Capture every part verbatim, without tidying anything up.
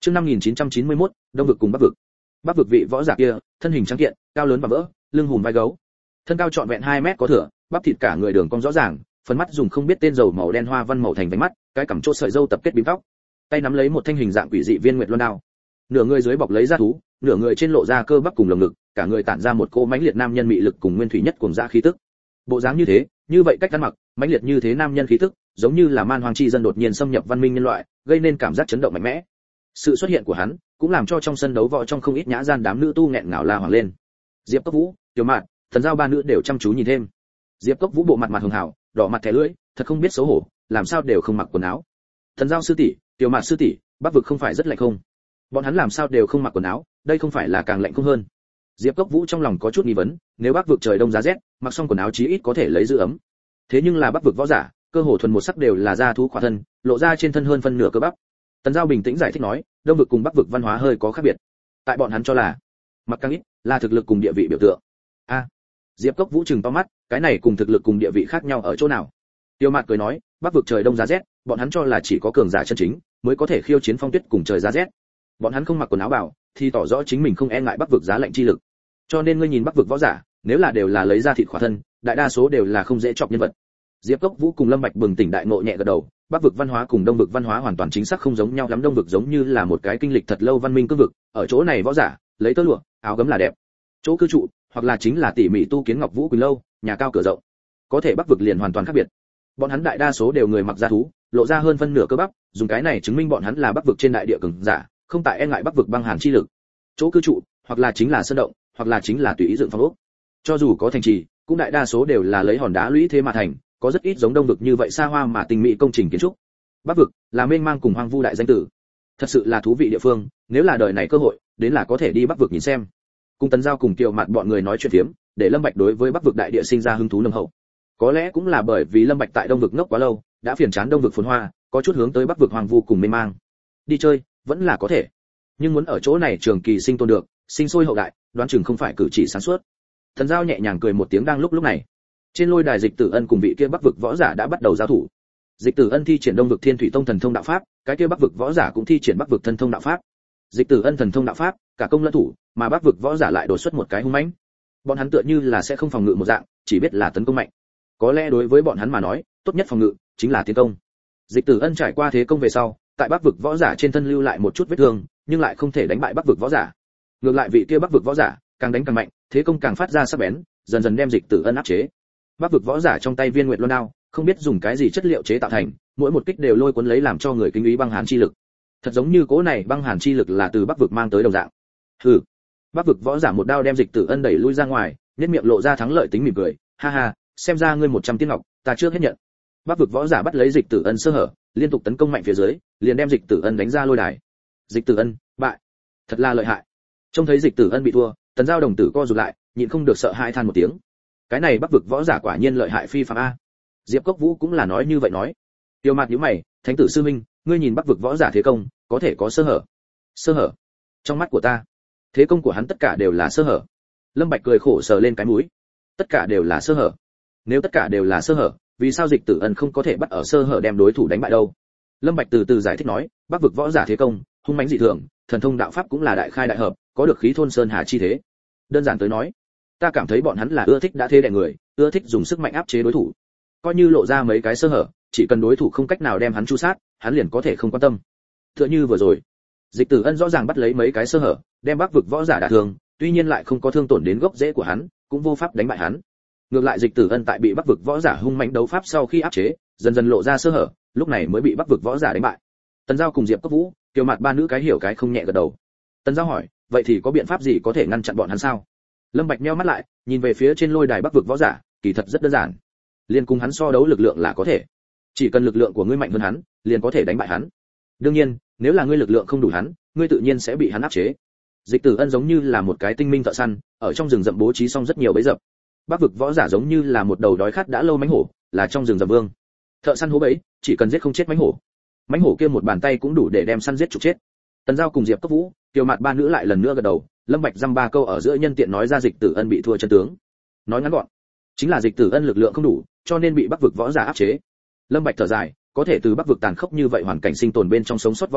Chương năm nghìn chín trăm chín mươi mốt, Đông vực cùng Bắc vực. Bắc vực vị võ giả kia, thân hình trắng kiện, cao lớn và vỡ, lưng hùm vai gấu. Thân cao trọn vẹn hai mét có thừa, bắp thịt cả người đường cong rõ ràng, phần mắt dùng không biết tên dầu màu đen hoa văn màu thành vành mắt, cái cằm chỗ sợi râu tập kết bím tóc. Tay nắm lấy một thanh hình dạng quỷ dị viên nguyệt luân đao. Nửa người dưới bọc lấy da thú, nửa người trên lộ ra cơ bắp cùng lồng ngực, cả người tản ra một cỗ mãnh liệt nam nhân mị lực cùng nguyên thủy nhất cuồng dã khí tức. Bộ dáng như thế, như vậy cách ăn mặc, mãnh liệt như thế nam nhân khí tức, giống như là man hoang chi dân đột nhiên xâm nhập văn minh nhân loại, gây nên cảm giác chấn động mạnh mẽ. Sự xuất hiện của hắn cũng làm cho trong sân đấu võ trong không ít nhã gian đám nữ tu nghẹn ngào la hoảng lên. Diệp Cốc Vũ, Tiểu Mạn, Thần Giao ba nữ đều chăm chú nhìn thêm. Diệp Cốc Vũ bộ mặt mặt hường hảo, đỏ mặt thẻ lưỡi, thật không biết xấu hổ, làm sao đều không mặc quần áo. Thần Giao sư tỷ, Tiểu Mạn sư tỷ, Bắc vực không phải rất lạnh không? Bọn hắn làm sao đều không mặc quần áo, đây không phải là càng lạnh không hơn? Diệp Cốc Vũ trong lòng có chút nghi vấn, nếu Bắc vực trời đông giá rét, mặc xong quần áo chí ít có thể lấy giữ ấm. Thế nhưng là Bắc vực võ giả, cơ hồ thuần một sắc đều là da thú khỏa thân, lộ ra trên thân hơn phân nửa cơ bắp. Tần Giao bình tĩnh giải thích nói, Đông vực cùng Bắc vực văn hóa hơi có khác biệt. Tại bọn hắn cho là, mặc càng ít là thực lực cùng địa vị biểu tượng. A, à, Diệp Cốc Vũ trừng to mắt, cái này cùng thực lực cùng địa vị khác nhau ở chỗ nào? Tiêu Mạt cười nói, Bắc vực trời đông giá rét, bọn hắn cho là chỉ có cường giả chân chính mới có thể khiêu chiến phong tuyết cùng trời giá rét. Bọn hắn không mặc quần áo bảo, thì tỏ rõ chính mình không e ngại Bắc vực giá lạnh chi lực. Cho nên ngươi nhìn Bắc vực võ giả, nếu là đều là lấy ra thịt khỏa thân, đại đa số đều là không dễ chọc nhân vật. Diệp Cốc Vũ cùng Lâm Bạch bừng tỉnh đại ngộ nhẹ gật đầu, Bắc vực văn hóa cùng Đông vực văn hóa hoàn toàn chính xác không giống nhau lắm. Đông vực giống như là một cái kinh lịch thật lâu văn minh cương vực, ở chỗ này võ giả lấy tơ lụa, áo gấm là đẹp. Chỗ cư trụ, hoặc là chính là tỉ mỉ tu kiến ngọc vũ quỳnh lâu, nhà cao cửa rộng. Có thể Bắc vực liền hoàn toàn khác biệt. Bọn hắn đại đa số đều người mặc da thú, lộ ra hơn phân nửa cơ bắp, dùng cái này chứng minh bọn hắn là Bắc vực trên đại địa cường giả, không tại e ngại Bắc vực băng hàn chi lực. Chỗ cư trụ, hoặc là chính là sơn động, hoặc là chính là tùy ý dựng phong ốc. Cho dù có thành trì, cũng đại đa số đều là lấy hòn đá lũy thế mà thành, có rất ít giống Đông vực như vậy xa hoa mà tinh mỹ công trình kiến trúc. Bắc vực là mênh mang cùng hoang vu đại danh tử, thật sự là thú vị địa phương, nếu là đời này cơ hội, đến là có thể đi Bắc vực nhìn xem. Cùng Tần Giao cùng Kiều Mạt bọn người nói chuyện phiếm, để Lâm Bạch đối với Bắc vực đại địa sinh ra hứng thú nồng hậu. Có lẽ cũng là bởi vì Lâm Bạch tại Đông vực ngốc quá lâu, đã phiền chán Đông vực phồn hoa, có chút hướng tới Bắc vực hoang vu cùng mênh mang. Đi chơi, vẫn là có thể, nhưng muốn ở chỗ này trường kỳ sinh tồn được, sinh sôi hậu đại, đoán chừng không phải cử chỉ sáng suốt. Thần Giao nhẹ nhàng cười một tiếng đang lúc lúc này, trên lôi đài Dịch Tử Ân cùng vị kia Bắc vực võ giả đã bắt đầu giao thủ. Dịch Tử Ân thi triển Đông vực Thiên Thủy Tông thần thông đạo pháp, cái kia Bắc vực võ giả cũng thi triển Bắc vực thân thông đạo pháp. Dịch Tử Ân thần thông đạo pháp, cả công lẫn thủ, mà Bắc vực võ giả lại đột xuất một cái hung mãnh. Bọn hắn tựa như là sẽ không phòng ngự một dạng, chỉ biết là tấn công mạnh. Có lẽ đối với bọn hắn mà nói, tốt nhất phòng ngự chính là tiến công. Dịch Tử Ân trải qua thế công về sau, tại Bắc vực võ giả trên thân lưu lại một chút vết thương, nhưng lại không thể đánh bại Bắc vực võ giả. Ngược lại vị kia Bắc vực võ giả, càng đánh càng mạnh, thế công càng phát ra sắc bén, dần dần đem Dịch Tử Ân áp chế. Bắc vực võ giả trong tay viên nguyệt luân đao, không biết dùng cái gì chất liệu chế tạo thành, mỗi một kích đều lôi cuốn lấy làm cho người kinh ý băng hàn chi lực. Thật giống như cỗ này băng hàn chi lực là từ Bắc vực mang tới đồng dạng. Hừ. Bắc vực võ giả một đao đem Dịch Tử Ân đẩy lui ra ngoài, nhếch miệng lộ ra thắng lợi tính mỉm cười, ha ha, xem ra ngươi một trăm tiên ngọc, ta chưa hết nhận. Bắc vực võ giả bắt lấy Dịch Tử Ân sơ hở, liên tục tấn công mạnh phía dưới, liền đem Dịch Tử Ân đánh ra lôi đài. Dịch Tử Ân bại, thật là lợi hại. Trông thấy Dịch Tử Ân bị thua, Tần Giao đồng tử co rụt lại, nhịn không được sợ hãi than một tiếng. Cái này Bắc vực võ giả quả nhiên lợi hại phi phàm a. Diệp Cốc Vũ cũng là nói như vậy nói. Tiêu Mạt nhíu mày, Thánh tử sư minh, ngươi nhìn Bắc vực võ giả thế công, có thể có sơ hở. Sơ hở? Trong mắt của ta, thế công của hắn tất cả đều là sơ hở. Lâm Bạch cười khổ sờ lên cái mũi. Tất cả đều là sơ hở. Nếu tất cả đều là sơ hở, vì sao Dịch Tử Ân không có thể bắt ở sơ hở đem đối thủ đánh bại đâu? Lâm Bạch từ từ giải thích nói, Bắc vực võ giả thế công, hung mãnh dị thường, thần thông đạo pháp cũng là đại khai đại hợp, có được khí thôn sơn hà chi thế. Đơn giản tới nói, ta cảm thấy bọn hắn là ưa thích đã thế đè người, ưa thích dùng sức mạnh áp chế đối thủ. Coi như lộ ra mấy cái sơ hở, chỉ cần đối thủ không cách nào đem hắn chu sát, hắn liền có thể không quan tâm. Tựa như vừa rồi, Dịch Tử Ân rõ ràng bắt lấy mấy cái sơ hở, đem Bắc vực võ giả đả thương, tuy nhiên lại không có thương tổn đến gốc rễ của hắn, cũng vô pháp đánh bại hắn. Ngược lại Dịch Tử Ân tại bị Bắc vực võ giả hung mãnh đấu pháp sau khi áp chế, dần dần lộ ra sơ hở, lúc này mới bị Bắc vực võ giả đánh bại. Tần Giao cùng Diệp Cốc Vũ, Kiều Mạt ba nữ cái hiểu cái không nhẹ gật đầu. Tần Giao hỏi, vậy thì có biện pháp gì có thể ngăn chặn bọn hắn sao? Lâm Bạch nheo mắt lại, nhìn về phía trên lôi đài Bắc vực võ giả, kỳ thật rất đơn giản. Liên cùng hắn so đấu lực lượng là có thể. Chỉ cần lực lượng của ngươi mạnh hơn hắn, liền có thể đánh bại hắn. Đương nhiên, nếu là ngươi lực lượng không đủ hắn, ngươi tự nhiên sẽ bị hắn áp chế. Dịch Tử Ân giống như là một cái tinh minh thợ săn, ở trong rừng rậm bố trí xong rất nhiều bẫy dập. Bắc vực võ giả giống như là một đầu đói khát đã lâu mãnh hổ, là trong rừng rậm vương. Thợ săn hố bẫy, chỉ cần giết không chết mãnh hổ. Mãnh hổ kia một bàn tay cũng đủ để đem săn giết trục chết. Tần Giao cùng Diệp Cốc Vũ, Kiều Mạt ba nữ lại lần nữa gật đầu, Lâm Bạch dăm ba câu ở giữa nhân tiện nói ra Dịch Tử Ân bị thua chân tướng. Nói ngắn gọn, chính là Dịch Tử Ân lực lượng không đủ, cho nên bị Bắc vực võ giả áp chế. Lâm Bạch thở dài, có thể từ Bắc vực tàn khốc như vậy hoàn cảnh sinh tồn bên trong sống sót võ giả,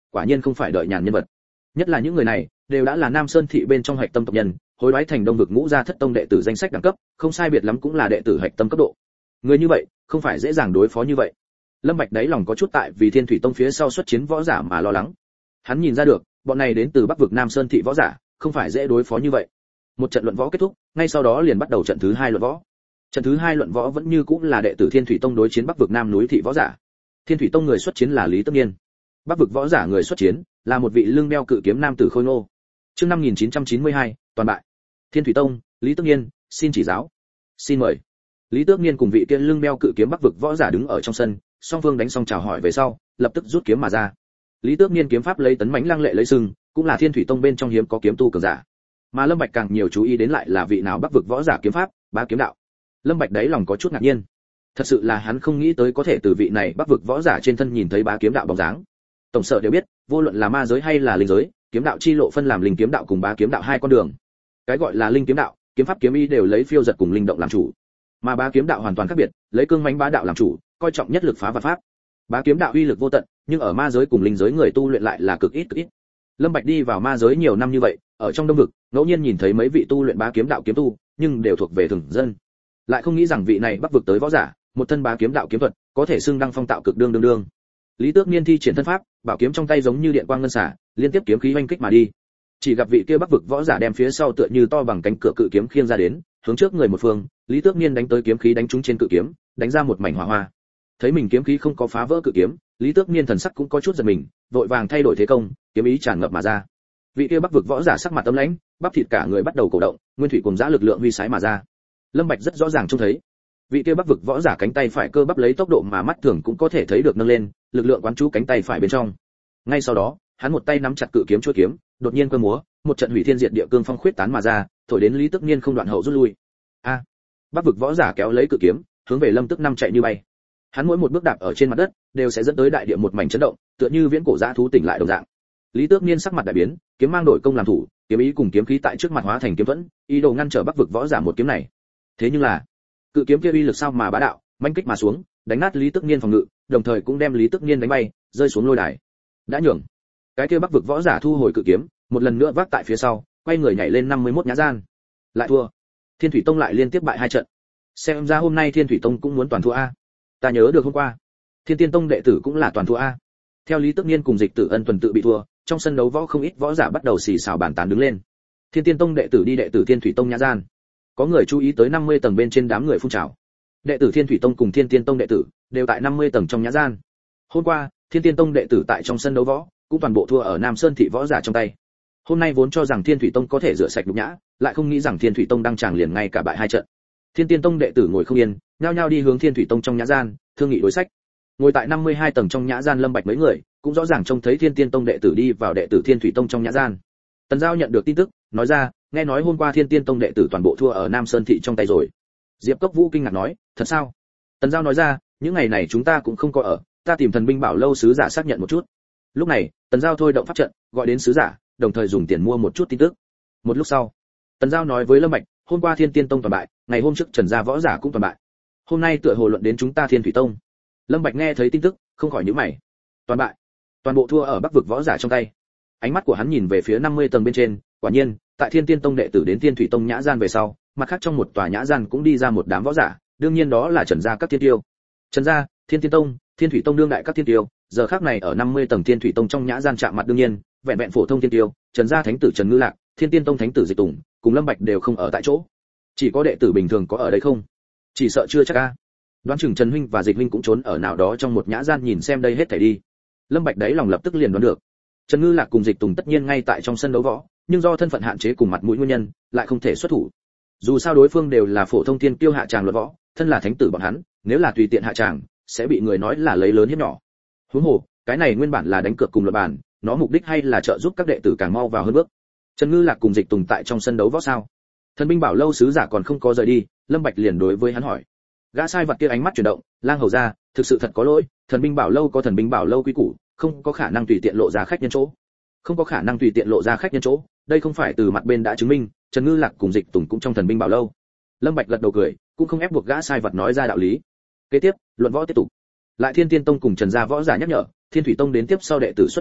quả nhiên không phải đợi nhàn nhân vật. Nhất là những người này đều đã là Nam Sơn thị bên trong hạch tâm tộc nhân, hối đoái thành Đông vực ngũ gia thất tông đệ tử danh sách đẳng cấp, không sai biệt lắm cũng là đệ tử hạch tâm cấp độ. Người như vậy, không phải dễ dàng đối phó như vậy. Lâm Bạch đáy lòng có chút tại vì Thiên Thủy Tông phía sau xuất chiến võ giả mà lo lắng. Hắn nhìn ra được, bọn này đến từ Bắc vực Nam Sơn thị võ giả, không phải dễ đối phó như vậy. Một trận luận võ kết thúc, ngay sau đó liền bắt đầu trận thứ hai luận võ. Trận thứ hai luận võ vẫn như cũng là đệ tử Thiên Thủy Tông đối chiến Bắc vực Nam núi thị võ giả. Thiên Thủy Tông người xuất chiến là Lý Tức Nghiên. Bắc vực võ giả người xuất chiến là một vị lưng đeo cự kiếm nam tử khôi ngô. Chương năm nghìn chín trăm chín mươi hai, toàn bại. Thiên Thủy Tông, Lý Tức Nghiên, xin chỉ giáo. Xin mời. Lý Tước Nghiên cùng vị kia lưng đeo cự kiếm Bắc vực võ giả đứng ở trong sân, song phương đánh xong chào hỏi về sau, lập tức rút kiếm mà ra. Lý Tước Nghiên kiếm pháp lấy tấn mãnh lăng lệ lấy sừng, cũng là Thiên Thủy Tông bên trong hiếm có kiếm tu cường giả. Mà Lâm Bạch càng nhiều chú ý đến lại là vị nào Bắc vực võ giả kiếm pháp, Bá kiếm đạo. Lâm Bạch đấy lòng có chút ngạc nhiên. Thật sự là hắn không nghĩ tới có thể từ vị này Bắc vực võ giả trên thân nhìn thấy Bá kiếm đạo bóng dáng. Tổng sở đều biết, vô luận là ma giới hay là linh giới, kiếm đạo chi lộ phân làm linh kiếm đạo cùng Bá kiếm đạo hai con đường. Cái gọi là linh kiếm đạo, kiếm pháp kiếm ý đều lấy phiêu giật cùng linh động làm chủ, mà Bá kiếm đạo hoàn toàn khác biệt, lấy cương mãnh bá đạo làm chủ, coi trọng nhất lực phá và pháp. Bá kiếm đạo uy lực vô tận, nhưng ở ma giới cùng linh giới người tu luyện lại là cực ít cực ít. Lâm Bạch đi vào ma giới nhiều năm như vậy, ở trong đông vực, ngẫu nhiên nhìn thấy mấy vị tu luyện bá kiếm đạo kiếm tu, nhưng đều thuộc về thường dân. Lại không nghĩ rằng vị này Bắc vực tới võ giả, một thân bá kiếm đạo kiếm thuật, có thể xưng đăng phong tạo cực đương đương đương. Lý Tước Niên thi triển thân pháp, bảo kiếm trong tay giống như điện quang ngân xả, liên tiếp kiếm khí oanh kích mà đi. Chỉ gặp vị kia Bắc vực võ giả đem phía sau tựa như to bằng cánh cửa cự kiếm khiêng ra đến, hướng trước người một phương, Lý Tước Niên đánh tới kiếm khí đánh trúng trên cự kiếm, đánh ra một mảnh hỏa hoa. Thấy mình kiếm khí không có phá vỡ cự kiếm, Lý Tước Niên thần sắc cũng có chút giật mình, vội vàng thay đổi thế công, kiếm ý tràn ngập mà ra. Vị kia Bắc vực võ giả sắc mặt âm lãnh, bắp thịt cả người bắt đầu cổ động, nguyên thủy cùng dã lực lượng huy sái mà ra. Lâm Bạch rất rõ ràng trông thấy, vị kia Bắc vực võ giả cánh tay phải cơ bắp lấy tốc độ mà mắt thường cũng có thể thấy được nâng lên, lực lượng quán chú cánh tay phải bên trong. Ngay sau đó, hắn một tay nắm chặt cự kiếm chuôi kiếm, đột nhiên cơ múa, một trận hủy thiên diệt địa cương phong khuyết tán mà ra, thổi đến Lý Tước Niên không đoạn hậu rút lui. A! Bắc vực võ giả kéo lấy cự kiếm, hướng về Lâm Tức Năm chạy như bay. Hắn mỗi một bước đạp ở trên mặt đất, đều sẽ dẫn tới đại địa một mảnh chấn động, tựa như viễn cổ dã thú tỉnh lại đồng dạng. Lý Tước Niên sắc mặt đại biến, kiếm mang đổi công làm thủ, kiếm ý cùng kiếm khí tại trước mặt hóa thành kiếm thuẫn, ý đồ ngăn trở Bắc vực võ giả một kiếm này. Thế nhưng là, cự kiếm kia uy lực sao mà bá đạo, mãnh kích mà xuống, đánh nát Lý Tước Niên phòng ngự, đồng thời cũng đem Lý Tước Niên đánh bay, rơi xuống lôi đài. Đã nhường. Cái kia Bắc vực võ giả thu hồi cự kiếm, một lần nữa vác tại phía sau, quay người nhảy lên năm mươi mốt nhã gian. Lại thua. Thiên Thủy Tông lại liên tiếp bại hai trận. Xem ra hôm nay Thiên Thủy Tông cũng muốn toàn thua a. Ta nhớ được hôm qua, Thiên Tiên Tông đệ tử cũng là toàn thua a. Theo Lý Tước Niên cùng Dịch Tử Ân tuần tự bị thua, trong sân đấu võ không ít võ giả bắt đầu xì xào bàn tán đứng lên. Thiên Tiên Tông đệ tử đi đệ tử Thiên Thủy Tông nhã gian. Có người chú ý tới năm mươi tầng bên trên đám người phun trào. Đệ tử Thiên Thủy Tông cùng Thiên Tiên Tông đệ tử đều tại năm mươi tầng trong nhã gian. Hôm qua, Thiên Tiên Tông đệ tử tại trong sân đấu võ cũng toàn bộ thua ở Nam Sơn thị võ giả trong tay. Hôm nay vốn cho rằng Thiên Thủy Tông có thể rửa sạch nhục nhã, lại không nghĩ rằng Thiên Thủy Tông đang tràng liền ngay cả bại hai trận. Thiên Tiên Tông đệ tử ngồi không yên, nhao nhao đi hướng Thiên Thủy Tông trong nhã gian, thương nghị đối sách. Ngồi tại năm mươi hai tầng trong nhã gian Lâm Bạch mấy người, cũng rõ ràng trông thấy Thiên Tiên Tông đệ tử đi vào đệ tử Thiên Thủy Tông trong nhã gian. Tần Giao nhận được tin tức, nói ra, nghe nói hôm qua Thiên Tiên Tông đệ tử toàn bộ thua ở Nam Sơn thị trong tay rồi. Diệp Cốc Vũ kinh ngạc nói, thật sao? Tần Giao nói ra, những ngày này chúng ta cũng không có ở, ta tìm Thần binh Bảo Lâu sứ giả xác nhận một chút. Lúc này, Tần Giao thôi động pháp trận, gọi đến sứ giả, đồng thời dùng tiền mua một chút tin tức. Một lúc sau, Tần Giao nói với Lâm Bạch, hôm qua Thiên Tiên Tông toàn bại, ngày hôm trước Trần gia võ giả cũng toàn bại. Hôm nay tựa hồ luận đến chúng ta Thiên Thủy Tông. Lâm Bạch nghe thấy tin tức, không khỏi nhíu mày. Toàn bại, toàn bộ thua ở Bắc vực võ giả trong tay. Ánh mắt của hắn nhìn về phía năm mươi tầng bên trên, quả nhiên, tại Thiên Tiên Tông đệ tử đến Thiên Thủy Tông nhã gian về sau, mặt khác trong một tòa nhã gian cũng đi ra một đám võ giả, đương nhiên đó là Trần gia các thiên tiêu. Trần gia, Thiên Tiên Tông, Thiên Thủy Tông đương đại các thiên tiêu, giờ khắc này ở năm mươi tầng Thiên Thủy Tông trong nhã gian chạm mặt đương nhiên, vẹn vẹn phổ thông thiên tiêu, Trần gia thánh tử Trần Ngư Lạc, Thiên Tiên Tông thánh tử Dịch Tùng, cùng Lâm Bạch đều không ở tại chỗ. Chỉ có đệ tử bình thường có ở đây không? Chỉ sợ chưa chắc a. Đoán chừng Trần huynh và Dịch huynh cũng trốn ở nào đó trong một nhã gian nhìn xem đây hết thảy đi. Lâm Bạch đấy lòng lập tức liền đoán được. Trần Ngư Lạc cùng Dịch Tùng tất nhiên ngay tại trong sân đấu võ, nhưng do thân phận hạn chế cùng mặt mũi nguyên nhân, lại không thể xuất thủ. Dù sao đối phương đều là phổ thông thiên kiêu hạ tràng luận võ, thân là thánh tử bọn hắn, nếu là tùy tiện hạ tràng, sẽ bị người nói là lấy lớn hiếp nhỏ. Huống hồ, cái này nguyên bản là đánh cược cùng luật bản, nó mục đích hay là trợ giúp các đệ tử càng mau vào hơn bước. Trần Ngư Lạc cùng Dịch Tùng tại trong sân đấu võ sao? Thần binh Bảo Lâu sứ giả còn không có rời đi, Lâm Bạch liền đối với hắn hỏi. Gã sai vật kia ánh mắt chuyển động, lang hầu ra, thực sự thật có lỗi, Thần binh Bảo Lâu có Thần binh Bảo Lâu quý củ, không có khả năng tùy tiện lộ ra khách nhân chỗ. Không có khả năng tùy tiện lộ ra khách nhân chỗ, đây không phải từ mặt bên đã chứng minh, Trần Ngư Lạc cùng Dịch Tùng cũng trong Thần binh Bảo Lâu. Lâm Bạch gật đầu cười, cũng không ép buộc gã sai vật nói ra đạo lý. Kế tiếp, luận võ tiếp tục. Lại Thiên Tiên Tông cùng Trần gia võ giả nhắc nhở, Thiên Thủy Tông đến tiếp sau đệ tử xuất chiến,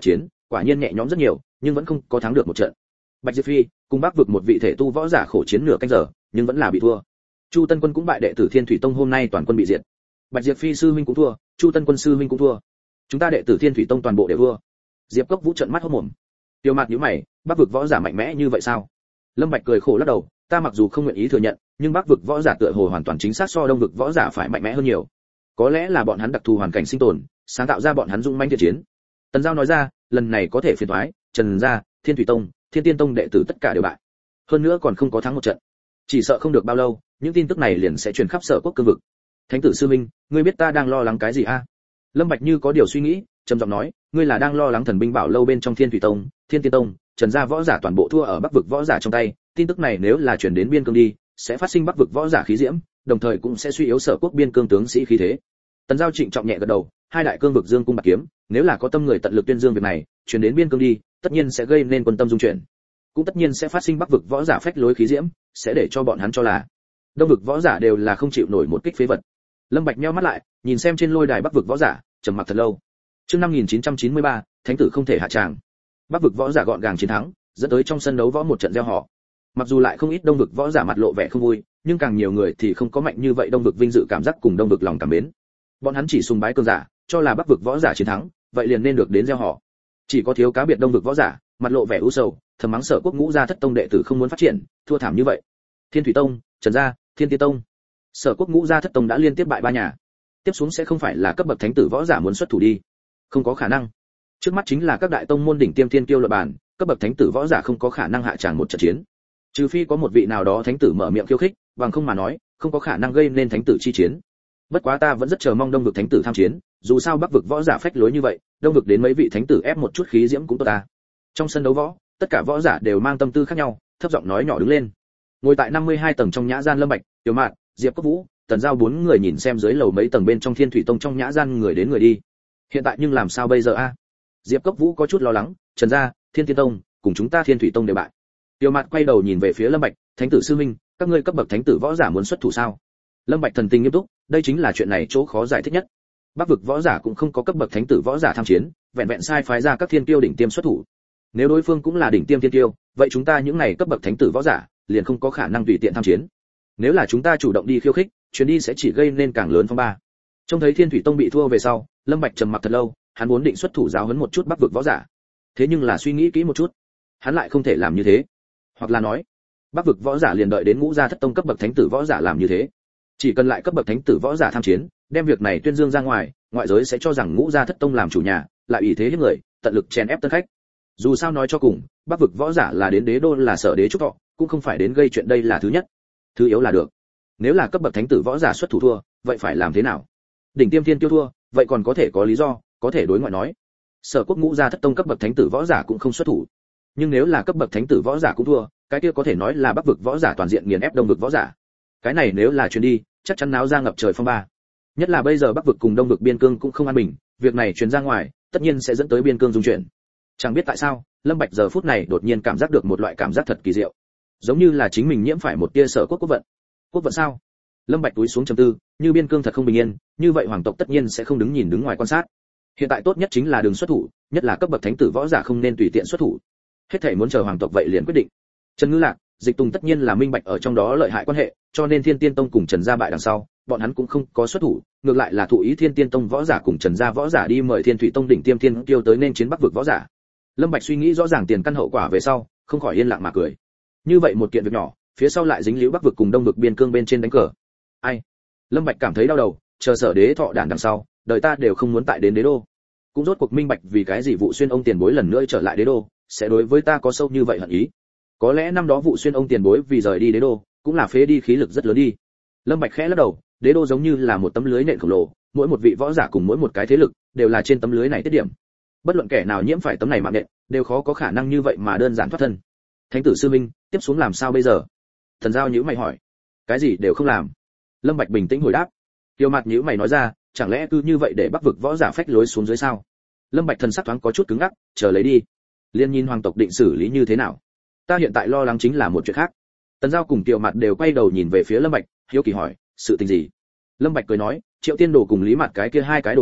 quả nhiên nhẹ nhõm rất nhiều, nhưng vẫn không có thắng được một trận. Bạch Diệp Phi cùng Bắc vực một vị thể tu võ giả khổ chiến nửa canh giờ, nhưng vẫn là bị thua. Chu Tân Quân cũng bại đệ tử Thiên Thủy Tông hôm nay toàn quân bị diệt. Bạch Diệp Phi sư huynh cũng thua, Chu Tân Quân sư huynh cũng thua. Chúng ta đệ tử Thiên Thủy Tông toàn bộ đều thua. Diệp Cốc Vũ trợn mắt hốt mồm. Tiêu Mạt nhíu mày, Bắc vực võ giả mạnh mẽ như vậy sao? Lâm Bạch cười khổ lắc đầu, ta mặc dù không nguyện ý thừa nhận, nhưng Bắc vực võ giả tựa hồ hoàn toàn chính xác so Đông vực võ giả phải mạnh mẽ hơn nhiều. Có lẽ là bọn hắn đặc thù hoàn cảnh sinh tồn, sáng tạo ra bọn hắn dũng mãnh thiện chiến. Tần Giao nói ra, lần này có thể phiền toái, Trần gia, Thiên Thủy Tông, Thiên Tiên Tông đệ tử tất cả đều bại. Hơn nữa còn không có thắng một trận. Chỉ sợ không được bao lâu, những tin tức này liền sẽ truyền khắp Sở Quốc cương vực. Thánh tử sư minh, ngươi biết ta đang lo lắng cái gì a? Lâm Bạch như có điều suy nghĩ, trầm giọng nói, ngươi là đang lo lắng thần binh bảo lâu bên trong Thiên Thủy Tông, Thiên Tiên Tông, Trần gia võ giả toàn bộ thua ở Bắc vực võ giả trong tay, tin tức này nếu là truyền đến biên cương đi, sẽ phát sinh Bắc vực võ giả khí diễm, đồng thời cũng sẽ suy yếu Sở Quốc biên cương tướng sĩ khí thế. Tần Giao trịnh trọng nhẹ gật đầu, hai đại cương vực Dương cung bạc kiếm, nếu là có tâm người tận lực tuyên dương việc này, truyền đến biên cương đi, tất nhiên sẽ gây nên quân tâm dung chuyển, cũng tất nhiên sẽ phát sinh Bắc vực võ giả phách lối khí diễm, sẽ để cho bọn hắn cho là Đông vực võ giả đều là không chịu nổi một kích phế vật. Lâm Bạch nheo mắt lại, nhìn xem trên lôi đài Bắc vực võ giả, trầm mặc thật lâu. Chương năm nghìn chín trăm chín mươi ba, thánh tử không thể hạ tràng. Bắc vực võ giả gọn gàng chiến thắng, dẫn tới trong sân đấu võ một trận reo hò. Mặc dù lại không ít Đông vực võ giả mặt lộ vẻ không vui, nhưng càng nhiều người thì không có mạnh như vậy Đông vực vinh dự cảm giác cùng Đông vực lòng cảm mến. Bọn hắn chỉ sùng bái cường giả, cho là Bắc vực võ giả chiến thắng, vậy liền nên được đến reo hò. Chỉ có thiếu cá biệt Đông vực võ giả, mặt lộ vẻ u sầu, thầm mắng Sở Quốc ngũ gia thất tông đệ tử không muốn phát triển, thua thảm như vậy. Thiên Thủy Tông, Trần gia, Thiên Tiên Tông, Sở Quốc ngũ gia thất tông đã liên tiếp bại ba nhà. Tiếp xuống sẽ không phải là cấp bậc thánh tử võ giả muốn xuất thủ đi. Không có khả năng. Trước mắt chính là các đại tông môn đỉnh tiêm thiên kiêu luận bàn, cấp bậc thánh tử võ giả không có khả năng hạ tràng một trận chiến. Trừ phi có một vị nào đó thánh tử mở miệng khiêu khích, bằng không mà nói, không có khả năng gây nên thánh tử chi chiến. Bất quá ta vẫn rất chờ mong Đông vực thánh tử tham chiến, dù sao Bắc vực võ giả phách lối như vậy, Đông vực đến mấy vị thánh tử ép một chút khí diễm cũng tốt ta. Trong sân đấu võ, tất cả võ giả đều mang tâm tư khác nhau, thấp giọng nói nhỏ đứng lên. Ngồi tại năm mươi hai tầng trong nhã gian Lâm Bạch, Tiểu Mạn, Diệp Cốc Vũ, Tần Giao bốn người nhìn xem dưới lầu mấy tầng bên trong Thiên Thủy Tông trong nhã gian người đến người đi. Hiện tại nhưng làm sao bây giờ a? Diệp Cốc Vũ có chút lo lắng, Trần gia, Thiên Tiên Tông, cùng chúng ta Thiên Thủy Tông đều bại. Tiểu Mạn quay đầu nhìn về phía Lâm Bạch, thánh tử sư minh, các ngươi cấp bậc thánh tử võ giả muốn xuất thủ sao? Lâm Bạch thần tình nghiêm túc, đây chính là chuyện này chỗ khó giải thích nhất. Bắc vực võ giả cũng không có cấp bậc thánh tử võ giả tham chiến, vẹn vẹn sai phái ra các thiên kiêu đỉnh tiêm xuất thủ. Nếu đối phương cũng là đỉnh tiêm thiên kiêu, vậy chúng ta những này cấp bậc thánh tử võ giả liền không có khả năng tùy tiện tham chiến. Nếu là chúng ta chủ động đi khiêu khích, chuyến đi sẽ chỉ gây nên càng lớn phong ba. Trông thấy Thiên Thủy Tông bị thua về sau, Lâm Bạch trầm mặc thật lâu, hắn vốn định xuất thủ giáo huấn một chút Bắc vực võ giả. Thế nhưng là suy nghĩ kỹ một chút, hắn lại không thể làm như thế. Hoặc là nói, Bắc vực võ giả liền đợi đến ngũ gia thất tông cấp bậc thánh tử võ giả làm như thế. Chỉ cần lại cấp bậc thánh tử võ giả tham chiến, đem việc này tuyên dương ra ngoài, ngoại giới sẽ cho rằng ngũ gia thất tông làm chủ nhà, lại ủy thế hiếp người, tận lực chèn ép tân khách. Dù sao nói cho cùng, Bắc vực võ giả là đến đế đô là sở đế trúc thọ, cũng không phải đến gây chuyện, đây là thứ nhất. Thứ yếu là được. Nếu là cấp bậc thánh tử võ giả xuất thủ thua, vậy phải làm thế nào? Đỉnh tiêm thiên tiêu thua, vậy còn có thể có lý do, có thể đối ngoại nói. Sở Quốc ngũ gia thất tông cấp bậc thánh tử võ giả cũng không xuất thủ. Nhưng nếu là cấp bậc thánh tử võ giả cũng thua, cái kia có thể nói là Bắc vực võ giả toàn diện nghiền ép Đông vực võ giả. Cái này nếu là truyền đi, chắc chắn náo ra ngập trời phong ba. Nhất là bây giờ Bắc vực cùng Đông vực biên cương cũng không an bình, việc này truyền ra ngoài, tất nhiên sẽ dẫn tới biên cương dung chuyển. Chẳng biết tại sao, Lâm Bạch giờ phút này đột nhiên cảm giác được một loại cảm giác thật kỳ diệu, giống như là chính mình nhiễm phải một tia Sở Quốc quốc vận. Quốc vận sao? Lâm Bạch túi xuống trầm tư, như biên cương thật không bình yên, như vậy hoàng tộc tất nhiên sẽ không đứng nhìn đứng ngoài quan sát. Hiện tại tốt nhất chính là đừng xuất thủ, nhất là cấp bậc thánh tử võ giả không nên tùy tiện xuất thủ. Hết thảy muốn chờ hoàng tộc vậy liền quyết định. Trần Ngư Lạc, Dịch Tùng tất nhiên là minh bạch ở trong đó lợi hại quan hệ, cho nên Thiên Tiên Tông cùng Trần gia bại đằng sau, bọn hắn cũng không có xuất thủ, ngược lại là thụ ý Thiên Tiên Tông võ giả cùng Trần gia võ giả đi mời Thiên Thủy Tông đỉnh tiêm thiên kiêu tới nên chiến Bắc vực võ giả. Lâm Bạch suy nghĩ rõ ràng tiền căn hậu quả về sau, không khỏi yên lặng mà cười. Như vậy một kiện việc nhỏ, phía sau lại dính líu Bắc vực cùng Đông vực biên cương bên trên đánh cờ. Ai? Lâm Bạch cảm thấy đau đầu, chờ Sở Đế thọ đản đằng sau, đời ta đều không muốn tại đến đế đô. Cũng rốt cuộc minh bạch vì cái gì Vụ Xuyên ông tiền bối lần nữa trở lại đế đô, sẽ đối với ta có sâu như vậy hận ý. Có lẽ năm đó Vụ Xuyên ông tiền bối vì rời đi đế đô, cũng là phế đi khí lực rất lớn đi. Lâm Bạch khẽ lắc đầu, đế đô giống như là một tấm lưới nện khổng lồ, mỗi một vị võ giả cùng mỗi một cái thế lực đều là trên tấm lưới này tiết điểm. Bất luận kẻ nào nhiễm phải tấm này mạng nện, đều khó có khả năng như vậy mà đơn giản thoát thân. Thánh tử sư minh, tiếp xuống làm sao bây giờ? Thần Giao nhíu mày hỏi. Cái gì đều không làm. Lâm Bạch bình tĩnh hồi đáp. Tiêu Mạt nhíu mày nói ra, chẳng lẽ cứ như vậy để Bắc vực võ giả phách lối xuống dưới sao? Lâm Bạch thần sắc thoáng có chút cứng ngắc, chờ lấy đi. Liên nhìn hoàng tộc định xử lý như thế nào. Ta hiện tại lo lắng chính là một chuyện khác. Tần Giao cùng Tiêu Mạt đều quay đầu nhìn về phía Lâm Bạch, hiếu kỳ hỏi, sự tình gì? Lâm Bạch cười nói, Triệu Tiên Đồ cùng Lý Mạt cái kia hai cái đồ đần,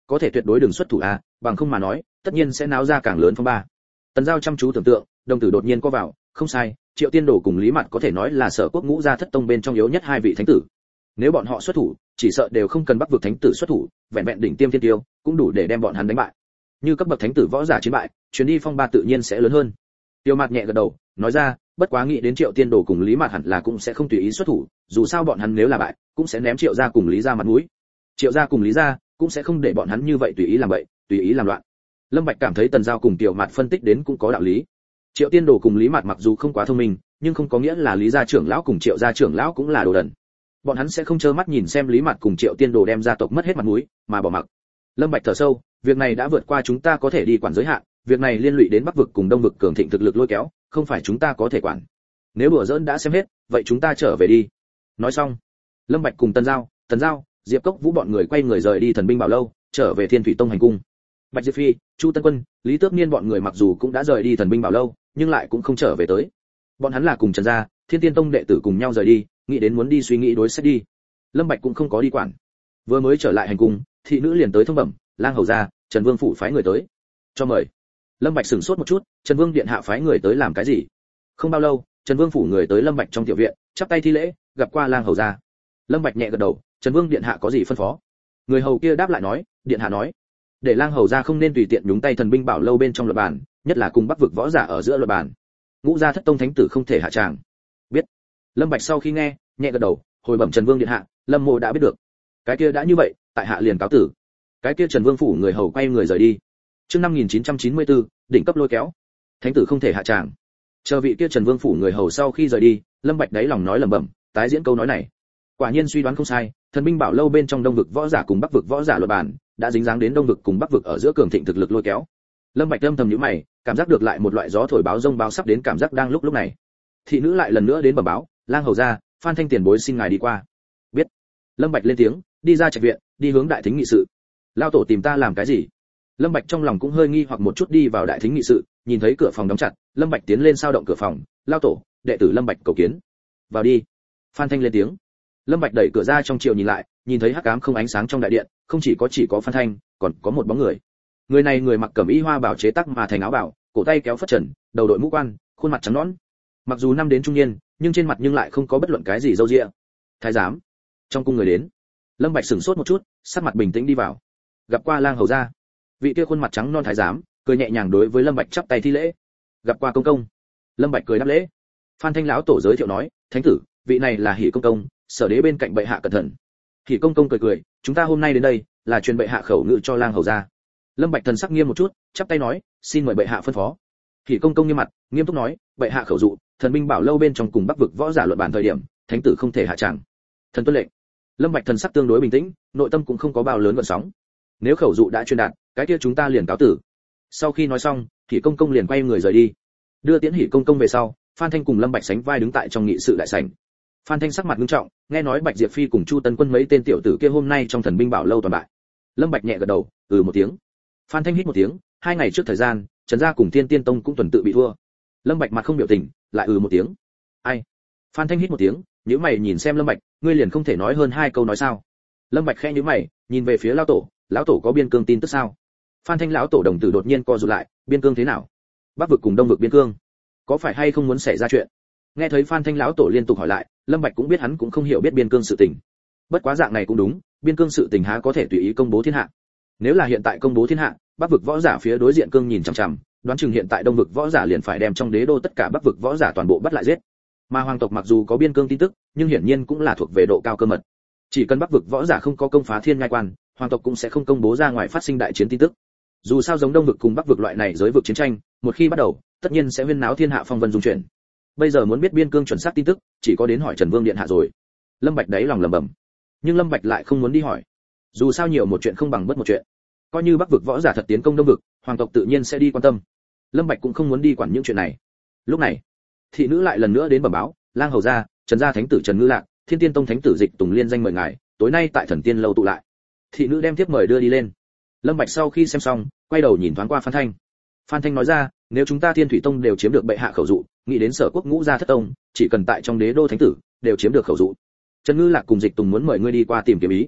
có thể tuyệt đối đừng xuất thủ a, bằng không mà nói tất nhiên sẽ náo ra càng lớn phong ba. Tần Giao chăm chú tưởng tượng, đồng tử đột nhiên có vào, không sai, Triệu Tiên Đồ cùng Lý Mạt có thể nói là Sở Quốc ngũ gia thất tông bên trong yếu nhất hai vị thánh tử. Nếu bọn họ xuất thủ, chỉ sợ đều không cần Bắc vực thánh tử xuất thủ, vẹn vẹn đỉnh tiêm thiên tiêu cũng đủ để đem bọn hắn đánh bại. Như cấp bậc thánh tử võ giả chiến bại, chuyến đi phong ba tự nhiên sẽ lớn hơn. Tiêu Mạt nhẹ gật đầu, nói ra, bất quá nghĩ đến Triệu Tiên Đồ cùng Lý Mạt hẳn là cũng sẽ không tùy ý xuất thủ, dù sao bọn hắn nếu là bại, cũng sẽ ném Triệu gia cùng Lý gia mặt mũi. Triệu gia cùng Lý gia cũng sẽ không để bọn hắn như vậy tùy ý làm bậy, tùy ý làm loạn. Lâm Bạch cảm thấy Tần Giao cùng Tiểu Mạt phân tích đến cũng có đạo lý. Triệu Tiên Đồ cùng Lý Mạt mặc dù không quá thông minh, nhưng không có nghĩa là Lý gia trưởng lão cùng Triệu gia trưởng lão cũng là đồ đần. Bọn hắn sẽ không trơ mắt nhìn xem Lý Mạt cùng Triệu Tiên Đồ đem gia tộc mất hết mặt mũi, mà bỏ mặc. Lâm Bạch thở sâu, việc này đã vượt qua chúng ta có thể đi quản giới hạn, việc này liên lụy đến Bắc vực cùng Đông vực cường thịnh thực lực lôi kéo, không phải chúng ta có thể quản. Nếu đùa giỡn đã xem hết, vậy chúng ta trở về đi. Nói xong, Lâm Bạch cùng Tần Giao, Tần Giao, Diệp Cốc Vũ bọn người quay người rời đi Thần binh Bảo lâu, trở về Thiên Thủy Tông hành cung. Bạch Diệp Phi, Chu Tân Quân, Lý Tước Niên bọn người mặc dù cũng đã rời đi Thần binh Bảo lâu, nhưng lại cũng không trở về tới. Bọn hắn là cùng Trần gia, Thiên Tiên Tông đệ tử cùng nhau rời đi, nghĩ đến muốn đi suy nghĩ đối sách đi. Lâm Bạch cũng không có đi quản. Vừa mới trở lại hành cung, thị nữ liền tới thông bẩm, Lang hầu gia, Trần Vương phủ phái người tới. Cho mời. Lâm Bạch sửng sốt một chút, Trần Vương điện hạ phái người tới làm cái gì? Không bao lâu, Trần Vương phủ người tới Lâm Bạch trong tiểu viện, chắp tay thi lễ, gặp qua Lang hầu gia. Lâm Bạch nhẹ gật đầu, Trần Vương điện hạ có gì phân phó? Người hầu kia đáp lại nói, điện hạ nói, để Lang hầu gia không nên tùy tiện nhúng tay Thần binh Bảo lâu bên trong luật bàn, nhất là cùng Bắc vực võ giả ở giữa luật bàn. Ngũ gia thất tông thánh tử không thể hạ tràng. Biết. Lâm Bạch sau khi nghe, nhẹ gật đầu, hồi bẩm Trần Vương điện hạ, Lâm mộ đã biết được. Cái kia đã như vậy, tại hạ liền cáo tử. Cái kia Trần Vương phủ người hầu quay người rời đi. Chương năm nghìn chín trăm chín mươi tư, đỉnh cấp lôi kéo. Thánh tử không thể hạ tràng. Chờ vị kia Trần Vương phủ người hầu sau khi rời đi, Lâm Bạch đáy lòng nói lẩm bẩm, tái diễn câu nói này. Quả nhiên suy đoán không sai, Thần binh Bảo lâu bên trong Đông vực võ giả cùng Bắc vực võ giả luật bàn, đã dính dáng đến Đông vực cùng Bắc vực ở giữa cường thịnh thực lực lôi kéo. Lâm Bạch âm thầm nhíu mày, cảm giác được lại một loại gió thổi báo rông báo sắp đến cảm giác đang lúc lúc này. Thị nữ lại lần nữa đến bẩm báo, Lang hầu gia, Phan Thanh tiền bối xin ngài đi qua. Biết. Lâm Bạch lên tiếng, đi ra trạch viện, đi hướng đại thính nghị sự. Lao tổ tìm ta làm cái gì? Lâm Bạch trong lòng cũng hơi nghi hoặc một chút, đi vào đại thính nghị sự, nhìn thấy cửa phòng đóng chặt, Lâm Bạch tiến lên sao động cửa phòng, Lao tổ, đệ tử Lâm Bạch cầu kiến. Vào đi. Phan Thanh lên tiếng. Lâm Bạch đẩy cửa ra trong chiều nhìn lại, nhìn thấy hắc ám không ánh sáng trong đại điện, không chỉ có chỉ có Phan Thanh, còn có một bóng người. Người này người mặc cẩm y hoa bào chế tác mà thành áo bào, cổ tay kéo phất trần, đầu đội mũ quan, khuôn mặt trắng nõn. Mặc dù năm đến trung niên, nhưng trên mặt nhưng lại không có bất luận cái gì râu ria. Thái giám. Trong cung người đến. Lâm Bạch sửng sốt một chút, sắc mặt bình tĩnh đi vào. Gặp qua Lang hầu gia. Vị kia khuôn mặt trắng non thái giám, cười nhẹ nhàng đối với Lâm Bạch chắp tay thi lễ. Gặp qua công công. Lâm Bạch cười đáp lễ. Phan Thanh lão tổ giới thiệu nói, thánh tử, vị này là Hỉ công công, sở đế bên cạnh bệ hạ cẩn thận. Hỉ công công cười cười, chúng ta hôm nay đến đây là truyền bệ hạ khẩu ngự cho Lang hầu gia. Lâm Bạch thần sắc nghiêm một chút, chắp tay nói, xin mời bệ hạ phân phó. Hỉ công công nghiêm mặt, nghiêm túc nói, bệ hạ khẩu dụ, Thần binh Bảo lâu bên trong cùng Bắc vực võ giả luận bàn thời điểm, thánh tử không thể hạ tràng. Thần tuân lệnh. Lâm Bạch thần sắc tương đối bình tĩnh, nội tâm cũng không có bao lớn gợn sóng. Nếu khẩu dụ đã truyền đạt, cái kia chúng ta liền cáo tử. Sau khi nói xong, Hỉ công công liền quay người rời đi. Đưa tiễn Hỉ công công về sau, Phan Thanh cùng Lâm Bạch sánh vai đứng tại trong nghị sự đại sảnh. Phan Thanh sắc mặt nghiêm trọng, nghe nói Bạch Diệp Phi cùng Chu Tân Quân mấy tên tiểu tử kia hôm nay trong Thần binh Bảo lâu toàn bại. Lâm Bạch nhẹ gật đầu, ừ một tiếng. Phan Thanh hít một tiếng, hai ngày trước thời gian, Trần gia cùng Thiên Tiên Tông cũng tuần tự bị thua. Lâm Bạch mặt không biểu tình, lại ừ một tiếng. Ai? Phan Thanh hít một tiếng, nhíu mày nhìn xem Lâm Bạch, ngươi liền không thể nói hơn hai câu nói sao? Lâm Bạch khẽ nhíu mày, nhìn về phía lão tổ, lão tổ có biên cương tin tức sao? Phan Thanh lão tổ đồng tử đột nhiên co rụt lại, biên cương thế nào? Bắc vực cùng Đông vực biên cương, có phải hay không muốn xảy ra chuyện? Nghe thấy Phan Thanh lão tổ liên tục hỏi lại, Lâm Bạch cũng biết hắn cũng không hiểu biết biên cương sự tình. Bất quá dạng này cũng đúng, biên cương sự tình há có thể tùy ý công bố thiên hạ. Nếu là hiện tại công bố thiên hạ, Bắc vực võ giả phía đối diện cương nhìn chằm chằm, đoán chừng hiện tại Đông vực võ giả liền phải đem trong đế đô tất cả Bắc vực võ giả toàn bộ bắt lại giết. Mà hoàng tộc mặc dù có biên cương tin tức, nhưng hiển nhiên cũng là thuộc về độ cao cơ mật. Chỉ cần Bắc vực võ giả không có công phá thiên nhai quan, hoàng tộc cũng sẽ không công bố ra ngoài phát sinh đại chiến tin tức. Dù sao giống Đông vực cùng Bắc vực loại này giới vực chiến tranh, một khi bắt đầu, tất nhiên sẽ huyên náo thiên hạ phong vân dung chuyển. Bây giờ muốn biết biên cương chuẩn xác tin tức, chỉ có đến hỏi Trần Vương điện hạ rồi. Lâm Bạch đấy lòng lẩm bẩm. Nhưng Lâm Bạch lại không muốn đi hỏi. Dù sao nhiều một chuyện không bằng bất một chuyện. Coi như Bắc vực võ giả thật tiến công Đông vực, hoàng tộc tự nhiên sẽ đi quan tâm. Lâm Bạch cũng không muốn đi quản những chuyện này. Lúc này, thị nữ lại lần nữa đến bẩm báo, Lang hầu gia, Trần gia thánh tử Trần Ngư Lạc, Thiên Tiên Tông thánh tử Dịch Tùng liên danh mời ngài, tối nay tại Thần Tiên lâu tụ lại. Thị nữ đem tiếp mời đưa đi lên. Lâm Bạch sau khi xem xong, quay đầu nhìn thoáng qua Phan Thanh. Phan Thanh nói ra, nếu chúng ta Thiên Thủy Tông đều chiếm được bệ hạ khẩu dụ, nghĩ đến Sở Quốc ngũ gia thất tông, chỉ cần tại trong đế đô thánh tử đều chiếm được khẩu dụ. Trần Ngư Lạc cùng Dịch Tùng muốn mời ngươi đi qua tìm kiếm ý.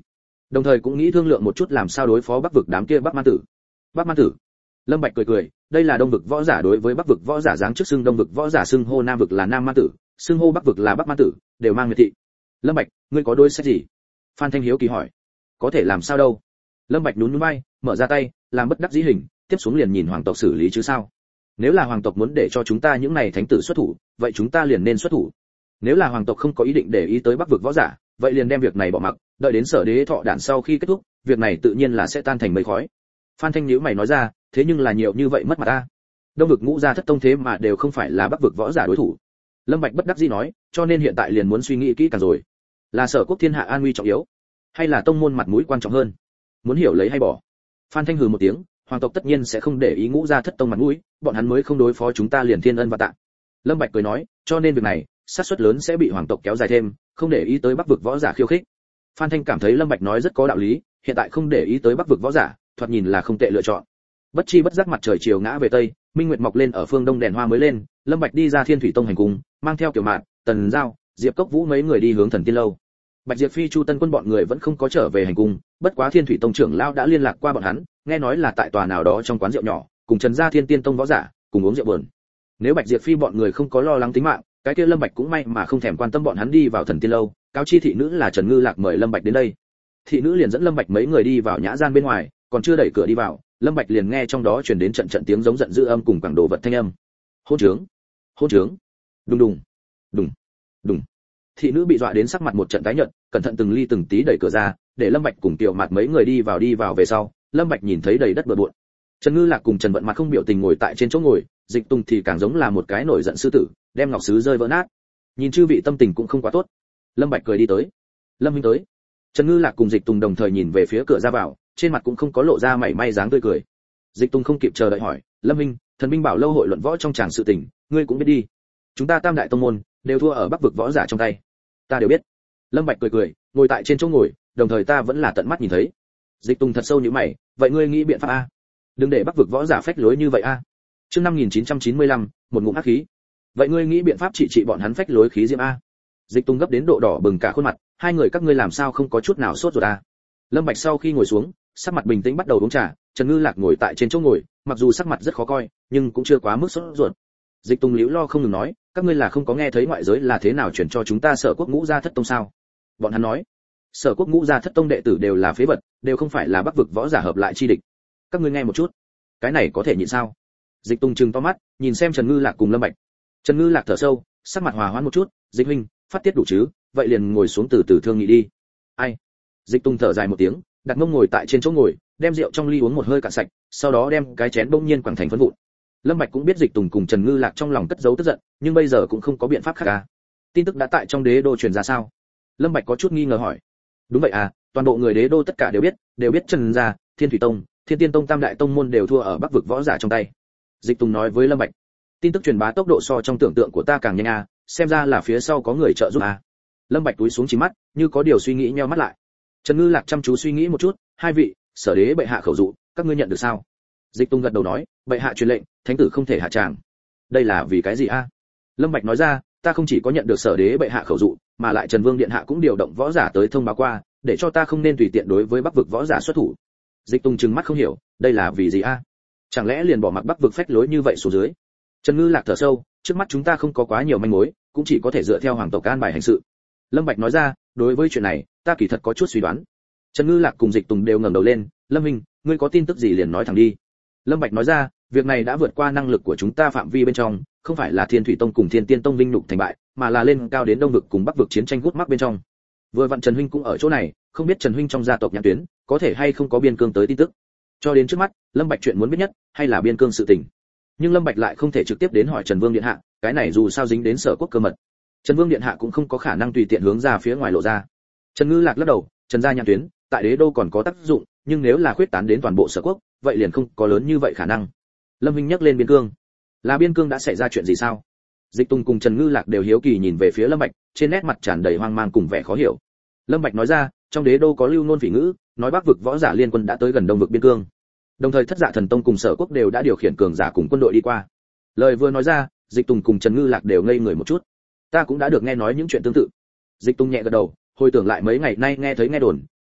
đồng thời cũng nghĩ thương lượng một chút làm sao đối phó bắc vực đám kia bắc man tử. Bắc man tử? Lâm Bạch cười cười, đây là đông vực võ giả đối với bắc vực võ giả giáng trước xưng đông vực võ giả xưng hô nam vực là nam man tử, xưng hô bắc vực là bắc man tử, đều mang miệt thị. Lâm Bạch, ngươi có đối sách gì? Phan Thanh hiếu kỳ hỏi. Có thể làm sao đâu? Lâm Bạch nhún nhún vai, mở ra tay, làm bất đắc dĩ hình, tiếp xuống liền nhìn hoàng tộc xử lý chứ sao. Nếu là hoàng tộc muốn để cho chúng ta những này thánh tử xuất thủ, vậy chúng ta liền nên xuất thủ. Nếu là hoàng tộc không có ý định để ý tới bắc vực võ giả, vậy liền đem việc này bỏ mặc, đợi đến sở đế thọ đản sau khi kết thúc, việc này tự nhiên là sẽ tan thành mây khói. Phan Thanh nhíu mày nói ra, thế nhưng là nhiều như vậy mất mặt ta. Đông vực ngũ gia thất tông thế mà đều không phải là bắc vực võ giả đối thủ. Lâm Bạch bất đắc dĩ nói, cho nên hiện tại liền muốn suy nghĩ kỹ càng rồi. Là sở quốc thiên hạ an nguy trọng yếu, hay là tông môn mặt mũi quan trọng hơn? Muốn hiểu lấy hay bỏ? Phan Thanh hừ một tiếng, hoàng tộc tất nhiên sẽ không để ý ngũ gia thất tông mặt mũi, bọn hắn mới không đối phó chúng ta liền thiên ân và tạ. Lâm Bạch cười nói, cho nên việc này, xác suất lớn sẽ bị hoàng tộc kéo dài thêm, không để ý tới bắc vực võ giả khiêu khích. Phan Thanh cảm thấy Lâm Bạch nói rất có đạo lý, hiện tại không để ý tới bắc vực võ giả, thoạt nhìn là không tệ lựa chọn. Bất chi bất giác mặt trời chiều ngã về tây, minh nguyệt mọc lên ở phương đông, đèn hoa mới lên, Lâm Bạch đi ra Thiên Thủy Tông hành cung, mang theo Kiều Mạn, Tần Giao, Diệp Cốc Vũ mấy người đi hướng Thần Tiên lâu. Bạch Diệp Phi, Chu Tân Quân bọn người vẫn không có trở về hành cung, bất quá Thiên Thủy Tông trưởng lão đã liên lạc qua bọn hắn, nghe nói là tại tòa nào đó trong quán rượu nhỏ, cùng Trần gia Thiên Tiên Tông võ giả cùng uống rượu buồn. Nếu Bạch Diệp Phi bọn người không có lo lắng tính mạng, cái kia Lâm Bạch cũng may mà không thèm quan tâm bọn hắn đi vào Thần Tiên lâu, cáo chi thị nữ là Trần Ngư Lạc mời Lâm Bạch đến đây. Thị nữ liền dẫn Lâm Bạch mấy người đi vào nhã gian bên ngoài, còn chưa đẩy cửa đi vào, Lâm Bạch liền nghe trong đó truyền đến trận trận tiếng giống giận dữ âm cùng quảng đồ vật thanh âm. Hỗn trướng, hỗn trướng, đùng đùng, đùng, đùng. Thị nữ bị dọa đến sắc mặt một trận tái nhợt, cẩn thận từng ly từng tí đẩy cửa ra, để Lâm Bạch cùng Tiểu Mạt mấy người đi vào đi vào về sau, Lâm Bạch nhìn thấy đầy đất bừa bộn. Trần Ngư Lạc cùng Trần Vận mặt không biểu tình ngồi tại trên chỗ ngồi, Dịch Tùng thì càng giống là một cái nổi giận sư tử, đem ngọc sứ rơi vỡ nát. Nhìn chư vị tâm tình cũng không quá tốt. Lâm Bạch cười đi tới. Lâm huynh tới. Trần Ngư Lạc cùng Dịch Tùng đồng thời nhìn về phía cửa ra vào, trên mặt cũng không có lộ ra mảy may dáng tươi cười. Dịch Tùng không kịp chờ đợi hỏi, Lâm huynh, thần binh bảo lâu hội luận võ trong tràng sự tình, ngươi cũng biết đi. Chúng ta Tam đại tông môn đều thua ở bắc vực võ giả trong tay. Ta đều biết. Lâm Bạch cười cười, ngồi tại trên chỗ ngồi, đồng thời ta vẫn là tận mắt nhìn thấy. Dịch Tùng thật sâu như mày, vậy ngươi nghĩ biện pháp a? Đừng để bắc vực võ giả phách lối như vậy a. Chương năm nghìn chín trăm chín mươi lăm, một ngụm ác khí. Vậy ngươi nghĩ biện pháp trị trị bọn hắn phách lối khí diễm a? Dịch Tùng gấp đến độ đỏ bừng cả khuôn mặt, hai người các ngươi làm sao không có chút nào sốt ruột a? Lâm Bạch sau khi ngồi xuống, sắc mặt bình tĩnh bắt đầu uống trà, Trần Ngư Lạc ngồi tại trên chỗ ngồi, mặc dù sắc mặt rất khó coi, nhưng cũng chưa quá mức sốt ruột. Dịch Tùng liễu lo không ngừng nói, các ngươi là không có nghe thấy ngoại giới là thế nào chuyển cho chúng ta Sở Quốc Ngũ gia thất tông sao? Bọn hắn nói, Sở Quốc Ngũ gia thất tông đệ tử đều là phế vật, đều không phải là bắc vực võ giả hợp lại chi địch. Các ngươi nghe một chút, cái này có thể nhịn sao? Dịch Tùng trừng to mắt, nhìn xem Trần Ngư Lạc cùng Lâm Bạch. Trần Ngư Lạc thở sâu, sắc mặt hòa hoãn một chút, Dịch huynh, phát tiết đủ chứ, vậy liền ngồi xuống từ từ thương nghị đi. Ai? Dịch Tùng thở dài một tiếng, đặt mông ngồi tại trên chỗ ngồi, đem rượu trong ly uống một hơi cạn sạch, sau đó đem cái chén bỗng nhiên quẳng thành phấn vụn. Lâm Bạch cũng biết Dịch Tùng cùng Trần Ngư Lạc trong lòng cất giấu tức giận, nhưng bây giờ cũng không có biện pháp khác à. Tin tức đã tại trong đế đô truyền ra sao? Lâm Bạch có chút nghi ngờ hỏi. Đúng vậy à, toàn bộ người đế đô tất cả đều biết, đều biết Trần gia, Thiên Thủy Tông, Thiên Tiên Tông tam đại tông môn đều thua ở bắc vực võ giả trong tay. Dịch Tùng nói với Lâm Bạch. Tin tức truyền bá tốc độ so trong tưởng tượng của ta càng nhanh à, xem ra là phía sau có người trợ giúp à. Lâm Bạch túi xuống chỉ mắt, như có điều suy nghĩ nheo mắt lại. Trần Ngư Lạc chăm chú suy nghĩ một chút, hai vị, Sở đế bệ hạ khẩu dụ, các ngươi nhận được sao? Dịch Tùng gật đầu nói, bệ hạ truyền lệnh, thánh tử không thể hạ tràng. Đây là vì cái gì a? Lâm Bạch nói ra, ta không chỉ có nhận được Sở đế bệ hạ khẩu dụ, mà lại Trần Vương điện hạ cũng điều động võ giả tới thông báo qua, để cho ta không nên tùy tiện đối với bắc vực võ giả xuất thủ. Dịch Tùng trừng mắt không hiểu, đây là vì gì a? Chẳng lẽ liền bỏ mặc bắc vực phách lối như vậy xuống dưới? Trần Ngư Lạc thở sâu, trước mắt chúng ta không có quá nhiều manh mối, cũng chỉ có thể dựa theo hoàng tộc an bài hành sự. Lâm Bạch nói ra, đối với chuyện này, ta kỳ thật có chút suy đoán. Trần Ngư Lạc cùng Dịch Tùng đều ngẩng đầu lên, Lâm huynh, ngươi có tin tức gì liền nói thẳng đi. Lâm Bạch nói ra, việc này đã vượt qua năng lực của chúng ta phạm vi bên trong, không phải là Thiên Thủy Tông cùng Thiên Tiên Tông vinh nhục thành bại, mà là lên cao đến đông vực cùng bắc vực chiến tranh gút mắc bên trong. Vừa vặn Trần huynh cũng ở chỗ này, không biết Trần huynh trong gia tộc nhãn tuyến, có thể hay không có biên cương tới tin tức. Cho đến trước mắt, Lâm Bạch chuyện muốn biết nhất, hay là biên cương sự tình. Nhưng Lâm Bạch lại không thể trực tiếp đến hỏi Trần Vương điện hạ, cái này dù sao dính đến Sở Quốc cơ mật. Trần Vương điện hạ cũng không có khả năng tùy tiện hướng ra phía ngoài lộ ra. Trần Ngư Lạc lắc đầu, Trần gia nhãn tuyến, tại đế đô còn có tác dụng, nhưng nếu là khuyết tán đến toàn bộ Sở Quốc, vậy liền không có lớn như vậy khả năng. Lâm huynh nhắc lên biên cương, là biên cương đã xảy ra chuyện gì sao? Dịch Tùng cùng Trần Ngư Lạc đều hiếu kỳ nhìn về phía Lâm Bạch, trên nét mặt tràn đầy hoang mang cùng vẻ khó hiểu. Lâm Bạch nói ra, trong đế đô có lưu ngôn phỉ ngữ, nói bắc vực võ giả liên quân đã tới gần đông vực biên cương. Đồng thời Thất Dạ Thần Tông cùng Sở Quốc đều đã điều khiển cường giả cùng quân đội đi qua. Lời vừa nói ra, Dịch Tùng cùng Trần Ngư Lạc đều ngây người một chút. Ta cũng đã được nghe nói những chuyện tương tự. Dịch Tùng nhẹ gật đầu, hồi tưởng lại mấy ngày nay nghe thấy nghe đồn,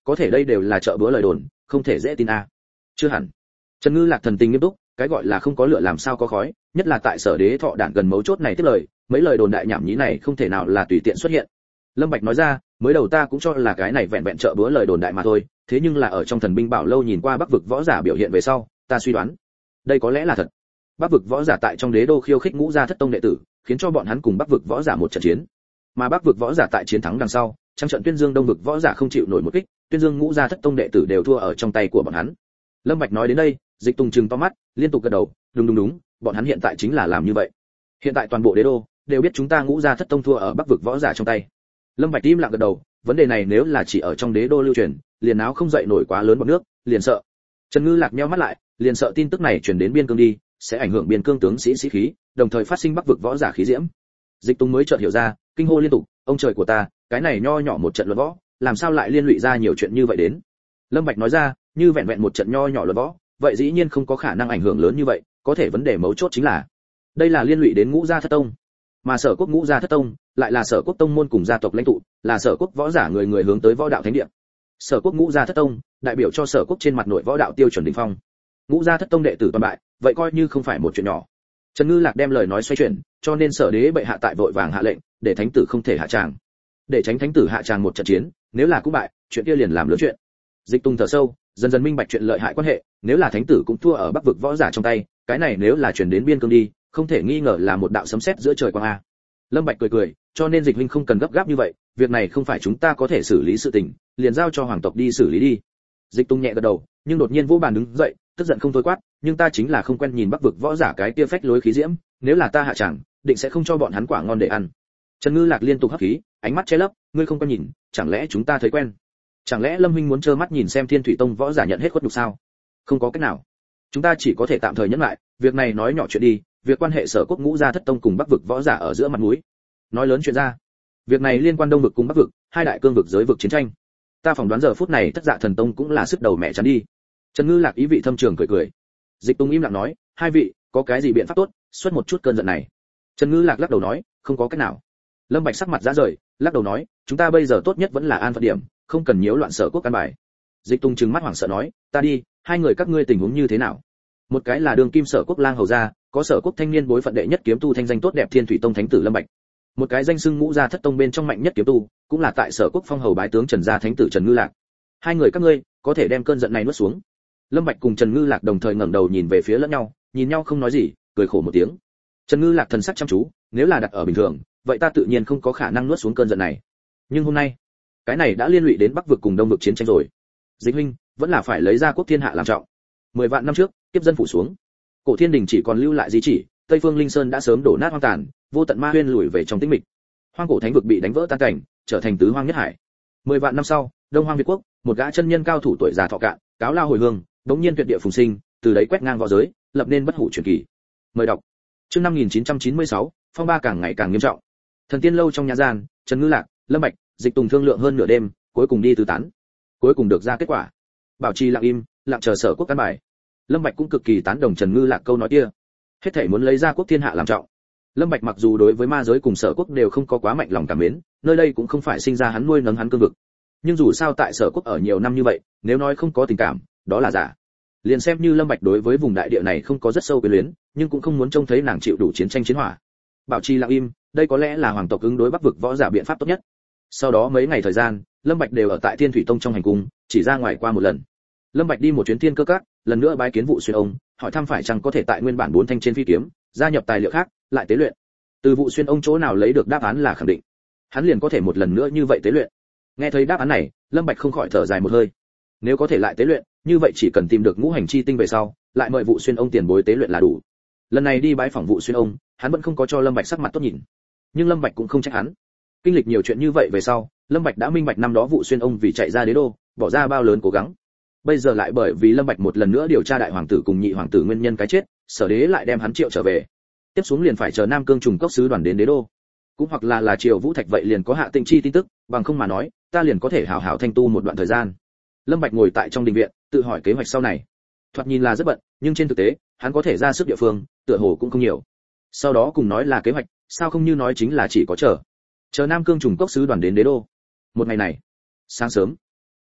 có thể đây đều là chợ búa lời đồn, không thể dễ tin a. Chưa hẳn. Trần Ngư Lạc thần tình nghiêm túc, cái gọi là không có lửa làm sao có khói, nhất là tại Sở Đế Thọ đản gần mấu chốt này tiếp lời, mấy lời đồn đại nhảm nhí này không thể nào là tùy tiện xuất hiện. Lâm Bạch nói ra, mới đầu ta cũng cho là cái này vẹn vẹn chợ búa lời đồn đại mà thôi, thế nhưng là ở trong Thần binh Bảo lâu nhìn qua Bắc vực võ giả biểu hiện về sau, ta suy đoán, đây có lẽ là thật. Bắc vực võ giả tại trong đế đô khiêu khích Ngũ Gia Thất Tông đệ tử, khiến cho bọn hắn cùng Bắc vực võ giả một trận chiến. Mà Bắc vực võ giả tại chiến thắng đằng sau, trong trận Tuyên Dương Đông vực võ giả không chịu nổi một kích, Tuyên Dương Ngũ Gia Thất Tông đệ tử đều thua ở trong tay của bọn hắn. Lâm Bạch nói đến đây, Dịch Tùng trừng to mắt, liên tục gật đầu, đúng đúng đúng, bọn hắn hiện tại chính là làm như vậy. Hiện tại toàn bộ đế đô đều biết chúng ta Ngũ Gia Thất Tông thua ở Bắc vực võ giả trong tay. Lâm Bạch im lặng gật đầu, vấn đề này nếu là chỉ ở trong đế đô lưu truyền, liền áo không dậy nổi quá lớn bọn nước, liền sợ. Trần Ngư Lạc nheo mắt lại, liền sợ tin tức này truyền đến biên cương đi, sẽ ảnh hưởng biên cương tướng sĩ sĩ khí, đồng thời phát sinh Bắc vực võ giả khí diễm. Dịch Tùng mới chợt hiểu ra, kinh hô liên tục, ông trời của ta, cái này nho nhỏ một trận luận võ, làm sao lại liên lụy ra nhiều chuyện như vậy đến? Lâm Bạch nói ra, như vẹn vẹn một trận nho nhỏ luận võ, vậy dĩ nhiên không có khả năng ảnh hưởng lớn như vậy, có thể vấn đề mấu chốt chính là, đây là liên lụy đến Ngũ Gia Thất Tông, mà Sở Quốc Ngũ Gia Thất Tông lại là Sở Quốc tông môn cùng gia tộc lãnh tụ, là Sở Quốc võ giả người người hướng tới võ đạo thánh địa. Sở Quốc Ngũ Gia Thất Tông đại biểu cho Sở Quốc trên mặt nội võ đạo tiêu chuẩn đỉnh phong. Ngũ Gia Thất Tông đệ tử toàn bại, vậy coi như không phải một chuyện nhỏ. Trần Ngư Lạc đem lời nói xoay chuyển, cho nên Sở Đế bệ hạ tại vội vàng hạ lệnh, để thánh tử không thể hạ tràng. Để tránh thánh tử hạ tràng một trận chiến, nếu là cũng bại, chuyện kia liền làm lớn chuyện. Dịch Tùng thở sâu, dần dần minh bạch chuyện lợi hại quan hệ, nếu là thánh tử cũng thua ở Bắc vực võ giả trong tay, cái này nếu là truyền đến biên cương đi, không thể nghi ngờ là một đạo sấm sét giữa trời quang a. Lâm Bạch cười cười, cho nên Dịch huynh không cần gấp gáp như vậy, việc này không phải chúng ta có thể xử lý sự tình, liền giao cho hoàng tộc đi xử lý đi. Dịch Tùng nhẹ gật đầu, nhưng đột nhiên vô bàn đứng dậy, tức giận không thôi quát, nhưng ta chính là không quen nhìn Bắc vực võ giả cái kia phách lối khí diễm, nếu là ta hạ chẳng, định sẽ không cho bọn hắn quả ngon để ăn. Trần Ngư Lạc liên tục hấp khí, ánh mắt che lấp, ngươi không quen nhìn, chẳng lẽ chúng ta thấy quen? Chẳng lẽ Lâm huynh muốn trơ mắt nhìn xem Thiên Thủy Tông võ giả nhận hết khuất nhục sao? Không có cách nào. Chúng ta chỉ có thể tạm thời nhẫn lại, việc này nói nhỏ chuyện đi, việc quan hệ Sở Quốc Ngũ Gia Thất Tông cùng Bắc vực võ giả ở giữa mặt mũi. Nói lớn chuyện ra. Việc này liên quan Đông vực cùng Bắc vực, hai đại cương vực giới vực chiến tranh. Ta phỏng đoán giờ phút này Thất Dạ Thần Tông cũng là sức đầu mẹ chắn đi. Trần Ngư Lạc ý vị thâm trường cười cười. Dịch Tùng im lặng nói, hai vị, có cái gì biện pháp tốt, xuất một chút cơn giận này. Trần Ngư Lạc lắc đầu nói, không có cách nào. Lâm Bạch sắc mặt ra rời, lắc đầu nói, chúng ta bây giờ tốt nhất vẫn là an phận điểm, không cần nhiễu loạn Sở Quốc căn bài. Dịch Tùng trừng mắt hoảng sợ nói, ta đi, hai người các ngươi tình huống như thế nào? Một cái là đường kim Sở Quốc lang hầu gia, có Sở Quốc thanh niên bối phận đệ nhất kiếm tu thanh danh tốt đẹp Thiên Thủy Tông thánh tử Lâm Bạch. Một cái danh xưng Ngũ Gia Thất Tông bên trong mạnh nhất kiếm tu, cũng là tại Sở Quốc phong hầu bái tướng Trần gia thánh tử Trần Ngư Lạc. Hai người các ngươi có thể đem cơn giận này nuốt xuống. Lâm Bạch cùng Trần Ngư Lạc đồng thời ngẩng đầu nhìn về phía lẫn nhau, nhìn nhau không nói gì, cười khổ một tiếng. Trần Ngư Lạc thần sắc chăm chú, nếu là đặt ở bình thường, vậy ta tự nhiên không có khả năng nuốt xuống cơn giận này. Nhưng hôm nay, cái này đã liên lụy đến Bắc vực cùng Đông vực chiến tranh rồi. Dịch huynh, vẫn là phải lấy ra quốc thiên hạ làm trọng. Mười vạn năm trước, tiếp dân phủ xuống. Cổ Thiên Đình chỉ còn lưu lại di chỉ, Tây Phương Linh Sơn đã sớm đổ nát hoang tàn, vô tận ma huyên lùi về trong tĩnh mịch. Hoang cổ thánh vực bị đánh vỡ tan cảnh, trở thành tứ hoang nhất hải. Mười vạn năm sau, Đông Hoang Việt quốc, một gã chân nhân cao thủ tuổi già thọ cạn, cáo lao hồi hương, đống nhiên tuyệt địa phùng sinh, từ đấy quét ngang võ giới, lập nên bất hủ truyền kỳ. Mời đọc. Chương năm nghìn chín trăm chín mươi sáu, phong ba càng ngày càng nghiêm trọng. Thần Tiên lâu trong nhà gian, Trần Ngư Lạc, Lâm Bạch, Dịch Tùng thương lượng hơn nửa đêm, cuối cùng đi tứ tán. Cuối cùng được ra kết quả. Bảo trì lặng im, lặng chờ Sở Quốc căn bài. Lâm Bạch cũng cực kỳ tán đồng Trần Ngư Lạc câu nói kia. Hết thảy muốn lấy ra quốc thiên hạ làm trọng. Lâm Bạch mặc dù đối với ma giới cùng Sở Quốc đều không có quá mạnh lòng cảm mến, nơi đây cũng không phải sinh ra hắn nuôi nấng hắn cương vực. Nhưng dù sao tại Sở Quốc ở nhiều năm như vậy, nếu nói không có tình cảm, đó là giả. Liền xem như Lâm Bạch đối với vùng đại địa này không có rất sâu quyến luyến, nhưng cũng không muốn trông thấy nàng chịu đủ chiến tranh chiến hỏa. Bảo trì lặng im, đây có lẽ là hoàng tộc ứng đối Bắc vực võ giả biện pháp tốt nhất. Sau đó mấy ngày thời gian, Lâm Bạch đều ở tại Thiên Thủy Tông trong hành cung, chỉ ra ngoài qua một lần. Lâm Bạch đi một chuyến Thiên Cơ Các, lần nữa bái kiến Vụ Xuyên ông, hỏi thăm phải chăng có thể tại nguyên bản bốn thanh trên phi kiếm, gia nhập tài liệu khác, lại tế luyện. Từ Vụ Xuyên ông chỗ nào lấy được đáp án là khẳng định, hắn liền có thể một lần nữa như vậy tế luyện. Nghe thấy đáp án này, Lâm Bạch không khỏi thở dài một hơi. Nếu có thể lại tế luyện, như vậy chỉ cần tìm được ngũ hành chi tinh về sau, lại mời Vụ Xuyên ông tiền bối tế luyện là đủ. Lần này đi bái phỏng Vụ Xuyên ông, hắn vẫn không có cho Lâm Bạch sắc mặt tốt nhìn. Nhưng Lâm Bạch cũng không trách hắn. Kinh lịch nhiều chuyện như vậy về sau, Lâm Bạch đã minh bạch năm đó Vụ Xuyên ông vì chạy ra đế đô, bỏ ra bao lớn cố gắng. Bây giờ lại bởi vì Lâm Bạch một lần nữa điều tra đại hoàng tử cùng nhị hoàng tử nguyên nhân cái chết, Sở Đế lại đem hắn triệu trở về. Tiếp xuống liền phải chờ Nam Cương trùng cốc sứ đoàn đến đế đô. Cũng hoặc là là Triều Vũ Thạch vậy liền có Hạ Tịnh Chi tin tức, bằng không mà nói, ta liền có thể hảo hảo thanh tu một đoạn thời gian. Lâm Bạch ngồi tại trong đình viện, tự hỏi kế hoạch sau này. Thoạt nhìn là rất bận, nhưng trên thực tế, hắn có thể ra sức địa phương, tựa hồ cũng không nhiều. Sau đó cùng nói là kế hoạch, sao không như nói chính là chỉ có chờ. Chờ Nam Cương trùng cốc sứ đoàn đến đế đô. Một ngày này, sáng sớm,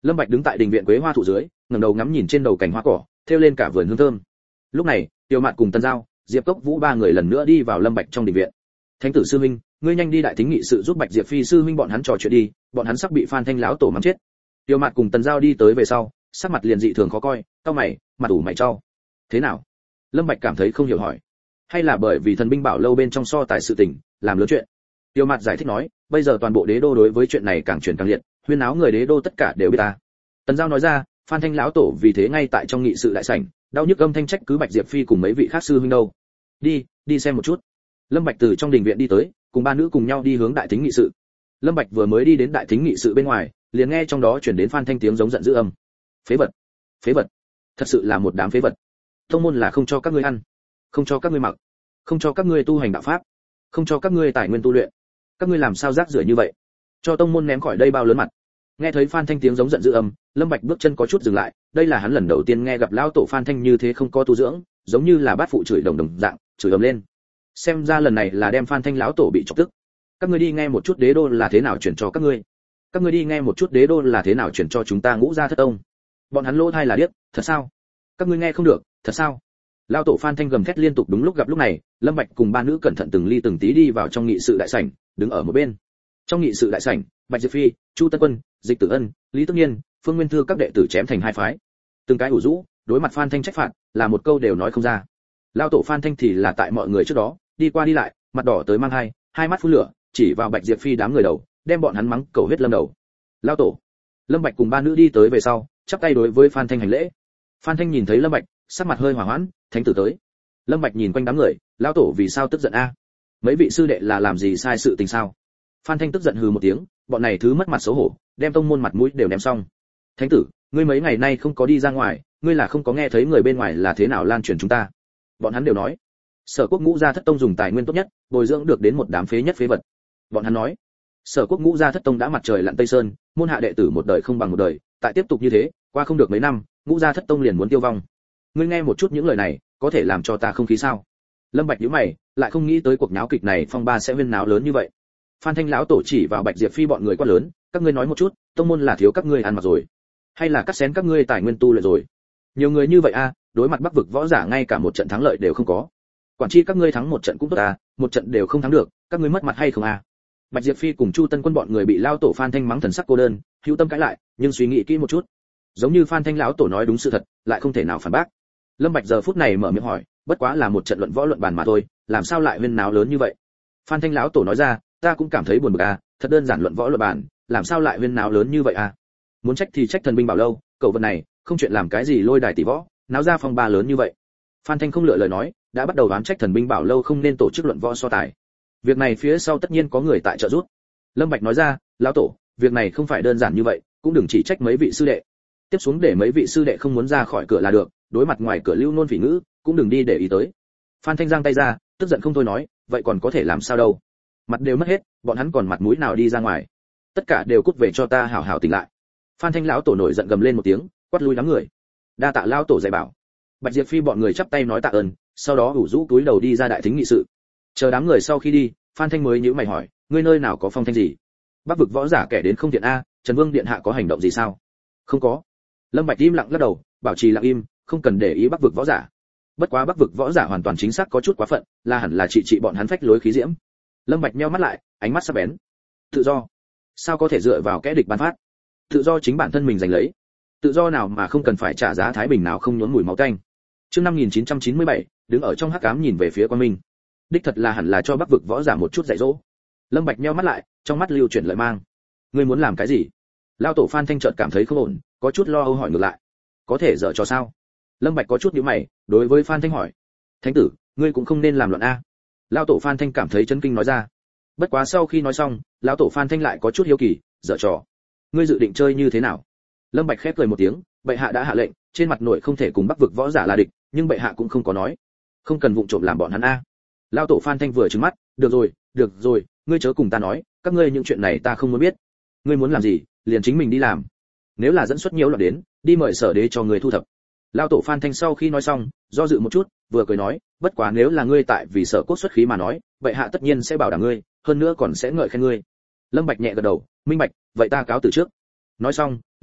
Lâm Bạch đứng tại đình viện quế hoa thụ dưới, ngẩng đầu ngắm nhìn trên đầu cành hoa cỏ, thêu lên cả vườn hương thơm. Lúc này, Tiêu Mạn cùng Tần Giao, Diệp Cốc Vũ ba người lần nữa đi vào Lâm Bạch trong đình viện. Thánh tử sư huynh, ngươi nhanh đi đại thính nghị sự giúp Bạch Diệp Phi sư huynh bọn hắn trò chuyện đi, bọn hắn sắp bị Phan Thanh lão tổ mắng chết. Tiêu Mạn cùng Tần Giao đi tới về sau, sắc mặt liền dị thường khó coi, cau mày, mặt ủ mày chau. Thế nào? Lâm Bạch cảm thấy không hiểu hỏi. Hay là bởi vì thần binh bảo lâu bên trong so tài sự tình, làm lớn chuyện? Tiêu Mạn giải thích nói, bây giờ toàn bộ đế đô đối với chuyện này càng truyền càng liệt, huyên náo người đế đô tất cả đều biết ta. Tần Giao nói ra, Phan Thanh lão tổ vì thế ngay tại trong nghị sự đại sảnh, đau nhức âm thanh trách cứ Bạch Diệp Phi cùng mấy vị khác sư huynh đâu. Đi, đi xem một chút. Lâm Bạch từ trong đình viện đi tới, cùng ba nữ cùng nhau đi hướng đại thính nghị sự. Lâm Bạch vừa mới đi đến đại thính nghị sự bên ngoài, liền nghe trong đó truyền đến Phan Thanh tiếng giống giận dữ âm. Phế vật, phế vật, thật sự là một đám phế vật. Tông môn là không cho các ngươi ăn, không cho các ngươi mặc, không cho các ngươi tu hành đạo pháp, không cho các ngươi tài nguyên tu luyện. Các ngươi làm sao rác rưởi như vậy? Cho tông môn ném khỏi đây bao lớn mặt. Nghe thấy Phan Thanh tiếng giống giận dữ âm, Lâm Bạch bước chân có chút dừng lại, đây là hắn lần đầu tiên nghe gặp lão tổ Phan Thanh như thế không có tu dưỡng, giống như là bát phụ chửi đồng đồng dạng, chửi ầm lên. Xem ra lần này là đem Phan Thanh lão tổ bị chọc tức. Các ngươi đi nghe một chút đế đô là thế nào chuyển cho các ngươi. Các ngươi đi nghe một chút đế đô là thế nào chuyển cho chúng ta Ngũ Gia Thất Tông. Bọn hắn lỗ tai là điếc, thật sao? Các ngươi nghe không được, thật sao? Lão tổ Phan Thanh gầm thét liên tục. Đúng lúc gặp lúc này, Lâm Bạch cùng ba nữ cẩn thận từng ly từng tí đi vào trong nghị sự đại sảnh, đứng ở một bên. Trong nghị sự đại sảnh, Bạch Diệp Phi, Chu Tân Quân, Dịch Tử Ân, Lý Tức Nhiên, Phương Nguyên Thư các đệ tử chém thành hai phái. Từng cái ủ rũ, đối mặt Phan Thanh trách phạt, là một câu đều nói không ra. Lão tổ Phan Thanh thì là tại mọi người trước đó, đi qua đi lại, mặt đỏ tới mang hai, hai mắt phun lửa, chỉ vào Bạch Diệp Phi đám người đầu, đem bọn hắn mắng cầu huyết lâm đầu. Lão tổ. Lâm Bạch cùng ba nữ đi tới về sau, chắp tay đối với Phan Thanh hành lễ. Phan Thanh nhìn thấy Lâm Bạch, sắc mặt hơi hỏa hoãn, thánh tử tới. Lâm Bạch nhìn quanh đám người, lão tổ vì sao tức giận a? Mấy vị sư đệ là làm gì sai sự tình sao? Phan Thanh tức giận hừ một tiếng, bọn này thứ mất mặt xấu hổ, đem tông môn mặt mũi đều ném xong. Thánh tử, ngươi mấy ngày nay không có đi ra ngoài, ngươi là không có nghe thấy người bên ngoài là thế nào lan truyền chúng ta. Bọn hắn đều nói, Sở Quốc Ngũ Gia Thất Tông dùng tài nguyên tốt nhất, bồi dưỡng được đến một đám phế nhất phế vật. Bọn hắn nói, Sở Quốc Ngũ Gia Thất Tông đã mặt trời lặn Tây Sơn, môn hạ đệ tử một đời không bằng một đời, tại tiếp tục như thế, qua không được mấy năm, Ngũ Gia Thất Tông liền muốn tiêu vong. Ngươi nghe một chút những lời này, có thể làm cho ta không khí sao? Lâm Bạch nhíu mày, lại không nghĩ tới cuộc náo kịch này phong ba sẽ huyên náo lớn như vậy. Phan Thanh lão tổ chỉ vào Bạch Diệp Phi bọn người quá lớn, các ngươi nói một chút, tông môn là thiếu các ngươi ăn mặc rồi, hay là cắt xén các ngươi tài nguyên tu luyện rồi? Nhiều người như vậy a, đối mặt Bắc vực võ giả ngay cả một trận thắng lợi đều không có. Quản chi các ngươi thắng một trận cũng tốt à, một trận đều không thắng được, các ngươi mất mặt hay không a? Bạch Diệp Phi cùng Chu Tân Quân bọn người bị lão tổ Phan Thanh mắng thần sắc cô đơn, hữu tâm cãi lại, nhưng suy nghĩ kỹ một chút, giống như Phan Thanh lão tổ nói đúng sự thật, lại không thể nào phản bác. Lâm Bạch giờ phút này mở miệng hỏi, bất quá là một trận luận võ luận bàn mà thôi, làm sao lại huyên náo lớn như vậy? Phan Thanh lão tổ nói ra, ta cũng cảm thấy buồn bực à, thật đơn giản luận võ luận bàn, làm sao lại huyên náo lớn như vậy à? Muốn trách thì trách thần binh bảo lâu, cậu vật này, không chuyện làm cái gì lôi đài tỷ võ, náo ra phong ba lớn như vậy. Phan Thanh không lựa lời nói, đã bắt đầu đoán trách thần binh bảo lâu không nên tổ chức luận võ so tài. Việc này phía sau tất nhiên có người tại trợ giúp. Lâm Bạch nói ra, lão tổ, việc này không phải đơn giản như vậy, cũng đừng chỉ trách mấy vị sư đệ. Tiếp xuống để mấy vị sư đệ không muốn ra khỏi cửa là được, đối mặt ngoài cửa lưu nôn phỉ ngữ, cũng đừng đi để ý tới. Phan Thanh giang tay ra, tức giận không thôi nói, vậy còn có thể làm sao đâu? Mặt đều mất hết, bọn hắn còn mặt mũi nào đi ra ngoài? Tất cả đều cút về cho ta hảo hảo tỉnh lại. Phan Thanh lão tổ nổi giận gầm lên một tiếng, quát lui đám người. Đa tạ lão tổ dạy bảo. Bạch Diệp Phi bọn người chắp tay nói tạ ơn, sau đó ủ rũ túi đầu đi ra đại thính nghị sự. Chờ đám người sau khi đi, Phan Thanh mới nhíu mày hỏi, ngươi nơi nào có phong thanh gì? Bắc vực võ giả kẻ đến không thiện a, Trần Vương điện hạ có hành động gì sao? Không có. Lâm Bạch im lặng lắc đầu, bảo trì lặng im, không cần để ý Bắc vực võ giả. Bất quá Bắc vực võ giả hoàn toàn chính xác có chút quá phận, là hẳn là trị trị bọn hắn phách lối khí diễm. Lâm Bạch nheo mắt lại, ánh mắt sắc bén. Tự do, sao có thể dựa vào kẻ địch ban phát? Tự do chính bản thân mình giành lấy. Tự do nào mà không cần phải trả giá thái bình nào không nhốn mùi máu tanh. Chương năm nghìn chín trăm chín mươi bảy, đứng ở trong hắc ám nhìn về phía Quan Minh. Đích thật là hẳn là cho Bắc vực võ giả một chút dạy dỗ. Lâm Bạch nheo mắt lại, trong mắt lưu chuyển lợi mang. Ngươi muốn làm cái gì? Lão tổ Phan Thanh chợt cảm thấy không ổn, có chút lo âu hỏi ngược lại. Có thể dở trò sao? Lâm Bạch có chút nhíu mày, đối với Phan Thanh hỏi. Thánh tử, ngươi cũng không nên làm loạn a. Lão tổ Phan Thanh cảm thấy chấn kinh nói ra. Bất quá sau khi nói xong, lão tổ Phan Thanh lại có chút hiếu kỳ, dở trò. Ngươi dự định chơi như thế nào? Lâm Bạch khép cười một tiếng, bệ hạ đã hạ lệnh, trên mặt nội không thể cùng Bắc vực võ giả là địch, nhưng bệ hạ cũng không có nói, không cần vụng trộm làm bọn hắn a. Lão tổ Phan Thanh vừa trừng mắt, được rồi, được rồi, ngươi chớ cùng ta nói, các ngươi những chuyện này ta không muốn biết. Ngươi muốn làm gì, liền chính mình đi làm. Nếu là dẫn xuất nhiễu loạn đến, đi mời sở đế cho người thu thập. Lão tổ Phan Thanh sau khi nói xong, do dự một chút, vừa cười nói, bất quá nếu là ngươi tại vì sở quốc xuất khí mà nói, bệ hạ tất nhiên sẽ bảo đảm ngươi, hơn nữa còn sẽ ngợi khen ngươi. Lâm Bạch nhẹ gật đầu, minh bạch, vậy ta cáo từ trước. Nói xong,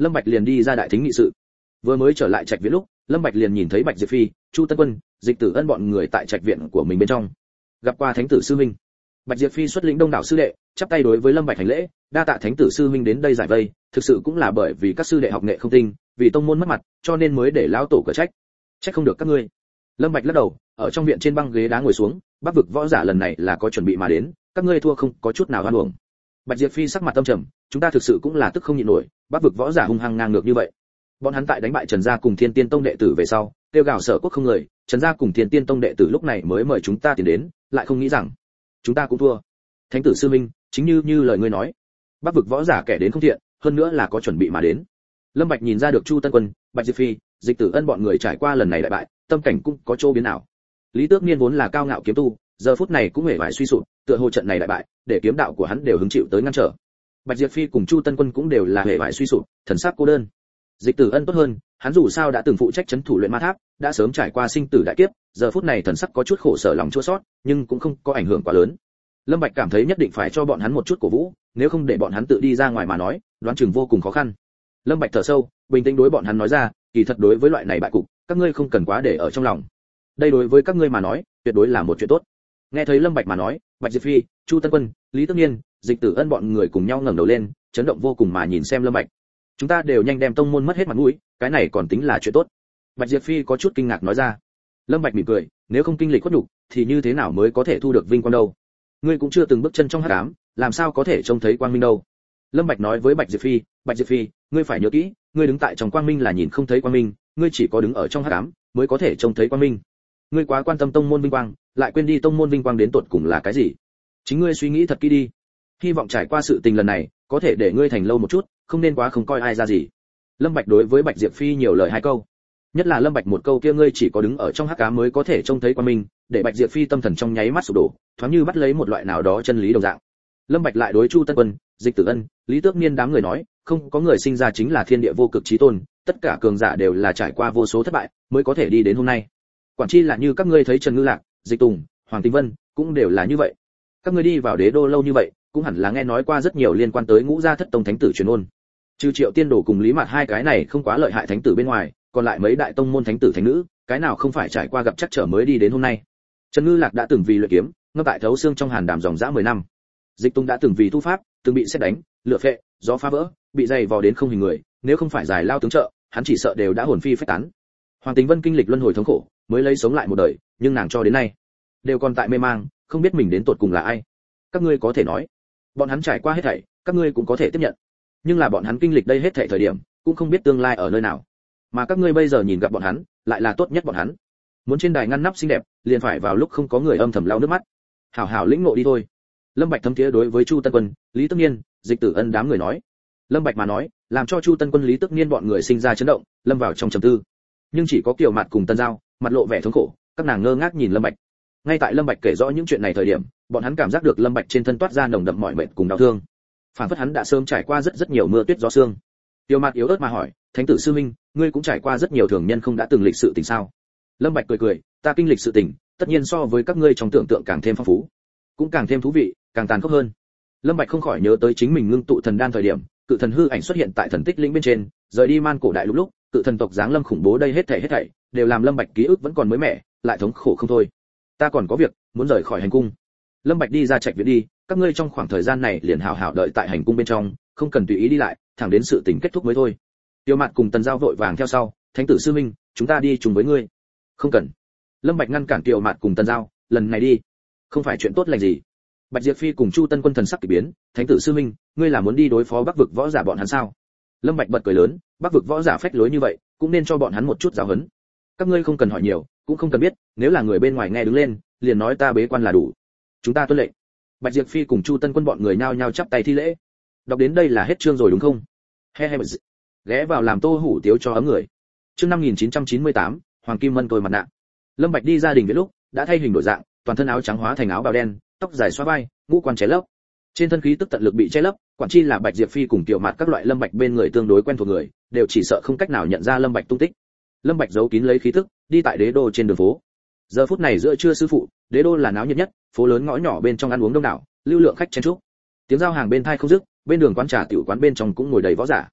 Lâm Bạch liền đi ra đại thính nghị sự. Vừa mới trở lại trạch viện lúc, Lâm Bạch liền nhìn thấy Bạch Diệp Phi, Chu Tân Quân, Dịch Tử Ân bọn người tại trạch viện của mình bên trong. Gặp qua Thánh tử sư huynh. Bạch Diệp Phi xuất lĩnh đông đảo sư đệ, chắp tay đối với Lâm Bạch hành lễ, đa tạ Thánh tử sư huynh đến đây giải vây, thực sự cũng là bởi vì các sư đệ học nghệ không tinh, vì tông môn mất mặt, cho nên mới để lão tổ cở trách. Trách không được các ngươi. Lâm Bạch lắc đầu, ở trong viện trên băng ghế đá ngồi xuống, Bắc vực võ giả lần này là có chuẩn bị mà đến, các ngươi thua không có chút nào hoan uổng. Bạch Diệp Phi sắc mặt tâm trầm, chúng ta thực sự cũng là tức không nhịn nổi, Bắc vực võ giả hung hăng ngang ngược như vậy. Bọn hắn tại đánh bại Trần gia cùng Thiên Tiên Tông đệ tử về sau, kêu gào sở quốc không người, Trần gia cùng Thiên Tiên Tông đệ tử lúc này mới mời chúng ta tiến đến, lại không nghĩ rằng chúng ta cũng thua. Thánh tử sư minh, chính như như lời ngươi nói, Bắc vực võ giả kẻ đến không thiện, hơn nữa là có chuẩn bị mà đến. Lâm Bạch nhìn ra được Chu Tân Quân, Bạch Diệp Phi, Dịch Tử Ân bọn người trải qua lần này đại bại, tâm cảnh cũng có chỗ biến ảo. Lý Tước Niên vốn là cao ngạo kiếm tu, giờ phút này cũng hề bại suy sụp, tựa hồ trận này đại bại, để kiếm đạo của hắn đều hứng chịu tới ngăn trở. Bạch Diệp Phi cùng Chu Tân Quân cũng đều là hề bại suy sụp, thần sắc cô đơn. Dịch Tử Ân tốt hơn, hắn dù sao đã từng phụ trách trấn thủ luyện ma tháp, đã sớm trải qua sinh tử đại kiếp, giờ phút này thần sắc có chút khổ sở lòng chua xót, nhưng cũng không có ảnh hưởng quá lớn. Lâm Bạch cảm thấy nhất định phải cho bọn hắn một chút cổ vũ, nếu không để bọn hắn tự đi ra ngoài mà nói, đoán chừng vô cùng khó khăn. Lâm Bạch thở sâu, bình tĩnh đối bọn hắn nói ra, kỳ thật đối với loại này bại cục, các ngươi không cần quá để ở trong lòng. Đây đối với các ngươi mà nói, tuyệt đối là một chuyện tốt. Nghe thấy Lâm Bạch mà nói, Bạch Diệp Phi, Chu Tân Quân, Lý Tước Niên, Dịch Tử Ân bọn người cùng nhau ngẩng đầu lên, chấn động vô cùng mà nhìn xem Lâm Bạch. Chúng ta đều nhanh đem tông môn mất hết mặt mũi, cái này còn tính là chuyện tốt. Bạch Diệp Phi có chút kinh ngạc nói ra. Lâm Bạch mỉm cười, nếu không kinh lịch khuất nhục, thì như thế nào mới có thể thu được vinh quang đâu? Ngươi cũng chưa từng bước chân trong hắc ám, làm sao có thể trông thấy quang minh đâu? Lâm Bạch nói với Bạch Diệp Phi, Bạch Diệp Phi, ngươi phải nhớ kỹ, ngươi đứng tại trong quang minh là nhìn không thấy quang minh, ngươi chỉ có đứng ở trong hắc ám mới có thể trông thấy quang minh. Ngươi quá quan tâm tông môn vinh quang, lại quên đi tông môn vinh quang đến tột cùng là cái gì? Chính ngươi suy nghĩ thật kỹ đi. Hy vọng trải qua sự tình lần này, có thể để ngươi thành lâu một chút, không nên quá không coi ai ra gì. Lâm Bạch đối với Bạch Diệp Phi nhiều lời hai câu. Nhất là Lâm Bạch một câu kia ngươi chỉ có đứng ở trong hắc ám mới có thể trông thấy quang minh, để Bạch Diệp Phi tâm thần trong nháy mắt sụp đổ, thoáng như bắt lấy một loại nào đó chân lý đồng dạng. Lâm Bạch lại đối Chu Tân Quân, Dịch Tử Ân, Lý Tước Niên đám người nói, không có người sinh ra chính là thiên địa vô cực chí tôn, tất cả cường giả đều là trải qua vô số thất bại mới có thể đi đến hôm nay. Quản chi là như các ngươi thấy Trần Ngư Lạc, Dịch Tùng, Hoàng Tinh Vân, cũng đều là như vậy. Các ngươi đi vào đế đô lâu như vậy, cũng hẳn là nghe nói qua rất nhiều liên quan tới Ngũ Gia Thất Tông thánh tử truyền ôn. Trừ Triệu Tiên Đồ cùng Lý Mạt hai cái này không quá lợi hại thánh tử bên ngoài, còn lại mấy đại tông môn thánh tử thánh nữ, cái nào không phải trải qua gặp chắc trở mới đi đến hôm nay. Trần Ngư Lạc đã từng vì luyện kiếm, ngâm tại thấu xương trong hàn đàm dòng dã mười năm. Dịch Tùng đã từng vì tu pháp, từng bị sét đánh, lửa phệ, gió phá vỡ, bị dày vò đến không hình người, nếu không phải giải lao tướng trợ, hắn chỉ sợ đều đã hồn phi phách tán. Hoàng Tình Vân kinh lịch luân hồi thống khổ, mới lấy sống lại một đời, nhưng nàng cho đến nay đều còn tại mê mang, không biết mình đến tột cùng là ai. Các ngươi có thể nói, bọn hắn trải qua hết thảy, các ngươi cũng có thể tiếp nhận. Nhưng là bọn hắn kinh lịch đây hết thảy thời điểm, cũng không biết tương lai ở nơi nào. Mà các ngươi bây giờ nhìn gặp bọn hắn, lại là tốt nhất bọn hắn. Muốn trên đài ngăn nắp xinh đẹp, liền phải vào lúc không có người âm thầm lau nước mắt. Hảo hảo lĩnh ngộ đi thôi. Lâm Bạch thấm thiế đối với Chu Tân Quân, Lý Tước Niên, Dịch Tử Ân đám người nói. Lâm Bạch mà nói, làm cho Chu Tân Quân, Lý Tước Niên bọn người sinh ra chấn động, lâm vào trong trầm tư. Nhưng chỉ có Kiều Mạt cùng Tân Giao, mặt lộ vẻ thống khổ, các nàng ngơ ngác nhìn Lâm Bạch. Ngay tại Lâm Bạch kể rõ những chuyện này thời điểm, bọn hắn cảm giác được Lâm Bạch trên thân toát ra nồng đậm mỏi mệt cùng đau thương. Phản phất hắn đã sớm trải qua rất rất nhiều mưa tuyết gió sương. Kiều Mạt yếu ớt mà hỏi, Thánh tử sư minh, ngươi cũng trải qua rất nhiều thường nhân không đã từng lịch sự tình sao? Lâm Bạch cười cười, ta kinh lịch sự tình, tất nhiên so với các ngươi trong tưởng tượng càng thêm phong phú, cũng càng thêm thú vị, càng tàn khốc hơn. Lâm Bạch không khỏi nhớ tới chính mình ngưng tụ thần đan thời điểm, cự thần hư ảnh xuất hiện tại thần tích lĩnh bên trên, rời đi man cổ đại lúc lúc, cự thần tộc giáng lâm khủng bố đây hết thảy hết thảy, đều làm Lâm Bạch ký ức vẫn còn mới mẻ, lại thống khổ không thôi. Ta còn có việc, muốn rời khỏi hành cung. Lâm Bạch đi ra trạch viện đi, các ngươi trong khoảng thời gian này liền hảo hảo đợi tại hành cung bên trong, không cần tùy ý đi lại, thẳng đến sự tình kết thúc mới thôi. Tiêu Mạt cùng Tần Giao vội vàng theo sau, Thánh tử sư minh, chúng ta đi chung với ngươi. Không cần. Lâm Bạch ngăn cản Tiêu Mạt cùng Tần Giao, lần này đi, không phải chuyện tốt lành gì. Bạch Diệp Phi cùng Chu Tân Quân thần sắc kỳ biến, Thánh tử sư minh, ngươi là muốn đi đối phó Bắc vực võ giả bọn hắn sao? Lâm Bạch bật cười lớn, Bắc vực võ giả phách lối như vậy, cũng nên cho bọn hắn một chút giáo huấn. Các ngươi không cần hỏi nhiều, cũng không cần biết, nếu là người bên ngoài nghe đứng lên, liền nói ta bế quan là đủ. Chúng ta tuân lệnh. Bạch Diệp Phi cùng Chu Tân Quân bọn người nhao nhao chắp tay thi lễ. Đọc đến đây là hết chương rồi đúng không? He he. Ghé vào làm tô hủ tiếu cho ấm người. Chương năm nghìn chín trăm chín mươi tám, Hoàng Kim Mân tôi mặt nạ. Lâm Bạch đi gia đình viết lúc, đã thay hình đổi dạng, toàn thân áo trắng hóa thành áo bào đen, tóc dài xóa vai, ngũ quan che lấp. Trên thân khí tức tận lực bị che lấp, quản chi là Bạch Diệp Phi cùng Tiểu Mạt các loại Lâm Bạch bên người tương đối quen thuộc người, đều chỉ sợ không cách nào nhận ra Lâm Bạch tung tích. Lâm Bạch giấu kín lấy khí tức, đi tại đế đô trên đường phố. Giờ phút này giữa trưa sư phụ, đế đô là náo nhiệt nhất, phố lớn ngõ nhỏ bên trong ăn uống đông đảo, lưu lượng khách chen chúc. Tiếng giao hàng bên tai không dứt, bên đường quán trà tiểu quán bên trong cũng ngồi đầy võ giả.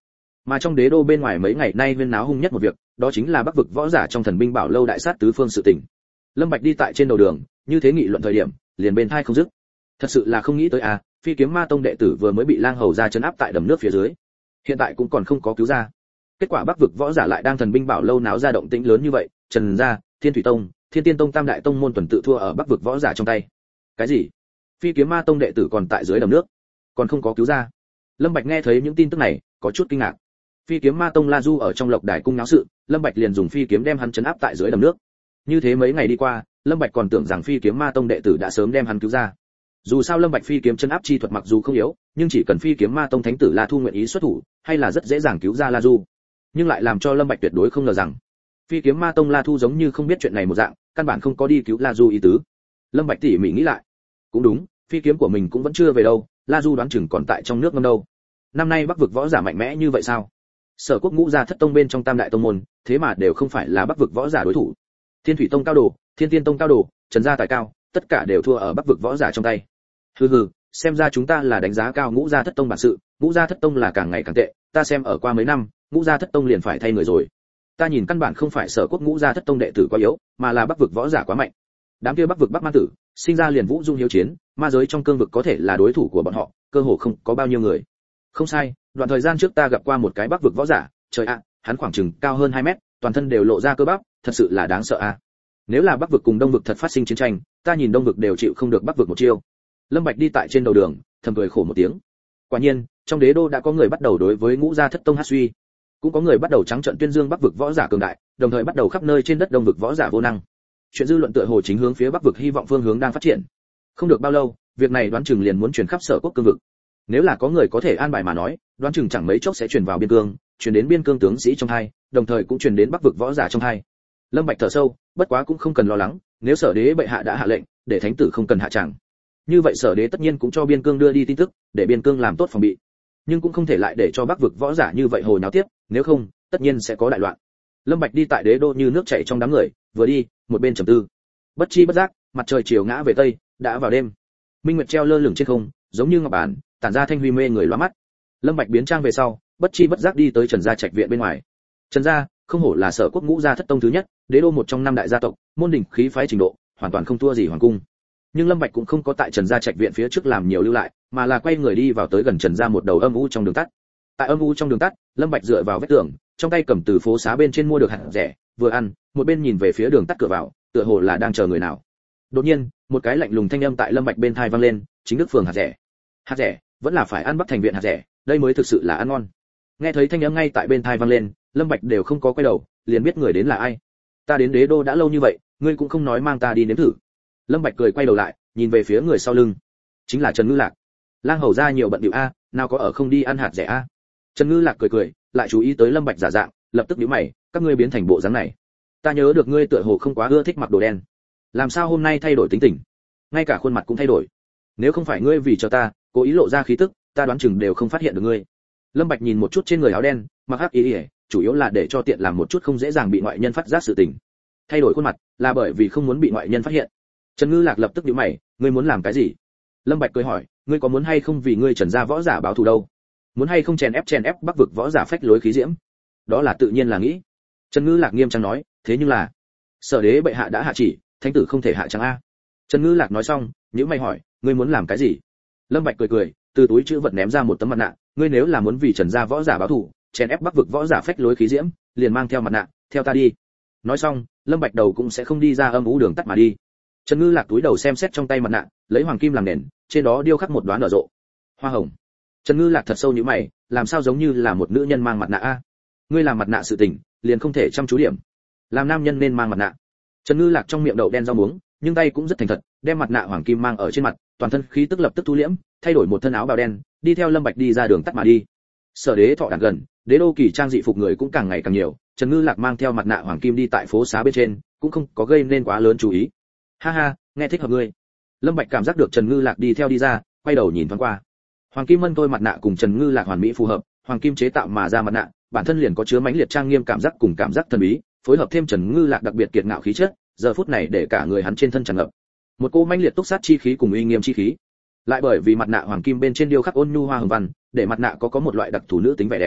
Mà trong đế đô bên ngoài mấy ngày nay huyên náo hung nhất một việc, đó chính là Bắc vực võ giả trong thần binh bảo lâu đại sát tứ phương sự tình. Lâm Bạch đi tại trên đầu đường, như thế nghị luận thời điểm, liền bên tai không dứt. Thật sự là không nghĩ tới à, Phi Kiếm Ma Tông đệ tử vừa mới bị Lang Hầu ra trấn áp tại đầm nước phía dưới, hiện tại cũng còn không có cứu ra. Kết quả Bắc vực võ giả lại đang thần binh bảo lâu náo ra động tĩnh lớn như vậy, Trần gia, Thiên Thủy Tông, Thiên Tiên Tông tam đại tông môn tuần tự thua ở Bắc vực võ giả trong tay. Cái gì? Phi Kiếm Ma Tông đệ tử còn tại dưới đầm nước, còn không có cứu ra. Lâm Bạch nghe thấy những tin tức này, có chút kinh ngạc. Phi Kiếm Ma Tông La Du ở trong Lộc Đài cung náo sự, Lâm Bạch liền dùng phi kiếm đem hắn trấn áp tại dưới đầm nước. Như thế mấy ngày đi qua, Lâm Bạch còn tưởng rằng Phi Kiếm Ma Tông đệ tử đã sớm đem hắn cứu ra. Dù sao Lâm Bạch phi kiếm trấn áp chi thuật mặc dù không yếu, nhưng chỉ cần Phi Kiếm Ma Tông thánh tử La Thu nguyện ý xuất thủ, hay là rất dễ dàng cứu ra La Du. Nhưng lại làm cho Lâm Bạch tuyệt đối không ngờ rằng, Phi Kiếm Ma Tông La Thu giống như không biết chuyện này một dạng, căn bản không có đi cứu La Du ý tứ. Lâm Bạch tỉ mỉ nghĩ lại, cũng đúng, phi kiếm của mình cũng vẫn chưa về đâu, La Du đoán chừng còn tại trong nước ngâm đâu. Năm nay Bắc vực võ giả mạnh mẽ như vậy sao? Sở Quốc Ngũ Gia Thất Tông bên trong tam đại tông môn, thế mà đều không phải là Bắc vực võ giả đối thủ. Thiên Thủy Tông cao đồ, Thiên Tiên Tông cao đồ, Trần gia tài cao, tất cả đều thua ở Bắc vực võ giả trong tay. Hừ hừ, xem ra chúng ta là đánh giá cao Ngũ Gia Thất Tông bản sự, Ngũ Gia Thất Tông là càng ngày càng tệ, ta xem ở qua mấy năm, Ngũ Gia Thất Tông liền phải thay người rồi. Ta nhìn căn bản không phải Sở Quốc Ngũ Gia Thất Tông đệ tử quá yếu, mà là Bắc vực võ giả quá mạnh. Đám kia Bắc vực Bắc Man tử, sinh ra liền vũ dung hiếu chiến, ma giới trong cương vực có thể là đối thủ của bọn họ, cơ hồ không có bao nhiêu người. Không sai, đoạn thời gian trước ta gặp qua một cái Bắc vực võ giả, trời ạ, hắn khoảng chừng cao hơn hai mét, toàn thân đều lộ ra cơ bắp, thật sự là đáng sợ a. À. Nếu là Bắc vực cùng Đông vực thật phát sinh chiến tranh, ta nhìn Đông vực đều chịu không được Bắc vực một chiêu. Lâm Bạch đi tại trên đầu đường, thầm cười khổ một tiếng. Quả nhiên, trong đế đô đã có người bắt đầu đối với Ngũ Gia Thất Tông hát suy, cũng có người bắt đầu trắng trợn tuyên dương Bắc vực võ giả cường đại, đồng thời bắt đầu khắp nơi trên đất Đông vực võ giả vô năng. Chuyện dư luận tựa hồ chính hướng phía Bắc vực hy vọng phương hướng đang phát triển. Không được bao lâu, việc này đoán chừng liền muốn truyền khắp Sở Quốc cương vực. Nếu là có người có thể an bài mà nói, đoán chừng chẳng mấy chốc sẽ truyền vào biên cương, truyền đến biên cương tướng sĩ trong hai, đồng thời cũng truyền đến Bắc vực võ giả trong hai. Lâm Bạch thở sâu, bất quá cũng không cần lo lắng, nếu Sở Đế bệ hạ đã hạ lệnh, để thánh tử không cần hạ tràng. Như vậy Sở Đế tất nhiên cũng cho biên cương đưa đi tin tức, để biên cương làm tốt phòng bị. Nhưng cũng không thể lại để cho Bắc vực võ giả như vậy hồi náo tiếp, nếu không, tất nhiên sẽ có đại loạn. Lâm Bạch đi tại đế đô như nước chảy trong đám người, vừa đi, một bên trầm tư. Bất chi bất giác, mặt trời chiều ngã về tây, đã vào đêm. Minh nguyệt treo lơ lửng trên không, giống như ngọc bản, tản ra thanh huy mê người lóa mắt. Lâm Bạch biến trang về sau, bất chi bất giác đi tới Trần gia trạch viện bên ngoài. Trần gia, không hổ là Sở Quốc Ngũ Gia Thất Tông thứ nhất, đế đô một trong năm đại gia tộc, môn đỉnh khí phái trình độ, hoàn toàn không thua gì hoàng cung. Nhưng Lâm Bạch cũng không có tại Trần gia trạch viện phía trước làm nhiều lưu lại, mà là quay người đi vào tới gần Trần gia một đầu âm u trong đường tắt. Tại âm u trong đường tắt, Lâm Bạch dựa vào vách tường, trong tay cầm từ phố xá bên trên mua được hạt rẻ, vừa ăn, một bên nhìn về phía đường tắt cửa vào, tựa hồ là đang chờ người nào. Đột nhiên, một cái lạnh lùng thanh âm tại Lâm Bạch bên tai vang lên, chính đức phường hạt rẻ. Hạt rẻ, vẫn là phải ăn Bắc Thành viện hạt rẻ, đây mới thực sự là ăn ngon. Nghe thấy thanh âm ngay tại bên tai vang lên, Lâm Bạch đều không có quay đầu, liền biết người đến là ai. Ta đến đế đô đã lâu như vậy, ngươi cũng không nói mang ta đi nếm thử. Lâm Bạch cười quay đầu lại, nhìn về phía người sau lưng, chính là Trần Ngư Lạc. Lang hầu gia nhiều bận bịu a, nào có ở không đi ăn hạt rẻ a. Trần Ngư Lạc cười cười, lại chú ý tới Lâm Bạch giả dạng, lập tức nhíu mày, các ngươi biến thành bộ dáng này. Ta nhớ được ngươi tựa hồ không quá ưa thích mặc đồ đen, làm sao hôm nay thay đổi tính tình, ngay cả khuôn mặt cũng thay đổi. Nếu không phải ngươi vì cho ta cố ý lộ ra khí tức, ta đoán chừng đều không phát hiện được ngươi. Lâm Bạch nhìn một chút trên người áo đen, mặc hắc y, chủ yếu là để cho tiện làm một chút không dễ dàng bị ngoại nhân phát giác sự tình. Thay đổi khuôn mặt là bởi vì không muốn bị ngoại nhân phát hiện. Trần Ngư Lạc lập tức nhíu mày, ngươi muốn làm cái gì? Lâm Bạch cười hỏi, ngươi có muốn hay không vì ngươi Trần gia võ giả báo thù đâu? Muốn hay không chèn ép chèn ép Bắc vực võ giả phách lối khí diễm? Đó là tự nhiên là nghĩ. Trần Ngư Lạc nghiêm trang nói, thế nhưng là Sở Đế bệ hạ đã hạ chỉ, thánh tử không thể hạ chẳng a. Trần Ngư Lạc nói xong, nhíu mày hỏi, ngươi muốn làm cái gì? Lâm Bạch cười cười, từ túi trữ vật ném ra một tấm mặt nạ, ngươi nếu là muốn vì Trần gia võ giả báo thù, chèn ép Bắc vực võ giả phách lối khí diễm, liền mang theo mặt nạ, theo ta đi. Nói xong, Lâm Bạch đầu cũng sẽ không đi ra âm u đường tắt mà đi. Trần Ngư Lạc túi đầu xem xét trong tay mặt nạ, lấy hoàng kim làm nền, trên đó điêu khắc một đóa nở rộ hoa hồng. Trần Ngư Lạc thật sâu nhíu mày, làm sao giống như là một nữ nhân mang mặt nạ a? Ngươi làm mặt nạ sự tình, liền không thể chăm chú điểm. Làm nam nhân nên mang mặt nạ. Trần Ngư Lạc trong miệng đậu đen rau muống, nhưng tay cũng rất thành thật, đem mặt nạ hoàng kim mang ở trên mặt, toàn thân khí tức lập tức thu liễm, thay đổi một thân áo bào đen, đi theo Lâm Bạch đi ra đường tắt mà đi. Sở Đế thọ đàn gần, đế đô kỳ trang dị phục người cũng càng ngày càng nhiều, Trần Ngư Lạc mang theo mặt nạ hoàng kim đi tại phố xá bên trên, cũng không có gây nên quá lớn chú ý. Ha ha, nghe thích hợp ngươi. Lâm Bạch cảm giác được Trần Ngư Lạc đi theo đi ra, quay đầu nhìn thoáng qua. Hoàng kim mân tôi mặt nạ cùng Trần Ngư Lạc hoàn mỹ phù hợp, hoàng kim chế tạo mà ra mặt nạ, bản thân liền có chứa mãnh liệt trang nghiêm cảm giác cùng cảm giác thần bí, phối hợp thêm Trần Ngư Lạc đặc biệt kiệt ngạo khí chất, giờ phút này để cả người hắn trên thân tràn ngập một cô mãnh liệt túc sát chi khí cùng uy nghiêm chi khí. Lại bởi vì mặt nạ hoàng kim bên trên điêu khắc ôn nhu hoa hồng văn, để mặt nạ có có một loại đặc thù nữ tính vẻ đẹp.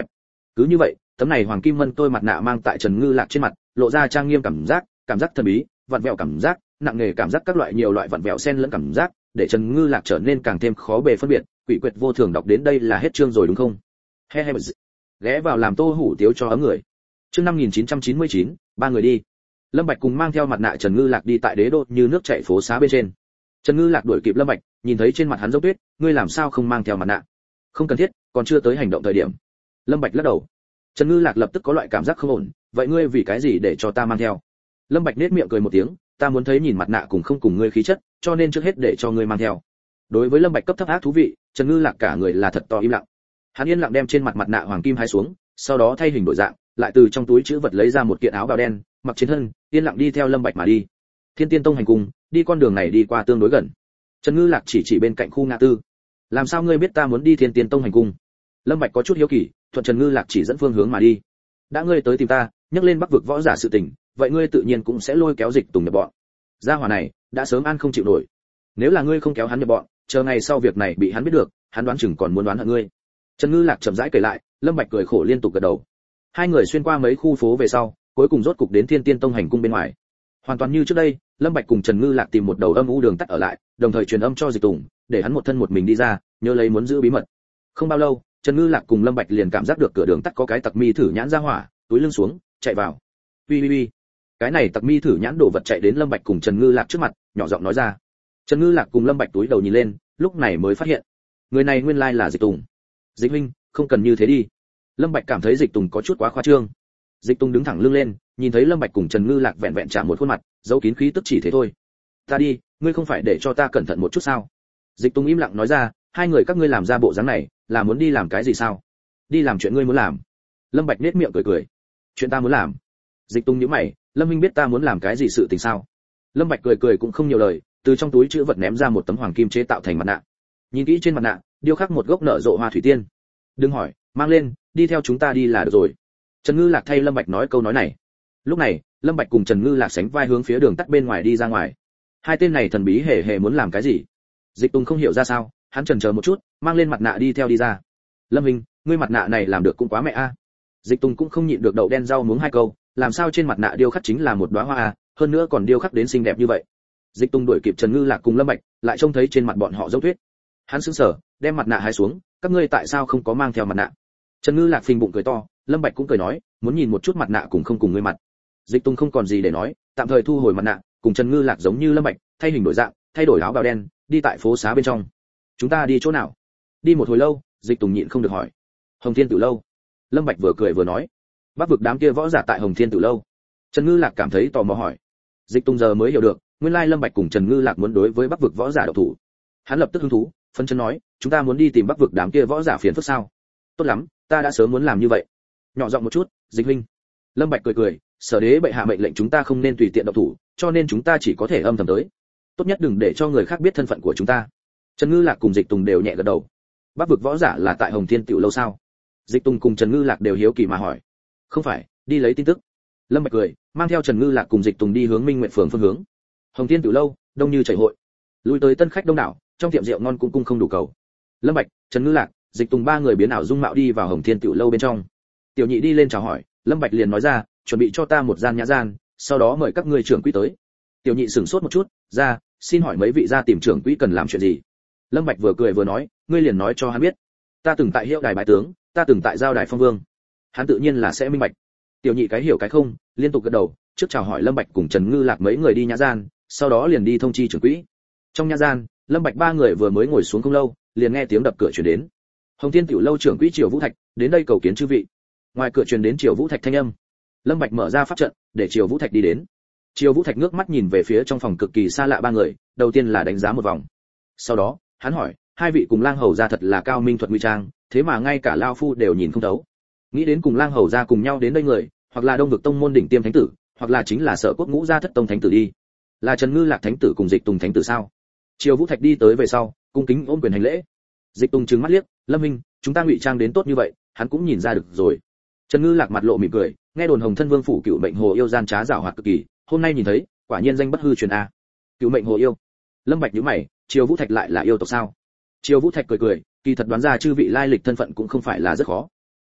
cứ như vậy, tấm này hoàng kim mân tôi mặt nạ mang tại Trần Ngư Lạc trên mặt, lộ ra trang nghiêm cảm giác, cảm giác thần bí, vặn vẹo cảm giác, nặng nề cảm giác, các loại nhiều loại vặn vẹo xen lẫn cảm giác, để Trần Ngư Lạc trở nên càng thêm khó bề phân biệt. Quỷ quyệt vô thường đọc đến đây là hết chương rồi đúng không? He he. Ghé vào làm Tô Hủ Tiếu cho ấm người. Chương năm nghìn chín trăm chín mươi chín, ba người đi. Lâm Bạch cùng mang theo mặt nạ Trần Ngư Lạc đi tại đế đô như nước chảy phố xá bên trên. Trần Ngư Lạc đuổi kịp Lâm Bạch, nhìn thấy trên mặt hắn dấu tuyết, ngươi làm sao không mang theo mặt nạ? Không cần thiết, còn chưa tới hành động thời điểm. Lâm Bạch lắc đầu. Trần Ngư Lạc lập tức có loại cảm giác không ổn, vậy ngươi vì cái gì để cho ta mang theo? Lâm Bạch nhếch miệng cười một tiếng, ta muốn thấy nhìn mặt nạ cùng không cùng ngươi khí chất, cho nên trước hết để cho ngươi mang theo. Đối với Lâm Bạch cấp thấp ác thú vị, Trần Ngư Lạc cả người là thật to im lặng. Hắn yên lặng đem trên mặt mặt nạ hoàng kim hái xuống, sau đó thay hình đổi dạng, lại từ trong túi trữ vật lấy ra một kiện áo bào đen, mặc trên thân, yên lặng đi theo Lâm Bạch mà đi. Thiên Tiên Tông hành cung, đi con đường này đi qua tương đối gần. Trần Ngư Lạc chỉ chỉ bên cạnh khu ngã tư. Làm sao ngươi biết ta muốn đi Thiên Tiên Tông hành cung? Lâm Bạch có chút hiếu kỳ, thuận Trần Ngư Lạc chỉ dẫn phương hướng mà đi. Đã ngươi tới tìm ta, nhắc lên Bắc vực võ giả sự tình, vậy ngươi tự nhiên cũng sẽ lôi kéo Dịch Tùng nhập bọn. Gia hỏa này, đã sớm ăn không chịu nổi. Nếu là ngươi không kéo hắn nhập bọn, chờ ngày sau việc này bị hắn biết được, hắn đoán chừng còn muốn đoán hận ngươi. Trần Ngư Lạc chậm rãi kể lại, Lâm Bạch cười khổ liên tục gật đầu. Hai người xuyên qua mấy khu phố về sau, cuối cùng rốt cục đến Thiên Tiên Tông hành cung bên ngoài. Hoàn toàn như trước đây, Lâm Bạch cùng Trần Ngư Lạc tìm một đầu âm u đường tắt ở lại, đồng thời truyền âm cho Dịch Tùng, để hắn một thân một mình đi ra, nhớ lấy muốn giữ bí mật. Không bao lâu, Trần Ngư Lạc cùng Lâm Bạch liền cảm giác được cửa đường tắt có cái tặc mi thử nhãn ra hỏa, túi lưng xuống, chạy vào. Uy uy uy. Cái này tặc mi thử nhãn đổ vật chạy đến Lâm Bạch cùng Trần Ngư Lạc trước mặt, nhỏ giọng nói ra. Trần Ngư Lạc cùng Lâm Bạch túi đầu nhìn lên, lúc này mới phát hiện, người này nguyên lai là Dịch Tùng. Dịch huynh, không cần như thế đi. Lâm Bạch cảm thấy Dịch Tùng có chút quá khoa trương. Dịch Tùng đứng thẳng lưng lên, nhìn thấy Lâm Bạch cùng Trần Ngư Lạc vẹn vẹn chạm một khuôn mặt, giấu kín khí tức chỉ thế thôi. Ta đi, ngươi không phải để cho ta cẩn thận một chút sao? Dịch Tùng im lặng nói ra, hai người các ngươi làm ra bộ dáng này, là muốn đi làm cái gì sao? Đi làm chuyện ngươi muốn làm. Lâm Bạch nhếch miệng cười cười. Chuyện ta muốn làm? Dịch Tùng nhíu mày, Lâm huynh biết ta muốn làm cái gì sự tình sao? Lâm Bạch cười cười cũng không nhiều lời, từ trong túi trữ vật ném ra một tấm hoàng kim chế tạo thành mặt nạ. Nhìn kỹ trên mặt nạ, điêu khắc một gốc nở rộ hoa thủy tiên. Đừng hỏi, mang lên, đi theo chúng ta đi là được rồi. Trần Ngư Lạc thay Lâm Bạch nói câu nói này. Lúc này, Lâm Bạch cùng Trần Ngư Lạc sánh vai hướng phía đường tắt bên ngoài đi ra ngoài. Hai tên này thần bí hề hề muốn làm cái gì? Dịch Tùng không hiểu ra sao, hắn chần chờ một chút, mang lên mặt nạ đi theo đi ra. Lâm huynh, ngươi mặt nạ này làm được cũng quá mẹ a. Dịch Tùng cũng không nhịn được đậu đen rau muống hai câu, làm sao trên mặt nạ điêu khắc chính là một đóa hoa a, hơn nữa còn điêu khắc đến xinh đẹp như vậy. Dịch Tùng đuổi kịp Trần Ngư Lạc cùng Lâm Bạch, lại trông thấy trên mặt bọn họ dấu tuyết. Hắn sững sờ, đem mặt nạ hái xuống, các ngươi tại sao không có mang theo mặt nạ? Trần Ngư Lạc phình bụng cười to, Lâm Bạch cũng cười nói, muốn nhìn một chút mặt nạ cùng không cùng ngươi mặt. Dịch Tùng không còn gì để nói, tạm thời thu hồi mặt nạ, cùng Trần Ngư Lạc giống như Lâm Bạch, thay hình đổi dạng, thay đổi áo bào đen, đi tại phố xá bên trong. Chúng ta đi chỗ nào? Đi một hồi lâu, Dịch Tùng nhịn không được hỏi. Hồng Thiên Tử lâu. Lâm Bạch vừa cười vừa nói, Bắc vực đám kia võ giả tại Hồng Thiên Tử lâu. Trần Ngư Lạc cảm thấy tò mò hỏi. Dịch Tùng giờ mới hiểu được, nguyên lai Lâm Bạch cùng Trần Ngư Lạc muốn đối với Bắc vực võ giả độc thủ. Hắn lập tức hứng thú, phân chân nói, chúng ta muốn đi tìm Bắc vực đám kia võ giả phiền phức sao? Tốt lắm, ta đã sớm muốn làm như vậy. Nhỏ giọng một chút, Dịch huynh. Lâm Bạch cười cười, sở đế bệ hạ mệnh lệnh chúng ta không nên tùy tiện độc thủ, cho nên chúng ta chỉ có thể âm thầm tới. Tốt nhất đừng để cho người khác biết thân phận của chúng ta. Trần Ngư Lạc cùng Dịch Tùng đều nhẹ gật đầu. Bắc vực võ giả là tại Hồng Thiên Tiểu lâu sao? Dịch Tùng cùng Trần Ngư Lạc đều hiếu kỳ mà hỏi. Không phải, đi lấy tin tức. Lâm Bạch cười, mang theo Trần Ngư Lạc cùng Dịch Tùng đi hướng Minh Nguyệt phường phương hướng. Hồng Thiên Tiểu lâu, đông như chảy hội. Lui tới tân khách đông đảo, trong tiệm rượu ngon cũng cung không đủ cầu. Lâm Bạch, Trần Ngư Lạc, Dịch Tùng ba người biến ảo dung mạo đi vào Hồng Thiên Tiểu lâu bên trong. Tiểu nhị đi lên chào hỏi, Lâm Bạch liền nói ra, chuẩn bị cho ta một gian nhã gian, sau đó mời các ngươi trưởng quỹ tới. Tiểu nhị sửng sốt một chút, ra, xin hỏi mấy vị gia tìm trưởng quỹ cần làm chuyện gì? Lâm Bạch vừa cười vừa nói, ngươi liền nói cho hắn biết, ta từng tại Hiệu Đài bái tướng, ta từng tại Giao Đài phong vương. Hắn tự nhiên là sẽ minh bạch. Tiểu nhị cái hiểu cái không, liên tục gật đầu, trước chào hỏi Lâm Bạch cùng Trần Ngư Lạc mấy người đi nhã gian, sau đó liền đi thông chi trưởng quỹ. Trong nhã gian, Lâm Bạch ba người vừa mới ngồi xuống không lâu, liền nghe tiếng đập cửa truyền đến. Hồng Thiên Tiểu lâu trưởng quỹ Triều Vũ Thạch, đến đây cầu kiến chư vị. Ngoài cửa truyền đến Triều Vũ Thạch thanh âm. Lâm Bạch mở ra pháp trận, để Triều Vũ Thạch đi đến. Triều Vũ Thạch ngước mắt nhìn về phía trong phòng cực kỳ xa lạ ba người, đầu tiên là đánh giá một vòng. Sau đó, hắn hỏi, hai vị cùng Lang hầu gia thật là cao minh thuật nguy trang, thế mà ngay cả lão phu đều nhìn không thấu. Nghĩ đến cùng Lang hầu gia cùng nhau đến đây người, hoặc là Đông vực tông môn đỉnh tiêm thánh tử, hoặc là chính là Sở Quốc Ngũ gia thất tông thánh tử đi. Là Trần Ngư Lạc thánh tử cùng Dịch Tùng thánh tử sao? Triều Vũ Thạch đi tới về sau, cung kính ôm quyền hành lễ. Dịch Tùng trừng mắt liếc, Lâm Minh, chúng ta ngụy trang đến tốt như vậy, hắn cũng nhìn ra được rồi. Trần Ngư Lạc mặt lộ mỉm cười, nghe đồn Hồng Thân Vương phủ cựu mệnh hồ yêu gian trá giảo hoạt cực kỳ, hôm nay nhìn thấy, quả nhiên danh bất hư truyền a. Cựu mệnh hồ yêu. Lâm Bạch nhíu mày, Triều Vũ Thạch lại là yêu tộc sao? Triều Vũ Thạch cười cười, kỳ thật đoán ra chư vị lai lịch thân phận cũng không phải là rất khó.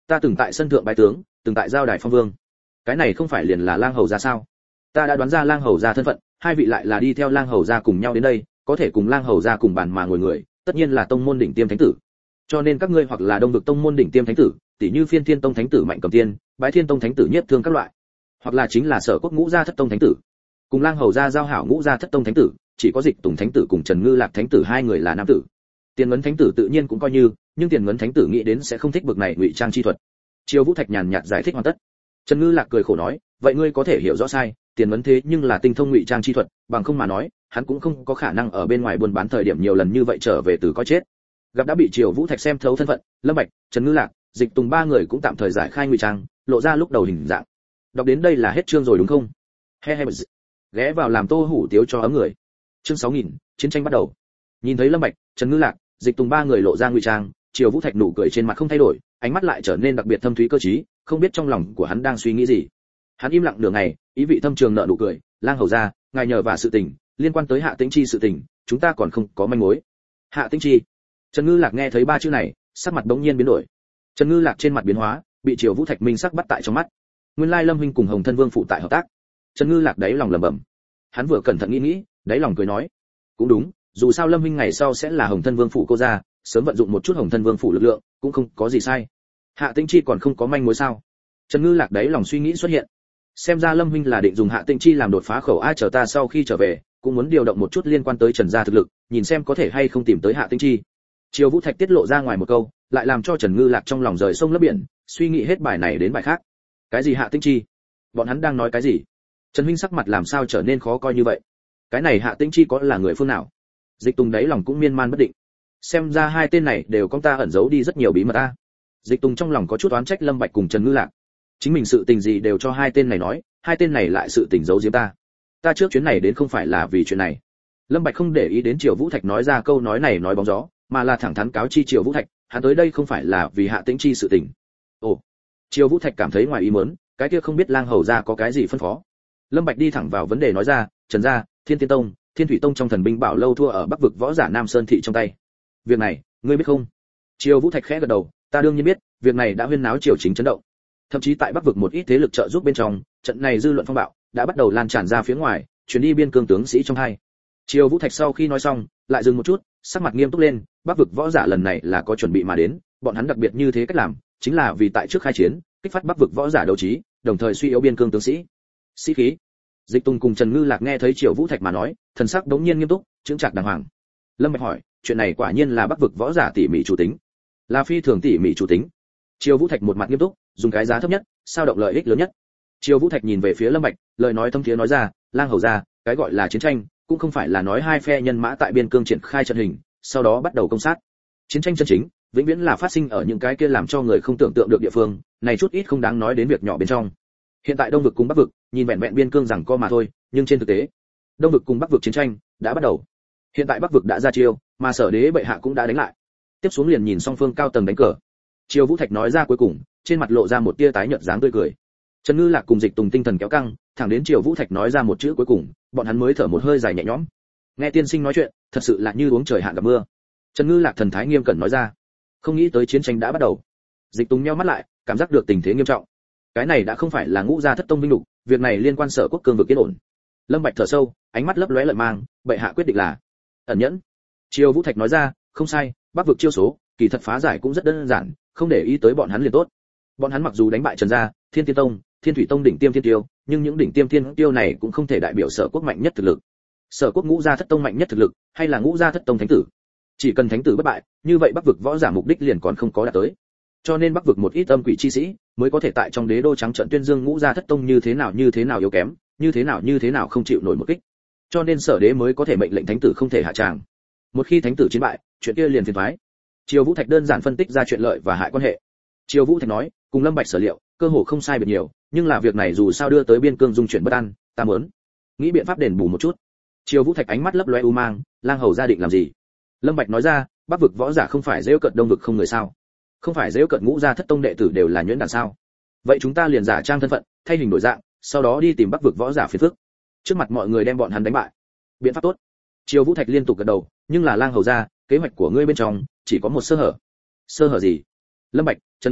ta từng tại sân thượng bái tướng, từng tại giao đài phong vương. Cái này không phải liền là lang hầu gia sao? Ta đã đoán ra lang hầu gia thân phận, hai vị lại là đi theo lang hầu gia cùng nhau đến đây, có thể cùng lang hầu gia cùng bàn mà ngồi người, tất nhiên là tông môn đỉnh tiêm thánh tử. Cho nên các ngươi hoặc là đông vực tông môn đỉnh tiêm thánh tử, tỷ như Phiên Thiên tông thánh tử Mạnh Cầm Tiên, Bái Thiên tông thánh tử Nhiếp Thương các loại, hoặc là chính là Sở Quốc ngũ gia thất tông thánh tử, cùng lang hầu gia giao hảo ngũ gia thất tông thánh tử, chỉ có Dịch Tùng thánh tử cùng Trần Ngư Lạc thánh tử hai người là nam tử. Tiền Ngấn thánh tử tự nhiên cũng coi như, nhưng Tiền Ngấn thánh tử nghĩ đến sẽ không thích bực này ngụy trang chi thuật. Triều Vũ Thạch nhàn nhạt giải thích hoàn tất. Trần Ngư Lạc cười khổ nói, vậy ngươi có thể hiểu rõ sai, Tiền Ngấn thế nhưng là tinh thông ngụy trang chi thuật, bằng không mà nói, hắn cũng không có khả năng ở bên ngoài buôn bán thời điểm nhiều lần như vậy trở về từ coi chết. Gặp đã bị Triều Vũ Thạch xem thấu thân phận, Lâm Bạch, Trần Ngư Lạc, Dịch Tùng ba người cũng tạm thời giải khai ngụy trang, lộ ra lúc đầu hình dạng. Đọc đến đây là hết chương rồi đúng không? He he. Ghé vào làm tô hủ tiếu cho ấm người. Chương sáu nghìn, chiến tranh bắt đầu. Nhìn thấy Lâm Bạch, Trần Ngư Lạc, Dịch Tùng ba người lộ ra ngụy trang, Triều Vũ Thạch nụ cười trên mặt không thay đổi, ánh mắt lại trở nên đặc biệt thâm thúy cơ trí, không biết trong lòng của hắn đang suy nghĩ gì. Hắn im lặng nửa ngày, ý vị thâm trường nở nụ cười, lang hầu gia, ngài nhờ vả sự tình, liên quan tới Hạ Tĩnh Chi sự tình, chúng ta còn không có manh mối. Hạ Tĩnh Chi. Trần Ngư Lạc nghe thấy ba chữ này, sắc mặt bỗng nhiên biến đổi. Trần Ngư Lạc trên mặt biến hóa, bị Triều Vũ Thạch minh sắc bắt tại trong mắt. Nguyên lai Lâm huynh cùng Hồng Thân Vương phụ tại hợp tác. Trần Ngư Lạc đáy lòng lẩm bẩm. Hắn vừa cẩn thận nghĩ nghĩ, đáy lòng cười nói, cũng đúng, dù sao Lâm huynh ngày sau sẽ là Hồng Thân Vương phụ cô gia, sớm vận dụng một chút Hồng Thân Vương phụ lực lượng, cũng không có gì sai. Hạ Tĩnh Chi còn không có manh mối sao? Trần Ngư Lạc đáy lòng suy nghĩ xuất hiện. Xem ra Lâm huynh là định dùng Hạ Tĩnh Chi làm đột phá khẩu, ai chờ ta sau khi trở về, cũng muốn điều động một chút liên quan tới Trần gia thực lực, nhìn xem có thể hay không tìm tới Hạ Tĩnh Chi. Triều Vũ Thạch tiết lộ ra ngoài một câu, lại làm cho Trần Ngư Lạc trong lòng rời sông lấp biển, suy nghĩ hết bài này đến bài khác. Cái gì Hạ Tĩnh Chi? Bọn hắn đang nói cái gì? Trần huynh sắc mặt làm sao trở nên khó coi như vậy? Cái này Hạ Tĩnh Chi có là người phương nào? Dịch Tùng đáy lòng cũng miên man bất định. Xem ra hai tên này đều con ta ẩn giấu đi rất nhiều bí mật a. Dịch Tùng trong lòng có chút oán trách Lâm Bạch cùng Trần Ngư Lạc. Chính mình sự tình gì đều cho hai tên này nói, hai tên này lại sự tình giấu giếm ta. Ta trước chuyến này đến không phải là vì chuyện này. Lâm Bạch không để ý đến Triều Vũ Thạch nói ra câu nói này nói bóng gió, mà là thẳng thắn cáo chi Triều Vũ Thạch, hắn tới đây không phải là vì Hạ Tĩnh Chi sự tình. Ồ. Triều Vũ Thạch cảm thấy ngoài ý muốn, cái kia không biết lang hầu gia có cái gì phân phó. Lâm Bạch đi thẳng vào vấn đề nói ra, Trần gia, Thiên Tiên tông, Thiên Thủy tông trong thần binh bảo lâu thua ở Bắc vực võ giả Nam Sơn thị trong tay. Việc này, ngươi biết không? Triều Vũ Thạch khẽ gật đầu, ta đương nhiên biết, việc này đã huyên náo triều chính chấn động. Thậm chí tại Bắc vực một ít thế lực trợ giúp bên trong, trận này dư luận phong bạo đã bắt đầu lan tràn ra phía ngoài, chuyển đi biên cương tướng sĩ trong hai. Triều Vũ Thạch sau khi nói xong, lại dừng một chút, sắc mặt nghiêm túc lên, Bắc vực võ giả lần này là có chuẩn bị mà đến, bọn hắn đặc biệt như thế cách làm, chính là vì tại trước khai chiến, kích phát Bắc vực võ giả đấu trí, đồng thời suy yếu biên cương tướng sĩ. Sĩ khí. Dịch Tùng cùng Trần Ngư Lạc nghe thấy Triều Vũ Thạch mà nói, thần sắc đống nhiên nghiêm túc, chững chạc đàng hoàng. Lâm Bạch hỏi, chuyện này quả nhiên là Bắc vực võ giả tỉ mỉ chủ tính, là phi thường tỉ mỉ chủ tính. Triều Vũ Thạch một mặt nghiêm túc, dùng cái giá thấp nhất, sao động lợi ích lớn nhất. Triều Vũ Thạch nhìn về phía Lâm Bạch, lời nói thâm thiế nói ra, lang hầu gia, cái gọi là chiến tranh, cũng không phải là nói hai phe nhân mã tại biên cương triển khai trận hình, sau đó bắt đầu công sát. Chiến tranh chân chính, vĩnh viễn là phát sinh ở những cái kia làm cho người không tưởng tượng được địa phương, này chút ít không đáng nói đến việc nhỏ bên trong. Hiện tại Đông vực cùng Bắc vực, nhìn vẹn vẹn biên cương rằng co mà thôi, nhưng trên thực tế, Đông vực cùng Bắc vực chiến tranh đã bắt đầu. Hiện tại Bắc vực đã ra chiêu, mà Sở Đế bệ hạ cũng đã đánh lại. Tiếp xuống liền nhìn song phương cao tầng đánh cờ. Triều Vũ Thạch nói ra cuối cùng, trên mặt lộ ra một tia tái nhợt dáng tươi cười. Trần Ngư Lạc cùng Dịch Tùng tinh thần kéo căng, thẳng đến Triều Vũ Thạch nói ra một chữ cuối cùng, bọn hắn mới thở một hơi dài nhẹ nhõm. Nghe tiên sinh nói chuyện, thật sự là như uống trời hạn gặp mưa. Trần Ngư Lạc thần thái nghiêm cẩn nói ra, không nghĩ tới chiến tranh đã bắt đầu. Dịch Tùng nheo mắt lại, cảm giác được tình thế nghiêm trọng. Cái này đã không phải là ngũ gia thất tông vinh lục, việc này liên quan Sở Quốc cương vực yên ổn. Lâm Bạch thở sâu, ánh mắt lấp lóe lợi mang, bệ hạ quyết định là ẩn nhẫn. Triều Vũ Thạch nói ra, không sai, Bắc vực chiêu số, kỳ thật phá giải cũng rất đơn giản, không để ý tới bọn hắn liền tốt. Bọn hắn mặc dù đánh bại Trần gia, Thiên Tiên tông, Thiên Thủy tông đỉnh tiêm thiên tiêu, nhưng những đỉnh tiêm thiên tiêu này cũng không thể đại biểu Sở Quốc mạnh nhất thực lực. Sở Quốc ngũ gia thất tông mạnh nhất thực lực, hay là ngũ gia thất tông thánh tử. Chỉ cần thánh tử bất bại, như vậy Bắc vực võ giả mục đích liền còn không có đạt tới. Cho nên Bắc vực một ít âm quỷ chi sĩ mới có thể tại trong đế đô trắng trợn tuyên dương ngũ gia thất tông như thế nào như thế nào yếu kém, như thế nào như thế nào không chịu nổi một kích. Cho nên Sở Đế mới có thể mệnh lệnh thánh tử không thể hạ tràng. Một khi thánh tử chiến bại, chuyện kia liền phiền toái. Triều Vũ Thạch đơn giản phân tích ra chuyện lợi và hại quan hệ. Triều Vũ Thạch nói, cùng Lâm Bạch sở liệu, cơ hồ không sai biệt nhiều, nhưng là việc này dù sao đưa tới biên cương dung chuyển bất an, ta muốn nghĩ biện pháp đền bù một chút. Triều Vũ Thạch ánh mắt lấp lóe u mang, lang hầu gia định làm gì? Lâm Bạch nói ra, Bắc vực võ giả không phải giễu cợt Đông vực không người sao? Không phải giễu cợt ngũ gia thất tông đệ tử đều là nhuyễn đàn sao? Vậy chúng ta liền giả trang thân phận, thay hình đổi dạng, sau đó đi tìm Bắc vực võ giả phiền phức. Trước mặt mọi người đem bọn hắn đánh bại. Biện pháp tốt. Triều Vũ Thạch liên tục gật đầu, nhưng là lang hầu gia, kế hoạch của ngươi bên trong chỉ có một sơ hở. Sơ hở gì? Lâm Bạch, Trần Ngư Lạc,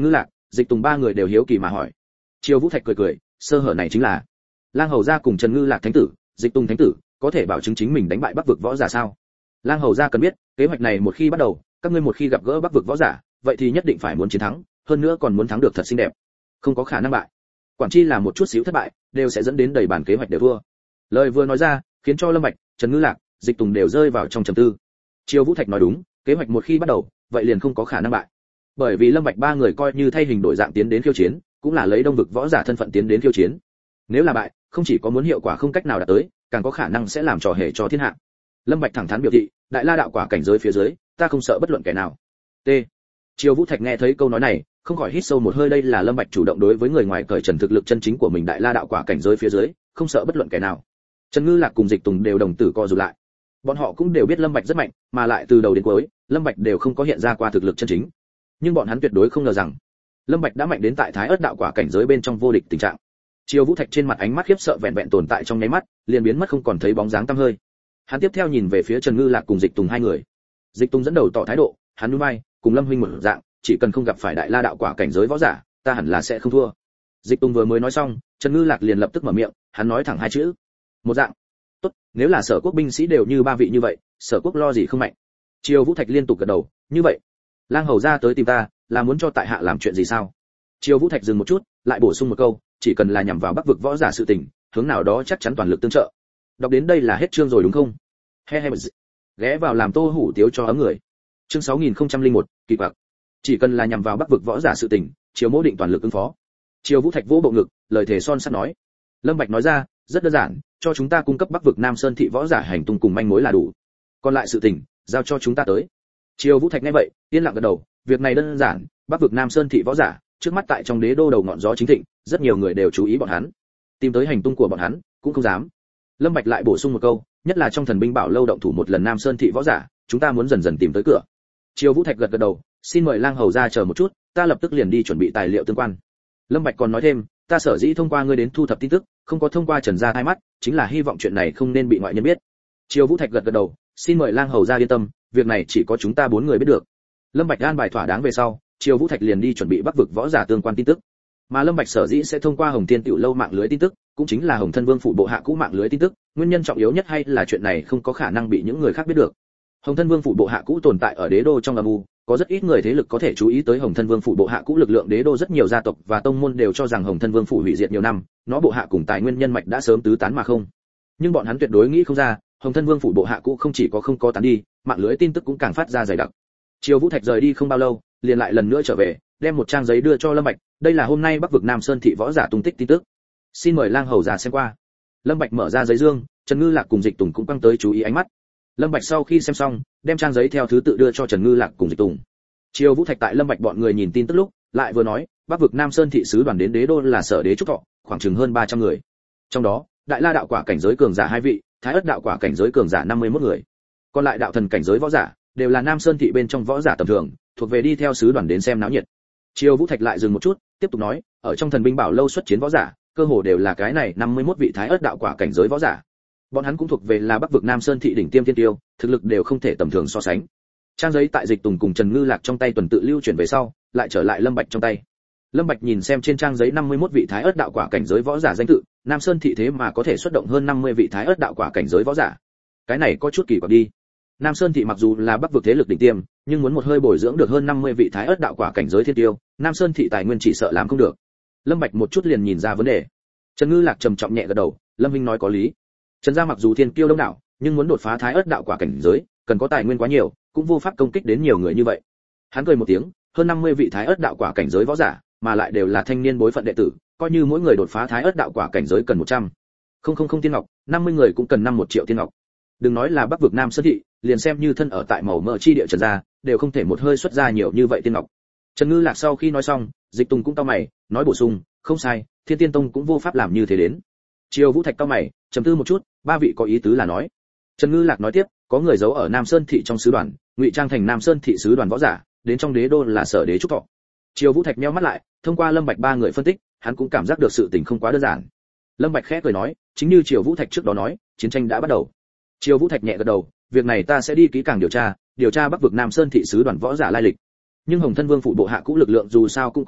Dịch Tùng ba người đều hiếu kỳ mà hỏi. Triều Vũ Thạch cười cười, sơ hở này chính là Lang Hầu gia cùng Trần Ngư Lạc thánh tử, Dịch Tùng thánh tử, có thể bảo chứng chính mình đánh bại Bắc vực võ giả sao? Lang Hầu gia cần biết, kế hoạch này một khi bắt đầu, các ngươi một khi gặp gỡ Bắc vực võ giả, vậy thì nhất định phải muốn chiến thắng, hơn nữa còn muốn thắng được thật xinh đẹp, không có khả năng bại. Quản chi là một chút xíu thất bại, đều sẽ dẫn đến đầy bản kế hoạch đều thua. Lời vừa nói ra, khiến cho Lâm Bạch, Trần Ngư Lạc, Dịch Tùng đều rơi vào trong trầm tư. Triều Vũ Thạch nói đúng, kế hoạch một khi bắt đầu, vậy liền không có khả năng bại. Bởi vì Lâm Bạch ba người coi như thay hình đổi dạng tiến đến khiêu chiến, cũng là lấy đông vực võ giả thân phận tiến đến khiêu chiến. Nếu là bại, không chỉ có muốn hiệu quả không cách nào đạt tới, càng có khả năng sẽ làm trò hề cho thiên hạ. Lâm Bạch thẳng thắn biểu thị, đại la đạo quả cảnh giới phía dưới, ta không sợ bất luận kẻ nào. T. Triều Vũ Thạch nghe thấy câu nói này, không khỏi hít sâu một hơi, đây là Lâm Bạch chủ động đối với người ngoài cởi trần thực lực chân chính của mình, đại la đạo quả cảnh giới phía dưới, không sợ bất luận kẻ nào. Trần Ngư Lạc cùng Dịch Tùng đều đồng tử co rụt lại. Bọn họ cũng đều biết Lâm Bạch rất mạnh, mà lại từ đầu đến cuối, Lâm Bạch đều không có hiện ra qua thực lực chân chính. Nhưng bọn hắn tuyệt đối không ngờ rằng, Lâm Bạch đã mạnh đến tại Thái Ức đạo quả cảnh giới bên trong vô địch tình trạng. Triều Vũ Thạch trên mặt ánh mắt khiếp sợ vẹn vẹn tồn tại trong nháy mắt, liền biến mất không còn thấy bóng dáng tăm hơi. Hắn tiếp theo nhìn về phía Trần Ngư Lạc cùng Dịch Tùng hai người. Dịch Tùng dẫn đầu tỏ thái độ, hắn nhún vai, cùng Lâm huynh một dạng, chỉ cần không gặp phải đại la đạo quả cảnh giới võ giả, ta hẳn là sẽ không thua. Dịch Tùng vừa mới nói xong, Trần Ngư Lạc liền lập tức mở miệng, hắn nói thẳng hai chữ: một dạng. Tốt, nếu là Sở Quốc binh sĩ đều như ba vị như vậy, Sở Quốc lo gì không mạnh. Triều Vũ Thạch liên tục gật đầu, như vậy, Lang Hầu gia tới tìm ta, là muốn cho tại hạ làm chuyện gì sao? Triều Vũ Thạch dừng một chút, lại bổ sung một câu, chỉ cần là nhằm vào Bắc vực võ giả sự tình, hướng nào đó chắc chắn toàn lực tương trợ. Đọc đến đây là hết chương rồi đúng không? He he. Ghé vào làm tô hủ tiếu cho ấm người. Chương sáu nghìn không trăm lẻ một, kỳ quặc. Chỉ cần là nhằm vào Bắc vực võ giả sự tình, Triều Mỗ định toàn lực ứng phó. Triều Vũ Thạch vỗ bộ ngực, lời thề son sắt nói. Lâm Bạch nói ra, rất đơn giản, cho chúng ta cung cấp Bắc vực Nam Sơn thị võ giả hành tung cùng manh mối là đủ. Còn lại sự tình, giao cho chúng ta tới. Triều Vũ Thạch nghe vậy, yên lặng gật đầu, việc này đơn giản, Bắc vực Nam Sơn thị võ giả, trước mắt tại trong đế đô đầu ngọn gió chính thịnh, rất nhiều người đều chú ý bọn hắn. Tìm tới hành tung của bọn hắn, cũng không dám. Lâm Bạch lại bổ sung một câu, nhất là trong thần binh bảo lâu động thủ một lần Nam Sơn thị võ giả, chúng ta muốn dần dần tìm tới cửa. Triều Vũ Thạch gật gật đầu, xin mời Lang Hầu gia chờ một chút, ta lập tức liền đi chuẩn bị tài liệu tương quan. Lâm Bạch còn nói thêm, ta sở dĩ thông qua ngươi đến thu thập tin tức, không có thông qua Trần gia hai mắt, chính là hy vọng chuyện này không nên bị ngoại nhân biết. Triều Vũ Thạch gật gật đầu, xin mời Lang Hầu gia yên tâm, việc này chỉ có chúng ta bốn người biết được. Lâm Bạch an bài thỏa đáng về sau, Triều Vũ Thạch liền đi chuẩn bị Bắc vực võ giả tương quan tin tức. Mà Lâm Bạch sở dĩ sẽ thông qua Hồng Thiên Tiểu lâu mạng lưới tin tức, cũng chính là Hồng Thân Vương phủ bộ hạ cũ mạng lưới tin tức, nguyên nhân trọng yếu nhất hay là chuyện này không có khả năng bị những người khác biết được. Hồng Thân Vương phủ bộ hạ cũ tồn tại ở đế đô trong âm u, có rất ít người thế lực có thể chú ý tới Hồng Thân Vương phủ bộ hạ cũ, lực lượng đế đô rất nhiều gia tộc và tông môn đều cho rằng Hồng Thân Vương phủ hủy diệt nhiều năm, nó bộ hạ cùng tài nguyên nhân mạch đã sớm tứ tán mà không. Nhưng bọn hắn tuyệt đối nghĩ không ra, Hồng Thân Vương phủ bộ hạ cũ không chỉ có không có tán đi, mạng lưới tin tức cũng càng phát ra dày đặc. Triều Vũ Thạch rời đi không bao lâu, liền lại lần nữa trở về, đem một trang giấy đưa cho Lâm Bạch, đây là hôm nay Bắc vực Nam Sơn thị võ giả tung tích tin tức. Xin mời Lang Hầu già xem qua. Lâm Bạch mở ra giấy dương, Trần Ngư Lạc cùng Dịch Tùng cũng quăng tới chú ý ánh mắt. Lâm Bạch sau khi xem xong, đem trang giấy theo thứ tự đưa cho Trần Ngư Lạc cùng Dịch Tùng. Triều Vũ Thạch tại Lâm Bạch bọn người nhìn tin tức lúc, lại vừa nói, Bắc vực Nam Sơn thị sứ đoàn đến đế đô là Sở Đế Trúc Thọ, khoảng chừng hơn ba trăm người. Trong đó, Đại La đạo quả cảnh giới cường giả hai vị, Thái Ức đạo quả cảnh giới cường giả năm mươi mốt người. Còn lại đạo thần cảnh giới võ giả, đều là Nam Sơn thị bên trong võ giả tầm thường, thuộc về đi theo sứ đoàn đến xem náo nhiệt. Triều Vũ Thạch lại dừng một chút, tiếp tục nói, ở trong thần binh bảo lâu xuất chiến võ giả, cơ hồ đều là cái này năm mươi mốt vị Thái Ức đạo quả cảnh giới võ giả. Bọn hắn cũng thuộc về là Bắc vực Nam Sơn thị đỉnh tiêm tiên tiêu, thực lực đều không thể tầm thường so sánh. Trang giấy tại Dịch Tùng cùng Trần Ngư Lạc trong tay tuần tự lưu chuyển về sau, lại trở lại Lâm Bạch trong tay. Lâm Bạch nhìn xem trên trang giấy năm mươi mốt vị Thái Ức đạo quả cảnh giới võ giả danh tự, Nam Sơn thị thế mà có thể xuất động hơn năm mươi vị Thái Ức đạo quả cảnh giới võ giả. Cái này có chút kỳ quặc đi. Nam Sơn thị mặc dù là Bắc vực thế lực đỉnh tiêm, nhưng muốn một hơi bồi dưỡng được hơn năm mươi vị Thái Ức đạo quả cảnh giới thiên tiêu, Nam Sơn thị tài nguyên chỉ sợ làm không được. Lâm Bạch một chút liền nhìn ra vấn đề. Trần Ngư Lạc trầm trọng nhẹ gật đầu, Lâm huynh nói có lý. Trần gia mặc dù thiên kiêu đông đảo, nhưng muốn đột phá Thái Ức đạo quả cảnh giới, cần có tài nguyên quá nhiều, cũng vô pháp công kích đến nhiều người như vậy. Hắn cười một tiếng, hơn năm mươi vị Thái Ức đạo quả cảnh giới võ giả, mà lại đều là thanh niên bối phận đệ tử, coi như mỗi người đột phá Thái Ức đạo quả cảnh giới cần một trăm. Không không không tiên ngọc, năm mươi người cũng cần năm một triệu tiên ngọc. Đừng nói là Bắc vực Nam Sơn thị, liền xem như thân ở tại màu mỡ chi địa Trần gia, đều không thể một hơi xuất ra nhiều như vậy tiên ngọc. Trần Ngư Lạc sau khi nói xong, Dịch Tùng cũng cau mày, nói bổ sung, không sai, Thiên Tiên Tông cũng vô pháp làm như thế đến. Triều Vũ Thạch cau mày, trầm tư một chút, ba vị có ý tứ là nói. Trần Ngư Lạc nói tiếp, có người giấu ở Nam Sơn thị trong sứ đoàn, ngụy trang thành Nam Sơn thị sứ đoàn võ giả, đến trong đế đô là Sở Đế Trúc Thọ. Triều Vũ Thạch nheo mắt lại, thông qua Lâm Bạch ba người phân tích, hắn cũng cảm giác được sự tình không quá đơn giản. Lâm Bạch khẽ cười nói, chính như Triều Vũ Thạch trước đó nói, chiến tranh đã bắt đầu. Triều Vũ Thạch nhẹ gật đầu, việc này ta sẽ đi kỹ càng điều tra, điều tra Bắc vực Nam Sơn thị sứ đoàn võ giả lai lịch. Nhưng Hồng Thân Vương phủ bộ hạ cũ lực lượng dù sao cũng có hạn,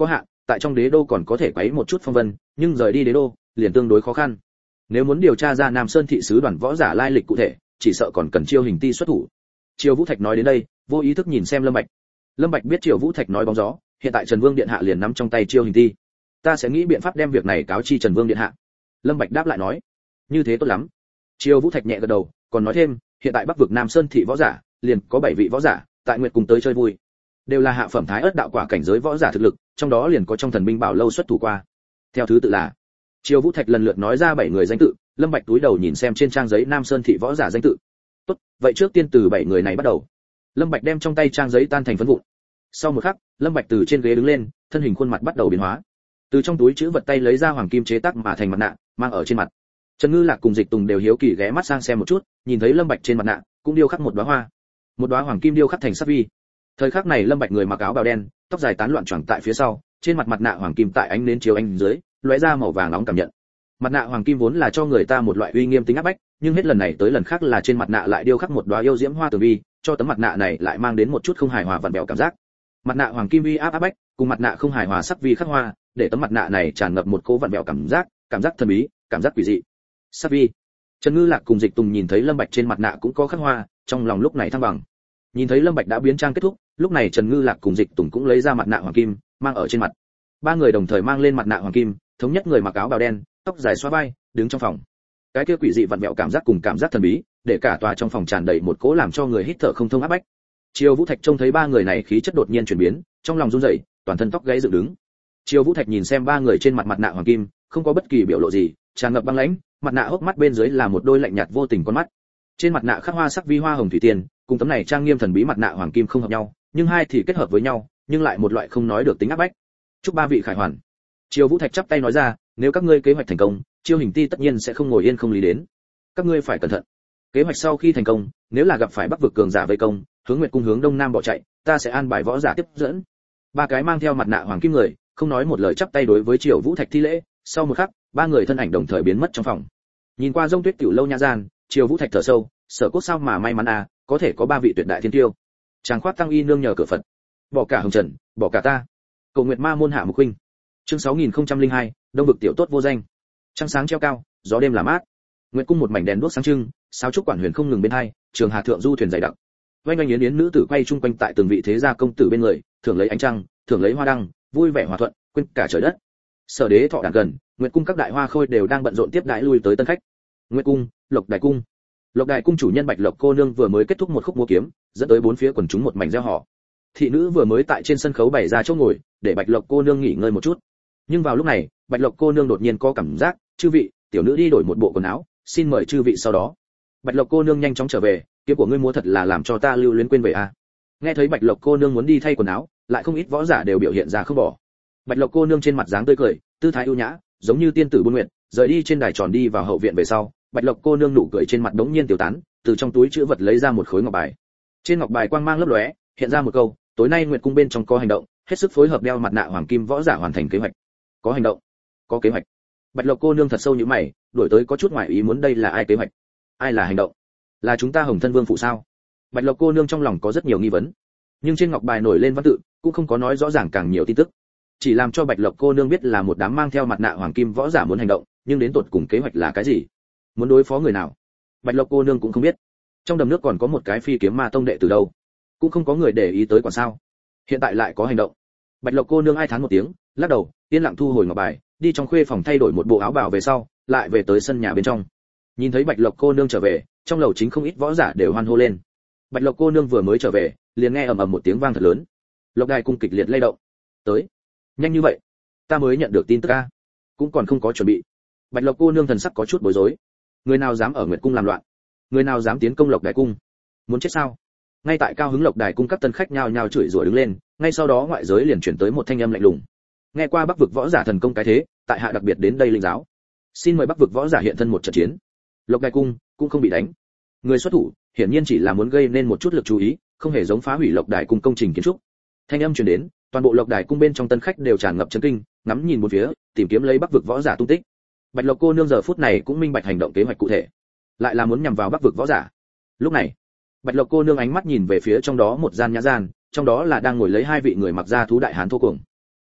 tại trong đế đô còn có thể quấy một chút phong vân, nhưng rời đi đế đô liền tương đối khó khăn. Nếu muốn điều tra ra Nam Sơn thị sứ đoàn võ giả lai lịch cụ thể, chỉ sợ còn cần Chiêu Hình Ti xuất thủ. Triều Vũ Thạch nói đến đây, vô ý thức nhìn xem Lâm Bạch. Lâm Bạch biết Triều Vũ Thạch nói bóng gió, hiện tại Trần Vương điện hạ liền nắm trong tay Chiêu Hình Ti. Ta sẽ nghĩ biện pháp đem việc này cáo chi Trần Vương điện hạ. Lâm Bạch đáp lại nói, như thế tốt lắm. Triều Vũ Thạch nhẹ gật đầu, còn nói thêm, hiện tại Bắc vực Nam Sơn thị võ giả, liền có bảy vị võ giả, tại Nguyệt cùng tới chơi vui. Đều là hạ phẩm thái ớt đạo quả cảnh giới võ giả thực lực, trong đó liền có trong thần binh bảo lâu xuất thủ qua. Theo thứ tự là, Triều Vũ Thạch lần lượt nói ra bảy người danh tự, Lâm Bạch túi đầu nhìn xem trên trang giấy Nam Sơn thị võ giả danh tự. Tốt, vậy trước tiên từ bảy người này bắt đầu. Lâm Bạch đem trong tay trang giấy tan thành phấn vụn. Sau một khắc, Lâm Bạch từ trên ghế đứng lên, thân hình khuôn mặt bắt đầu biến hóa. Từ trong túi trữ vật tay lấy ra hoàng kim chế tác mà thành mặt nạ, mang ở trên mặt. Trần Ngư Lạc cùng Dịch Tùng đều hiếu kỳ ghé mắt sang xem một chút, nhìn thấy Lâm Bạch trên mặt nạ cũng điêu khắc một đóa hoa, một đóa hoàng kim điêu khắc thành sắc vi. Thời khắc này Lâm Bạch người mặc áo bào đen, tóc dài tán loạn choàng tại phía sau, trên mặt mặt nạ hoàng kim tại ánh nến chiếu ánh dưới, lóe ra màu vàng nóng cảm nhận. Mặt nạ hoàng kim vốn là cho người ta một loại uy nghiêm tính áp bách, nhưng hết lần này tới lần khác là trên mặt nạ lại điêu khắc một đóa yêu diễm hoa tường vi, cho tấm mặt nạ này lại mang đến một chút không hài hòa vặn vẹo cảm giác. Mặt nạ hoàng kim uy áp áp bách, cùng mặt nạ không hài hòa sắc vi khắc hoa, để tấm mặt nạ này tràn ngập một cỗ vặn vẹo cảm giác, cảm giác thần bí, cảm giác quỷ dị. Sắc vi. Trần Ngư Lạc cùng Dịch Tùng nhìn thấy Lâm Bạch trên mặt nạ cũng có khắc hoa, trong lòng lúc này thăng bằng. Nhìn thấy Lâm Bạch đã biến trang kết thúc, lúc này Trần Ngư Lạc cùng Dịch Tùng cũng lấy ra mặt nạ hoàng kim, mang ở trên mặt. Ba người đồng thời mang lên mặt nạ hoàng kim, thống nhất người mặc áo bào đen, tóc dài xóa vai, đứng trong phòng. Cái kia quỷ dị vặn vẹo cảm giác cùng cảm giác thần bí, để cả tòa trong phòng tràn đầy một cỗ làm cho người hít thở không thông áp bách. Triều Vũ Thạch trông thấy ba người này khí chất đột nhiên chuyển biến, trong lòng run rẩy, toàn thân tóc gáy dựng đứng. Triều Vũ Thạch nhìn xem ba người trên mặt mặt nạ hoàng kim, không có bất kỳ biểu lộ gì, tràn ngập băng lãnh, mặt nạ hốc mắt bên dưới là một đôi lạnh nhạt vô tình con mắt. Trên mặt nạ khắc hoa sắc vi hoa hồng thủy tiên, cùng tấm này trang nghiêm thần bí mặt nạ hoàng kim không hợp nhau, nhưng hai thì kết hợp với nhau, nhưng lại một loại không nói được tính áp bách. Chúc ba vị khải hoàn. Triều Vũ Thạch chắp tay nói ra, nếu các ngươi kế hoạch thành công, Chiêu Hình Ti tất nhiên sẽ không ngồi yên không lý đến. Các ngươi phải cẩn thận. Kế hoạch sau khi thành công, nếu là gặp phải Bắc vực cường giả vây công, hướng Nguyệt cung hướng đông nam bỏ chạy, ta sẽ an bài võ giả tiếp dẫn. Ba cái mang theo mặt nạ hoàng kim người, không nói một lời chắp tay đối với Triều Vũ Thạch thi lễ, sau một khắc, ba người thân ảnh đồng thời biến mất trong phòng. Nhìn qua rông tuyết tiểu lâu nha gian, Triều Vũ Thạch thở sâu, sở cốt sao mà may mắn à, có thể có ba vị tuyệt đại thiên tiêu. Tràng khoát tăng y nương nhờ cửa Phật, bỏ cả hồng trần, bỏ cả ta. Cầu Nguyệt Ma môn hạ mục huynh. Chương sáu nghìn không trăm lẻ hai, Đông vực tiểu tốt vô danh. Trăng sáng treo cao, gió đêm là mát. Nguyệt cung một mảnh đèn đuốc sáng trưng, sáo trúc quản huyền không ngừng bên hai, trường hà thượng du thuyền dày đặc. Oanh oanh yến yến nữ tử quay chung quanh tại từng vị thế gia công tử bên người, thưởng lấy ánh trăng, thưởng lấy hoa đăng, vui vẻ hòa thuận, quên cả trời đất. Sở đế thọ đàn gần, Nguyệt cung các đại hoa khôi đều đang bận rộn tiếp đãi lui tới tân khách. Nguyệt cung, Lộc Đài cung. Lộc Đài cung chủ nhân Bạch Lộc cô nương vừa mới kết thúc một khúc múa kiếm, dẫn tới bốn phía quần chúng một mảnh reo hò. Thị nữ vừa mới tại trên sân khấu bày ra chỗ ngồi, để Bạch Lộc cô nương nghỉ ngơi một chút. Nhưng vào lúc này, Bạch Lộc cô nương đột nhiên có cảm giác, chư vị, tiểu nữ đi đổi một bộ quần áo, xin mời chư vị sau đó. Bạch Lộc cô nương nhanh chóng trở về, kiếm của ngươi múa thật là làm cho ta lưu luyến quên về a. À. Nghe thấy Bạch Lộc cô nương muốn đi thay quần áo, lại không ít võ giả đều biểu hiện ra không bỏ. Bạch Lộc cô nương trên mặt dáng tươi cười, tư thái ưu nhã, giống như tiên tử buôn nguyện, rời đi trên đài tròn đi vào hậu viện về sau, Bạch Lộc cô nương nụ cười trên mặt đống nhiên tiêu tán, từ trong túi trữ vật lấy ra một khối ngọc bài. Trên ngọc bài quang mang lấp lóe, hiện ra một câu, tối nay Nguyệt cung bên trong có hành động, hết sức phối hợp đeo mặt nạ hoàng kim võ giả hoàn thành kế hoạch. Có hành động, có kế hoạch. Bạch Lộc cô nương thật sâu như mày, đổi tới có chút ngoài ý muốn đây là ai kế hoạch? Ai là hành động? Là chúng ta Hồng Thân Vương phụ sao? Bạch Lộc cô nương trong lòng có rất nhiều nghi vấn, nhưng trên ngọc bài nổi lên văn tự, cũng không có nói rõ ràng càng nhiều tin tức, chỉ làm cho Bạch Lộc cô nương biết là một đám mang theo mặt nạ hoàng kim võ giả muốn hành động, nhưng đến tột cùng kế hoạch là cái gì? Muốn đối phó người nào? Bạch Lộc cô nương cũng không biết. Trong đầm nước còn có một cái phi kiếm ma tông đệ từ đâu, cũng không có người để ý tới còn sao? Hiện tại lại có hành động. Bạch Lộc cô nương ai thán một tiếng, lắc đầu, yên lặng thu hồi ngọc bài, đi trong khuê phòng thay đổi một bộ áo bào về sau, lại về tới sân nhà bên trong. Nhìn thấy Bạch Lộc cô nương trở về, trong lầu chính không ít võ giả đều hoan hô lên. Bạch Lộc cô nương vừa mới trở về, liền nghe ầm ầm một tiếng vang thật lớn. Lộc Đài cung kịch liệt lay động. Tới, nhanh như vậy, ta mới nhận được tin tức a, cũng còn không có chuẩn bị. Bạch Lộc cô nương thần sắc có chút bối rối. Người nào dám ở Nguyệt cung làm loạn? Người nào dám tiến công Lộc Đài cung? Muốn chết sao? Ngay tại cao hứng Lộc Đài cung các tân khách nhao nhao chửi rủa đứng lên, ngay sau đó ngoại giới liền chuyển tới một thanh âm lạnh lùng. Nghe qua Bắc vực võ giả thần công cái thế, tại hạ đặc biệt đến đây linh giáo. Xin mời Bắc vực võ giả hiện thân một trận chiến. Lộc Đài cung cũng không bị đánh. Người xuất thủ, hiển nhiên chỉ là muốn gây nên một chút lực chú ý, không hề giống phá hủy Lộc Đài cung công trình kiến trúc. Thanh âm truyền đến, toàn bộ Lộc Đài cung bên trong tân khách đều tràn ngập chấn kinh, ngắm nhìn một phía, tìm kiếm lấy Bắc vực võ giả tung tích. Bạch Lộc cô nương giờ phút này cũng minh bạch hành động kế hoạch cụ thể, lại là muốn nhằm vào Bắc vực võ giả. Lúc này, Bạch Lộc cô nương ánh mắt nhìn về phía trong đó một gian nhã gian, trong đó là đang ngồi lấy hai vị người mặc da thú đại hán thô cuồng.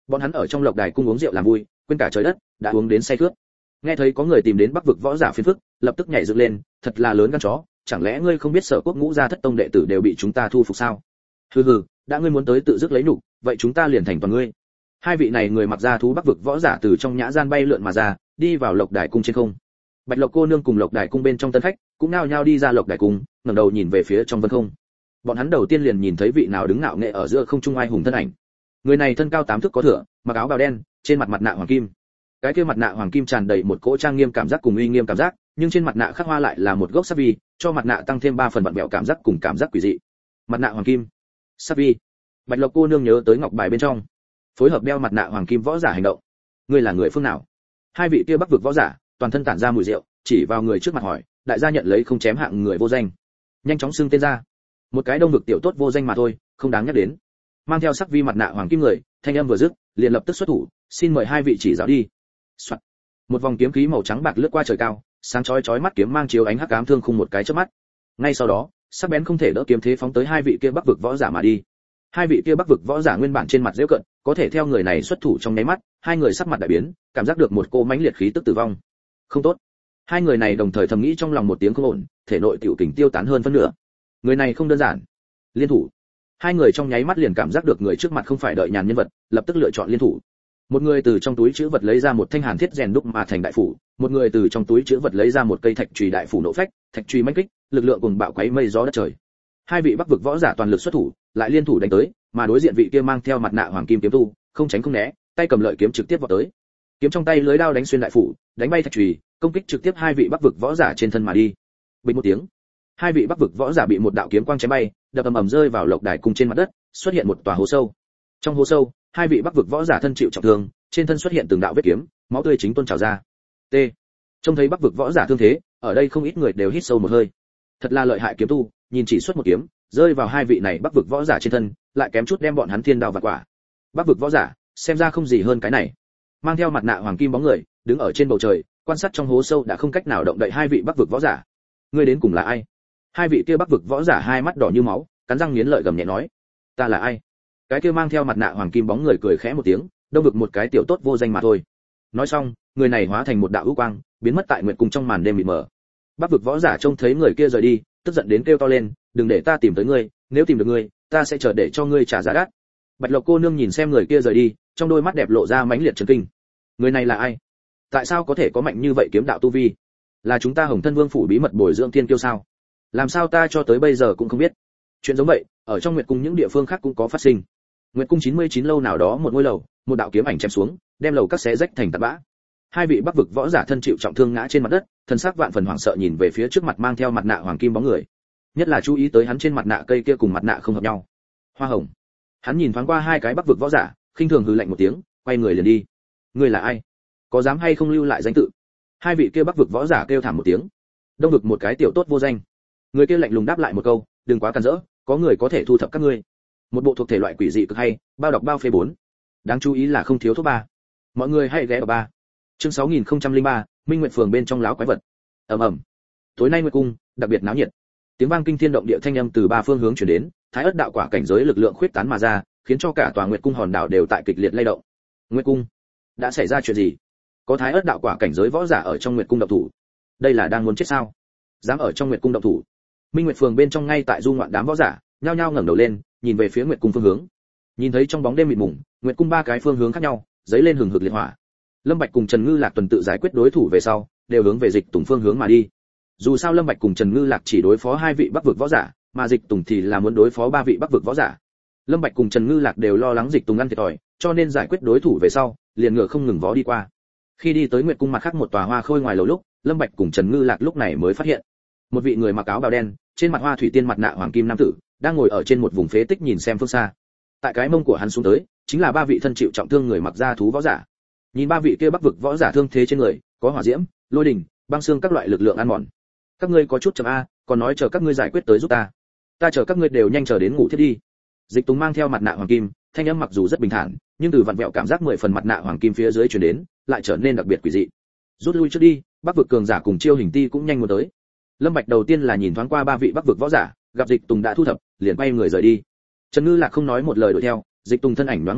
Bọn hắn ở trong lộc đài cung uống rượu làm vui, quên cả trời đất, đã uống đến say khướt. Nghe thấy có người tìm đến Bắc vực võ giả phiền phức, lập tức nhảy dựng lên, thật là lớn gan chó, chẳng lẽ ngươi không biết Sở Quốc ngũ gia thất tông đệ tử đều bị chúng ta thu phục sao? Hừ hừ, đã ngươi muốn tới tự dứt lấy nhục, vậy chúng ta liền thành toàn ngươi. Hai vị này người mặc da thú Bắc vực võ giả từ trong nhã gian bay lượn mà ra, đi vào lộc đài cung trên không. Bạch Lộc cô nương cùng lộc đài cung bên trong tân khách, cũng nao nhao đi ra lộc đài cung, ngẩng đầu nhìn về phía trong vân không. Bọn hắn đầu tiên liền nhìn thấy vị nào đứng ngạo nghệ ở giữa không trung ai hùng thân ảnh. Người này thân cao tám thước có thửa, mặc áo bào đen, trên mặt mặt nạ hoàng kim. Cái kia mặt nạ hoàng kim tràn đầy một cỗ trang nghiêm cảm giác cùng uy nghiêm cảm giác, nhưng trên mặt nạ khắc hoa lại là một gốc sắc vi, cho mặt nạ tăng thêm ba phần vặn vẹo cảm giác cùng cảm giác quỷ dị. Mặt nạ hoàng kim, sắc vi. Bạch Lộc cô nương nhớ tới ngọc bài bên trong, phối hợp đeo mặt nạ hoàng kim võ giả hành động. Ngươi là người phương nào? Hai vị kia Bắc vực võ giả, toàn thân tản ra mùi rượu, chỉ vào người trước mặt hỏi, đại gia nhận lấy không chém hạng người vô danh. Nhanh chóng xưng tên ra. Một cái đông vực tiểu tốt vô danh mà thôi, không đáng nhắc đến. Mang theo sắc vi mặt nạ hoàng kim người, thanh âm vừa dứt, liền lập tức xuất thủ, xin mời hai vị chỉ giáo đi. Soạn. Một vòng kiếm khí màu trắng bạc lướt qua trời cao, sáng chói chói mắt kiếm mang chiếu ánh hắc ám thương khung một cái chớp mắt. Ngay sau đó, sắc bén không thể đỡ kiếm thế phóng tới hai vị kia Bắc vực võ giả mà đi. Hai vị kia Bắc vực võ giả nguyên bản trên mặt giễu cận, có thể theo người này xuất thủ trong nháy mắt, hai người sắc mặt đại biến, cảm giác được một cô mãnh liệt khí tức tử vong. Không tốt. Hai người này đồng thời thầm nghĩ trong lòng một tiếng không ổn, thể nội tiểu kình tiêu tán hơn phân nửa. Người này không đơn giản. Liên thủ. Hai người trong nháy mắt liền cảm giác được người trước mặt không phải đợi nhàn nhân vật, lập tức lựa chọn liên thủ. Một người từ trong túi trữ vật lấy ra một thanh hàn thiết rèn đúc mà thành đại phủ, một người từ trong túi trữ vật lấy ra một cây thạch chùy đại phủ nổ phách, thạch chùy mãnh kích, lực lượng cùng bạo quấy mây gió đất trời. Hai vị Bắc vực võ giả toàn lực xuất thủ, lại liên thủ đánh tới, mà đối diện vị kia mang theo mặt nạ hoàng kim kiếm tu, không tránh không né, tay cầm lợi kiếm trực tiếp vọt tới. Kiếm trong tay lưới đao đánh xuyên đại phủ, đánh bay thạch chùy, công kích trực tiếp hai vị Bắc vực võ giả trên thân mà đi. Bình một tiếng, hai vị Bắc vực võ giả bị một đạo kiếm quang chém bay, đập ầm ầm rơi vào lộc đài cung trên mặt đất, xuất hiện một tòa hố sâu. Trong hố sâu, hai vị Bắc vực võ giả thân chịu trọng thương, trên thân xuất hiện từng đạo vết kiếm, máu tươi chính tuôn trào ra. T. Trông thấy Bắc vực võ giả thương thế, ở đây không ít người đều hít sâu một hơi. Thật là lợi hại kiếm tu, nhìn chỉ xuất một kiếm, rơi vào hai vị này Bắc vực võ giả trên thân, lại kém chút đem bọn hắn thiên đao vặt quả. Bắc vực võ giả, xem ra không gì hơn cái này. Mang theo mặt nạ hoàng kim bóng người, đứng ở trên bầu trời, quan sát trong hố sâu đã không cách nào động đậy hai vị Bắc vực võ giả. Ngươi đến cùng là ai? Hai vị kia Bắc vực võ giả hai mắt đỏ như máu, cắn răng nghiến lợi gầm nhẹ nói, ta là ai? Cái kia mang theo mặt nạ hoàng kim bóng người cười khẽ một tiếng, đông vực một cái tiểu tốt vô danh mà thôi. Nói xong, người này hóa thành một đạo ưu quang, biến mất tại nguyệt cung trong màn đêm mịt mờ. Bắc vực võ giả trông thấy người kia rời đi, tức giận đến kêu to lên, đừng để ta tìm tới ngươi, nếu tìm được ngươi, ta sẽ chờ để cho ngươi trả giá đắt. Bạch Lộc cô nương nhìn xem người kia rời đi, trong đôi mắt đẹp lộ ra mãnh liệt chấn kinh. Người này là ai? Tại sao có thể có mạnh như vậy kiếm đạo tu vi? Là chúng ta Hồng Thân Vương phủ bí mật bồi dưỡng thiên kiêu sao? Làm sao ta cho tới bây giờ cũng không biết? Chuyện giống vậy, ở trong nguyệt cung những địa phương khác cũng có phát sinh. Nguyệt cung chín mươi chín lâu nào đó một ngôi lầu, một đạo kiếm ảnh chém xuống, đem lầu các xé rách thành tạt bã. Hai vị Bắc vực võ giả thân chịu trọng thương ngã trên mặt đất, thân xác vạn phần hoảng sợ nhìn về phía trước mặt mang theo mặt nạ hoàng kim bóng người. Nhất là chú ý tới hắn trên mặt nạ cây kia cùng mặt nạ không hợp nhau. Hoa hồng. Hắn nhìn thoáng qua hai cái Bắc vực võ giả, khinh thường hừ lạnh một tiếng, quay người liền đi. Ngươi là ai? Có dám hay không lưu lại danh tự? Hai vị kia Bắc vực võ giả kêu thảm một tiếng. Đông vực một cái tiểu tốt vô danh. Người kia lạnh lùng đáp lại một câu, đừng quá cản rỡ, có người có thể thu thập các ngươi. Một bộ thuộc thể loại quỷ dị cực hay, bao đọc bao phê bốn. Đáng chú ý là không thiếu thuốc ba. Mọi người hãy ghé vào ba. Chương sáu nghìn không trăm lẻ ba, Minh Nguyệt phường bên trong láo quái vật. Ầm ầm. Tối nay Nguyệt cung đặc biệt náo nhiệt. Tiếng vang kinh thiên động địa thanh âm từ ba phương hướng truyền đến, Thái Ức đạo quả cảnh giới lực lượng khuyết tán mà ra, khiến cho cả tòa Nguyệt cung hòn đảo đều tại kịch liệt lay động. Nguyệt cung, đã xảy ra chuyện gì? Có Thái Ức đạo quả cảnh giới võ giả ở trong Nguyệt cung động thủ. Đây là đang muốn chết sao? Dám ở trong Nguyệt cung động thủ? Minh Nguyệt phường bên trong ngay tại du ngoạn đám võ giả, nhao nhao ngẩng đầu lên, nhìn về phía Nguyệt cung phương hướng. Nhìn thấy trong bóng đêm mịt mùng, Nguyệt cung ba cái phương hướng khác nhau, giấy lên hừng hực liệt hỏa. Lâm Bạch cùng Trần Ngư Lạc tuần tự giải quyết đối thủ về sau, đều hướng về Dịch Tùng phương hướng mà đi. Dù sao Lâm Bạch cùng Trần Ngư Lạc chỉ đối phó hai vị Bắc vực võ giả, mà Dịch Tùng thì là muốn đối phó ba vị Bắc vực võ giả. Lâm Bạch cùng Trần Ngư Lạc đều lo lắng Dịch Tùng ăn thiệt thòi, cho nên giải quyết đối thủ về sau, liền ngựa không ngừng vó đi qua. Khi đi tới Nguyệt cung mặt khác một tòa hoa khôi ngoài lầu lúc, Lâm Bạch cùng Trần Ngư Lạc lúc này mới phát hiện, một vị người mặc áo bào đen, trên mặt hoa thủy tiên mặt nạ hoàng kim nam tử, đang ngồi ở trên một vùng phế tích nhìn xem phương xa. Tại cái mông của hắn xuống tới, chính là ba vị thân chịu trọng thương người mặc da thú võ giả. Nhìn ba vị kia Bắc vực võ giả thương thế trên người, có hỏa diễm, lôi đình, băng xương các loại lực lượng ăn mòn. Các ngươi có chút chậm a, còn nói chờ các ngươi giải quyết tới giúp ta. Ta chờ các ngươi đều nhanh chờ đến ngủ thiết đi. Dịch Tùng mang theo mặt nạ hoàng kim, thanh âm mặc dù rất bình thản, nhưng từ vặn vẹo cảm giác mười phần mặt nạ hoàng kim phía dưới truyền đến, lại trở nên đặc biệt quỷ dị. Rút lui trước đi, Bắc vực cường giả cùng Chiêu Hình Ti cũng nhanh muốn tới. Lâm Bạch đầu tiên là nhìn thoáng qua ba vị Bắc vực võ giả, gặp Dịch Tùng đã thu thập, liền quay người rời đi. Trần Ngư Lạc không nói một lời đuổi theo, Dịch Tùng thân ảnh nhoáng một cái,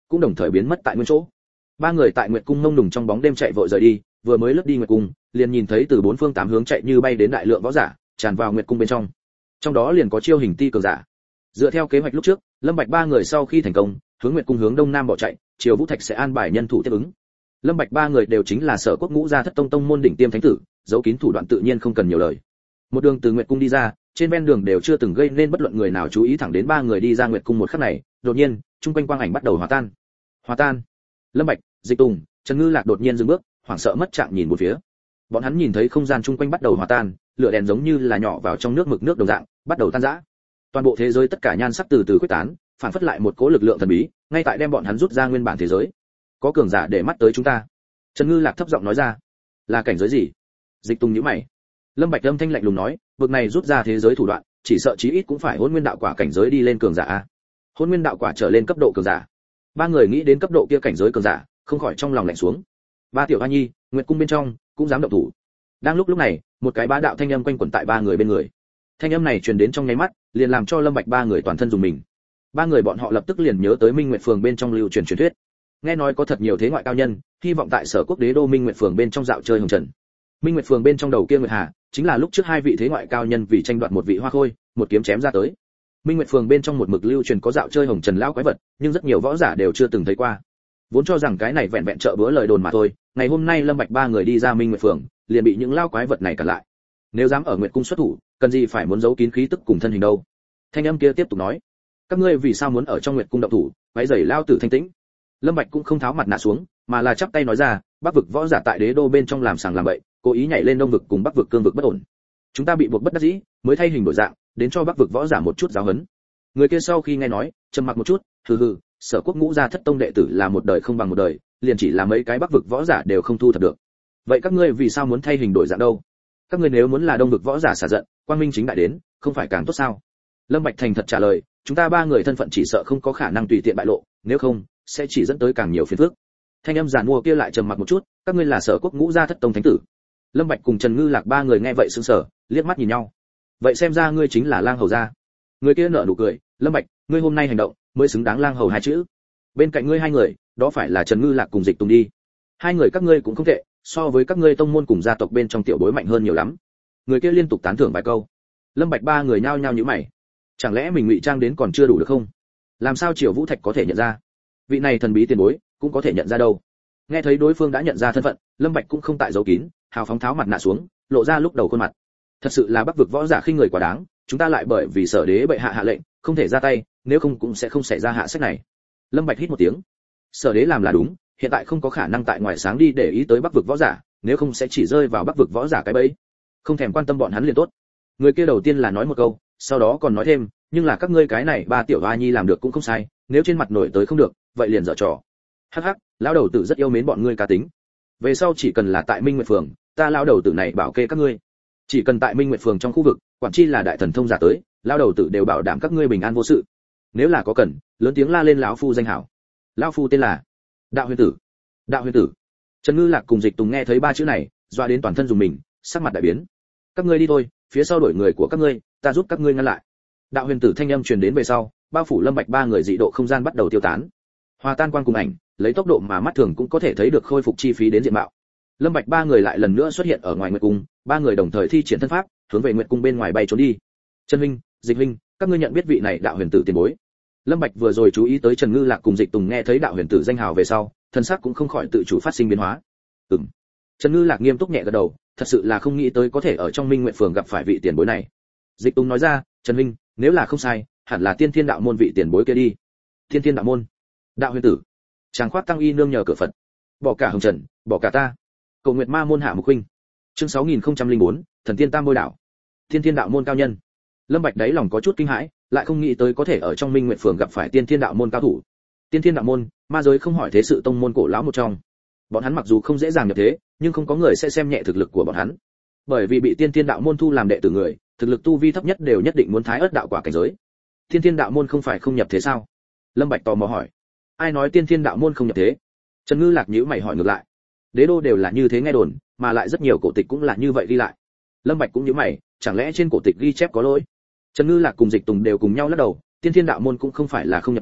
cũng đồng thời biến mất tại nguyên chỗ. Ba người tại Nguyệt cung ngông nùng trong bóng đêm chạy vội rời đi, vừa mới lướt đi Nguyệt cung, liền nhìn thấy từ bốn phương tám hướng chạy như bay đến đại lượng võ giả, tràn vào Nguyệt cung bên trong. Trong đó liền có chiêu hình ti cường giả. Dựa theo kế hoạch lúc trước, Lâm Bạch ba người sau khi thành công, hướng Nguyệt cung hướng đông nam bỏ chạy, Triều Vũ Thạch sẽ an bài nhân thủ tiếp ứng. Lâm Bạch ba người đều chính là Sở Quốc Ngũ gia Thất Tông tông môn đỉnh tiêm thánh tử, giấu kín thủ đoạn tự nhiên không cần nhiều lời. Một đường từ Nguyệt cung đi ra, trên ven đường đều chưa từng gây nên bất luận người nào chú ý, thẳng đến ba người đi ra Nguyệt cung một khắc này, đột nhiên, trung quanh quang ảnh bắt đầu hòa tan. Hòa tan. Lâm Bạch, Dịch Tùng, Trần Ngư Lạc đột nhiên dừng bước, hoảng sợ mất trạng nhìn một phía. Bọn hắn nhìn thấy không gian trung quanh bắt đầu hòa tan, lửa đèn giống như là nhỏ vào trong nước mực nước đồng dạng, bắt đầu tan rã. Toàn bộ thế giới tất cả nhan sắc từ từ khuếch tán, phản phất lại một cỗ lực lượng thần bí, ngay tại đem bọn hắn rút ra nguyên bản thế giới. Có cường giả để mắt tới chúng ta. Trần Ngư Lạc thấp giọng nói ra. Là cảnh giới gì? Dịch Tùng nhíu mày. Lâm Bạch âm thanh lạnh lùng nói, vực này rút ra thế giới thủ đoạn, chỉ sợ chí ít cũng phải hôn nguyên đạo quả cảnh giới đi lên cường giả a. Hôn nguyên đạo quả trở lên cấp độ cường giả. Ba người nghĩ đến cấp độ kia cảnh giới cường giả, không khỏi trong lòng lạnh xuống. Ba tiểu Hoa Nhi, Nguyệt cung bên trong, cũng dám động thủ. Đang lúc lúc này, một cái bá đạo thanh âm quanh quẩn tại ba người bên người. Thanh âm này truyền đến trong nháy mắt, liền làm cho Lâm Bạch ba người toàn thân rùng mình. Ba người bọn họ lập tức liền nhớ tới Minh Nguyệt phường bên trong lưu truyền truyền thuyết. Nghe nói có thật nhiều thế ngoại cao nhân, hy vọng tại Sở Quốc đế đô Minh Nguyệt phường bên trong dạo chơi hồng trần. Minh Nguyệt phường bên trong đầu kia Nguyệt Hà, chính là lúc trước hai vị thế ngoại cao nhân vì tranh đoạt một vị hoa khôi, một kiếm chém ra tới. Minh Nguyệt phường bên trong một mực lưu truyền có dạo chơi hồng trần lão quái vật, nhưng rất nhiều võ giả đều chưa từng thấy qua. Vốn cho rằng cái này vẹn vẹn trợ bữa lời đồn mà thôi, ngày hôm nay Lâm Bạch ba người đi ra Minh Nguyệt phường, liền bị những lão quái vật này cản lại. Nếu dám ở Nguyệt cung xuất thủ, cần gì phải muốn giấu kín khí tức cùng thân hình đâu? Thanh âm kia tiếp tục nói, các ngươi vì sao muốn ở trong Nguyệt cung động thủ, quấy rầy lao tử thanh tĩnh? Lâm Bạch cũng không tháo mặt nạ xuống, mà là chắp tay nói ra, Bắc vực võ giả tại đế đô bên trong làm sàng làm bậy, cố ý nhảy lên đông vực cùng Bắc vực cương vực bất ổn. Chúng ta bị buộc bất đắc dĩ, mới thay hình đổi dạng, đến cho Bắc vực võ giả một chút giáo huấn. Người kia sau khi nghe nói, trầm mặc một chút, hừ hừ, Sở Quốc Ngũ gia Thất Tông đệ tử là một đời không bằng một đời, liền chỉ là mấy cái Bắc vực võ giả đều không thu thập được. Vậy các ngươi vì sao muốn thay hình đổi dạng đâu? Các ngươi nếu muốn là đông vực võ giả xả giận, quang minh chính đại đến, không phải càng tốt sao? Lâm Bạch thành thật trả lời, chúng ta ba người thân phận chỉ sợ không có khả năng tùy tiện bại lộ, nếu không sẽ chỉ dẫn tới càng nhiều phiền phức. Thanh âm giản mua kia lại trầm mặc một chút, các ngươi là Sở Quốc Ngũ gia Thất Tông thánh tử. Lâm Bạch cùng Trần Ngư Lạc ba người nghe vậy sững sờ, liếc mắt nhìn nhau. Vậy xem ra ngươi chính là Lang hầu gia. Người kia nở nụ cười, Lâm Bạch, ngươi hôm nay hành động mới xứng đáng Lang hầu hai chữ. Bên cạnh ngươi hai người, đó phải là Trần Ngư Lạc cùng Dịch Tùng đi. Hai người các ngươi cũng không tệ, so với các ngươi tông môn cùng gia tộc bên trong tiểu bối mạnh hơn nhiều lắm. Người kia liên tục tán thưởng vài câu. Lâm Bạch ba người nhao nhao nhíu mày. Chẳng lẽ mình ngụy trang đến còn chưa đủ được không? Làm sao Triều Vũ Thạch có thể nhận ra? Vị này thần bí tiền bối cũng có thể nhận ra đâu. Nghe thấy đối phương đã nhận ra thân phận, Lâm Bạch cũng không tại giấu kín, hào phóng tháo mặt nạ xuống, lộ ra lúc đầu khuôn mặt. Thật sự là Bắc vực võ giả khinh người quá đáng, chúng ta lại bởi vì Sở đế bệ hạ hạ lệnh, không thể ra tay, nếu không cũng sẽ không xảy ra hạ sách này. Lâm Bạch hít một tiếng. Sở đế làm là đúng, hiện tại không có khả năng tại ngoài sáng đi để ý tới Bắc vực võ giả, nếu không sẽ chỉ rơi vào Bắc vực võ giả cái bẫy. Không thèm quan tâm bọn hắn liền tốt. Người kia đầu tiên là nói một câu, sau đó còn nói thêm, nhưng là các ngươi cái này ba tiểu hoa nhi làm được cũng không sai, nếu trên mặt nổi tới không được, vậy liền dở trò. Hắc hắc, lão đầu tử rất yêu mến bọn ngươi cá tính. Về sau chỉ cần là tại Minh Nguyệt phường, ta lão đầu tử này bảo kê các ngươi. Chỉ cần tại Minh Nguyệt phường trong khu vực, quản chi là đại thần thông giả tới, lão đầu tử đều bảo đảm các ngươi bình an vô sự. Nếu là có cần, lớn tiếng la lên lão phu danh hảo. Lão phu tên là Đạo Huyền Tử. Đạo Huyền Tử. Trần Ngư Lạc cùng Dịch Tùng nghe thấy ba chữ này, doa đến toàn thân dùng mình, sắc mặt đại biến. Các ngươi đi thôi, phía sau đuổi người của các ngươi, ta giúp các ngươi ngăn lại. Đạo Huyền Tử thanh âm truyền đến về sau, bao phủ Lâm Bạch ba người dị độ không gian bắt đầu tiêu tán. Hòa tan quang cùng ảnh, lấy tốc độ mà mắt thường cũng có thể thấy được khôi phục chi phí đến diện mạo. Lâm Bạch ba người lại lần nữa xuất hiện ở ngoài Nguyệt cung, ba người đồng thời thi triển thân pháp, hướng về Nguyệt cung bên ngoài bay trốn đi. Trần huynh, Dịch huynh, các ngươi nhận biết vị này Đạo Huyền Tử tiền bối? Lâm Bạch vừa rồi chú ý tới Trần Ngư Lạc cùng Dịch Tùng nghe thấy Đạo Huyền Tử danh hào về sau, thân xác cũng không khỏi tự chủ phát sinh biến hóa. Ừm. Trần Ngư Lạc nghiêm túc nhẹ gật đầu, thật sự là không nghĩ tới có thể ở trong Minh Nguyệt phường gặp phải vị tiền bối này. Dịch Tùng nói ra, Trần huynh, nếu là không sai, hẳn là Tiên Thiên đạo môn vị tiền bối kia đi. Tiên Thiên đạo môn? Đạo Huyền Tử. Tràng khoác tăng y nương nhờ cửa Phật. Bỏ cả hồng trần, bỏ cả ta. Cầu Nguyệt Ma môn hạ mục huynh. Chương sáu nghìn không trăm lẻ bốn, Thần Tiên Tam Bôi đảo. Tiên Thiên đạo môn cao nhân. Lâm Bạch đáy lòng có chút kinh hãi, lại không nghĩ tới có thể ở trong Minh Nguyệt phường gặp phải Tiên Thiên đạo môn cao thủ. Tiên Thiên đạo môn, ma giới không hỏi thế sự tông môn cổ lão một trong. Bọn hắn mặc dù không dễ dàng nhập thế, nhưng không có người sẽ xem nhẹ thực lực của bọn hắn. Bởi vì bị Tiên Thiên đạo môn thu làm đệ tử người, thực lực tu vi thấp nhất đều nhất định muốn thái ớt đạo quả cảnh giới. Tiên Thiên đạo môn không phải không nhập thế sao? Lâm Bạch tò mò hỏi. Ai nói Tiên Thiên đạo môn không nhập thế? Trần Ngư Lạc nhíu mày hỏi ngược lại. Đế đô đều là như thế nghe đồn, mà lại rất nhiều cổ tịch cũng là như vậy đi lại. Lâm Bạch cũng nhíu mày, chẳng lẽ trên cổ tịch ghi chép có lỗi? Trần Ngư Lạc cùng Dịch Tùng đều cùng nhau lắc đầu, Tiên Thiên đạo môn cũng không phải là không nhập thế,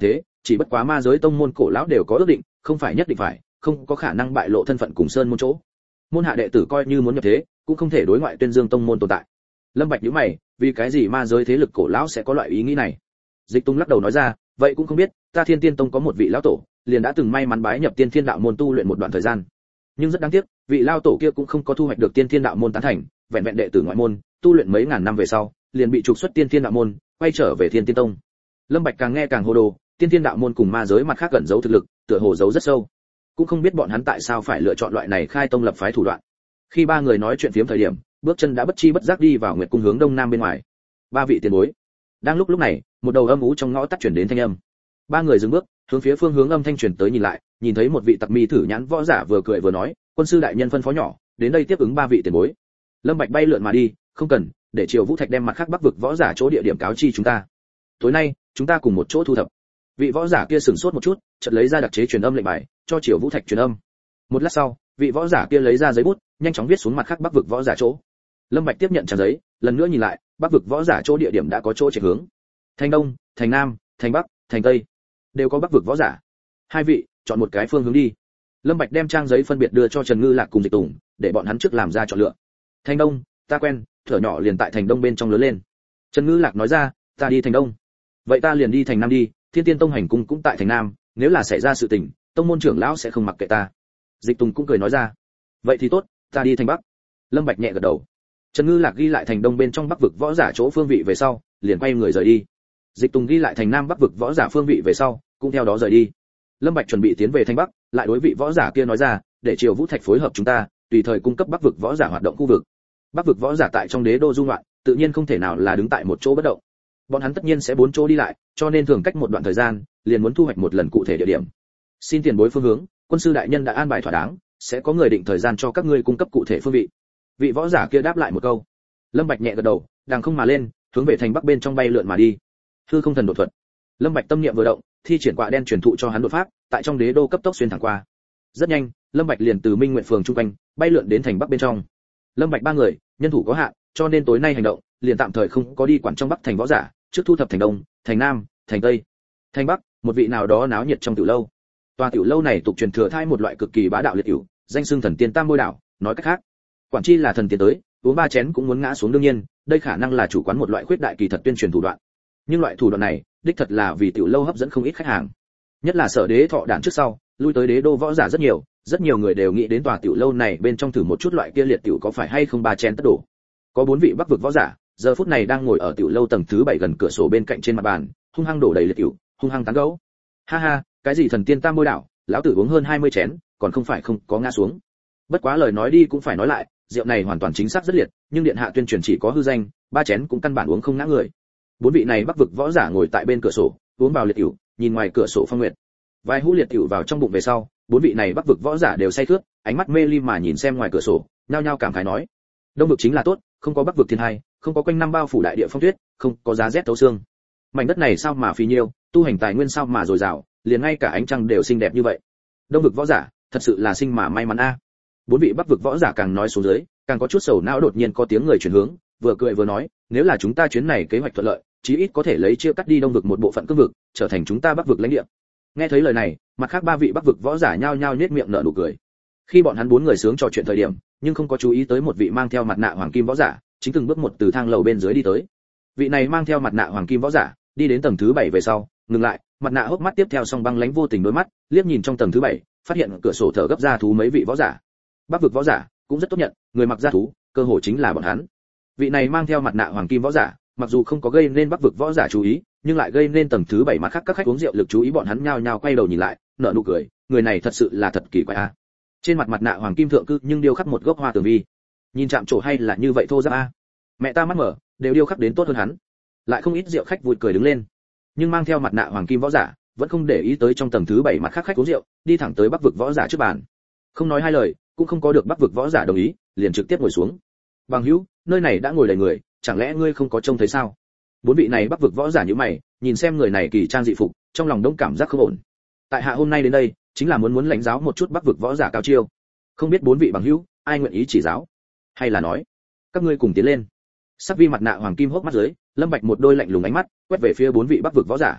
chỉ bất quá ma giới tông môn cổ lão đều có ước định, không phải nhất định phải, không có khả năng bại lộ thân phận cùng sơn môn chỗ. Môn hạ đệ tử coi như muốn nhập thế, cũng không thể đối ngoại tuyên dương tông môn tồn tại. Lâm Bạch nhíu mày, vì cái gì ma giới thế lực cổ lão sẽ có loại ý nghĩ này? Dịch Tung lắc đầu nói ra, vậy cũng không biết, ta Thiên Tiên Tông có một vị lão tổ, liền đã từng may mắn bái nhập Tiên Thiên đạo môn tu luyện một đoạn thời gian. Nhưng rất đáng tiếc, vị lão tổ kia cũng không có thu hoạch được Tiên Thiên đạo môn tán thành, vẹn vẹn đệ tử ngoại môn, tu luyện mấy ngàn năm về sau, liền bị trục xuất Tiên Thiên đạo môn, quay trở về Thiên Tiên Tông. Lâm Bạch càng nghe càng hồ đồ, Tiên Thiên đạo môn cùng ma giới mặt khác cẩn giấu thực lực, tựa hồ giấu rất sâu. Cũng không biết bọn hắn tại sao phải lựa chọn loại này khai tông lập phái thủ đoạn. Khi ba người nói chuyện phiếm thời điểm, bước chân đã bất chi bất giác đi vào Nguyệt cung hướng đông nam bên ngoài. Ba vị tiền bối. Đang lúc lúc này, một đầu âm u trong ngõ tắt chuyển đến thanh âm. Ba người dừng bước, hướng phía phương hướng âm thanh truyền tới nhìn lại, nhìn thấy một vị tặc mi thử nhãn võ giả vừa cười vừa nói, quân sư đại nhân phân phó nhỏ, đến đây tiếp ứng ba vị tiền bối. Lâm Bạch bay lượn mà đi, không cần, để Triều Vũ Thạch đem mặt khác Bắc vực võ giả chỗ địa điểm cáo chi chúng ta. Tối nay, chúng ta cùng một chỗ thu thập. Vị võ giả kia sửng sốt một chút, chợt lấy ra đặc chế truyền âm lệnh bài, cho Triều Vũ Thạch truyền âm. Một lát sau, vị võ giả kia lấy ra giấy bút, nhanh chóng viết xuống mặt khác Bắc vực võ giả chỗ. Lâm Bạch tiếp nhận trang giấy, lần nữa nhìn lại, Bắc vực võ giả chỗ địa điểm đã có chỗ chỉ hướng. Thành Đông, Thành Nam, Thành Bắc, Thành Tây, đều có Bắc vực võ giả. Hai vị, chọn một cái phương hướng đi. Lâm Bạch đem trang giấy phân biệt đưa cho Trần Ngư Lạc cùng Dịch Tùng, để bọn hắn trước làm ra chọn lựa. Thành Đông, ta quen, thở nhỏ liền tại Thành Đông bên trong lớn lên. Trần Ngư Lạc nói ra, ta đi Thành Đông. Vậy ta liền đi Thành Nam đi, Thiên Tiên Tông hành cung cũng tại Thành Nam, nếu là xảy ra sự tình, tông môn trưởng lão sẽ không mặc kệ ta. Dịch Tùng cũng cười nói ra, vậy thì tốt, ta đi Thành Bắc. Lâm Bạch nhẹ gật đầu. Trần Ngư Lạc ghi lại Thành Đông bên trong Bắc vực võ giả chỗ phương vị về sau, liền quay người rời đi. Dịch Tùng ghi lại Thành Nam Bắc vực võ giả phương vị về sau, cũng theo đó rời đi. Lâm Bạch chuẩn bị tiến về Thành Bắc, lại đối vị võ giả kia nói ra, để Triều Vũ Thạch phối hợp chúng ta, tùy thời cung cấp Bắc vực võ giả hoạt động khu vực. Bắc vực võ giả tại trong đế đô du ngoạn, tự nhiên không thể nào là đứng tại một chỗ bất động. Bọn hắn tất nhiên sẽ bốn chỗ đi lại, cho nên thường cách một đoạn thời gian, liền muốn thu hoạch một lần cụ thể địa điểm. Xin tiền bối phương hướng, quân sư đại nhân đã an bài thỏa đáng, sẽ có người định thời gian cho các ngươi cung cấp cụ thể phương vị. Vị võ giả kia đáp lại một câu. Lâm Bạch nhẹ gật đầu, đàng không mà lên, hướng về Thành Bắc bên trong bay lượn mà đi. Hư không thần đột thuật. Lâm Bạch tâm niệm vừa động, thi triển quạ đen truyền thụ cho hắn đột pháp, tại trong đế đô cấp tốc xuyên thẳng qua. Rất nhanh, Lâm Bạch liền từ Minh Nguyện phường trung quanh bay lượn đến Thành Bắc bên trong. Lâm Bạch ba người, nhân thủ có hạn, cho nên tối nay hành động, liền tạm thời không có đi quản trong Bắc thành võ giả, trước thu thập Thành Đông, Thành Nam, Thành Tây. Thành Bắc, một vị nào đó náo nhiệt trong tiểu lâu. Tòa tiểu lâu này tục truyền thừa thai một loại cực kỳ bá đạo liệt tiểu, danh xưng thần tiên tam môi đảo, nói cách khác, quản chi là thần tiên tới, uống ba chén cũng muốn ngã xuống đương nhiên, đây khả năng là chủ quán một loại khuyết đại kỳ thật tuyên truyền thủ đoạn. Nhưng loại thủ đoạn này, đích thật là vì tiểu lâu hấp dẫn không ít khách hàng. Nhất là Sở Đế Thọ đản trước sau, lui tới đế đô võ giả rất nhiều, rất nhiều người đều nghĩ đến tòa tiểu lâu này bên trong thử một chút loại kia liệt tiểu có phải hay không ba chén tất đổ. Có bốn vị Bắc vực võ giả, giờ phút này đang ngồi ở tiểu lâu tầng thứ bảy gần cửa sổ bên cạnh trên mặt bàn, hung hăng đổ đầy liệt tiểu, hung hăng tán gẫu. Ha ha, cái gì thần tiên tam môi đảo, lão tử uống hơn hai mươi chén, còn không phải không có ngã xuống. Bất quá lời nói đi cũng phải nói lại, rượu này hoàn toàn chính xác rất liệt, nhưng điện hạ tuyên truyền chỉ có hư danh, ba chén cũng căn bản uống không ngã người. Bốn vị này Bắc vực võ giả ngồi tại bên cửa sổ, uống vào liệt tiểu, nhìn ngoài cửa sổ phong nguyệt. Vài hũ liệt tiểu vào trong bụng về sau, bốn vị này Bắc vực võ giả đều say khướt, ánh mắt mê ly mà nhìn xem ngoài cửa sổ, nhao nhao cảm khái nói: Đông vực chính là tốt, không có Bắc vực thiên hai, không có quanh năm bao phủ đại địa phong tuyết, không có giá rét thấu xương. Mảnh đất này sao mà phì nhiêu, tu hành tài nguyên sao mà dồi dào, liền ngay cả ánh trăng đều xinh đẹp như vậy. Đông vực võ giả, thật sự là sinh mà may mắn a. Bốn vị Bắc vực võ giả càng nói xuống dưới, càng có chút sầu não, đột nhiên có tiếng người chuyển hướng, vừa cười vừa nói, nếu là chúng ta chuyến này kế hoạch thuận lợi, chí ít có thể lấy chia cắt đi Đông vực một bộ phận cương vực, trở thành chúng ta Bắc vực lãnh địa. Nghe thấy lời này, mặt khác ba vị Bắc vực võ giả nhao nhao nhếch miệng nở nụ cười. Khi bọn hắn bốn người sướng trò chuyện thời điểm, nhưng không có chú ý tới một vị mang theo mặt nạ hoàng kim võ giả, chính từng bước một từ thang lầu bên dưới đi tới. Vị này mang theo mặt nạ hoàng kim võ giả, đi đến tầng thứ bảy về sau, ngừng lại, mặt nạ hốc mắt tiếp theo song băng lãnh vô tình đôi mắt, liếc nhìn trong tầng thứ bảy, phát hiện cửa sổ thở gấp ra thú mấy vị võ giả. Bắc vực võ giả cũng rất tốt nhận, người mặc da thú, cơ hội chính là bọn hắn. Vị này mang theo mặt nạ hoàng kim võ giả, mặc dù không có gây nên Bắc vực võ giả chú ý, nhưng lại gây nên tầng thứ bảy mặt khác các khách uống rượu lực chú ý, bọn hắn nhao nhao quay đầu nhìn lại, nở nụ cười, người này thật sự là thật kỳ quái a. Trên mặt mặt nạ hoàng kim thượng cư nhưng điêu khắc một gốc hoa tường vi, nhìn chạm trổ hay là như vậy thô ráp a. Mẹ ta mắt mở, đều điêu khắc đến tốt hơn hắn. Lại không ít rượu khách vui cười đứng lên, nhưng mang theo mặt nạ hoàng kim võ giả vẫn không để ý tới trong tầng thứ bảy mặt khác khách uống rượu, đi thẳng tới Bắc vực võ giả trước bàn, không nói hai lời, cũng không có được Bắc vực võ giả đồng ý, liền trực tiếp ngồi xuống. Bằng hữu, nơi này đã ngồi đầy người, chẳng lẽ ngươi không có trông thấy sao? Bốn vị này Bắc vực võ giả như mày, nhìn xem người này kỳ trang dị phục, trong lòng đông cảm giác không ổn. Tại hạ hôm nay đến đây, chính là muốn muốn lãnh giáo một chút Bắc vực võ giả cao chiêu. Không biết bốn vị bằng hữu, ai nguyện ý chỉ giáo? Hay là nói, các ngươi cùng tiến lên. Sắc vi mặt nạ hoàng kim hốc mắt dưới, Lâm Bạch một đôi lạnh lùng ánh mắt quét về phía bốn vị Bắc vực võ giả.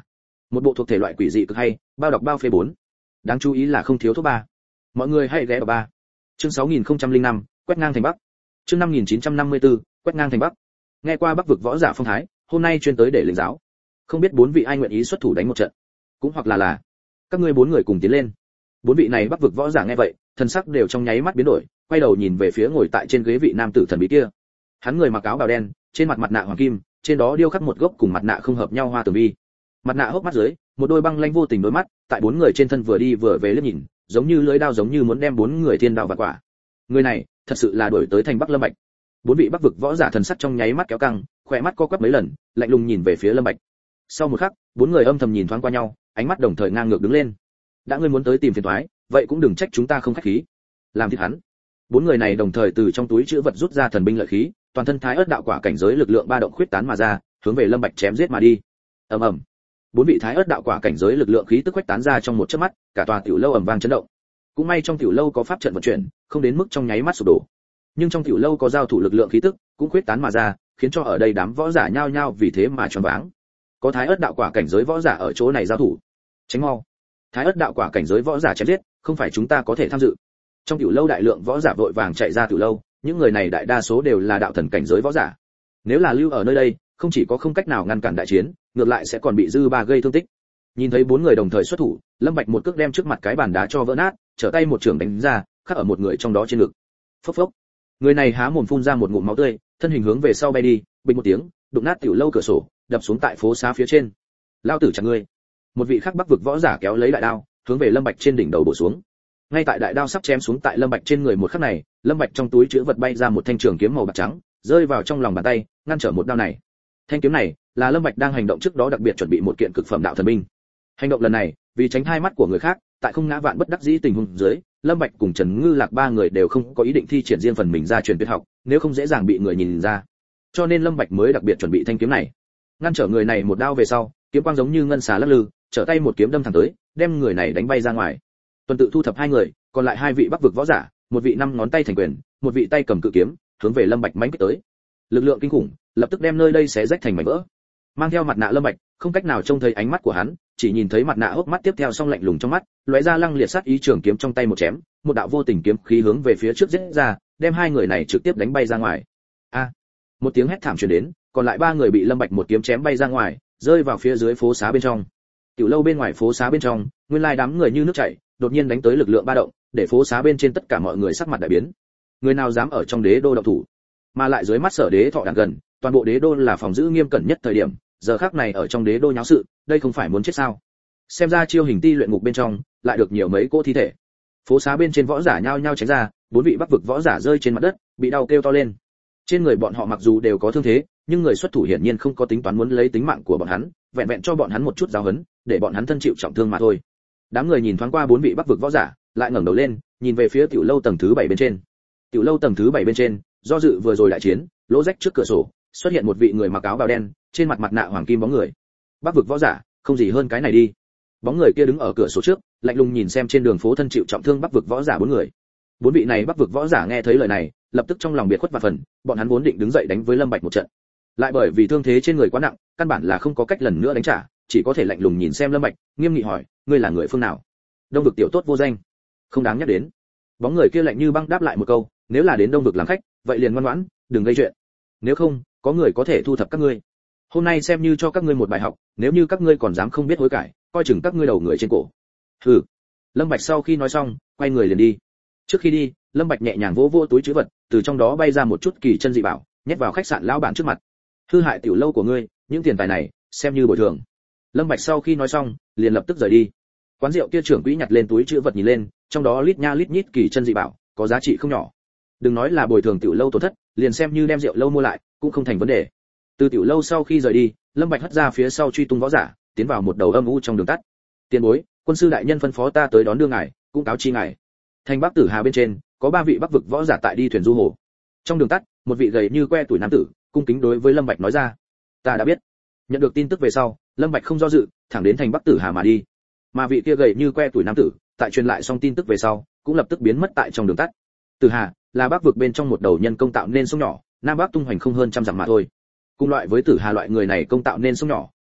Một bộ thuộc thể loại quỷ dị cực hay, bao đọc bao phê bốn. Đáng chú ý là không thiếu thuốc ba. Mọi người hãy ghé vào ba. Chương sáu nghìn không trăm lẻ năm, quét ngang thành Bắc. Chương năm nghìn chín trăm năm mươi tư, quét ngang thành Bắc. Nghe qua Bắc vực võ giả phong thái, hôm nay chuyên tới để lĩnh giáo. Không biết bốn vị ai nguyện ý xuất thủ đánh một trận, cũng hoặc là là các ngươi bốn người cùng tiến lên. Bốn vị này Bắc vực võ giả nghe vậy, thần sắc đều trong nháy mắt biến đổi, quay đầu nhìn về phía ngồi tại trên ghế vị nam tử thần bí kia. Hắn người mặc áo bào đen, trên mặt mặt nạ hoàng kim, trên đó điêu khắc một gốc cùng mặt nạ không hợp nhau hoa tường vi. Mặt nạ hốc mắt dưới, một đôi băng lanh vô tình đôi mắt, tại bốn người trên thân vừa đi vừa về liếc nhìn, giống như lưỡi dao giống như muốn đem bốn người thiên đạo vạn quả. Người này, thật sự là đuổi tới thành Bắc Lâm Bạch. Bốn vị Bắc vực võ giả thần sắc trong nháy mắt kéo căng, khóe mắt co quắp mấy lần, lạnh lùng nhìn về phía Lâm Bạch. Sau một khắc, bốn người âm thầm nhìn thoáng qua nhau, ánh mắt đồng thời ngang ngược đứng lên. Đã ngươi muốn tới tìm phiền toái, vậy cũng đừng trách chúng ta không khách khí. Làm thịt hắn. Bốn người này đồng thời từ trong túi trữ vật rút ra thần binh lợi khí, toàn thân thái ớt đạo quả cảnh giới lực lượng ba động khuyết tán mà ra, hướng về Lâm Bạch chém giết mà đi. Ầm ầm. Bốn vị thái ớt đạo quả cảnh giới lực lượng khí tức khuếch tán ra trong một chớp mắt, cả tòa tiểu lâu ầm vang chấn động. Cũng may trong tiểu lâu có pháp trận vận chuyển, không đến mức trong nháy mắt sụp đổ. Nhưng trong tiểu lâu có giao thủ lực lượng khí tức, cũng khuếch tán mà ra, khiến cho ở đây đám võ giả nhao nhao vì thế mà choáng váng. Có thái ớt đạo quả cảnh giới võ giả ở chỗ này giao thủ. Tránh mau. Thái ớt đạo quả cảnh giới võ giả chém giết, không phải chúng ta có thể tham dự. Trong tiểu lâu đại lượng võ giả vội vàng chạy ra tiểu lâu, những người này đại đa số đều là đạo thần cảnh giới võ giả. Nếu là lưu ở nơi đây, không chỉ có không cách nào ngăn cản đại chiến, ngược lại sẽ còn bị dư ba gây thương tích. Nhìn thấy bốn người đồng thời xuất thủ, Lâm Bạch một cước đem trước mặt cái bàn đá cho vỡ nát, trở tay một trường đánh ra, khắc ở một người trong đó trên ngực. Phốc phốc. Người này há mồm phun ra một ngụm máu tươi, thân hình hướng về sau bay đi, bình một tiếng, đụng nát tiểu lâu cửa sổ, đập xuống tại phố xá phía trên. Lao tử chặt ngươi. Một vị khác Bắc vực võ giả kéo lấy đại đao, hướng về Lâm Bạch trên đỉnh đầu bổ xuống. Ngay tại đại đao sắp chém xuống tại Lâm Bạch trên người một khắc này, Lâm Bạch trong túi trữ vật bay ra một thanh trường kiếm màu bạc trắng, rơi vào trong lòng bàn tay, ngăn trở một đao này. Thanh kiếm này là Lâm Bạch đang hành động trước đó đặc biệt chuẩn bị một kiện cực phẩm đạo thần binh. Hành động lần này, vì tránh hai mắt của người khác, tại không ngã vạn bất đắc dĩ tình huống dưới, Lâm Bạch cùng Trần Ngư Lạc ba người đều không có ý định thi triển riêng phần mình ra truyền tuyệt học, nếu không dễ dàng bị người nhìn ra. Cho nên Lâm Bạch mới đặc biệt chuẩn bị thanh kiếm này. Ngăn trở người này một đao về sau, kiếm quang giống như ngân xà lắc lư, trở tay một kiếm đâm thẳng tới, đem người này đánh bay ra ngoài. Tuần tự thu thập hai người, còn lại hai vị Bắc vực võ giả, một vị năm ngón tay thành quyền, một vị tay cầm cự kiếm, hướng về Lâm Bạch mãnh kích tới. Lực lượng kinh khủng, lập tức đem nơi đây xé rách thành mảnh vỡ. Mang theo mặt nạ Lâm Bạch, không cách nào trông thấy ánh mắt của hắn, chỉ nhìn thấy mặt nạ hốc mắt tiếp theo song lạnh lùng trong mắt, lóe ra lăng liệt sát ý trường kiếm trong tay một chém, một đạo vô tình kiếm khí hướng về phía trước giết ra, đem hai người này trực tiếp đánh bay ra ngoài. A! Một tiếng hét thảm truyền đến, còn lại ba người bị Lâm Bạch một kiếm chém bay ra ngoài, rơi vào phía dưới phố xá bên trong. Tiểu lâu bên ngoài phố xá bên trong, nguyên lai đám người như nước chảy, đột nhiên đánh tới lực lượng ba động, để phố xá bên trên tất cả mọi người sắc mặt đại biến. Người nào dám ở trong đế đô động thủ, mà lại dưới mắt Sở Đế Thọ đàn gần, toàn bộ đế đô là phòng giữ nghiêm cẩn nhất thời điểm, giờ khắc này ở trong đế đô nháo sự, đây không phải muốn chết sao? Xem ra chiêu hình ti luyện ngục bên trong, lại được nhiều mấy cỗ thi thể. Phố xá bên trên võ giả nhao nhao tránh ra, bốn vị Bắc vực võ giả rơi trên mặt đất, bị đau kêu to lên. Trên người bọn họ mặc dù đều có thương thế, nhưng người xuất thủ hiển nhiên không có tính toán muốn lấy tính mạng của bọn hắn, vẹn vẹn cho bọn hắn một chút giáo huấn, để bọn hắn thân chịu trọng thương mà thôi. Đám người nhìn thoáng qua bốn vị Bắc vực võ giả, lại ngẩng đầu lên, nhìn về phía tiểu lâu tầng thứ bảy bên trên. Tiểu lâu tầng thứ bảy bên trên, do dự vừa rồi đại chiến, lỗ rách trước cửa sổ, xuất hiện một vị người mặc áo bào đen, trên mặt mặt nạ hoàng kim bóng người. Bắc vực võ giả, không gì hơn cái này đi. Bóng người kia đứng ở cửa sổ trước, lạnh lùng nhìn xem trên đường phố thân chịu trọng thương Bắc vực võ giả bốn người. Bốn vị này Bắc vực võ giả nghe thấy lời này, lập tức trong lòng biệt khuất và phần, bọn hắn vốn định đứng dậy đánh với Lâm Bạch một trận. Lại bởi vì thương thế trên người quá nặng, căn bản là không có cách lần nữa đánh trả, chỉ có thể lạnh lùng nhìn xem Lâm Bạch, nghiêm nghị hỏi, ngươi là người phương nào? Đông vực tiểu tốt vô danh, không đáng nhắc đến. Bóng người kia lạnh như băng đáp lại một câu, nếu là đến Đông vực làm khách, vậy liền ngoan ngoãn, đừng gây chuyện. Nếu không, có người có thể thu thập các ngươi. Hôm nay xem như cho các ngươi một bài học, nếu như các ngươi còn dám không biết hối cải, coi chừng các ngươi đầu người trên cổ. Hừ. Lâm Bạch sau khi nói xong, quay người liền đi. Trước khi đi, Lâm Bạch nhẹ nhàng vỗ vỗ túi trữ vật, từ trong đó bay ra một chút kỳ chân dị bảo, nhét vào khách sạn lão bản trước mặt. Hư hại tiểu lâu của ngươi, những tiền tài này, xem như bồi thường. Lâm Bạch sau khi nói xong, liền lập tức rời đi. Quán rượu kia trưởng quỹ nhặt lên túi trữ vật nhìn lên, trong đó lít nha lít nhít kỳ chân dị bảo, có giá trị không nhỏ. Đừng nói là bồi thường tiểu lâu tổn thất, liền xem như đem rượu lâu mua lại, cũng không thành vấn đề. Từ tiểu lâu sau khi rời đi, Lâm Bạch hất ra phía sau truy tung võ giả, tiến vào một đầu âm u trong đường tắt. Tiền bối, quân sư đại nhân phân phó ta tới đón đưa ngài, cũng cáo chi ngài. Thành Bắc Tử Hà bên trên, có ba vị Bắc vực võ giả tại đi thuyền du hồ. Trong đường tắt, một vị gầy như que tuổi nam tử, cung kính đối với Lâm Bạch nói ra: "Ta đã biết." Nhận được tin tức về sau, Lâm Bạch không do dự, thẳng đến thành Bắc Tử Hà mà đi. Mà vị kia gầy như que tuổi nam tử, tại truyền lại xong tin tức về sau, cũng lập tức biến mất tại trong đường tắt. Tử Hà là Bắc vực bên trong một đầu nhân công tạo nên sông nhỏ, nam bắc tung hoành không hơn trăm dặm mà thôi. Cùng loại với Tử Hà loại người này công tạo nên sông nhỏ,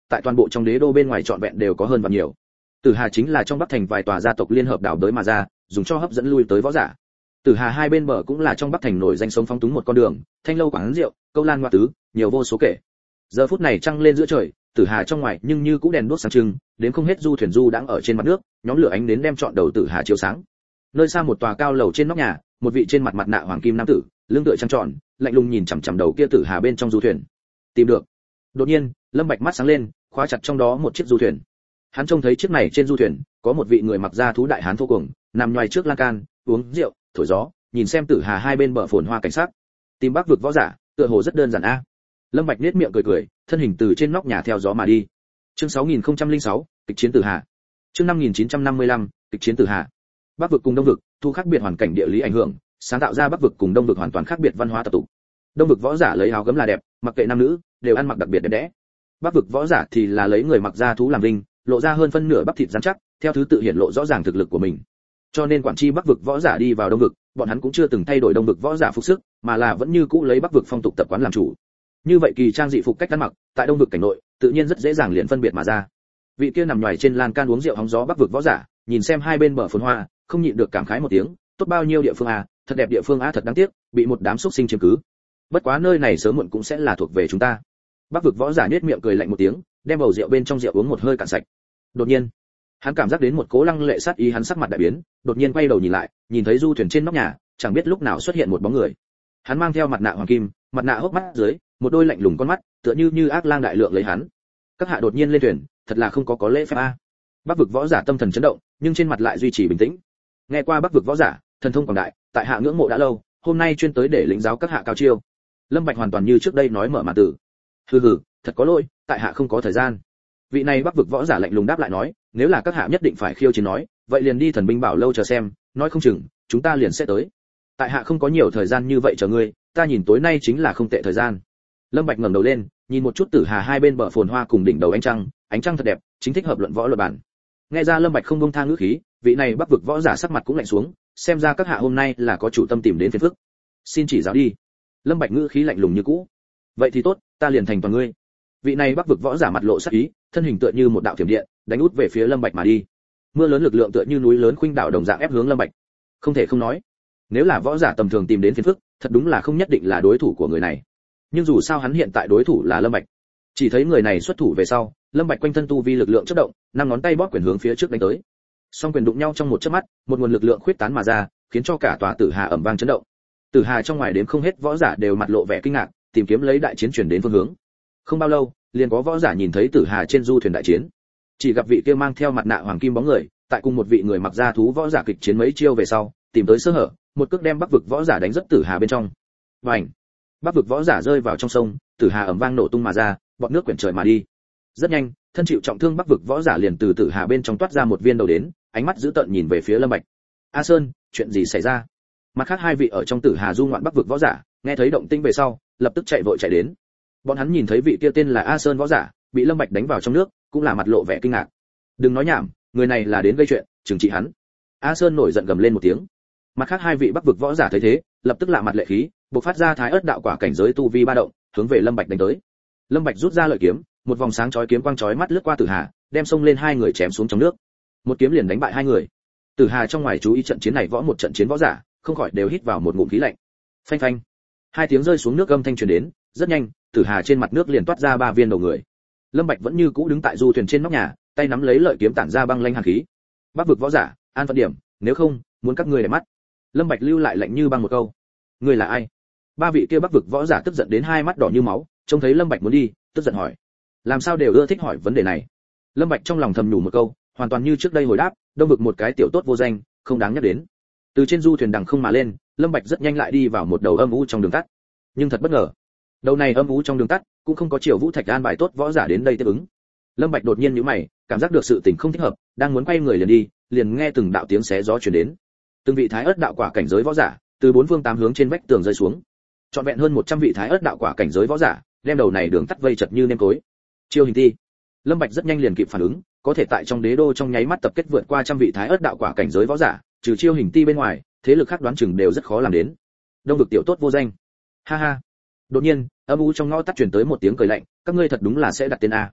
tại toàn bộ trong đế đô bên ngoài trọn vẹn đều có hơn và nhiều. Tử Hà chính là trong Bắc thành vài tòa gia tộc liên hợp đảo đới mà ra, dùng cho hấp dẫn lui tới võ giả. Tử Hà hai bên bờ cũng là trong Bắc thành nổi danh sống phóng túng một con đường, thanh lâu quán rượu, câu lan hoa tứ, nhiều vô số kể. Giờ phút này trăng lên giữa trời, Tử Hà trong ngoài nhưng như cũng đèn đuốc sáng trưng, đến không hết du thuyền du đang ở trên mặt nước, nhóm lửa ánh đến đem trọn đầu Tử Hà chiếu sáng. Nơi xa một tòa cao lầu trên nóc nhà, một vị trên mặt mặt nạ hoàng kim nam tử, lưng tựa trăng tròn, lạnh lùng nhìn chằm chằm đầu kia Tử Hà bên trong du thuyền. Tìm được. Đột nhiên, Lâm Bạch mắt sáng lên, khóa chặt trong đó một chiếc du thuyền. Hắn trông thấy chiếc này trên du thuyền có một vị người mặc da thú đại hán vô cùng, nằm nhoài trước lan can, uống rượu, thổi gió, nhìn xem Tử Hà hai bên bờ phồn hoa cảnh sắc. Tìm Bắc vực võ giả, tựa hồ rất đơn giản a. Lâm Bạch nhếch miệng cười cười, thân hình từ trên nóc nhà theo gió mà đi. Chương sáu nghìn không trăm lẻ sáu, kịch chiến Tử Hà. Chương năm nghìn chín trăm năm mươi lăm, kịch chiến Tử Hà. Bắc vực cùng Đông vực, thu khác biệt hoàn cảnh địa lý ảnh hưởng, sáng tạo ra Bắc vực cùng Đông vực hoàn toàn khác biệt văn hóa tập tục. Đông vực võ giả lấy áo gấm là đẹp, mặc kệ nam nữ, đều ăn mặc đặc biệt đẹp đẽ. Bắc vực võ giả thì là lấy người mặc da thú làm vinh, lộ ra hơn phân nửa bắp thịt rắn chắc, theo thứ tự hiển lộ rõ ràng thực lực của mình. Cho nên quản tri Bắc vực võ giả đi vào Đông vực, bọn hắn cũng chưa từng thay đổi Đông vực võ giả phục sức, mà là vẫn như cũ lấy Bắc vực phong tục tập quán làm chủ. Như vậy kỳ trang dị phục cách ăn mặc, tại Đông vực cảnh nội, tự nhiên rất dễ dàng liền phân biệt mà ra. Vị kia nằm nhòi trên lan can uống rượu hóng gió Bắc vực võ giả, nhìn xem hai bên bờ phồn hoa, không nhịn được cảm khái một tiếng, tốt bao nhiêu địa phương a, thật đẹp địa phương a, thật đáng tiếc, bị một đám xuất sinh chiếm cứ. Bất quá nơi này sớm muộn cũng sẽ là thuộc về chúng ta. Bắc vực võ giả nhếch miệng cười lạnh một tiếng, đem bầu rượu bên trong rượu uống một hơi cạn sạch. Đột nhiên, hắn cảm giác đến một cỗ lăng lệ sát ý, hắn sắc mặt đại biến, đột nhiên quay đầu nhìn lại, nhìn thấy du thuyền trên nóc nhà, chẳng biết lúc nào xuất hiện một bóng người. Hắn mang theo mặt nạ hoàng kim, mặt nạ hốc mắt dưới, một đôi lạnh lùng con mắt, tựa như như ác lang đại lượng lấy hắn. Các hạ đột nhiên lên thuyền, thật là không có có lễ phép a. Bắc vực võ giả tâm thần chấn động, nhưng trên mặt lại duy trì bình tĩnh. Nghe qua Bắc vực võ giả, thần thông quảng đại, tại hạ ngưỡng mộ đã lâu, hôm nay chuyên tới để lĩnh giáo các hạ cao chiêu. Lâm Bạch hoàn toàn như trước đây nói mở màn tử. Hừ hừ, thật có lỗi, tại hạ không có thời gian. Vị này Bắc vực võ giả lạnh lùng đáp lại nói, nếu là các hạ nhất định phải khiêu chiến nói, vậy liền đi thần binh bảo lâu chờ xem, nói không chừng chúng ta liền sẽ tới. Tại hạ không có nhiều thời gian như vậy chờ ngươi, ta nhìn tối nay chính là không tệ thời gian. Lâm Bạch ngẩng đầu lên, nhìn một chút Tử Hà hai bên bờ phồn hoa cùng đỉnh đầu ánh trăng, ánh trăng thật đẹp, chính thích hợp luận võ luật bản. Nghe ra Lâm Bạch không buông tha ngữ khí, vị này Bắc vực võ giả sắc mặt cũng lạnh xuống, xem ra các hạ hôm nay là có chủ tâm tìm đến phiền phức. Xin chỉ giáo đi. Lâm Bạch ngữ khí lạnh lùng như cũ. Vậy thì tốt, ta liền thành toàn ngươi. Vị này Bắc vực võ giả mặt lộ sắc ý, thân hình tựa như một đạo thiểm điện, đánh út về phía Lâm Bạch mà đi. Mưa lớn lực lượng tựa như núi lớn khuynh đảo đồng dạng ép hướng Lâm Bạch. Không thể không nói, nếu là võ giả tầm thường tìm đến phiền phức, thật đúng là không nhất định là đối thủ của người này. Nhưng dù sao hắn hiện tại đối thủ là Lâm Bạch. Chỉ thấy người này xuất thủ về sau, Lâm Bạch quanh thân tu vi lực lượng chớp động, năm ngón tay bóp quyền hướng phía trước đánh tới. Song quyền đụng nhau trong một chớp mắt, một nguồn lực lượng khuyết tán mà ra, khiến cho cả tòa Tử Hà ầm vang chấn động. Tử Hà trong ngoài đếm không hết võ giả đều mặt lộ vẻ kinh ngạc, tìm kiếm lấy đại chiến chuyển đến phương hướng. Không bao lâu, liền có võ giả nhìn thấy Tử Hà trên du thuyền đại chiến. Chỉ gặp vị kia mang theo mặt nạ hoàng kim bóng người, tại cùng một vị người mặc da thú võ giả kịch chiến mấy chiêu về sau, tìm tới sơ hở, một cước đem Bắc vực võ giả đánh rất Tử Hà bên trong. Bành! Bắc vực võ giả rơi vào trong sông, Tử Hà ầm vang nổ tung mà ra, bọt nước quyển trời mà đi. Rất nhanh, thân chịu trọng thương Bắc vực võ giả liền từ Tử Hà bên trong toát ra một viên đầu đến, ánh mắt dữ tợn nhìn về phía Lâm Bạch. A Sơn, chuyện gì xảy ra? Mặt khác hai vị ở trong Tử Hà du ngoạn Bắc vực võ giả, nghe thấy động tĩnh về sau, lập tức chạy vội chạy đến. Bọn hắn nhìn thấy vị kia tên là A Sơn võ giả, bị Lâm Bạch đánh vào trong nước, cũng là mặt lộ vẻ kinh ngạc. Đừng nói nhảm, người này là đến gây chuyện, trừng trị hắn. A Sơn nổi giận gầm lên một tiếng. Mặt khác hai vị Bắc vực võ giả thấy thế, lập tức lạ mặt lệ khí, bộc phát ra thái ớt đạo quả cảnh giới tu vi ba động, hướng về Lâm Bạch đánh tới. Lâm Bạch rút ra lợi kiếm, một vòng sáng chói kiếm quang chói mắt lướt qua Tử Hà, đem xông lên hai người chém xuống trong nước. Một kiếm liền đánh bại hai người. Tử Hà trong ngoài chú ý trận chiến này võ một trận chiến võ giả, không khỏi đều hít vào một ngụm khí lạnh. Phanh phanh. Hai tiếng rơi xuống nước âm thanh truyền đến, rất nhanh, Tử Hà trên mặt nước liền toát ra ba viên đầu người. Lâm Bạch vẫn như cũ đứng tại du thuyền trên nóc nhà, tay nắm lấy lợi kiếm tản ra băng lanh hàn khí. Bắc vực võ giả, an phận điểm, nếu không, muốn các ngươi để mắt. Lâm Bạch lưu lại lạnh như băng một câu. Ngươi là ai? Ba vị kia Bắc vực võ giả tức giận đến hai mắt đỏ như máu, trông thấy Lâm Bạch muốn đi, tức giận hỏi. Làm sao đều ưa thích hỏi vấn đề này. Lâm Bạch trong lòng thầm nhủ một câu, hoàn toàn như trước đây hồi đáp, Đông vực một cái tiểu tốt vô danh, không đáng nhắc đến. Từ trên du thuyền đằng không mà lên, Lâm Bạch rất nhanh lại đi vào một đầu âm u trong đường tắt. Nhưng thật bất ngờ, đầu này âm u trong đường tắt cũng không có Triều Vũ Thạch an bài tốt võ giả đến đây tiếp ứng. Lâm Bạch đột nhiên nhíu mày, cảm giác được sự tình không thích hợp, đang muốn quay người liền đi, liền nghe từng đạo tiếng xé gió truyền đến. Từng vị thái ớt đạo quả cảnh giới võ giả, từ bốn phương tám hướng trên vách tường rơi xuống. Trọn vẹn hơn một trăm vị thái ớt đạo quả cảnh giới võ giả, đem đầu này đường tắt vây chật như nêm cối. Chiêu hình ti. Lâm Bạch rất nhanh liền kịp phản ứng, có thể tại trong đế đô trong nháy mắt tập kết vượt qua trăm vị thái ớt đạo quả cảnh giới võ giả, trừ chiêu hình ti bên ngoài, thế lực khác đoán chừng đều rất khó làm đến. Đông vực tiểu tốt vô danh. Ha ha. Đột nhiên, âm u trong ngõ tắt truyền tới một tiếng cười lạnh, các ngươi thật đúng là sẽ đặt tên a.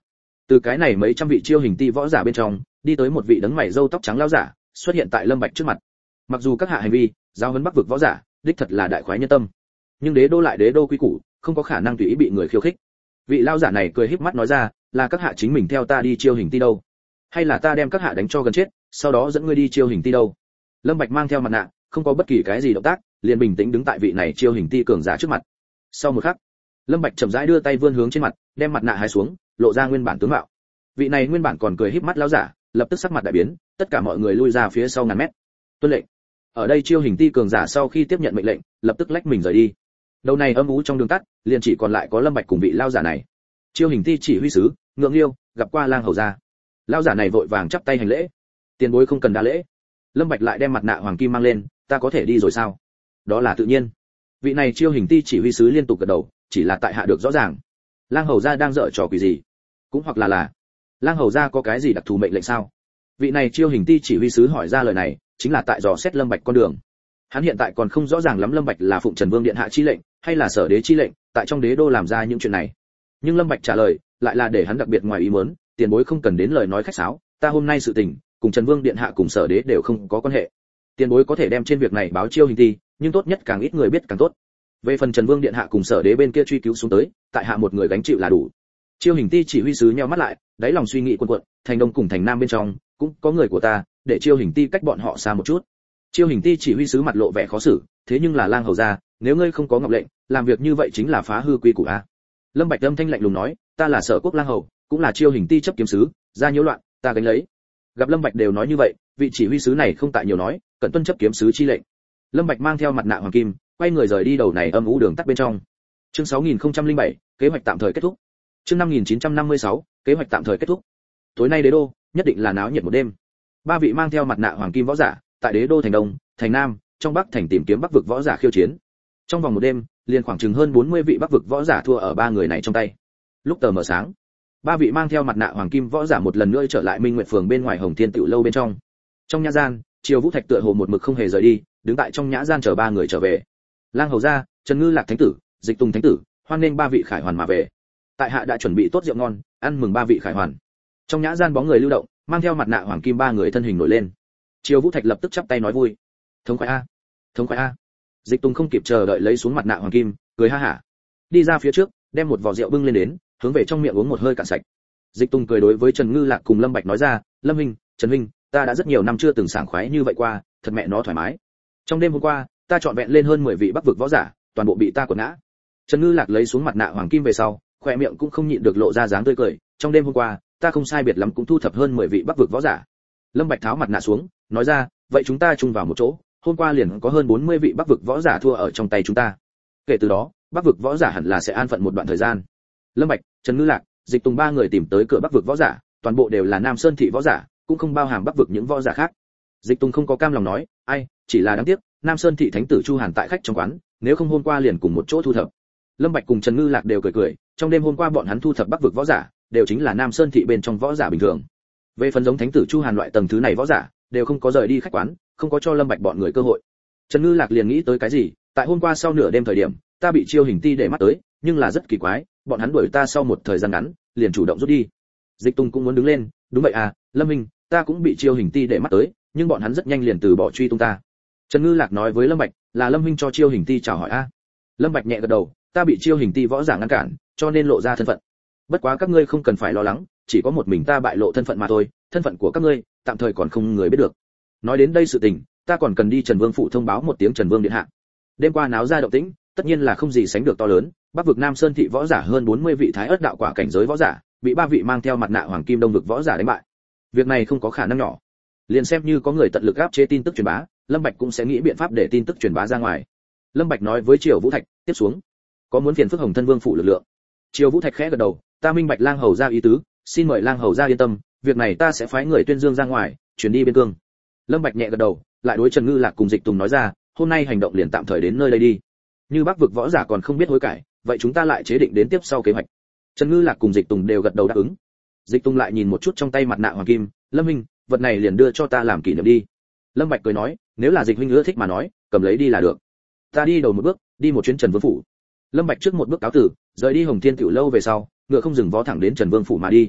Từ cái này mấy trăm vị chiêu hình ti võ giả bên trong, đi tới một vị đấng mày râu tóc trắng lão giả, xuất hiện tại Lâm Bạch trước mặt. Mặc dù các hạ hành vi, giao huấn Bắc vực võ giả, đích thật là đại khoái nhân tâm, nhưng đế đô lại đế đô quý củ, không có khả năng tùy ý bị người khiêu khích. Vị lão giả này cười híp mắt nói ra, là các hạ chính mình theo ta đi chiêu hình ti đâu, hay là ta đem các hạ đánh cho gần chết, sau đó dẫn ngươi đi chiêu hình ti đâu? Lâm Bạch mang theo mặt nạ, không có bất kỳ cái gì động tác, liền bình tĩnh đứng tại vị này chiêu hình ti cường giả trước mặt. Sau một khắc, Lâm Bạch chậm rãi đưa tay vươn hướng trên mặt, đem mặt nạ hái xuống, lộ ra nguyên bản tướng mạo. Vị này nguyên bản còn cười híp mắt lão giả, lập tức sắc mặt đại biến, tất cả mọi người lui ra phía sau ngàn mét. Tuân lệnh. Ở đây chiêu hình ti cường giả sau khi tiếp nhận mệnh lệnh, lập tức lách mình rời đi. Đầu này âm u trong đường tắt, liền chỉ còn lại có Lâm Bạch cùng vị lão giả này. Chiêu hình ti chỉ huy sứ, Ngượng Liêu, gặp qua Lang hầu gia. Lão giả này vội vàng chắp tay hành lễ. Tiền bối không cần đa lễ. Lâm Bạch lại đem mặt nạ hoàng kim mang lên, ta có thể đi rồi sao? Đó là tự nhiên. Vị này chiêu hình ti chỉ huy sứ liên tục gật đầu, chỉ là tại hạ được rõ ràng. Lang hầu gia đang dở trò quỷ gì? Cũng hoặc là là Lang hầu gia có cái gì đặc thù mệnh lệnh sao? Vị này chiêu hình ti chỉ huy sứ hỏi ra lời này, chính là tại dò xét Lâm Bạch con đường. Hắn hiện tại còn không rõ ràng lắm Lâm Bạch là phụng Trần Vương điện hạ chi lệnh, hay là sở đế chi lệnh, tại trong đế đô làm ra những chuyện này. Nhưng Lâm Bạch trả lời, lại là để hắn đặc biệt ngoài ý muốn, tiền bối không cần đến lời nói khách sáo, ta hôm nay sự tình, cùng Trần Vương điện hạ cùng sở đế đều không có quan hệ. Tiền bối có thể đem trên việc này báo chiêu hình ti, nhưng tốt nhất càng ít người biết càng tốt. Về phần Trần Vương điện hạ cùng sở đế bên kia truy cứu xuống tới, tại hạ một người gánh chịu là đủ. Chiêu hình ti chỉ huy sứ nheo mắt lại, đáy lòng suy nghĩ cuồn cuộn, thành đông cùng thành nam bên trong cũng có người của ta, để chiêu hình ti cách bọn họ xa một chút. Chiêu hình ti chỉ huy sứ mặt lộ vẻ khó xử, thế nhưng là Lang hầu gia, nếu ngươi không có ngọc lệnh, làm việc như vậy chính là phá hư quy củ a. Lâm Bạch âm thanh lạnh lùng nói, ta là Sở Quốc Lang hầu, cũng là chiêu hình ti chấp kiếm sứ, ra nhiễu loạn, ta gánh lấy. Gặp Lâm Bạch đều nói như vậy, vị chỉ huy sứ này không tại nhiều nói, cẩn tuân chấp kiếm sứ chi lệnh. Lâm Bạch mang theo mặt nạ hoàng kim, quay người rời đi đầu này âm u đường tắt bên trong. Chương sáu nghìn không trăm lẻ bảy, kế hoạch tạm thời kết thúc. Chương năm nghìn chín trăm năm mươi sáu, kế hoạch tạm thời kết thúc. Tối nay đế đô nhất định là náo nhiệt một đêm. Ba vị mang theo mặt nạ hoàng kim võ giả, tại đế đô thành đông, thành nam, trong bắc thành tìm kiếm bắc vực võ giả khiêu chiến. Trong vòng một đêm, liền khoảng chừng hơn bốn mươi vị bắc vực võ giả thua ở ba người này trong tay. Lúc tờ mờ sáng, ba vị mang theo mặt nạ hoàng kim võ giả một lần nữa trở lại Minh Nguyệt phường bên ngoài Hồng Thiên Tiểu lâu bên trong. Trong nhã gian, Triều Vũ Thạch tựa hồ một mực không hề rời đi, đứng tại trong nhã gian chờ ba người trở về. Lang hầu gia, Trần Ngư Lạc thánh tử, Dịch Tùng thánh tử, hoan nghênh ba vị khải hoàn mà về. Tại hạ đã chuẩn bị tốt rượu ngon, ăn mừng ba vị khải hoàn. Trong nhã gian bóng người lưu động, mang theo mặt nạ hoàng kim ba người thân hình nổi lên. Triều Vũ Thạch lập tức chắp tay nói vui. Thống khoái a, thống khoái a. Dịch Tùng không kịp chờ đợi lấy xuống mặt nạ hoàng kim, cười ha hả. Đi ra phía trước, đem một vò rượu bưng lên đến, hướng về trong miệng uống một hơi cạn sạch. Dịch Tùng cười đối với Trần Ngư Lạc cùng Lâm Bạch nói ra, Lâm huynh, Trần huynh, ta đã rất nhiều năm chưa từng sảng khoái như vậy qua, thật mẹ nó thoải mái. Trong đêm hôm qua, ta chọn vẹn lên hơn mười vị bắc vực võ giả, toàn bộ bị ta quật ngã. Trần Ngư Lạc lấy xuống mặt nạ hoàng kim về sau, khóe miệng cũng không nhịn được lộ ra dáng tươi cười, trong đêm hôm qua, ta không sai biệt lắm cũng thu thập hơn mười vị bắc vực võ giả. Lâm Bạch tháo mặt nạ xuống, nói ra, vậy chúng ta chung vào một chỗ, hôm qua liền có hơn bốn mươi vị bắc vực võ giả thua ở trong tay chúng ta. Kể từ đó, bắc vực võ giả hẳn là sẽ an phận một đoạn thời gian. Lâm Bạch, Trần Ngư Lạc, Dịch Tùng ba người tìm tới cửa bắc vực võ giả, toàn bộ đều là Nam Sơn thị võ giả, cũng không bao hàm bắc vực những võ giả khác. Dịch Tùng không có cam lòng nói, ai, chỉ là đáng tiếc, Nam Sơn thị thánh tử Chu Hàn tại khách trong quán, nếu không hôm qua liền cùng một chỗ thu thập. Lâm Bạch cùng Trần Ngư Lạc đều cười cười, trong đêm hôm qua bọn hắn thu thập bắc vực võ giả, đều chính là Nam Sơn thị bên trong võ giả bình thường. Về phần giống thánh tử Chu Hàn loại tầng thứ này võ giả, đều không có rời đi khách quán, không có cho Lâm Bạch bọn người cơ hội. Trần Ngư Lạc liền nghĩ tới cái gì, tại hôm qua sau nửa đêm thời điểm, ta bị chiêu hình ti để mắt tới, nhưng là rất kỳ quái, bọn hắn đuổi ta sau một thời gian ngắn, liền chủ động rút đi. Dịch Tùng cũng muốn đứng lên, đúng vậy à, Lâm huynh, ta cũng bị chiêu hình ti để mắt tới, nhưng bọn hắn rất nhanh liền từ bỏ truy tung ta. Trần Ngư Lạc nói với Lâm Bạch, là Lâm huynh cho chiêu hình ti chào hỏi a. Lâm Bạch nhẹ gật đầu, ta bị chiêu hình ti võ giả ngăn cản, cho nên lộ ra thân phận. Bất quá các ngươi không cần phải lo lắng, chỉ có một mình ta bại lộ thân phận mà thôi, thân phận của các ngươi tạm thời còn không người biết được. Nói đến đây sự tình, ta còn cần đi Trần Vương phủ thông báo một tiếng Trần Vương điện hạ. Đêm qua náo ra động tĩnh, tất nhiên là không gì sánh được to lớn, Bắc vực Nam Sơn thị võ giả hơn bốn mươi vị thái ớt đạo quả cảnh giới võ giả, bị ba vị mang theo mặt nạ hoàng kim đông vực võ giả đánh bại. Việc này không có khả năng nhỏ. Liền xem như có người tận lực áp chế tin tức truyền bá, Lâm Bạch cũng sẽ nghĩ biện pháp để tin tức truyền bá ra ngoài. Lâm Bạch nói với Triều Vũ Thạch, tiếp xuống, có muốn phiền phức Hồng Thân Vương phủ lực lượng. Triều Vũ Thạch khẽ gật đầu, ta minh bạch Lang hầu gia ý tứ, xin mời Lang hầu gia yên tâm, việc này ta sẽ phái người tuyên dương ra ngoài, chuyển đi biên cương. Lâm Bạch nhẹ gật đầu, lại đối Trần Ngư Lạc cùng Dịch Tùng nói ra, hôm nay hành động liền tạm thời đến nơi đây đi. Như Bắc vực võ giả còn không biết hối cải, vậy chúng ta lại chế định đến tiếp sau kế hoạch. Trần Ngư Lạc cùng Dịch Tùng đều gật đầu đáp ứng. Dịch Tùng lại nhìn một chút trong tay mặt nạ hoàng kim, Lâm huynh, vật này liền đưa cho ta làm kỷ niệm đi. Lâm Bạch cười nói, nếu là Dịch huynh ưa thích mà nói, cầm lấy đi là được. Ta đi đầu một bước, đi một chuyến Trần Vương phủ. Lâm Bạch trước một bước cáo tử, rời đi Hồng Thiên Tiểu lâu về sau, ngựa không dừng vó thẳng đến Trần Vương phủ mà đi.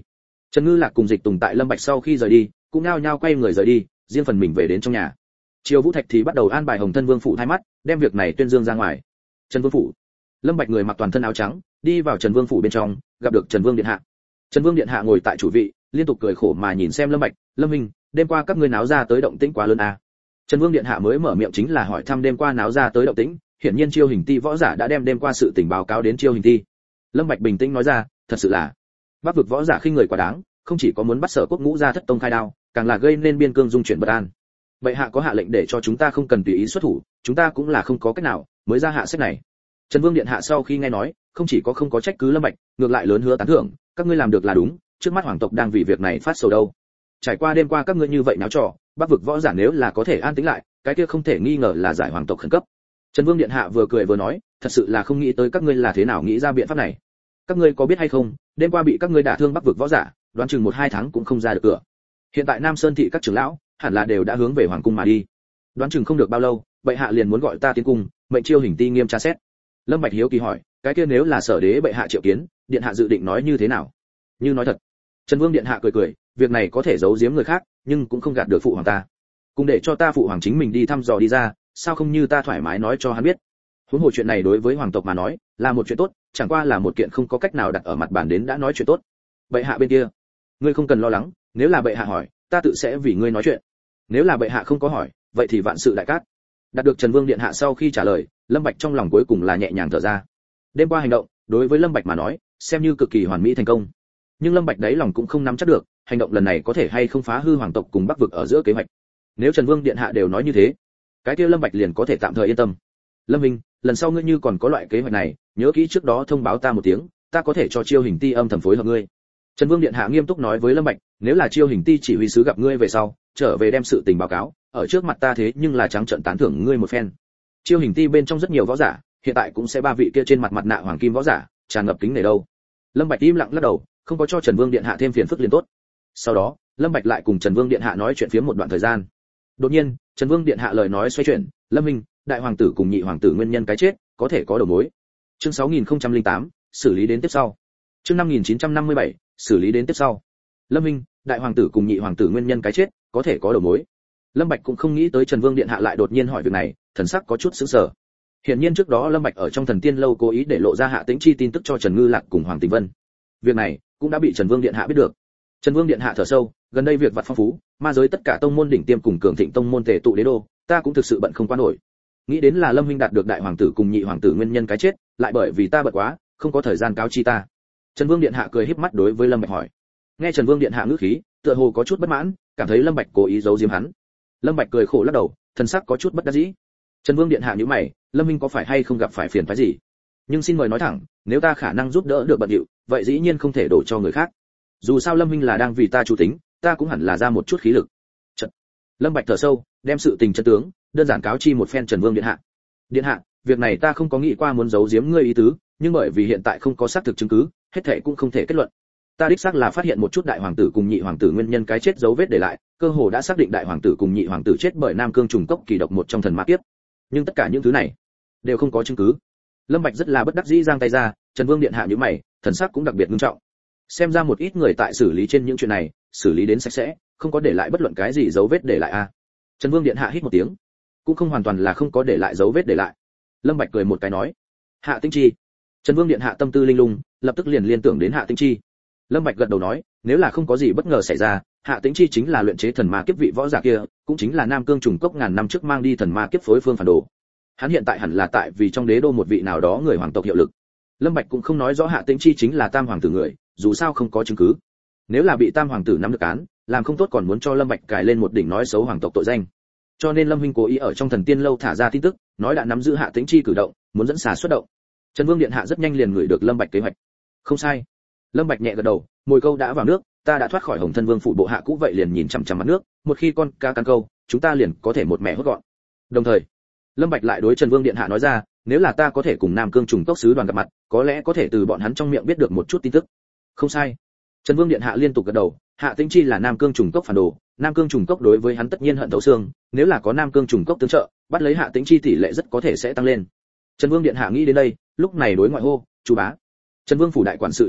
Trần Ngư Lạc cùng Dịch Tùng tại Lâm Bạch sau khi rời đi, cũng nhao nhao quay người rời đi, riêng phần mình về đến trong nhà. Triều Vũ Thạch thì bắt đầu an bài Hồng Thân Vương phủ thay mắt, đem việc này tuyên dương ra ngoài. Trần Vương phủ. Lâm Bạch người mặc toàn thân áo trắng, đi vào Trần Vương phủ bên trong, gặp được Trần Vương điện hạ. Trần Vương điện hạ ngồi tại chủ vị, liên tục cười khổ mà nhìn xem Lâm Bạch, "Lâm huynh, đêm qua các ngươi náo ra tới động tĩnh quá lớn à?" Trần Vương điện hạ mới mở miệng chính là hỏi thăm đêm qua náo ra tới động tĩnh, hiển nhiên Chiêu Hình Ti võ giả đã đem đêm qua sự tình báo cáo đến Chiêu Hình Ti. Lâm Bạch bình tĩnh nói ra, "Thật sự là Bắc vực võ giả khinh người quá đáng, không chỉ có muốn bắt Sở Quốc Ngũ gia thất tông khai đao, càng là gây nên biên cương dung chuyển bất an. Bệ hạ có hạ lệnh để cho chúng ta không cần tùy ý xuất thủ, chúng ta cũng là không có cách nào mới ra hạ sách này." Trần Vương điện hạ sau khi nghe nói, không chỉ có không có trách cứ Lâm Bạch, ngược lại lớn hứa tán thưởng, "Các ngươi làm được là đúng, trước mắt hoàng tộc đang vì việc này phát sầu đâu. Trải qua đêm qua các ngươi như vậy náo trò, Bắc vực võ giả nếu là có thể an tĩnh lại, cái kia không thể nghi ngờ là giải hoàng tộc khẩn cấp." Trần Vương điện hạ vừa cười vừa nói, "Thật sự là không nghĩ tới các ngươi là thế nào nghĩ ra biện pháp này. Các ngươi có biết hay không, đêm qua bị các ngươi đả thương Bắc vực võ giả, đoán chừng một hai tháng cũng không ra được cửa. Hiện tại Nam Sơn thị các trưởng lão, hẳn là đều đã hướng về hoàng cung mà đi. Đoán chừng không được bao lâu, bệ hạ liền muốn gọi ta tiến cung, mệnh Chiêu Hình Ti nghiêm tra xét." Lâm Bạch hiếu kỳ hỏi, "Cái kia nếu là Sở đế bệ hạ triệu kiến, điện hạ dự định nói như thế nào?" "Như nói thật." Trần Vương điện hạ cười cười, "Việc này có thể giấu giếm người khác, nhưng cũng không gạt được phụ hoàng ta. Cùng để cho ta phụ hoàng chính mình đi thăm dò đi ra, sao không như ta thoải mái nói cho hắn biết. Huống hồ chuyện này đối với hoàng tộc mà nói, là một chuyện tốt, chẳng qua là một kiện không có cách nào đặt ở mặt bàn đến đã nói chuyện tốt. Bệ hạ bên kia, ngươi không cần lo lắng, nếu là bệ hạ hỏi, ta tự sẽ vì ngươi nói chuyện. Nếu là bệ hạ không có hỏi, vậy thì vạn sự đại cát." Đạt được Trần Vương điện hạ sau khi trả lời, Lâm Bạch trong lòng cuối cùng là nhẹ nhàng thở ra. Đêm qua hành động, đối với Lâm Bạch mà nói, xem như cực kỳ hoàn mỹ thành công. Nhưng Lâm Bạch đấy lòng cũng không nắm chắc được, hành động lần này có thể hay không phá hư hoàng tộc cùng Bắc vực ở giữa kế hoạch. Nếu Trần Vương điện hạ đều nói như thế, cái kia Lâm Bạch liền có thể tạm thời yên tâm. "Lâm Minh, lần sau ngươi như còn có loại kế hoạch này, nhớ kỹ trước đó thông báo ta một tiếng, ta có thể cho Chiêu Hình Ti âm thầm phối hợp ngươi." Trần Vương điện hạ nghiêm túc nói với Lâm Bạch, "Nếu là Chiêu Hình Ti chỉ huy sứ gặp ngươi về sau, trở về đem sự tình báo cáo, ở trước mặt ta thế nhưng là trắng trợn tán thưởng ngươi một phen. Chiêu Hình Ti bên trong rất nhiều võ giả, hiện tại cũng sẽ ba vị kia trên mặt mặt nạ hoàng kim võ giả, tràn ngập kính nể đâu." Lâm Bạch im lặng lắc đầu, không có cho Trần Vương điện hạ thêm phiền phức liền tốt. Sau đó, Lâm Bạch lại cùng Trần Vương điện hạ nói chuyện phiếm một đoạn thời gian. Đột nhiên, Trần Vương điện hạ lời nói xoay chuyển, "Lâm Minh, đại hoàng tử cùng nhị hoàng tử nguyên nhân cái chết, có thể có đầu mối." Chương sáu nghìn không trăm lẻ tám, xử lý đến tiếp sau. Chương năm nghìn chín trăm năm mươi bảy, xử lý đến tiếp sau. Lâm Minh, đại hoàng tử cùng nhị hoàng tử nguyên nhân cái chết, có thể có đầu mối. Lâm Bạch cũng không nghĩ tới Trần Vương điện hạ lại đột nhiên hỏi việc này, thần sắc có chút sững sờ. Hiển nhiên trước đó Lâm Bạch ở trong Thần Tiên lâu cố ý để lộ ra Hạ Tĩnh Chi tin tức cho Trần Ngư Lạc cùng Hoàng Tình Vân. Việc này cũng đã bị Trần Vương điện hạ biết được. Trần Vương điện hạ thở sâu, gần đây việc vặt phong phú, ma giới tất cả tông môn đỉnh tiêm cùng cường thịnh tông môn tề tụ đế đô, ta cũng thực sự bận không qua nổi. Nghĩ đến là Lâm huynh đạt được đại hoàng tử cùng nhị hoàng tử nguyên nhân cái chết, lại bởi vì ta bận quá, không có thời gian cáo chi ta. Trần Vương điện hạ cười híp mắt đối với Lâm Bạch hỏi. Nghe Trần Vương điện hạ ngữ khí, tựa hồ có chút bất mãn, cảm thấy Lâm Bạch cố ý giấu giếm hắn. Lâm Bạch cười khổ lắc đầu, thần sắc có chút bất đắc dĩ. Trần Vương điện hạ nhíu mày, Lâm huynh có phải hay không gặp phải phiền phức gì? Nhưng xin mời nói thẳng, nếu ta khả năng giúp đỡ được bận điệu, vậy dĩ nhiên không thể đổ cho người khác. Dù sao Lâm huynh là đang vì ta chủ tính, ta cũng hẳn là ra một chút khí lực. Trận. Lâm Bạch thở sâu, đem sự tình chân tướng đơn giản cáo chi một phen Trần Vương điện hạ. Điện hạ, việc này ta không có nghĩ qua muốn giấu giếm ngươi ý tứ, nhưng bởi vì hiện tại không có xác thực chứng cứ, hết thảy cũng không thể kết luận. Ta đích xác là phát hiện một chút đại hoàng tử cùng nhị hoàng tử nguyên nhân cái chết dấu vết để lại, cơ hồ đã xác định đại hoàng tử cùng nhị hoàng tử chết bởi Nam Cương trùng cốc kỳ độc một trong thần ma kiếp. Nhưng tất cả những thứ này đều không có chứng cứ. Lâm Bạch rất là bất đắc dĩ giang tay ra, Trần Vương điện hạ nhíu mày, thần sắc cũng đặc biệt nghiêm trọng. Xem ra một ít người tại xử lý trên những chuyện này, xử lý đến sạch sẽ, không có để lại bất luận cái gì dấu vết để lại a. À. Trần Vương điện hạ hít một tiếng, cũng không hoàn toàn là không có để lại dấu vết để lại. Lâm Bạch cười một cái nói, Hạ Tĩnh Chi. Trần Vương điện hạ tâm tư linh lung, lập tức liền liên tưởng đến Hạ Tĩnh Chi. Lâm Bạch gật đầu nói, nếu là không có gì bất ngờ xảy ra, Hạ Tĩnh Chi chính là luyện chế thần ma kiếp vị võ giả kia, cũng chính là Nam Cương trùng cốc ngàn năm trước mang đi thần ma kiếp phối phương phản đồ. Hắn hiện tại hẳn là tại vì trong đế đô một vị nào đó người hoàng tộc hiệu lực. Lâm Bạch cũng không nói rõ Hạ Tĩnh Chi chính là Tam hoàng tử người, dù sao không có chứng cứ. Nếu là bị Tam hoàng tử nắm được án, làm không tốt còn muốn cho Lâm Bạch cài lên một đỉnh nói xấu hoàng tộc tội danh. Cho nên Lâm huynh cố ý ở trong Thần Tiên lâu thả ra tin tức, nói đã nắm giữ Hạ Tĩnh Chi cử động, muốn dẫn xà xuất động. Trần Vương điện hạ rất nhanh liền ngửi được Lâm Bạch kế hoạch. Không sai. Lâm Bạch nhẹ gật đầu, mồi câu đã vào nước, ta đã thoát khỏi Hồng Thân Vương phủ bộ hạ cũ vậy liền nhìn chằm chằm mặt nước, một khi con cá cắn câu, chúng ta liền có thể một mẻ hốt gọn. Đồng thời, Lâm Bạch lại đối Trần Vương điện hạ nói ra, nếu là ta có thể cùng Nam Cương trùng cốc sứ đoàn gặp mặt, có lẽ có thể từ bọn hắn trong miệng biết được một chút tin tức. Không sai. Trần Vương điện hạ liên tục gật đầu, Hạ Tĩnh Chi là Nam Cương trùng cốc phản đồ, Nam Cương trùng cốc đối với hắn tất nhiên hận thấu xương, nếu là có Nam Cương trùng cốc tương trợ, bắt lấy Hạ Tĩnh Chi tỷ lệ rất có thể sẽ tăng lên. Trần Vương điện hạ nghĩ đến đây, lúc này đối ngoại hô, "Chu bá." Trần Vương phủ đại quản sự Chu Vọng,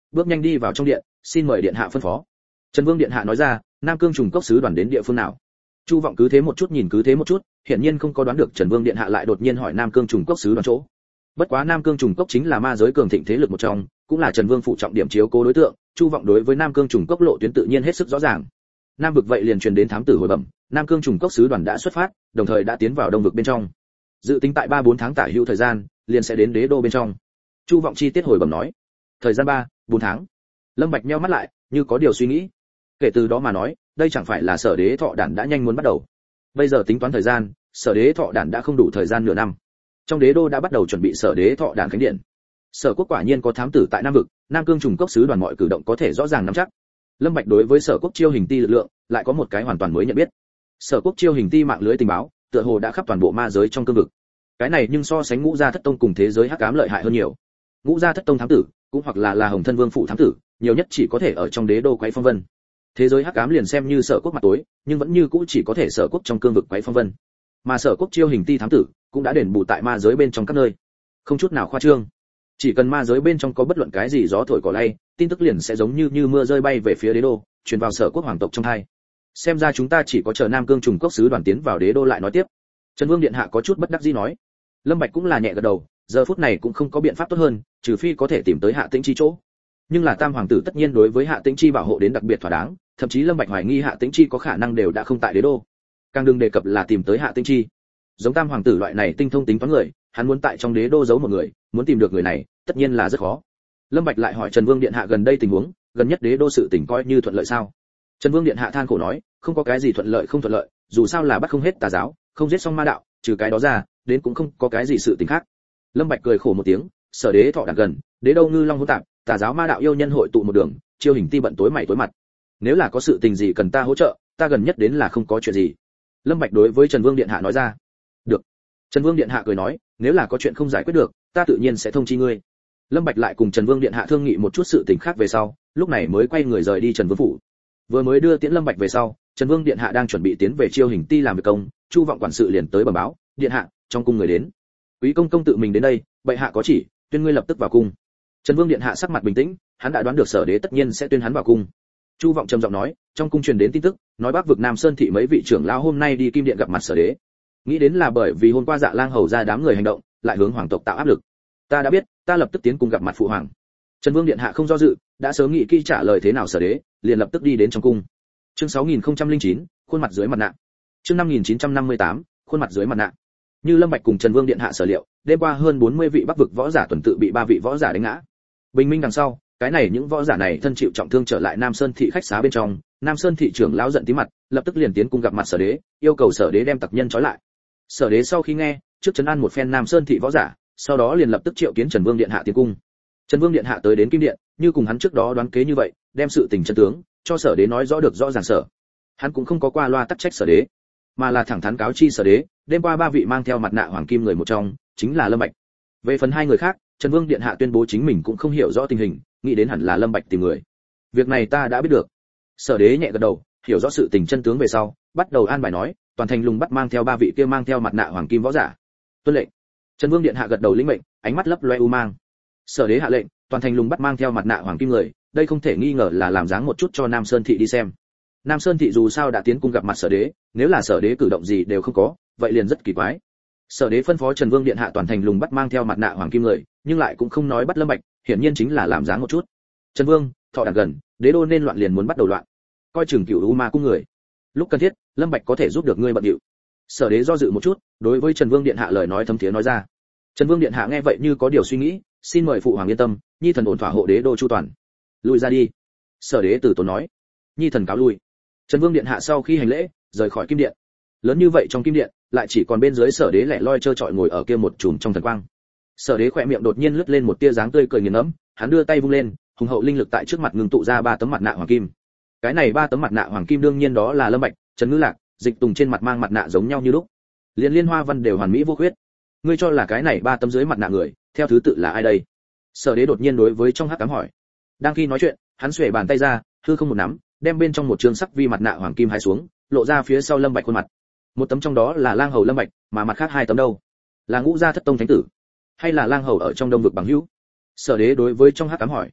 bước nhanh đi vào trong điện, xin mời điện hạ phân phó. Trần Vương điện hạ nói ra, Nam Cương trùng cốc sứ đoàn đến địa phương nào? Chu Vọng cứ thế một chút nhìn cứ thế một chút, hiển nhiên không có đoán được Trần Vương điện hạ lại đột nhiên hỏi Nam Cương trùng cốc sứ đoàn chỗ. Bất quá Nam Cương trùng cốc chính là ma giới cường thịnh thế lực một trong, cũng là Trần Vương phụ trọng điểm chiếu cố đối tượng, Chu Vọng đối với Nam Cương trùng cốc lộ tuyến tự nhiên hết sức rõ ràng. Nam vực vậy liền truyền đến thám tử hồi bẩm, Nam Cương trùng cốc sứ đoàn đã xuất phát, đồng thời đã tiến vào đông vực bên trong. Dự tính tại ba bốn tháng tả hữu thời gian, liền sẽ đến đế đô bên trong. Chu Vọng chi tiết hồi bẩm nói, thời gian ba bốn tháng. Lâm Bạch nheo mắt lại, như có điều suy nghĩ. Kể từ đó mà nói, đây chẳng phải là Sở Đế Thọ Đản đã nhanh muốn bắt đầu. Bây giờ tính toán thời gian, Sở Đế Thọ Đản đã không đủ thời gian nửa năm. Trong đế đô đã bắt đầu chuẩn bị Sở Đế Thọ Đản khánh điện. Sở Quốc quả nhiên có thám tử tại Nam vực, Nam Cương trùng cốc sứ đoàn mọi cử động có thể rõ ràng nắm chắc. Lâm Bạch đối với Sở Quốc chiêu hình ti lực lượng, lại có một cái hoàn toàn mới nhận biết. Sở Quốc chiêu hình ti mạng lưới tình báo, tựa hồ đã khắp toàn bộ ma giới trong cương vực. Cái này nhưng so sánh Ngũ Gia Thất Tông cùng thế giới hắc ám lợi hại hơn nhiều. Ngũ Gia Thất Tông thám tử, cũng hoặc là là Hồng Thân Vương phụ thám tử, nhiều nhất chỉ có thể ở trong đế đô quấy phong vân. Thế giới hắc ám liền xem như Sở Quốc mặt tối, nhưng vẫn như cũ chỉ có thể Sở Quốc trong cương vực quấy phong vân. Mà Sở Quốc chiêu hình ti thám tử, cũng đã đền bù tại ma giới bên trong các nơi. Không chút nào khoa trương. Chỉ cần ma giới bên trong có bất luận cái gì gió thổi cỏ lay, tin tức liền sẽ giống như như mưa rơi bay về phía đế đô, truyền vào Sở Quốc hoàng tộc trong hai. Xem ra chúng ta chỉ có chờ Nam Cương trùng cốc sứ đoàn tiến vào đế đô lại nói tiếp. Trần Vương điện hạ có chút bất đắc dĩ nói. Lâm Bạch cũng là nhẹ gật đầu, giờ phút này cũng không có biện pháp tốt hơn, trừ phi có thể tìm tới Hạ Tĩnh Chi chỗ. Nhưng là Tam hoàng tử tất nhiên đối với Hạ Tĩnh Chi bảo hộ đến đặc biệt thỏa đáng, thậm chí Lâm Bạch hoài nghi Hạ Tĩnh Chi có khả năng đều đã không tại đế đô. Càng đừng đề cập là tìm tới Hạ Tĩnh Chi. Giống Tam hoàng tử loại này tinh thông tính toán người, hắn muốn tại trong đế đô giấu một người, muốn tìm được người này, tất nhiên là rất khó. Lâm Bạch lại hỏi Trần Vương điện hạ gần đây tình huống, gần nhất đế đô sự tình coi như thuận lợi sao? Trần Vương điện hạ than khổ nói, không có cái gì thuận lợi không thuận lợi, dù sao là bắt không hết tà giáo, không giết xong ma đạo, trừ cái đó ra, đến cũng không có cái gì sự tình khác. Lâm Bạch cười khổ một tiếng, Sở Đế Thọ Đản gần, đế đô ngư long hỗn tạp, tà giáo ma đạo yêu nhân hội tụ một đường, chiêu hình ti bận tối mày tối mặt. Nếu là có sự tình gì cần ta hỗ trợ, ta gần nhất đến là không có chuyện gì. Lâm Bạch đối với Trần Vương điện hạ nói ra. Được. Trần Vương điện hạ cười nói, nếu là có chuyện không giải quyết được, ta tự nhiên sẽ thông chi ngươi. Lâm Bạch lại cùng Trần Vương điện hạ thương nghị một chút sự tình khác về sau, lúc này mới quay người rời đi Trần Vương phủ. Vừa mới đưa tiễn Lâm Bạch về sau, Trần Vương điện hạ đang chuẩn bị tiến về chiêu hình ti làm việc công, Chu Vọng quản sự liền tới bẩm báo, điện hạ, trong cung người đến. Quý công công tự mình đến đây, bệ hạ có chỉ, tuyên ngươi lập tức vào cung. Trần Vương điện hạ sắc mặt bình tĩnh, hắn đã đoán được Sở Đế tất nhiên sẽ tuyên hắn vào cung. Chu Vọng trầm giọng nói, trong cung truyền đến tin tức, nói Bắc vực Nam Sơn thị mấy vị trưởng lão hôm nay đi kim điện gặp mặt Sở Đế. Nghĩ đến là bởi vì hôm qua Dạ Lang hầu ra đám người hành động, lại hướng hoàng tộc tạo áp lực. Ta đã biết, ta lập tức tiến cung gặp mặt phụ hoàng. Trần Vương điện hạ không do dự, đã sớm nghĩ kỹ trả lời thế nào Sở Đế, liền lập tức đi đến trong cung. Chương sáu nghìn không trăm lẻ chín, khuôn mặt dưới mặt nạ. Chương năm nghìn chín trăm năm mươi tám, khuôn mặt dưới mặt nạ. Như Lâm Bạch cùng Trần Vương điện hạ sở liệu, đêm qua hơn bốn mươi vị Bắc vực võ giả tuần tự bị ba vị võ giả đánh ngã. Bình minh đằng sau, cái này những võ giả này thân chịu trọng thương trở lại Nam Sơn thị khách xá bên trong, Nam Sơn thị trưởng lão giận tí mặt, lập tức liền tiến cung gặp mặt Sở Đế, yêu cầu Sở Đế đem tặc nhân trói lại. Sở Đế sau khi nghe, trước trấn an một phen Nam Sơn thị võ giả, sau đó liền lập tức triệu kiến Trần Vương điện hạ tiến cung. Trần Vương điện hạ tới đến kim điện, như cùng hắn trước đó đoán kế như vậy, đem sự tình chân tướng cho Sở Đế nói rõ được rõ ràng sở. Hắn cũng không có qua loa tắc trách Sở Đế, mà là thẳng thắn cáo chi Sở Đế, đêm qua ba vị mang theo mặt nạ hoàng kim người một trong, chính là Lâm Bạch. Về phần hai người khác, Trần Vương điện hạ tuyên bố chính mình cũng không hiểu rõ tình hình, nghĩ đến hẳn là Lâm Bạch tìm người. Việc này ta đã biết được. Sở Đế nhẹ gật đầu, hiểu rõ sự tình chân tướng về sau, bắt đầu an bài nói, toàn thành lùng bắt mang theo ba vị kia mang theo mặt nạ hoàng kim võ giả. Tuân lệnh. Trần Vương điện hạ gật đầu lĩnh mệnh, ánh mắt lấp loe u mang. Sở Đế hạ lệnh, toàn thành lùng bắt mang theo mặt nạ hoàng kim người, đây không thể nghi ngờ là làm dáng một chút cho Nam Sơn thị đi xem. Nam Sơn thị dù sao đã tiến cung gặp mặt Sở Đế, nếu là Sở Đế cử động gì đều không có, vậy liền rất kỳ quái. Sở Đế phân phó Trần Vương điện hạ toàn thành lùng bắt mang theo mặt nạ hoàng kim người, nhưng lại cũng không nói bắt Lâm Bạch, hiển nhiên chính là làm dáng một chút. Trần Vương, Thọ Đản gần, đế đô nên loạn liền muốn bắt đầu loạn. Coi chừng Cửu U Ma cung người. Lúc cần thiết, Lâm Bạch có thể giúp được ngươi bận điệu. Sở Đế do dự một chút, đối với Trần Vương điện hạ lời nói thấm thiế nói ra. Trần Vương điện hạ nghe vậy như có điều suy nghĩ, xin mời phụ hoàng yên tâm, nhi thần ổn thỏa hộ đế đô chu toàn. Lui ra đi. Sở Đế từ tốn nói. Nhi thần cáo lui. Trần Vương điện hạ sau khi hành lễ, rời khỏi kim điện. Lớn như vậy trong kim điện, lại chỉ còn bên dưới Sở Đế lẻ loi trơ trọi ngồi ở kia một chùm trong thần quang. Sở Đế khỏe miệng đột nhiên lướt lên một tia dáng tươi cười nghiền ngẫm, hắn đưa tay vung lên, hùng hậu linh lực tại trước mặt ngưng tụ ra ba tấm mặt nạ hoàng kim. Cái này ba tấm mặt nạ hoàng kim đương nhiên đó là Lâm Bạch, Trần Ngữ Lạc, Dịch Tùng trên mặt mang mặt nạ giống nhau như lúc. Liên liên hoa văn đều hoàn mỹ vô khuyết. Ngươi cho là cái này ba tấm dưới mặt nạ người, theo thứ tự là ai đây? Sở Đế đột nhiên đối với trong hắc ám hỏi. Đang khi nói chuyện, hắn xuề bàn tay ra, hư không một nắm, đem bên trong một trường sắc vi mặt nạ hoàng kim hai xuống, lộ ra phía sau Lâm Bạch khuôn mặt. Một tấm trong đó là Lang Hầu Lâm Bạch, mà mặt khác hai tấm đâu? Là Ngũ Gia Thất Tông thánh tử, hay là Lang Hầu ở trong Đông vực bằng hữu? Sở Đế đối với trong hắc ám hỏi.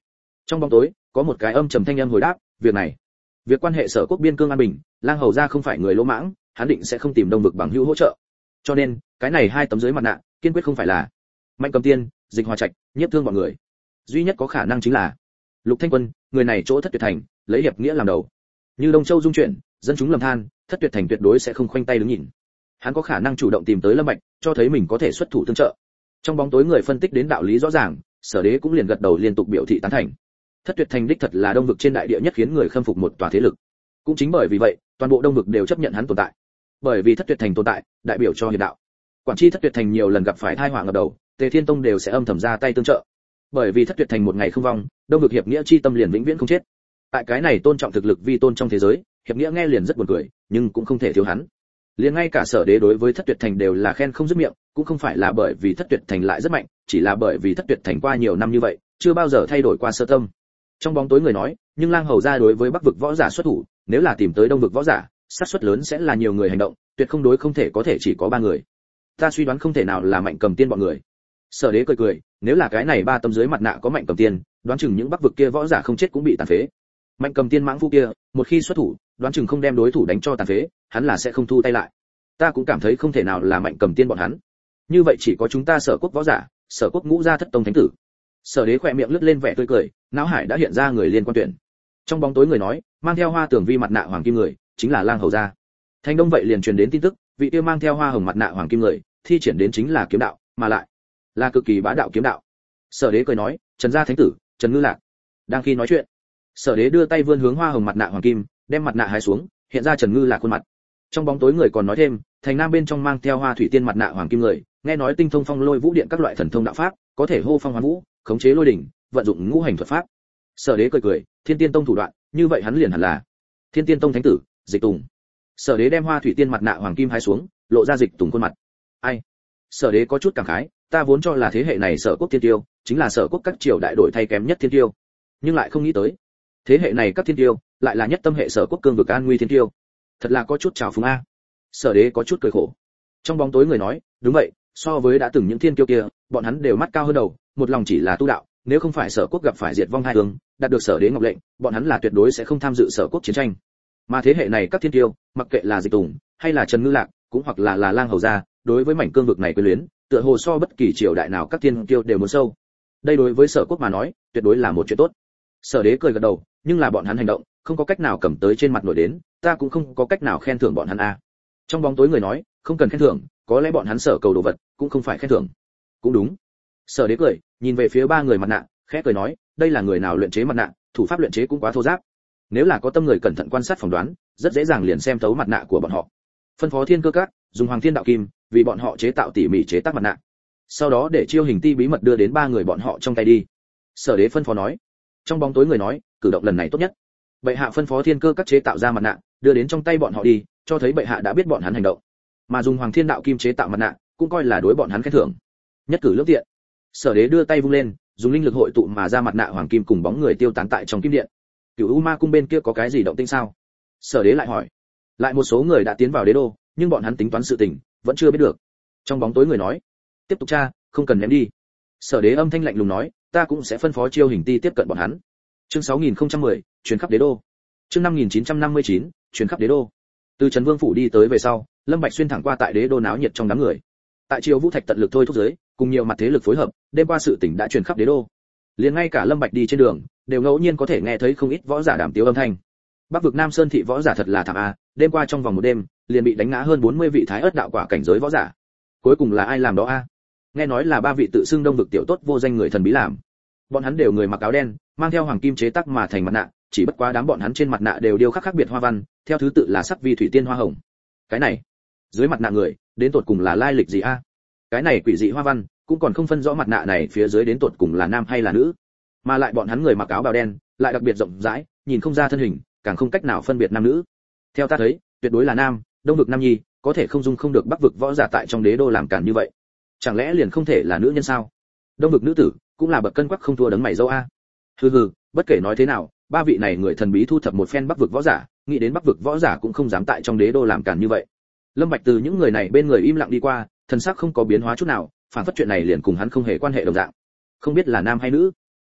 Trong bóng tối có một cái âm trầm thanh âm hồi đáp, việc này, việc quan hệ Sở Quốc biên cương an bình, Lang Hầu gia không phải người lỗ mãng, hắn định sẽ không tìm Đông vực bằng hữu hỗ trợ. Cho nên cái này hai tấm dưới mặt nạ kiên quyết không phải là Mạnh Cầm Tiên, Dịch Hòa Trạch, Nhiếp Thương bọn người. Duy nhất có khả năng chính là Lục Thanh Quân, người này chỗ Thất Tuyệt Thành, lấy hiệp nghĩa làm đầu. Như Đông Châu dung chuyển, dân chúng lầm than, Thất Tuyệt Thành tuyệt đối sẽ không khoanh tay đứng nhìn. Hắn có khả năng chủ động tìm tới Lâm Bạch, cho thấy mình có thể xuất thủ tương trợ. Trong bóng tối người phân tích đến đạo lý rõ ràng, Sở Đế cũng liền gật đầu liên tục biểu thị tán thành. Thất Tuyệt Thành đích thật là Đông vực trên đại địa nhất khiến người khâm phục một tòa thế lực. Cũng chính bởi vì vậy, toàn bộ Đông vực đều chấp nhận hắn tồn tại. Bởi vì Thất Tuyệt Thành tồn tại, đại biểu cho hiệp đạo. Quản tri Thất Tuyệt Thành nhiều lần gặp phải tai họa ngập đầu, Tề Thiên Tông đều sẽ âm thầm ra tay tương trợ. Bởi vì Thất Tuyệt Thành một ngày không vong, Đông vực hiệp nghĩa chi tâm liền vĩnh viễn không chết. Tại cái này tôn trọng thực lực vi tôn trong thế giới, hiệp nghĩa nghe liền rất buồn cười, nhưng cũng không thể thiếu hắn. Liền ngay cả Sở Đế đối với Thất Tuyệt Thành đều là khen không dứt miệng, cũng không phải là bởi vì Thất Tuyệt Thành lại rất mạnh, chỉ là bởi vì Thất Tuyệt Thành qua nhiều năm như vậy, chưa bao giờ thay đổi qua sơ tâm. Trong bóng tối người nói, nhưng Lang Hầu gia đối với Bắc vực võ giả xuất thủ, nếu là tìm tới Đông vực võ giả, xác suất lớn sẽ là nhiều người hành động, tuyệt không đối không thể có thể chỉ có ba người. Ta suy đoán không thể nào là Mạnh Cầm Tiên bọn người. Sở Đế cười cười, nếu là cái này ba tấm dưới mặt nạ có Mạnh Cầm Tiên, đoán chừng những Bắc vực kia võ giả không chết cũng bị tàn phế. Mạnh Cầm Tiên mãng phu kia, một khi xuất thủ, đoán chừng không đem đối thủ đánh cho tàn phế, hắn là sẽ không thu tay lại. Ta cũng cảm thấy không thể nào là Mạnh Cầm Tiên bọn hắn. Như vậy chỉ có chúng ta Sở Quốc võ giả, Sở Quốc ngũ gia thất tông thánh tử. Sở Đế khỏe miệng lướt lên vẻ tươi cười, não hải đã hiện ra người liên quan tuyển. Trong bóng tối người nói, mang theo hoa tưởng vi mặt nạ hoàng kim người, chính là Lang Hầu gia. Thành Đông vậy liền truyền đến tin tức, vị kia mang theo hoa hồng mặt nạ hoàng kim người, thi triển đến chính là kiếm đạo, mà lại là cực kỳ bá đạo kiếm đạo. Sở Đế cười nói, Trần gia thánh tử, Trần Ngư Lạc. Đang khi nói chuyện, Sở Đế đưa tay vươn hướng hoa hồng mặt nạ hoàng kim, đem mặt nạ hái xuống, hiện ra Trần Ngư Lạc khuôn mặt. Trong bóng tối người còn nói thêm, thành Nam bên trong mang theo hoa thủy tiên mặt nạ hoàng kim người, nghe nói tinh thông phong lôi vũ điện các loại thần thông đạo pháp, có thể hô phong hoán vũ, khống chế lôi đỉnh, vận dụng ngũ hành thuật pháp. Sở Đế cười cười, Thiên Tiên Tông thủ đoạn, như vậy hắn liền hẳn là Thiên Tiên Tông thánh tử, Dịch Tùng. Sở Đế đem hoa thủy tiên mặt nạ hoàng kim hái xuống, lộ ra Dịch Tùng khuôn mặt. Ai? Sở Đế có chút cảm khái, ta vốn cho là thế hệ này Sở Quốc thiên tiêu, chính là Sở Quốc các triều đại đổi thay kém nhất thiên tiêu, nhưng lại không nghĩ tới, thế hệ này các thiên tiêu, lại là nhất tâm hệ Sở Quốc cương vực an nguy thiên tiêu. Thật là có chút trào phúng a. Sở Đế có chút cười khổ. Trong bóng tối người nói, đúng vậy, so với đã từng những thiên kiêu kia, bọn hắn đều mắt cao hơn đầu, một lòng chỉ là tu đạo, nếu không phải Sở Quốc gặp phải diệt vong hai hướng, đạt được Sở Đế ngọc lệnh, bọn hắn là tuyệt đối sẽ không tham dự Sở Quốc chiến tranh. Mà thế hệ này các thiên kiêu, mặc kệ là Dịch Tùng hay là Trần Ngư Lạc, cũng hoặc là là Lang Hầu gia, đối với mảnh cương vực này quyến luyến, tựa hồ so bất kỳ triều đại nào các thiên kiêu đều muốn sâu. Đây đối với Sở Quốc mà nói, tuyệt đối là một chuyện tốt. Sở Đế cười gật đầu, nhưng là bọn hắn hành động, không có cách nào cầm tới trên mặt nổi đến, ta cũng không có cách nào khen thưởng bọn hắn a. Trong bóng tối người nói, không cần khen thưởng, có lẽ bọn hắn sở cầu đồ vật, cũng không phải khen thưởng. Cũng đúng. Sở Đế cười, nhìn về phía ba người mặt nạ, khẽ cười nói, đây là người nào luyện chế mặt nạ, thủ pháp luyện chế cũng quá thô ráp. Nếu là có tâm người cẩn thận quan sát phỏng đoán, rất dễ dàng liền xem thấu mặt nạ của bọn họ. Phân phó Thiên Cơ Các, dùng Hoàng Thiên Đạo Kim, vì bọn họ chế tạo tỉ mỉ chế tác mặt nạ. Sau đó để Chiêu Hình Ti bí mật đưa đến ba người bọn họ trong tay đi. Sở Đế phân phó nói. Trong bóng tối người nói, cử động lần này tốt nhất. Bệ hạ phân phó Thiên Cơ Các chế tạo ra mặt nạ, đưa đến trong tay bọn họ đi, cho thấy bệ hạ đã biết bọn hắn hành động. Mà dùng Hoàng Thiên Đạo Kim chế tạo mặt nạ, cũng coi là đối bọn hắn khen thưởng. Nhất cử lưỡng tiện. Sở Đế đưa tay vung lên, dùng linh lực hội tụ mà ra mặt nạ hoàng kim cùng bóng người tiêu tán tại trong kim điện. Cửu U Ma cung bên kia có cái gì động tĩnh sao? Sở Đế lại hỏi. Lại một số người đã tiến vào đế đô, nhưng bọn hắn tính toán sự tình, vẫn chưa biết được. Trong bóng tối người nói, tiếp tục tra, không cần ném đi. Sở Đế âm thanh lạnh lùng nói, ta cũng sẽ phân phó Chiêu Hình Ti tiếp cận bọn hắn. Chương sáu nghìn không trăm mười, truyền khắp đế đô. Chương năm nghìn chín trăm năm mươi chín, truyền khắp đế đô. Từ Trần Vương phủ đi tới về sau, Lâm Bạch xuyên thẳng qua tại đế đô náo nhiệt trong đám người. Tại Triều Vũ Thạch tận lực thôi thúc giới, cùng nhiều mặt thế lực phối hợp, đêm qua sự tình đã truyền khắp đế đô. Liền ngay cả Lâm Bạch đi trên đường, đều ngẫu nhiên có thể nghe thấy không ít võ giả đàm tiếu âm thanh. Bắc vực Nam Sơn thị võ giả thật là thảm a, đêm qua trong vòng một đêm, liền bị đánh ngã hơn bốn mươi vị thái ớt đạo quả cảnh giới võ giả. Cuối cùng là ai làm đó a? Nghe nói là ba vị tự xưng Đông vực tiểu tốt vô danh người thần bí làm. Bọn hắn đều người mặc áo đen, mang theo hoàng kim chế tác mà thành mặt nạ, chỉ bất quá đám bọn hắn trên mặt nạ đều điêu khắc khác biệt hoa văn, theo thứ tự là sắc vi thủy tiên hoa hồng. Cái này, dưới mặt nạ người, đến tột cùng là lai lịch gì a? Cái này quỷ dị hoa văn, cũng còn không phân rõ mặt nạ này phía dưới đến tột cùng là nam hay là nữ. Mà lại bọn hắn người mặc áo bào đen, lại đặc biệt rộng rãi, nhìn không ra thân hình, càng không cách nào phân biệt nam nữ. Theo ta thấy, tuyệt đối là nam, Đông vực nam nhi, có thể không dung không được Bắc vực võ giả tại trong đế đô làm cản như vậy. Chẳng lẽ liền không thể là nữ nhân sao? Đông vực nữ tử, cũng là bậc cân quắc không thua đấng mày dâu a. Hừ hừ, bất kể nói thế nào, ba vị này người thần bí thu thập một phen Bắc vực võ giả, nghĩ đến Bắc vực võ giả cũng không dám tại trong đế đô làm cản như vậy. Lâm Bạch từ những người này bên người im lặng đi qua, thần sắc không có biến hóa chút nào, phản phất chuyện này liền cùng hắn không hề quan hệ đồng dạng. Không biết là nam hay nữ.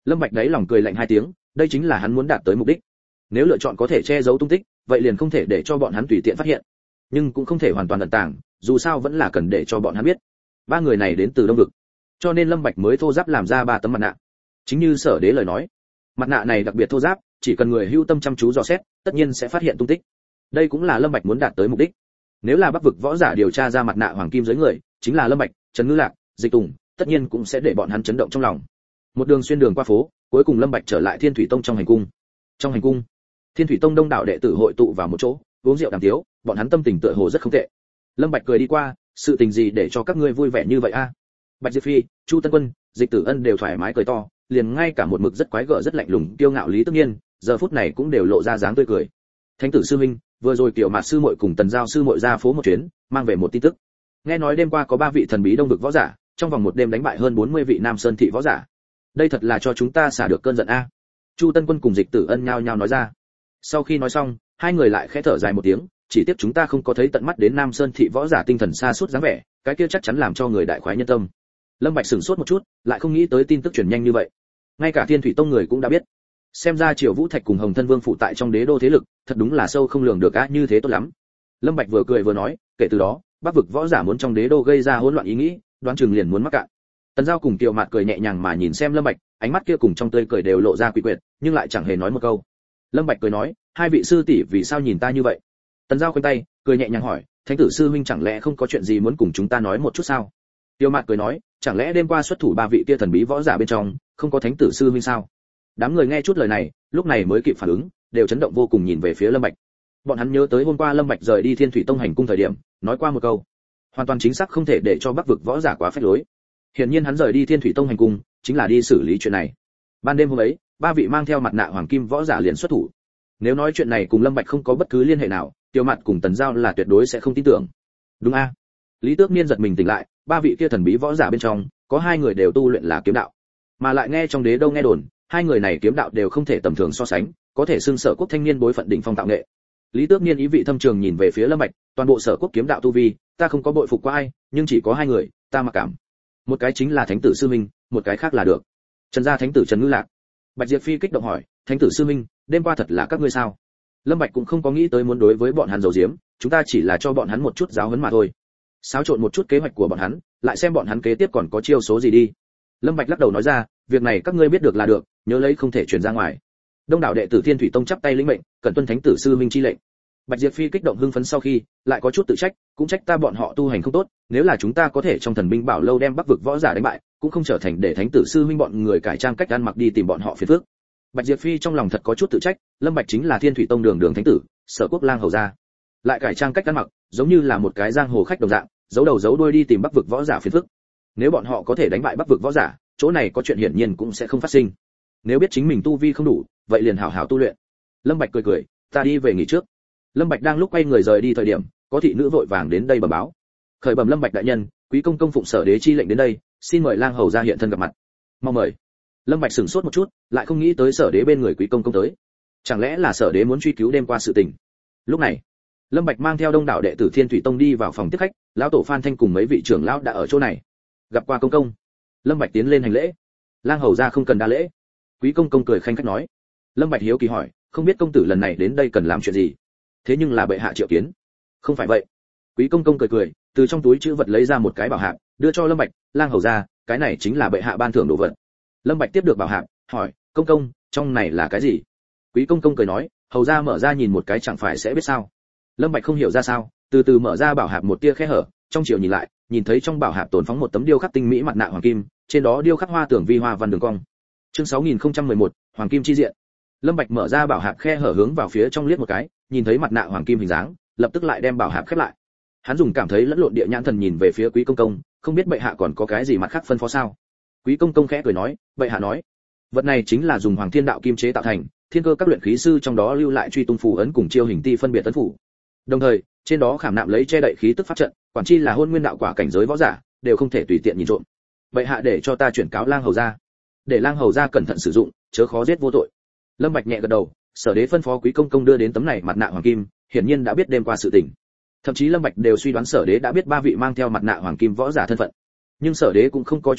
Lâm Bạch đấy lòng cười lạnh hai tiếng, đây chính là hắn muốn đạt tới mục đích. Nếu lựa chọn có thể che giấu tung tích, vậy liền không thể để cho bọn hắn tùy tiện phát hiện, nhưng cũng không thể hoàn toàn ẩn tàng, dù sao vẫn là cần để cho bọn hắn biết. Ba người này đến từ Đông vực, cho nên Lâm Bạch mới thô giáp làm ra ba tấm mặt nạ. Chính như Sở Đế lời nói, mặt nạ này đặc biệt thô giáp, chỉ cần người hưu tâm chăm chú dò xét, tất nhiên sẽ phát hiện tung tích. Đây cũng là Lâm Bạch muốn đạt tới mục đích. Nếu là Bắc vực võ giả điều tra ra mặt nạ hoàng kim dưới người, chính là Lâm Bạch, Trần Ngư Lạc, Dịch Tùng, tất nhiên cũng sẽ để bọn hắn chấn động trong lòng. Một đường xuyên đường qua phố, cuối cùng Lâm Bạch trở lại Thiên Thủy Tông trong hành cung. Trong hành cung, Thiên Thủy Tông đông đảo đệ tử hội tụ vào một chỗ, uống rượu đàm tiếu, bọn hắn tâm tình tựa hồ rất không tệ. Lâm Bạch cười đi qua, sự tình gì để cho các ngươi vui vẻ như vậy a? Bạch Diệp Phi, Chu Tân Quân, Dịch Tử Ân đều thoải mái cười to, liền ngay cả một mực rất quái gở rất lạnh lùng, kiêu ngạo Lý Tức Nhiên, giờ phút này cũng đều lộ ra dáng tươi cười. Thánh tử sư huynh, vừa rồi Tiểu Mạt sư muội cùng Tần Giao sư muội ra phố một chuyến, mang về một tin tức. Nghe nói đêm qua có ba vị thần bí Đông vực võ giả, trong vòng một đêm đánh bại hơn bốn mươi vị Nam Sơn thị võ giả. Đây thật là cho chúng ta xả được cơn giận a. Chu Tân Quân cùng Dịch Tử Ân nhao nhao nói ra. Sau khi nói xong, hai người lại khẽ thở dài một tiếng, chỉ tiếc chúng ta không có thấy tận mắt đến Nam Sơn thị võ giả tinh thần xa suốt dáng vẻ, cái kia chắc chắn làm cho người đại khoái nhân tâm. Lâm Bạch sửng sốt một chút, lại không nghĩ tới tin tức truyền nhanh như vậy. Ngay cả Thiên Thủy Tông người cũng đã biết. Xem ra Triều Vũ Thạch cùng Hồng Thân Vương phụ tại trong đế đô thế lực, thật đúng là sâu không lường được á, như thế tốt lắm. Lâm Bạch vừa cười vừa nói, kể từ đó, Bắc vực võ giả muốn trong đế đô gây ra hỗn loạn ý nghĩ, đoán chừng liền muốn mắc cạn. Tần Giao cùng Kiều Mạt cười nhẹ nhàng mà nhìn xem Lâm Bạch, ánh mắt kia cùng trong tươi cười đều lộ ra quỷ quyệt, nhưng lại chẳng hề nói một câu. Lâm Bạch cười nói, hai vị sư tỷ vì sao nhìn ta như vậy? Tần Giao khoanh tay, cười nhẹ nhàng hỏi, Thánh tử sư huynh chẳng lẽ không có chuyện gì muốn cùng chúng ta nói một chút sao? Kiều Mạt cười nói, chẳng lẽ đêm qua xuất thủ ba vị kia thần bí võ giả bên trong, không có Thánh tử sư huynh sao? Đám người nghe chút lời này, lúc này mới kịp phản ứng, đều chấn động vô cùng nhìn về phía Lâm Bạch. Bọn hắn nhớ tới hôm qua Lâm Bạch rời đi Thiên Thủy Tông hành cung thời điểm, nói qua một câu, hoàn toàn chính xác không thể để cho Bắc vực võ giả quá phách lối. Hiển nhiên hắn rời đi Thiên Thủy Tông hành cung, chính là đi xử lý chuyện này. Ban đêm hôm ấy, ba vị mang theo mặt nạ hoàng kim võ giả liền xuất thủ. Nếu nói chuyện này cùng Lâm Bạch không có bất cứ liên hệ nào, Tiêu Mạt cùng Tần Giao là tuyệt đối sẽ không tin tưởng. Đúng a? Lý Tước Niên giật mình tỉnh lại, ba vị kia thần bí võ giả bên trong, có hai người đều tu luyện là kiếm đạo, mà lại nghe trong đế đâu nghe đồn, hai người này kiếm đạo đều không thể tầm thường so sánh, có thể xưng Sở Quốc thanh niên bối phận đỉnh phong tạo nghệ. Lý Tước Niên ý vị thâm trường nhìn về phía Lâm Bạch, toàn bộ Sở Quốc kiếm đạo tu vi, ta không có bội phục qua ai, nhưng chỉ có hai người, ta mặc cảm. Một cái chính là Thánh tử sư minh, một cái khác là được Trần gia Thánh tử Trần Ngư Lạc. Bạch Diệp Phi kích động hỏi, Thánh tử sư minh, đêm qua thật là các ngươi sao? Lâm Bạch cũng không có nghĩ tới muốn đối với bọn hắn giấu giếm, chúng ta chỉ là cho bọn hắn một chút giáo huấn mà thôi. Xáo trộn một chút kế hoạch của bọn hắn, lại xem bọn hắn kế tiếp còn có chiêu số gì đi. Lâm Bạch lắc đầu nói ra, việc này các ngươi biết được là được, nhớ lấy không thể truyền ra ngoài. Đông đảo đệ tử Thiên Thủy Tông chắp tay lĩnh mệnh, cẩn tuân Thánh tử sư minh chi lệnh. Bạch Diệp Phi kích động hưng phấn sau khi, lại có chút tự trách, cũng trách ta bọn họ tu hành không tốt, nếu là chúng ta có thể trong thần binh bảo lâu đem Bắc vực võ giả đánh bại, cũng không trở thành để Thánh tử sư minh bọn người cải trang cách ăn mặc đi tìm bọn họ phiền phức. Bạch Diệp Phi trong lòng thật có chút tự trách, Lâm Bạch chính là Thiên Thủy Tông đường đường thánh tử, Sở Quốc lang hầu gia, lại cải trang cách ăn mặc, giống như là một cái giang hồ khách đồng dạng, giấu đầu giấu đuôi đi tìm Bắc vực võ giả phiền phức. Nếu bọn họ có thể đánh bại Bắc vực võ giả, chỗ này có chuyện hiển nhiên cũng sẽ không phát sinh. Nếu biết chính mình tu vi không đủ, vậy liền hảo hảo tu luyện. Lâm Bạch cười cười, ta đi về nghỉ trước. Lâm Bạch đang lúc quay người rời đi thời điểm, có thị nữ vội vàng đến đây bẩm báo. Khởi bẩm Lâm Bạch đại nhân, quý công công phụng Sở đế chi lệnh đến đây, xin mời lang hầu gia hiện thân gặp mặt. Mong mời. Lâm Bạch sửng sốt một chút, lại không nghĩ tới Sở đế bên người quý công công tới. Chẳng lẽ là Sở đế muốn truy cứu đêm qua sự tình? Lúc này, Lâm Bạch mang theo đông đảo đệ tử Thiên Thủy Tông đi vào phòng tiếp khách, lão tổ Phan Thanh cùng mấy vị trưởng lão đã ở chỗ này. Gặp qua công công. Lâm Bạch tiến lên hành lễ. Lang hầu gia không cần đa lễ. Quý công công cười khanh khách nói. Lâm Bạch hiếu kỳ hỏi, không biết công tử lần này đến đây cần làm chuyện gì? Thế nhưng là bệ hạ triệu kiến. Không phải vậy. Quý công công cười cười, từ trong túi trữ vật lấy ra một cái bảo hạp, đưa cho Lâm Bạch, lang hầu gia, cái này chính là bệ hạ ban thưởng đồ vật. Lâm Bạch tiếp được bảo hạp, hỏi, công công, trong này là cái gì? Quý công công cười nói, hầu gia mở ra nhìn một cái chẳng phải sẽ biết sao. Lâm Bạch không hiểu ra sao, từ từ mở ra bảo hạp một tia khe hở, trong chiều nhìn lại, nhìn thấy trong bảo hạp tồn phóng một tấm điêu khắc tinh mỹ mặt nạ hoàng kim, trên đó điêu khắc hoa tưởng vi hoa văn đường cong. Chương sáu nghìn không trăm mười một, hoàng kim chi diện. Lâm Bạch mở ra bảo hạp khe hở hướng vào phía trong liếc một cái, nhìn thấy mặt nạ hoàng kim hình dáng, lập tức lại đem bảo hạp khép lại. Hắn dùng cảm thấy lẫn lộn địa nhãn thần nhìn về phía Quý công công, không biết bệ hạ còn có cái gì mặt khác phân phó sao? Quý công công khẽ cười nói, bệ hạ nói, vật này chính là dùng Hoàng Thiên Đạo kim chế tạo thành, thiên cơ các luyện khí sư trong đó lưu lại truy tung phù ấn cùng chiêu hình ti phân biệt tấn phủ. Đồng thời, trên đó khảm nạm lấy che đậy khí tức pháp trận, quản chi là hôn nguyên đạo quả cảnh giới võ giả, đều không thể tùy tiện nhìn trộm. Bệ hạ để cho ta chuyển cáo lang hầu gia, để lang hầu gia cẩn thận sử dụng, chớ khó giết vô tội. Lâm Bạch nhẹ gật đầu, Sở đế phân phó Quý công công đưa đến tấm này mặt nạ hoàng kim, hiển nhiên đã biết đêm qua sự tình. Thậm chí Lâm Bạch đều suy đoán Sở đế đã biết ba vị mang theo mặt nạ hoàng kim võ giả thân phận. Nhưng Sở đế cũng không có truy cứu,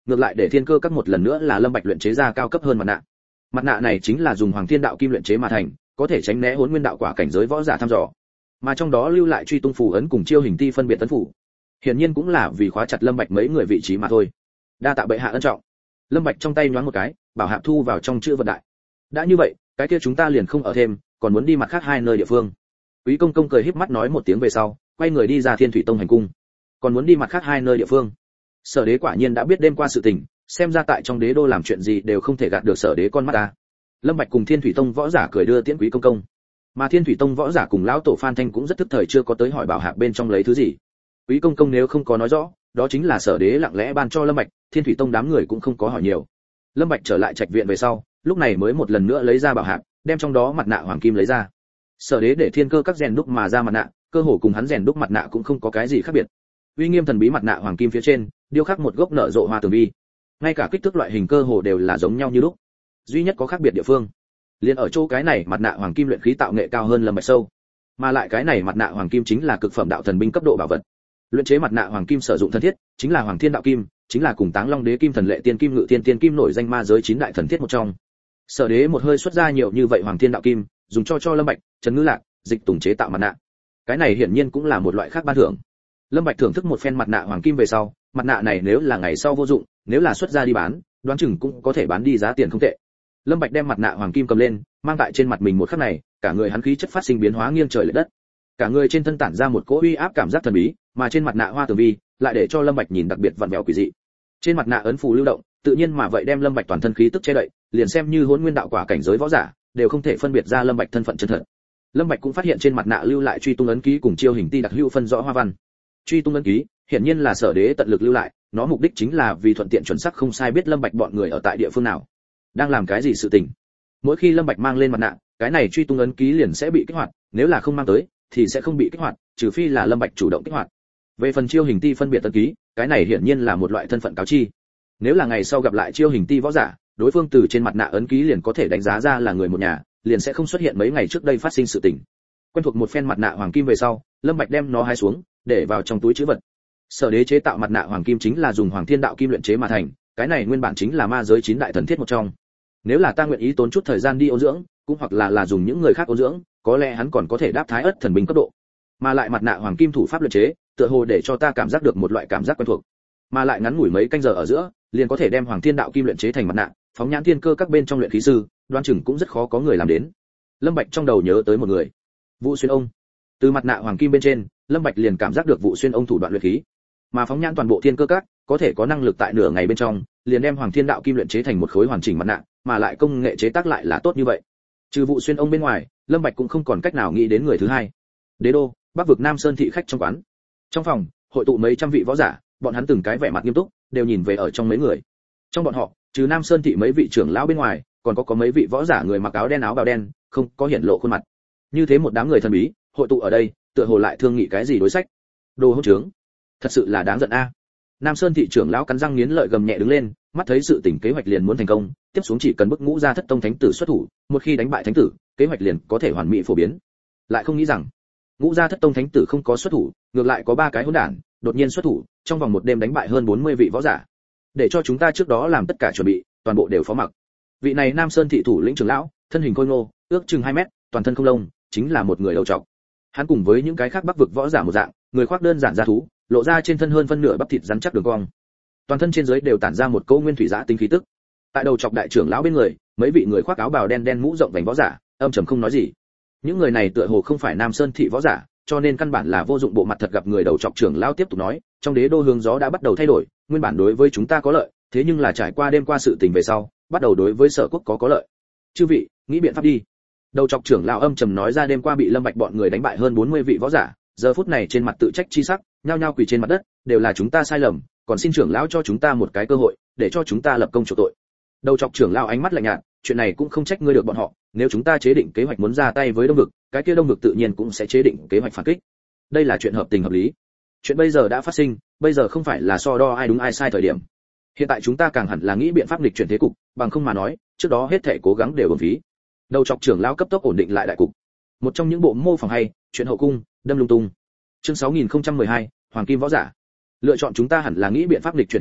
ngược lại để thiên cơ các một lần nữa là Lâm Bạch luyện chế ra cao cấp hơn mặt nạ. Mặt nạ này chính là dùng Hoàng Thiên Đạo Kim luyện chế mà thành, có thể tránh né Hỗn Nguyên Đạo Quả cảnh giới võ giả thăm dò. Mà trong đó lưu lại truy tung phù ấn cùng chiêu hình ti phân biệt tấn phủ. Hiển nhiên cũng là vì khóa chặt Lâm Bạch mấy người vị trí mà thôi. Đa tạ bệ hạ ân trọng. Lâm Bạch trong tay nhoáng một cái, bảo hạp thu vào trong chữ vật đại. Đã như vậy, cái kia chúng ta liền không ở thêm, còn muốn đi mặt khác hai nơi địa phương. Quý công công cười híp mắt nói một tiếng về sau, quay người đi ra Thiên Thủy Tông hành cung. Còn muốn đi mặt khác hai nơi địa phương. Sở Đế quả nhiên đã biết đêm qua sự tình, xem ra tại trong đế đô làm chuyện gì đều không thể gạt được Sở Đế con mắt ta. Lâm Bạch cùng Thiên Thủy Tông võ giả cười đưa tiễn Quý công công. Mà Thiên Thủy Tông võ giả cùng lão tổ Phan Thanh cũng rất tức thời chưa có tới hỏi bảo hạp bên trong lấy thứ gì. Quý công công nếu không có nói rõ, đó chính là Sở Đế lặng lẽ ban cho Lâm Bạch, Thiên Thủy Tông đám người cũng không có hỏi nhiều. Lâm Bạch trở lại trạch viện về sau, lúc này mới một lần nữa lấy ra bảo hạp, đem trong đó mặt nạ hoàng kim lấy ra. Sở Đế để thiên cơ các rèn đúc mà ra mặt nạ, cơ hồ cùng hắn rèn đúc mặt nạ cũng không có cái gì khác biệt. Uy nghiêm thần bí mặt nạ hoàng kim phía trên, điêu khắc một gốc nở rộ hoa tường vi. Ngay cả kích thước loại hình cơ hồ đều là giống nhau như lúc. Duy nhất có khác biệt địa phương, liền ở chỗ cái này mặt nạ hoàng kim luyện khí tạo nghệ cao hơn Lâm Bạch sâu. Mà lại cái này mặt nạ hoàng kim chính là cực phẩm đạo thần binh cấp độ bảo vật. Luyện chế mặt nạ hoàng kim sử dụng thần thiết, chính là Hoàng Thiên Đạo Kim, chính là cùng Táng Long Đế Kim Thần Lệ Tiên Kim Ngự Tiên Tiên Kim nổi danh ma giới chín đại thần thiết một trong. Sở Đế một hơi xuất ra nhiều như vậy Hoàng Thiên Đạo Kim, dùng cho cho Lâm Bạch, Trần Ngư Lạc, Dịch Tùng chế tạo mặt nạ. Cái này hiển nhiên cũng là một loại khác ban thưởng. Lâm Bạch thưởng thức một phen mặt nạ hoàng kim về sau, mặt nạ này nếu là ngày sau vô dụng, nếu là xuất ra đi bán, đoán chừng cũng có thể bán đi giá tiền không tệ. Lâm Bạch đem mặt nạ hoàng kim cầm lên, mang tại trên mặt mình một khắc này, cả người hắn khí chất phát sinh biến hóa nghiêng trời lệch đất. Cả người trên thân tản ra một cỗ uy áp cảm giác thần bí, mà trên mặt nạ hoa tường vi lại để cho Lâm Bạch nhìn đặc biệt vặn vẹo quỷ dị. Trên mặt nạ ấn phù lưu động, tự nhiên mà vậy đem Lâm Bạch toàn thân khí tức che đậy, liền xem như Hỗn Nguyên Đạo Quả cảnh giới võ giả, đều không thể phân biệt ra Lâm Bạch thân phận chân thật. Lâm Bạch cũng phát hiện trên mặt nạ lưu lại truy tung ấn ký cùng chiêu hình ti đặc hữu phân rõ hoa văn. Truy tung ấn ký, hiển nhiên là Sở Đế tận lực lưu lại, nó mục đích chính là vì thuận tiện chuẩn xác không sai biết Lâm Bạch bọn người ở tại địa phương nào, đang làm cái gì sự tình. Mỗi khi Lâm Bạch mang lên mặt nạ, cái này truy tung ấn ký liền sẽ bị kích hoạt, nếu là không mang tới thì sẽ không bị kích hoạt, trừ phi là Lâm Bạch chủ động kích hoạt. Về phần chiêu hình ti phân biệt ấn ký, cái này hiển nhiên là một loại thân phận cáo chi. Nếu là ngày sau gặp lại chiêu hình ti võ giả, đối phương từ trên mặt nạ ấn ký liền có thể đánh giá ra là người một nhà, liền sẽ không xuất hiện mấy ngày trước đây phát sinh sự tình. Quen thuộc một phen mặt nạ hoàng kim về sau, Lâm Bạch đem nó hái xuống, để vào trong túi trữ vật. Sở Đế chế tạo mặt nạ hoàng kim chính là dùng Hoàng Thiên Đạo Kim luyện chế mà thành, cái này nguyên bản chính là ma giới chín đại thần thiết một trong. Nếu là ta nguyện ý tốn chút thời gian đi ôn dưỡng, cũng hoặc là là dùng những người khác ôn dưỡng, có lẽ hắn còn có thể đáp thái ất thần binh cấp độ. Mà lại mặt nạ hoàng kim thủ pháp luyện chế, tựa hồ để cho ta cảm giác được một loại cảm giác quen thuộc. Mà lại ngắn ngủi mấy canh giờ ở giữa, liền có thể đem Hoàng Thiên Đạo Kim luyện chế thành mặt nạ, phóng nhãn thiên cơ các bên trong luyện khí sư, đoán chừng cũng rất khó có người làm đến. Lâm Bạch trong đầu nhớ tới một người, Vũ Xuyên ông. Từ mặt nạ hoàng kim bên trên, Lâm Bạch liền cảm giác được Vũ Xuyên ông thủ đoạn luyện khí. Mà phóng nhãn toàn bộ thiên cơ các, có thể có năng lực tại nửa ngày bên trong, liền đem Hoàng Thiên Đạo Kim luyện chế thành một khối hoàn chỉnh mặt nạ, mà lại công nghệ chế tác lại là tốt như vậy. Trừ Vũ Xuyên ông bên ngoài, Lâm Bạch cũng không còn cách nào nghĩ đến người thứ hai. Đế đô, Bắc vực Nam Sơn thị khách trong quán. Trong phòng, hội tụ mấy trăm vị võ giả, bọn hắn từng cái vẻ mặt nghiêm túc, đều nhìn về ở trong mấy người. Trong bọn họ, trừ Nam Sơn thị mấy vị trưởng lão bên ngoài, còn có có mấy vị võ giả người mặc áo đen áo bào đen, không có hiển lộ khuôn mặt. Như thế một đám người thần bí, hội tụ ở đây, tựa hồ lại thương nghị cái gì đối sách. Đồ hỗn trướng, thật sự là đáng giận a. Nam Sơn thị trưởng lão cắn răng nghiến lợi gầm nhẹ đứng lên, mắt thấy sự tình kế hoạch liền muốn thành công, tiếp xuống chỉ cần bức Ngũ Gia Thất Tông thánh tử xuất thủ, một khi đánh bại thánh tử, kế hoạch liền có thể hoàn mỹ phổ biến. Lại không nghĩ rằng, Ngũ Gia Thất Tông thánh tử không có xuất thủ, ngược lại có ba cái hỗn đản đột nhiên xuất thủ, trong vòng một đêm đánh bại hơn bốn mươi vị võ giả. Để cho chúng ta trước đó làm tất cả chuẩn bị, toàn bộ đều phó mặc. Vị này Nam Sơn thị thủ lĩnh trưởng lão, thân hình khôi ngô, ước chừng hai mét, toàn thân không lông, chính là một người đầu trọc. Hắn cùng với những cái khác Bắc vực võ giả một dạng, người khoác đơn giản da thú, lộ ra trên thân hơn phân nửa bắp thịt rắn chắc đường cong. Toàn thân trên dưới đều tản ra một câu nguyên thủy giã tinh khí tức. Tại đầu trọc đại trưởng lão bên người, mấy vị người khoác áo bào đen đen mũ rộng vành võ giả, âm trầm không nói gì. Những người này tựa hồ không phải Nam Sơn thị võ giả, cho nên căn bản là vô dụng. Bộ mặt thật gặp người đầu trọc trưởng lão tiếp tục nói, trong đế đô hướng gió đã bắt đầu thay đổi, nguyên bản đối với chúng ta có lợi, thế nhưng là trải qua đêm qua sự tình về sau, bắt đầu đối với Sở quốc có có lợi. Chư vị, nghĩ biện pháp đi. Đầu trọc trưởng lão âm trầm nói ra, đêm qua bị Lâm Bạch bọn người đánh bại hơn bốn mươi vị võ giả, giờ phút này trên mặt tự trách chi sắc, nhao nhao quỳ trên mặt đất, đều là chúng ta sai lầm, còn xin trưởng lão cho chúng ta một cái cơ hội, để cho chúng ta lập công chuộc tội. Đầu trọc trưởng lão ánh mắt lạnh nhạt, chuyện này cũng không trách ngươi được bọn họ, nếu chúng ta chế định kế hoạch muốn ra tay với Đông vực, cái kia Đông vực tự nhiên cũng sẽ chế định kế hoạch phản kích. Đây là chuyện hợp tình hợp lý. Chuyện bây giờ đã phát sinh, bây giờ không phải là so đo ai đúng ai sai thời điểm. Hiện tại chúng ta càng hẳn là nghĩ biện pháp nghịch chuyển thế cục, bằng không mà nói, trước đó hết thảy cố gắng đều uổng phí. Đầu trọc trưởng lão cấp tốc ổn định lại đại cục. Một trong những bộ mô phỏng hay, chuyện hậu cung, đâm lung tung. Chương sáu nghìn không trăm mười hai, Hoàng Kim võ giả. Lựa chọn chúng ta hẳn là nghĩ biện pháp nghịch chuyển thế cục,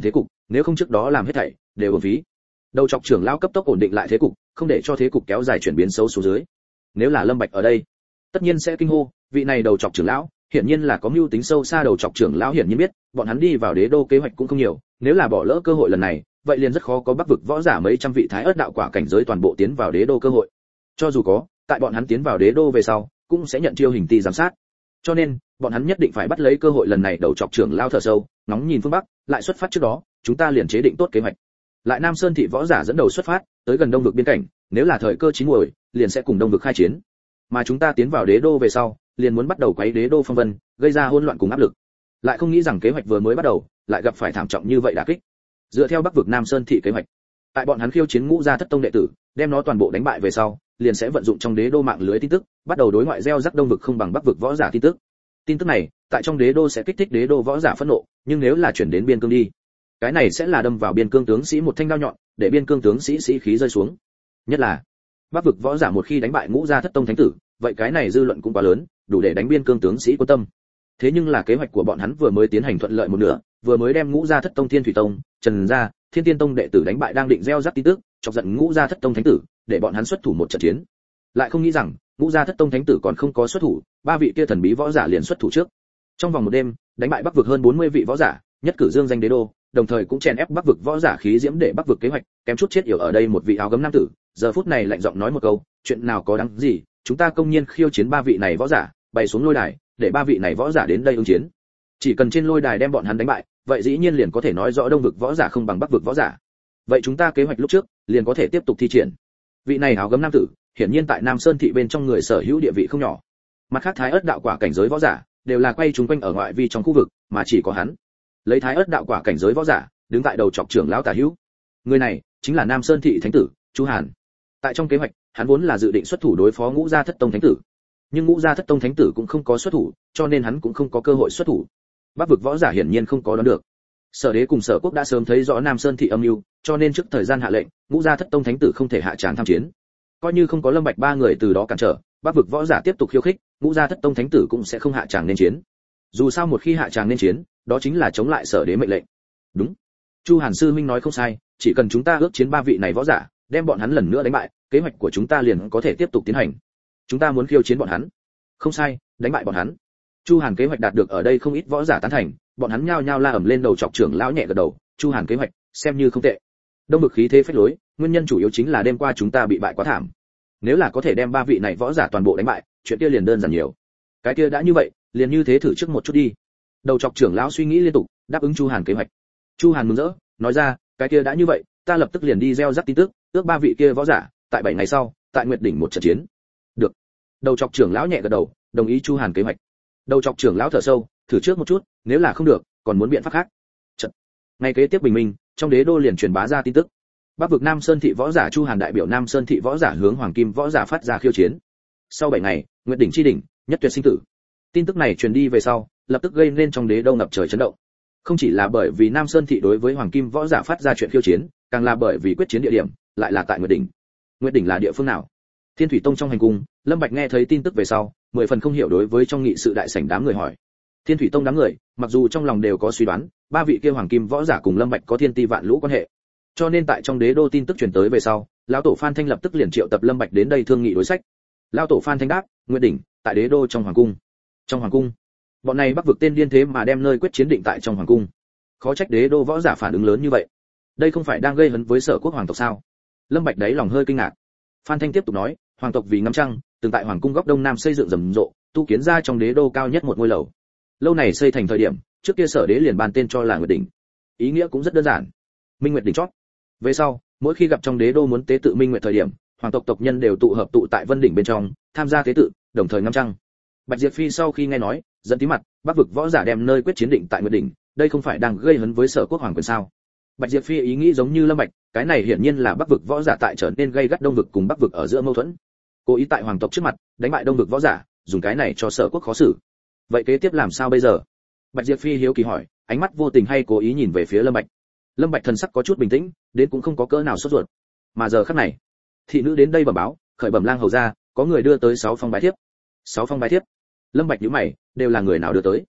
nếu không trước đó làm hết thảy đều uổng phí. Đầu chọc trưởng lão cấp tốc ổn định lại thế cục, không để cho thế cục kéo dài chuyển biến xấu xuống dưới. Nếu là Lâm Bạch ở đây, tất nhiên sẽ kinh hô, vị này đầu chọc trưởng lão, hiển nhiên là có mưu tính sâu xa. Đầu chọc trưởng lão hiển nhiên biết, bọn hắn đi vào đế đô kế hoạch cũng không nhiều, nếu là bỏ lỡ cơ hội lần này, vậy liền rất khó có Bắc vực võ giả mấy trăm vị thái ớt đạo quả cảnh giới toàn bộ tiến vào đế đô cơ hội. Cho dù có, tại bọn hắn tiến vào đế đô về sau, cũng sẽ nhận chiêu hình ti giám sát. Cho nên, bọn hắn nhất định phải bắt lấy cơ hội lần này. Đầu chọc trưởng lão thở sâu, ngóng nhìn phương bắc, lại xuất phát trước đó, chúng ta liền chế định tốt kế hoạch. Lại Nam Sơn thị võ giả dẫn đầu xuất phát, tới gần đông vực biên cảnh, nếu là thời cơ chín muồi, liền sẽ cùng đông vực khai chiến. Mà chúng ta tiến vào đế đô về sau, liền muốn bắt đầu quấy đế đô phong vân, gây ra hỗn loạn cùng áp lực. Lại không nghĩ rằng kế hoạch vừa mới bắt đầu, lại gặp phải thảm trọng như vậy đả kích. Dựa theo Bắc vực Nam Sơn thị kế hoạch, tại bọn hắn khiêu chiến Ngũ Gia Thất Tông đệ tử, đem nó toàn bộ đánh bại về sau, liền sẽ vận dụng trong đế đô mạng lưới tin tức, bắt đầu đối ngoại gieo rắc đông vực không bằng Bắc vực võ giả tin tức. Tin tức này, tại trong đế đô sẽ kích thích đế đô võ giả phẫn nộ, nhưng nếu là chuyển đến biên cương đi, cái này sẽ là đâm vào biên cương tướng sĩ một thanh đao nhọn, để biên cương tướng sĩ sĩ khí rơi xuống. Nhất là Bắc vực võ giả một khi đánh bại Ngũ Gia Thất Tông thánh tử, vậy cái này dư luận cũng quá lớn, đủ để đánh biên cương tướng sĩ quan tâm. Thế nhưng là kế hoạch của bọn hắn vừa mới tiến hành thuận lợi một nửa, vừa mới đem Ngũ Gia Thất Tông Thiên Thủy Tông, Trần gia, Thiên Tiên Tông đệ tử đánh bại đang định gieo rắc tin tức, chọc giận Ngũ Gia Thất Tông thánh tử, để bọn hắn xuất thủ một trận chiến. Lại không nghĩ rằng, Ngũ Gia Thất Tông thánh tử còn không có xuất thủ, ba vị kia thần bí võ giả liền xuất thủ trước. Trong vòng một đêm, đánh bại Bắc vực hơn bốn mươi vị võ giả, nhất cử dương danh đế đô, đồng thời cũng chèn ép Bắc vực võ giả khí diễm để Bắc vực kế hoạch, kém chút chết yểu ở đây. Một vị áo gấm nam tử, giờ phút này lạnh giọng nói một câu, chuyện nào có đáng gì, chúng ta công nhiên khiêu chiến ba vị này võ giả, bày xuống lôi đài, để ba vị này võ giả đến đây ứng chiến. Chỉ cần trên lôi đài đem bọn hắn đánh bại, vậy dĩ nhiên liền có thể nói rõ đông vực võ giả không bằng Bắc vực võ giả. Vậy chúng ta kế hoạch lúc trước, liền có thể tiếp tục thi triển. Vị này áo gấm nam tử, hiển nhiên tại Nam Sơn thị bên trong người sở hữu địa vị không nhỏ. Mặt khác thái ớt đạo quả cảnh giới võ giả, đều là quay chúng quanh ở ngoại vi trong khu vực, mà chỉ có hắn, lấy thái ớt đạo quả cảnh giới võ giả, đứng tại đầu chọc trưởng lão tả hữu. Người này chính là Nam Sơn thị thánh tử Chu Hàn. Tại trong kế hoạch, hắn vốn là dự định xuất thủ đối phó Ngũ Gia Thất Tông thánh tử, nhưng Ngũ Gia Thất Tông thánh tử cũng không có xuất thủ, cho nên hắn cũng không có cơ hội xuất thủ. Bắc vực võ giả hiển nhiên không có đoán được. Sở Đế cùng Sở Quốc đã sớm thấy rõ Nam Sơn thị âm mưu, cho nên trước thời gian hạ lệnh, Ngũ Gia Thất Tông thánh tử không thể hạ tràng tham chiến. Coi như không có Lâm Bạch ba người từ đó cản trở, Bắc vực võ giả tiếp tục khiêu khích, Ngũ Gia Thất Tông thánh tử cũng sẽ không hạ tràng nên chiến. Dù sao một khi hạ tràng nên chiến, đó chính là chống lại Sở Đế mệnh lệnh. Đúng, Chu Hàn sư minh nói không sai, chỉ cần chúng ta ước chiến ba vị này võ giả, đem bọn hắn lần nữa đánh bại, kế hoạch của chúng ta liền có thể tiếp tục tiến hành. Chúng ta muốn khiêu chiến bọn hắn. Không sai, đánh bại bọn hắn. Chu Hàn kế hoạch đạt được ở đây không ít võ giả tán thành, bọn hắn nhao nhao la ầm lên. Đầu chọc trưởng lão nhẹ gật đầu, Chu Hàn kế hoạch xem như không tệ. Đông vực khí thế phách lối, nguyên nhân chủ yếu chính là đêm qua chúng ta bị bại quá thảm. Nếu là có thể đem ba vị này võ giả toàn bộ đánh bại, chuyện kia liền đơn giản nhiều. Cái kia đã như vậy, liền như thế thử trước một chút đi. Đầu chọc trưởng lão suy nghĩ liên tục, đáp ứng Chu Hàn kế hoạch. Chu Hàn mừng rỡ, nói ra, cái kia đã như vậy, ta lập tức liền đi gieo rắc tin tức, ước ba vị kia võ giả, tại bảy ngày sau, tại Nguyệt đỉnh một trận chiến. Được. Đầu chọc trưởng lão nhẹ gật đầu, đồng ý Chu Hàn kế hoạch. Đầu chọc trưởng lão thở sâu, thử trước một chút, nếu là không được, còn muốn biện pháp khác. Trận. Ngày kế tiếp bình minh, trong đế đô liền truyền bá ra tin tức. Bắc vực Nam Sơn thị võ giả Chu Hàn đại biểu Nam Sơn thị võ giả hướng Hoàng Kim võ giả phát ra khiêu chiến. Sau bảy ngày, Nguyệt đỉnh chi đỉnh, nhất tuyệt sinh tử. Tin tức này truyền đi về sau, lập tức gây nên trong đế đô ngập trời chấn động. Không chỉ là bởi vì Nam Sơn thị đối với Hoàng Kim võ giả phát ra chuyện khiêu chiến, càng là bởi vì quyết chiến địa điểm lại là tại Nguyệt đỉnh. Nguyệt đỉnh là địa phương nào? Thiên Thủy Tông trong hành cung, Lâm Bạch nghe thấy tin tức về sau, mười phần không hiểu đối với trong nghị sự đại sảnh đám người hỏi. Thiên Thủy Tông đám người, mặc dù trong lòng đều có suy đoán, ba vị kia Hoàng Kim võ giả cùng Lâm Bạch có thiên ti vạn lũ quan hệ. Cho nên tại trong đế đô tin tức truyền tới về sau, lão tổ Phan Thanh lập tức liền triệu tập Lâm Bạch đến đây thương nghị đối sách. Lão tổ Phan Thanh đáp, Nguyệt đỉnh, tại đế đô trong hoàng cung. Trong hoàng cung, bọn này Bắc vực tên điên thế mà đem nơi quyết chiến định tại trong hoàng cung. Khó trách đế đô võ giả phản ứng lớn như vậy. Đây không phải đang gây hấn với Sở Quốc hoàng tộc sao? Lâm Bạch đấy lòng hơi kinh ngạc. Phan Thanh tiếp tục nói, hoàng tộc vì ngắm trăng, từng tại hoàng cung góc đông nam xây dựng rầm rộ, tu kiến ra trong đế đô cao nhất một ngôi lầu. Lâu này xây thành thời điểm, trước kia Sở Đế liền ban tên cho là Nguyệt đỉnh. Ý nghĩa cũng rất đơn giản. Minh Nguyệt đỉnh chót. Về sau, mỗi khi gặp trong đế đô muốn tế tự Minh Nguyệt thời điểm, hoàng tộc tộc nhân đều tụ hợp tụ tại Vân đỉnh bên trong, tham gia tế tự, đồng thời ngắm trăng. Bạch Diệp Phi sau khi nghe nói, giận tí mặt, Bắc vực võ giả đem nơi quyết chiến định tại Nguyệt đỉnh, đây không phải đang gây hấn với Sở Quốc hoàng quyền sao? Bạch Diệp Phi ý nghĩ giống như Lâm Bạch, cái này hiển nhiên là Bắc vực võ giả tại trở nên gây gắt Đông vực cùng Bắc vực ở giữa mâu thuẫn. Cố ý tại hoàng tộc trước mặt, đánh bại Đông vực võ giả, dùng cái này cho Sở Quốc khó xử. Vậy kế tiếp làm sao bây giờ? Bạch Diệp Phi hiếu kỳ hỏi, ánh mắt vô tình hay cố ý nhìn về phía Lâm Bạch. Lâm Bạch thần sắc có chút bình tĩnh, đến cũng không có cỡ nào sốt ruột. Mà giờ khắc này, thị nữ đến đây bẩm báo, khởi bẩm lang hầu gia, có người đưa tới sáu phong bái thiếp. Sáu phong bái thiếp? Lâm Bạch nhíu mày, đều là người nào đưa tới?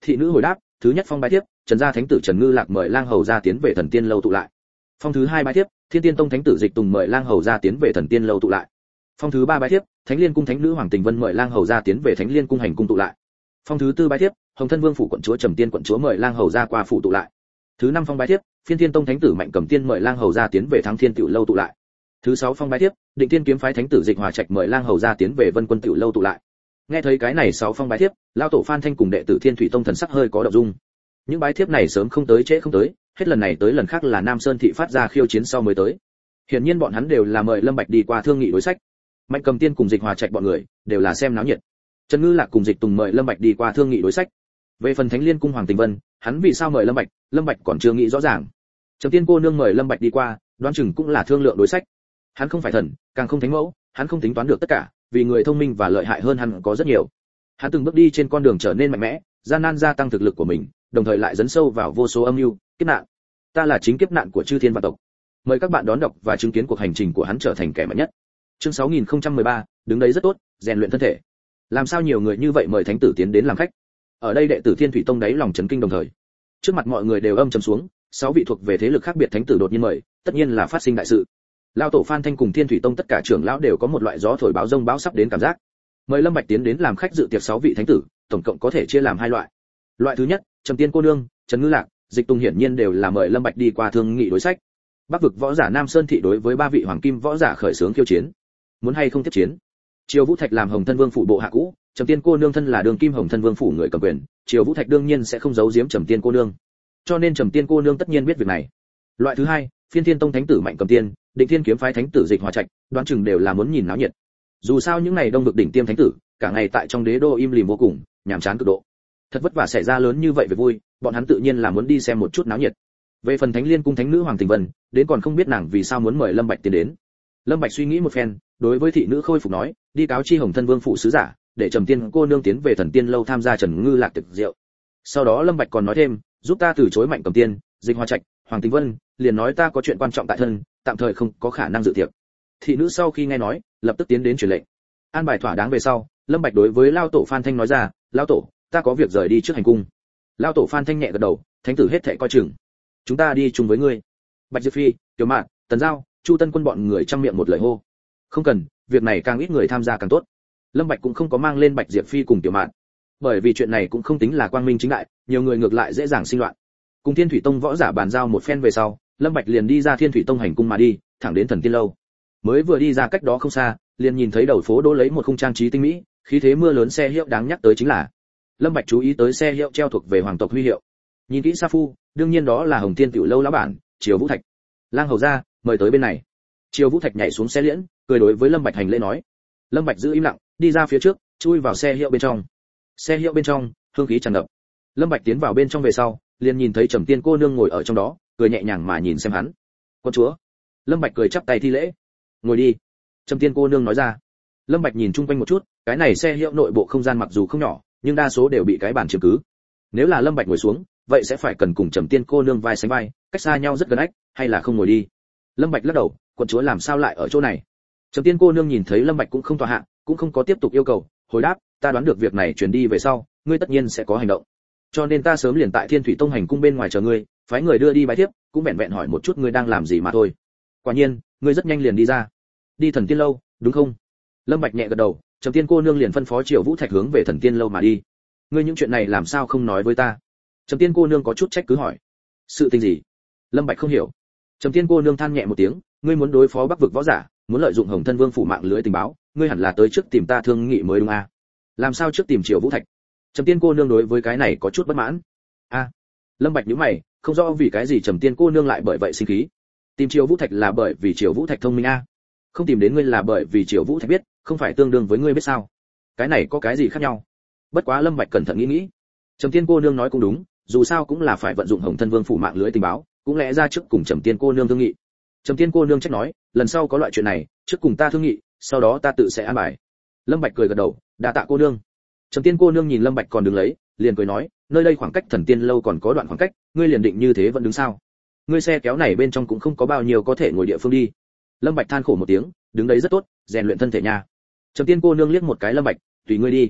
Thị nữ hồi đáp, thứ nhất phong bái tiếp, Trần gia thánh tử Trần Ngư Lạc mời lang hầu gia tiến về Thần Tiên lâu tụ lại. Phong thứ hai bái tiếp, Thiên Tiên tông thánh tử Dịch Tùng mời lang hầu gia tiến về Thần Tiên lâu tụ lại. Phong thứ ba bái tiếp, Thánh Liên cung thánh nữ Hoàng Tình Vân mời lang hầu gia tiến về Thánh Liên cung hành cung tụ lại. Phong thứ tư bái tiếp, Hồng Thân Vương phủ quận chúa Trầm Tiên quận chúa mời lang hầu gia qua phủ tụ lại. Thứ năm phong bái tiếp, Phiên Thiên tông thánh tử Mạnh Cầm Tiên mời lang hầu gia tiến về Thắng Thiên Tiểu lâu tụ lại. Thứ sáu phong bái tiếp, Định Tiên kiếm phái thánh tử Dịch Hòa Trạch mời lang hầu gia tiến về Vân Quân Tiểu lâu tụ lại. Nghe thấy cái này sáu phong bái tiếp, lão tổ Phan Thanh cùng đệ tử Thiên Thủy tông thần sắc hơi có động dung. Những bái thiếp này sớm không tới trễ không tới, hết lần này tới lần khác là Nam Sơn thị phát ra khiêu chiến sau mới tới. Hiển nhiên bọn hắn đều là mời Lâm Bạch đi qua thương nghị đối sách. Mạnh Cầm Tiên cùng Dịch Hòa Trạch bọn người đều là xem náo nhiệt. Trần Ngư Lạc cùng Dịch Tùng mời Lâm Bạch đi qua thương nghị đối sách. Về phần Thánh Liên cung Hoàng Tình Vân, hắn vì sao mời Lâm Bạch, Lâm Bạch còn chưa nghĩ rõ ràng. Trầm Tiên cô nương mời Lâm Bạch đi qua, đoán chừng cũng là thương lượng đối sách. Hắn không phải thần, càng không thánh mẫu, hắn không tính toán được tất cả, vì người thông minh và lợi hại hơn hắn có rất nhiều. Hắn từng bước đi trên con đường trở nên mạnh mẽ, gian nan gia tăng thực lực của mình, đồng thời lại dấn sâu vào vô số âm mưu, kiếp nạn. Ta là chính kiếp nạn của chư thiên vạn tộc. Mời các bạn đón đọc và chứng kiến cuộc hành trình của hắn trở thành kẻ mạnh nhất. Chương sáu nghìn không trăm mười ba, đứng đấy rất tốt, rèn luyện thân thể. Làm sao nhiều người như vậy mời thánh tử tiến đến làm khách? Ở đây đệ tử Thiên Thủy tông đấy lòng chấn kinh đồng thời. Trước mặt mọi người đều âm trầm xuống, sáu vị thuộc về thế lực khác biệt thánh tử đột nhiên mời, tất nhiên là phát sinh đại sự. Lão tổ Phan Thanh cùng Thiên Thủy tông tất cả trưởng lão đều có một loại gió thổi báo rông bão sắp đến cảm giác. Mời Lâm Bạch tiến đến làm khách dự tiệc sáu vị thánh tử, tổng cộng có thể chia làm hai loại. Loại thứ nhất, Trầm Tiên cô nương, Trần Ngư Lạc, Dịch Tùng hiển nhiên đều là mời Lâm Bạch đi qua thương nghị đối sách. Bắc vực võ giả Nam Sơn thị đối với ba vị hoàng kim võ giả khởi xướng khiêu chiến. Muốn hay không tiếp chiến? Triều Vũ Thạch làm Hồng Thân Vương phủ bộ hạ cũ, Trầm Tiên cô nương thân là đường kim Hồng Thân Vương phủ người cầm quyền, Triều Vũ Thạch đương nhiên sẽ không giấu giếm Trầm Tiên cô nương. Cho nên Trầm Tiên cô nương tất nhiên biết việc này. Loại thứ hai, Phiên Thiên tông thánh tử Mạnh Cầm Tiên, Định Thiên kiếm phái thánh tử Dịch Hòa Trạch, đoán chừng đều là muốn nhìn náo nhiệt. Dù sao những này đông vực đỉnh tiêm thánh tử, cả ngày tại trong đế đô im lìm vô cùng, nhàm chán cực độ. Thật vất vả xảy ra lớn như vậy về vui, bọn hắn tự nhiên là muốn đi xem một chút náo nhiệt. Về phần Thánh Liên cung thánh nữ Hoàng Tình Vân, đến còn không biết nàng vì sao muốn mời Lâm Bạch tiến đến. Lâm Bạch suy nghĩ một phen, đối với thị nữ khôi phục nói, đi cáo chi Hồng Thân Vương phụ sứ giả, để Trầm Tiên cô nương tiến về Thần Tiên lâu tham gia Trần Ngư Lạc tiệc rượu. Sau đó Lâm Bạch còn nói thêm, giúp ta từ chối Mạnh Cầm Tiên, Dịch Hoa Trạch, Hoàng Tình Vân, liền nói ta có chuyện quan trọng tại thân, tạm thời không có khả năng dự tiệc. Thị nữ sau khi nghe nói, lập tức tiến đến truyền lệnh. An bài thỏa đáng về sau, Lâm Bạch đối với Lão tổ Phan Thanh nói ra, Lão tổ, ta có việc rời đi trước hành cung. Lão tổ Phan Thanh nhẹ gật đầu, thánh tử hết thảy coi chừng. Chúng ta đi chung với ngươi. Bạch Diệp Phi, Tiểu Mạn, Tần Giao, Chu Tân Quân bọn người trăm miệng một lời hô. Không cần, việc này càng ít người tham gia càng tốt. Lâm Bạch cũng không có mang lên Bạch Diệp Phi cùng Tiểu Mạn, bởi vì chuyện này cũng không tính là quang minh chính đại, nhiều người ngược lại dễ dàng sinh loạn. Cùng Thiên Thủy Tông võ giả bàn giao một phen về sau, Lâm Bạch liền đi ra Thiên Thủy Tông hành cung mà đi, thẳng đến Thần Tiên lâu. Mới vừa đi ra cách đó không xa, liền nhìn thấy đầu phố đỗ lấy một khung trang trí tinh mỹ, khí thế mưa lớn xe hiệu đáng nhắc tới chính là. Lâm Bạch chú ý tới xe hiệu treo thuộc về hoàng tộc huy hiệu. Nhìn kỹ Sa Phu, đương nhiên đó là Hồng Thiên Tiểu lâu lão bản, Triều Vũ Thạch. Lang hầu gia, mời tới bên này. Triều Vũ Thạch nhảy xuống xe liễn, cười đối với Lâm Bạch hành lễ nói. Lâm Bạch giữ im lặng, đi ra phía trước, chui vào xe hiệu bên trong. Xe hiệu bên trong, hương khí tràn ngập. Lâm Bạch tiến vào bên trong về sau, liền nhìn thấy Trầm Tiên cô nương ngồi ở trong đó, cười nhẹ nhàng mà nhìn xem hắn. "Quân chúa." Lâm Bạch cười chắp tay thi lễ. "Ngồi đi." Trầm Tiên cô nương nói ra. Lâm Bạch nhìn chung quanh một chút, cái này xe hiệu nội bộ không gian mặc dù không nhỏ, nhưng đa số đều bị cái bàn chiếm cứ. Nếu là Lâm Bạch ngồi xuống, vậy sẽ phải cần cùng Trầm Tiên cô nương vai sánh vai, cách xa nhau rất gần ách, hay là không ngồi đi. Lâm Bạch lắc đầu, "Quận chúa làm sao lại ở chỗ này?" Trầm Tiên cô nương nhìn thấy Lâm Bạch cũng không tọa hạ, cũng không có tiếp tục yêu cầu, hồi đáp, "Ta đoán được việc này truyền đi về sau, ngươi tất nhiên sẽ có hành động. Cho nên ta sớm liền tại Thiên Thủy Tông hành cung bên ngoài chờ ngươi, phái người đưa đi bái tiếp, cũng vẹn vẹn hỏi một chút ngươi đang làm gì mà thôi." Quả nhiên, ngươi rất nhanh liền đi ra. "Đi Thần Tiên lâu, đúng không?" Lâm Bạch nhẹ gật đầu, Trầm Tiên cô nương liền phân phó Triều Vũ Thạch hướng về Thần Tiên lâu mà đi. "Ngươi những chuyện này làm sao không nói với ta?" Trầm Tiên cô nương có chút trách cứ hỏi. "Sự tình gì?" Lâm Bạch không hiểu. Trầm Tiên cô nương than nhẹ một tiếng, "Ngươi muốn đối phó Bắc vực võ giả, muốn lợi dụng Hồng Thân Vương phủ mạng lưới tình báo, ngươi hẳn là tới trước tìm ta thương nghị mới đúng à? Làm sao trước tìm Triều Vũ Thạch?" Trầm Tiên cô nương đối với cái này có chút bất mãn. "A." Lâm Bạch nhíu mày, không rõ vì cái gì Trầm Tiên cô nương lại bởi vậy sinh khí. Tìm Triều Vũ Thạch là bởi vì Triều Vũ Thạch thông minh a? À? Không tìm đến ngươi là bởi vì Triều Vũ Thạch biết, không phải tương đương với ngươi biết sao? Cái này có cái gì khác nhau? Bất quá Lâm Bạch cẩn thận nghĩ nghĩ. Trầm Tiên cô nương nói cũng đúng, dù sao cũng là phải vận dụng Hồng Thân Vương phủ mạng lưới tình báo, cũng lẽ ra trước cùng Trầm Tiên cô nương thương nghị. Trầm Tiên cô nương trách nói, lần sau có loại chuyện này, trước cùng ta thương nghị, sau đó ta tự sẽ an bài. Lâm Bạch cười gật đầu, đa tạ cô nương. Trầm Tiên cô nương nhìn Lâm Bạch còn đứng lấy, liền cười nói, nơi đây khoảng cách Thần Tiên lâu còn có đoạn khoảng cách, ngươi liền định như thế vẫn đứng sao? Ngươi xe kéo này bên trong cũng không có bao nhiêu có thể ngồi địa phương đi. Lâm Bạch than khổ một tiếng, đứng đấy rất tốt, rèn luyện thân thể nha. Trầm Tiên cô nương liếc một cái Lâm Bạch, tùy ngươi đi.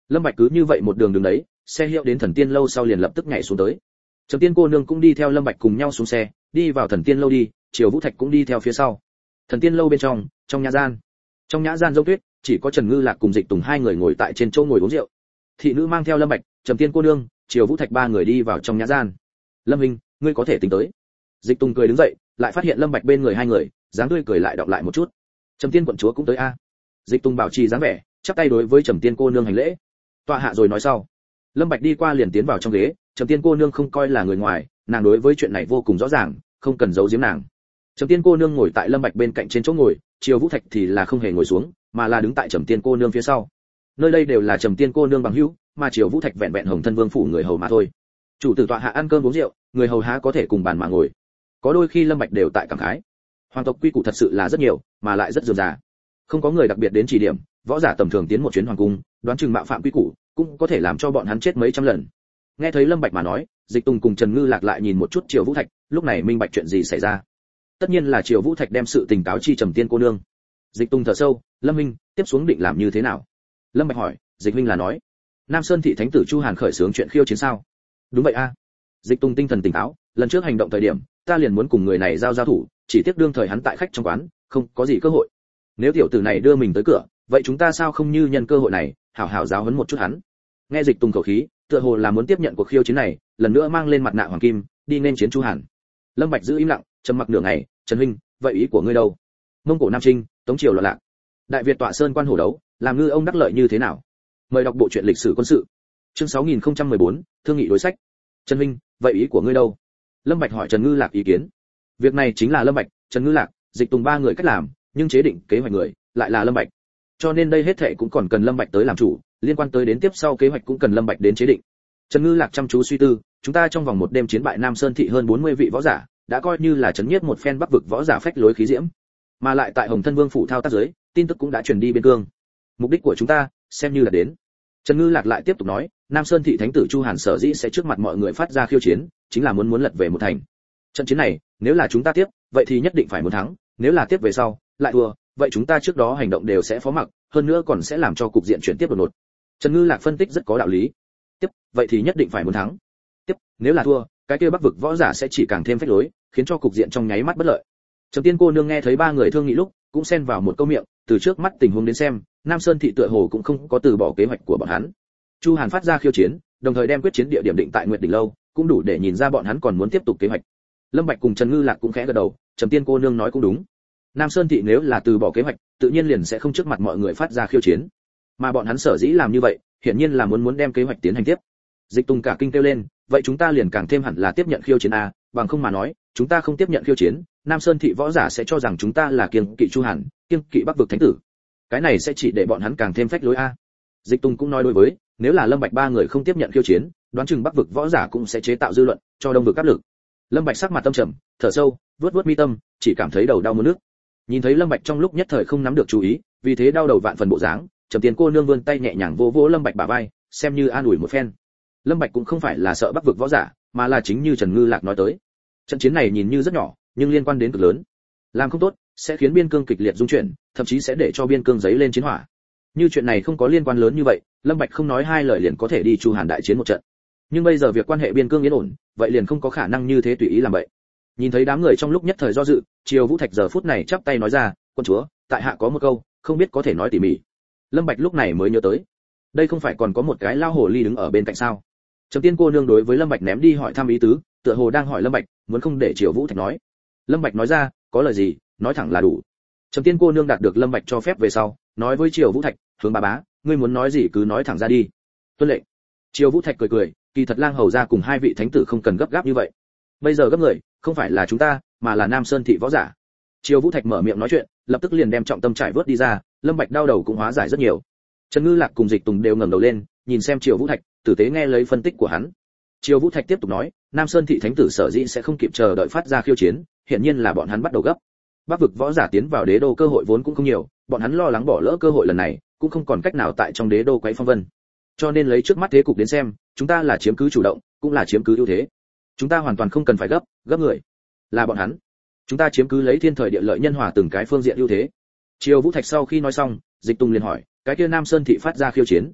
Lâm Bạch cứ như vậy một đường đứng đấy, xe hiệu đến Thần Tiên lâu sau liền lập tức nhảy xuống tới. Trầm Tiên cô nương cũng đi theo Lâm Bạch cùng nhau xuống xe, đi vào Thần Tiên lâu đi, Triều Vũ Thạch cũng đi theo phía sau. Thần Tiên lâu bên trong, trong nhã gian. Trong nhã gian rông tuyết, chỉ có Trần Ngư Lạc cùng Dịch Tùng hai người ngồi tại trên chỗ ngồi uống rượu. Thị nữ mang theo Lâm Bạch, Trầm Tiên cô nương, Triều Vũ Thạch ba người đi vào trong nhã gian. Lâm huynh, ngươi có thể tính tới. Dịch Tùng cười đứng dậy, lại phát hiện Lâm Bạch bên người hai người, dáng tươi cười lại đọc lại một chút. Trầm Tiên quận chúa cũng tới a. Dịch Tùng bảo trì dáng vẻ, chắp tay đối với Trầm Tiên cô nương hành lễ. Tọa hạ rồi nói sau. Lâm Bạch đi qua liền tiến vào trong ghế, Trầm Tiên cô nương không coi là người ngoài, nàng đối với chuyện này vô cùng rõ ràng, không cần giấu giếm nàng. Trầm Tiên cô nương ngồi tại Lâm Bạch bên cạnh trên chỗ ngồi, Triều Vũ Thạch thì là không hề ngồi xuống, mà là đứng tại Trầm Tiên cô nương phía sau. Nơi đây đều là Trầm Tiên cô nương bằng hữu, mà Triều Vũ Thạch vẹn vẹn Hồng Thân Vương phủ người hầu mà thôi. Chủ tử tọa hạ ăn cơm uống rượu, người hầu há có thể cùng bàn mà ngồi. Có đôi khi Lâm Bạch đều tại cảm khái. Hoàng tộc quy củ thật sự là rất nhiều, mà lại rất rườm rà. Không có người đặc biệt đến chỉ điểm, võ giả tầm thường tiến một chuyến hoàng cung, đoán chừng mạo phạm quy củ, cũng có thể làm cho bọn hắn chết mấy trăm lần. Nghe thấy Lâm Bạch mà nói, Dịch Tùng cùng Trần Ngư Lạc lại nhìn một chút Triều Vũ Thạch, lúc này minh bạch chuyện gì xảy ra. Tất nhiên là Triều Vũ Thạch đem sự tình cáo chi Trầm Tiên cô nương. Dịch Tùng thở sâu, Lâm huynh, tiếp xuống định làm như thế nào? Lâm Bạch hỏi, Dịch huynh là nói, Nam Sơn thị thánh tử Chu Hàn khởi xướng chuyện khiêu chiến sao? Đúng vậy a. Dịch Tùng tinh thần tỉnh táo, lần trước hành động thời điểm, ta liền muốn cùng người này giao giao thủ, chỉ tiếc đương thời hắn tại khách trong quán, không có gì cơ hội. Nếu tiểu tử này đưa mình tới cửa, vậy chúng ta sao không như nhân cơ hội này, hảo hảo giáo huấn một chút hắn. Nghe Dịch Tùng khẩu khí, tựa hồ là muốn tiếp nhận cuộc khiêu chiến này, lần nữa mang lên mặt nạ hoàng kim, đi nên chiến Chu Hàn. Lâm Bạch giữ im lặng, trầm mặc nửa ngày, Trần huynh, vậy ý của ngươi đâu? Mông Cổ Nam Trinh, Tống triều loạn lạc, Đại Việt tọa sơn quan hổ đấu, làm ngư ông đắc lợi như thế nào? Mời đọc bộ truyện lịch sử quân sự. Chương sáu nghìn không trăm mười bốn, thương nghị đối sách. Trần huynh, vậy ý của ngươi đâu? Lâm Bạch hỏi Trần Ngư Lạc ý kiến. Việc này chính là Lâm Bạch, Trần Ngư Lạc, Dịch Tùng ba người cách làm, nhưng chế định kế hoạch người lại là Lâm Bạch. Cho nên đây hết thảy cũng còn cần Lâm Bạch tới làm chủ, liên quan tới đến tiếp sau kế hoạch cũng cần Lâm Bạch đến chế định. Trần Ngư Lạc chăm chú suy tư, chúng ta trong vòng một đêm chiến bại Nam Sơn thị hơn bốn mươi vị võ giả, đã coi như là chấn nhiếp một phen Bắc vực võ giả phách lối khí diễm. Mà lại tại Hồng Thân Vương phủ thao tác dưới, tin tức cũng đã truyền đi biên cương. Mục đích của chúng ta, xem như là đến. Trần Ngư Lạc lại tiếp tục nói, Nam Sơn thị thánh tử Chu Hàn sở dĩ sẽ trước mặt mọi người phát ra khiêu chiến, chính là muốn muốn lật về một thành. Trận chiến này, nếu là chúng ta tiếp, vậy thì nhất định phải muốn thắng, nếu là tiếp về sau, lại thua, vậy chúng ta trước đó hành động đều sẽ phó mặc, hơn nữa còn sẽ làm cho cục diện chuyển tiếp đột ngột. Trần Ngư Lạc phân tích rất có đạo lý. Tiếp, vậy thì nhất định phải muốn thắng. Tiếp, nếu là thua, cái kia Bắc vực võ giả sẽ chỉ càng thêm phách lối, khiến cho cục diện trong nháy mắt bất lợi. Trầm Tiên cô nương nghe thấy ba người thương nghị lúc, cũng xen vào một câu miệng, từ trước mắt tình huống đến xem, Nam Sơn thị tựa hồ cũng không có từ bỏ kế hoạch của bọn hắn. Chu Hàn phát ra khiêu chiến, đồng thời đem quyết chiến địa điểm định tại Nguyệt Đỉnh lâu, cũng đủ để nhìn ra bọn hắn còn muốn tiếp tục kế hoạch. Lâm Bạch cùng Trần Ngư Lạc cũng khẽ gật đầu, Trầm Tiên cô nương nói cũng đúng. Nam Sơn thị nếu là từ bỏ kế hoạch, tự nhiên liền sẽ không trước mặt mọi người phát ra khiêu chiến. Mà bọn hắn sở dĩ làm như vậy, hiển nhiên là muốn muốn đem kế hoạch tiến hành tiếp. Dịch Tùng cả kinh kêu lên, vậy chúng ta liền càng thêm hẳn là tiếp nhận khiêu chiến a, bằng không mà nói, chúng ta không tiếp nhận khiêu chiến, Nam Sơn thị võ giả sẽ cho rằng chúng ta là kiêng kỵ Chu Hàn, kiêng kỵ Bắc vực thánh tử. Cái này sẽ chỉ để bọn hắn càng thêm phách lối a. Dịch Tùng cũng nói đối với, nếu là Lâm Bạch ba người không tiếp nhận khiêu chiến, đoán chừng Bắc vực võ giả cũng sẽ chế tạo dư luận, cho Đông vực áp lực. Lâm Bạch sắc mặt tâm trầm, thở sâu, vuốt vuốt mi tâm, chỉ cảm thấy đầu đau muốn nước. Nhìn thấy Lâm Bạch trong lúc nhất thời không nắm được chú ý, vì thế đau đầu vạn phần bộ dáng, Trầm Tiên cô nương vươn tay nhẹ nhàng vỗ vỗ Lâm Bạch bả vai, xem như an ủi một phen. Lâm Bạch cũng không phải là sợ Bắc vực võ giả, mà là chính như Trần Ngư Lạc nói tới. Trận chiến này nhìn như rất nhỏ, nhưng liên quan đến cực lớn. Làm không tốt, sẽ khiến biên cương kịch liệt dung chuyển, thậm chí sẽ để cho biên cương giấy lên chiến hỏa. Như chuyện này không có liên quan lớn như vậy, Lâm Bạch không nói hai lời liền có thể đi Chu Hàn đại chiến một trận. Nhưng bây giờ việc quan hệ biên cương yên ổn, vậy liền không có khả năng như thế tùy ý làm vậy. Nhìn thấy đám người trong lúc nhất thời do dự, Triều Vũ Thạch giờ phút này chắp tay nói ra, quân chúa, tại hạ có một câu, không biết có thể nói tỉ mỉ. Lâm Bạch lúc này mới nhớ tới, đây không phải còn có một cái lao hồ ly đứng ở bên cạnh sao? Trầm Tiên cô nương đối với Lâm Bạch ném đi hỏi thăm ý tứ, tựa hồ đang hỏi Lâm Bạch, muốn không để Triều Vũ Thạch nói. Lâm Bạch nói ra, có lời gì, nói thẳng là đủ. Trầm Tiên cô nương đạt được Lâm Bạch cho phép về sau, nói với Triều Vũ Thạch, hướng bà bá, ngươi muốn nói gì cứ nói thẳng ra đi. Tuân lệnh. Triều Vũ Thạch cười cười, kỳ thật lang hầu gia cùng hai vị thánh tử không cần gấp gáp như vậy. Bây giờ gấp người, không phải là chúng ta, mà là Nam Sơn thị võ giả. Triều Vũ Thạch mở miệng nói chuyện, lập tức liền đem trọng tâm trải vớt đi ra, Lâm Bạch đau đầu cũng hóa giải rất nhiều. Trần Ngư Lạc cùng Dịch Tùng đều ngẩng đầu lên, nhìn xem Triều Vũ Thạch, tử tế nghe lấy phân tích của hắn. Triều Vũ Thạch tiếp tục nói, Nam Sơn thị thánh tử sở dĩ sẽ không kịp chờ đợi phát ra khiêu chiến, hiện nhiên là bọn hắn bắt đầu gấp. Bắc vực võ giả tiến vào đế đô cơ hội vốn cũng không nhiều, bọn hắn lo lắng bỏ lỡ cơ hội lần này, cũng không còn cách nào tại trong đế đô quấy phong vân. Cho nên lấy trước mắt thế cục đến xem, chúng ta là chiếm cứ chủ động, cũng là chiếm cứ ưu thế. Chúng ta hoàn toàn không cần phải gấp, gấp người là bọn hắn. Chúng ta chiếm cứ lấy thiên thời địa lợi nhân hòa từng cái phương diện ưu thế. Triều Vũ Thạch sau khi nói xong, Dịch Tùng liền hỏi, cái kia Nam Sơn thị phát ra khiêu chiến,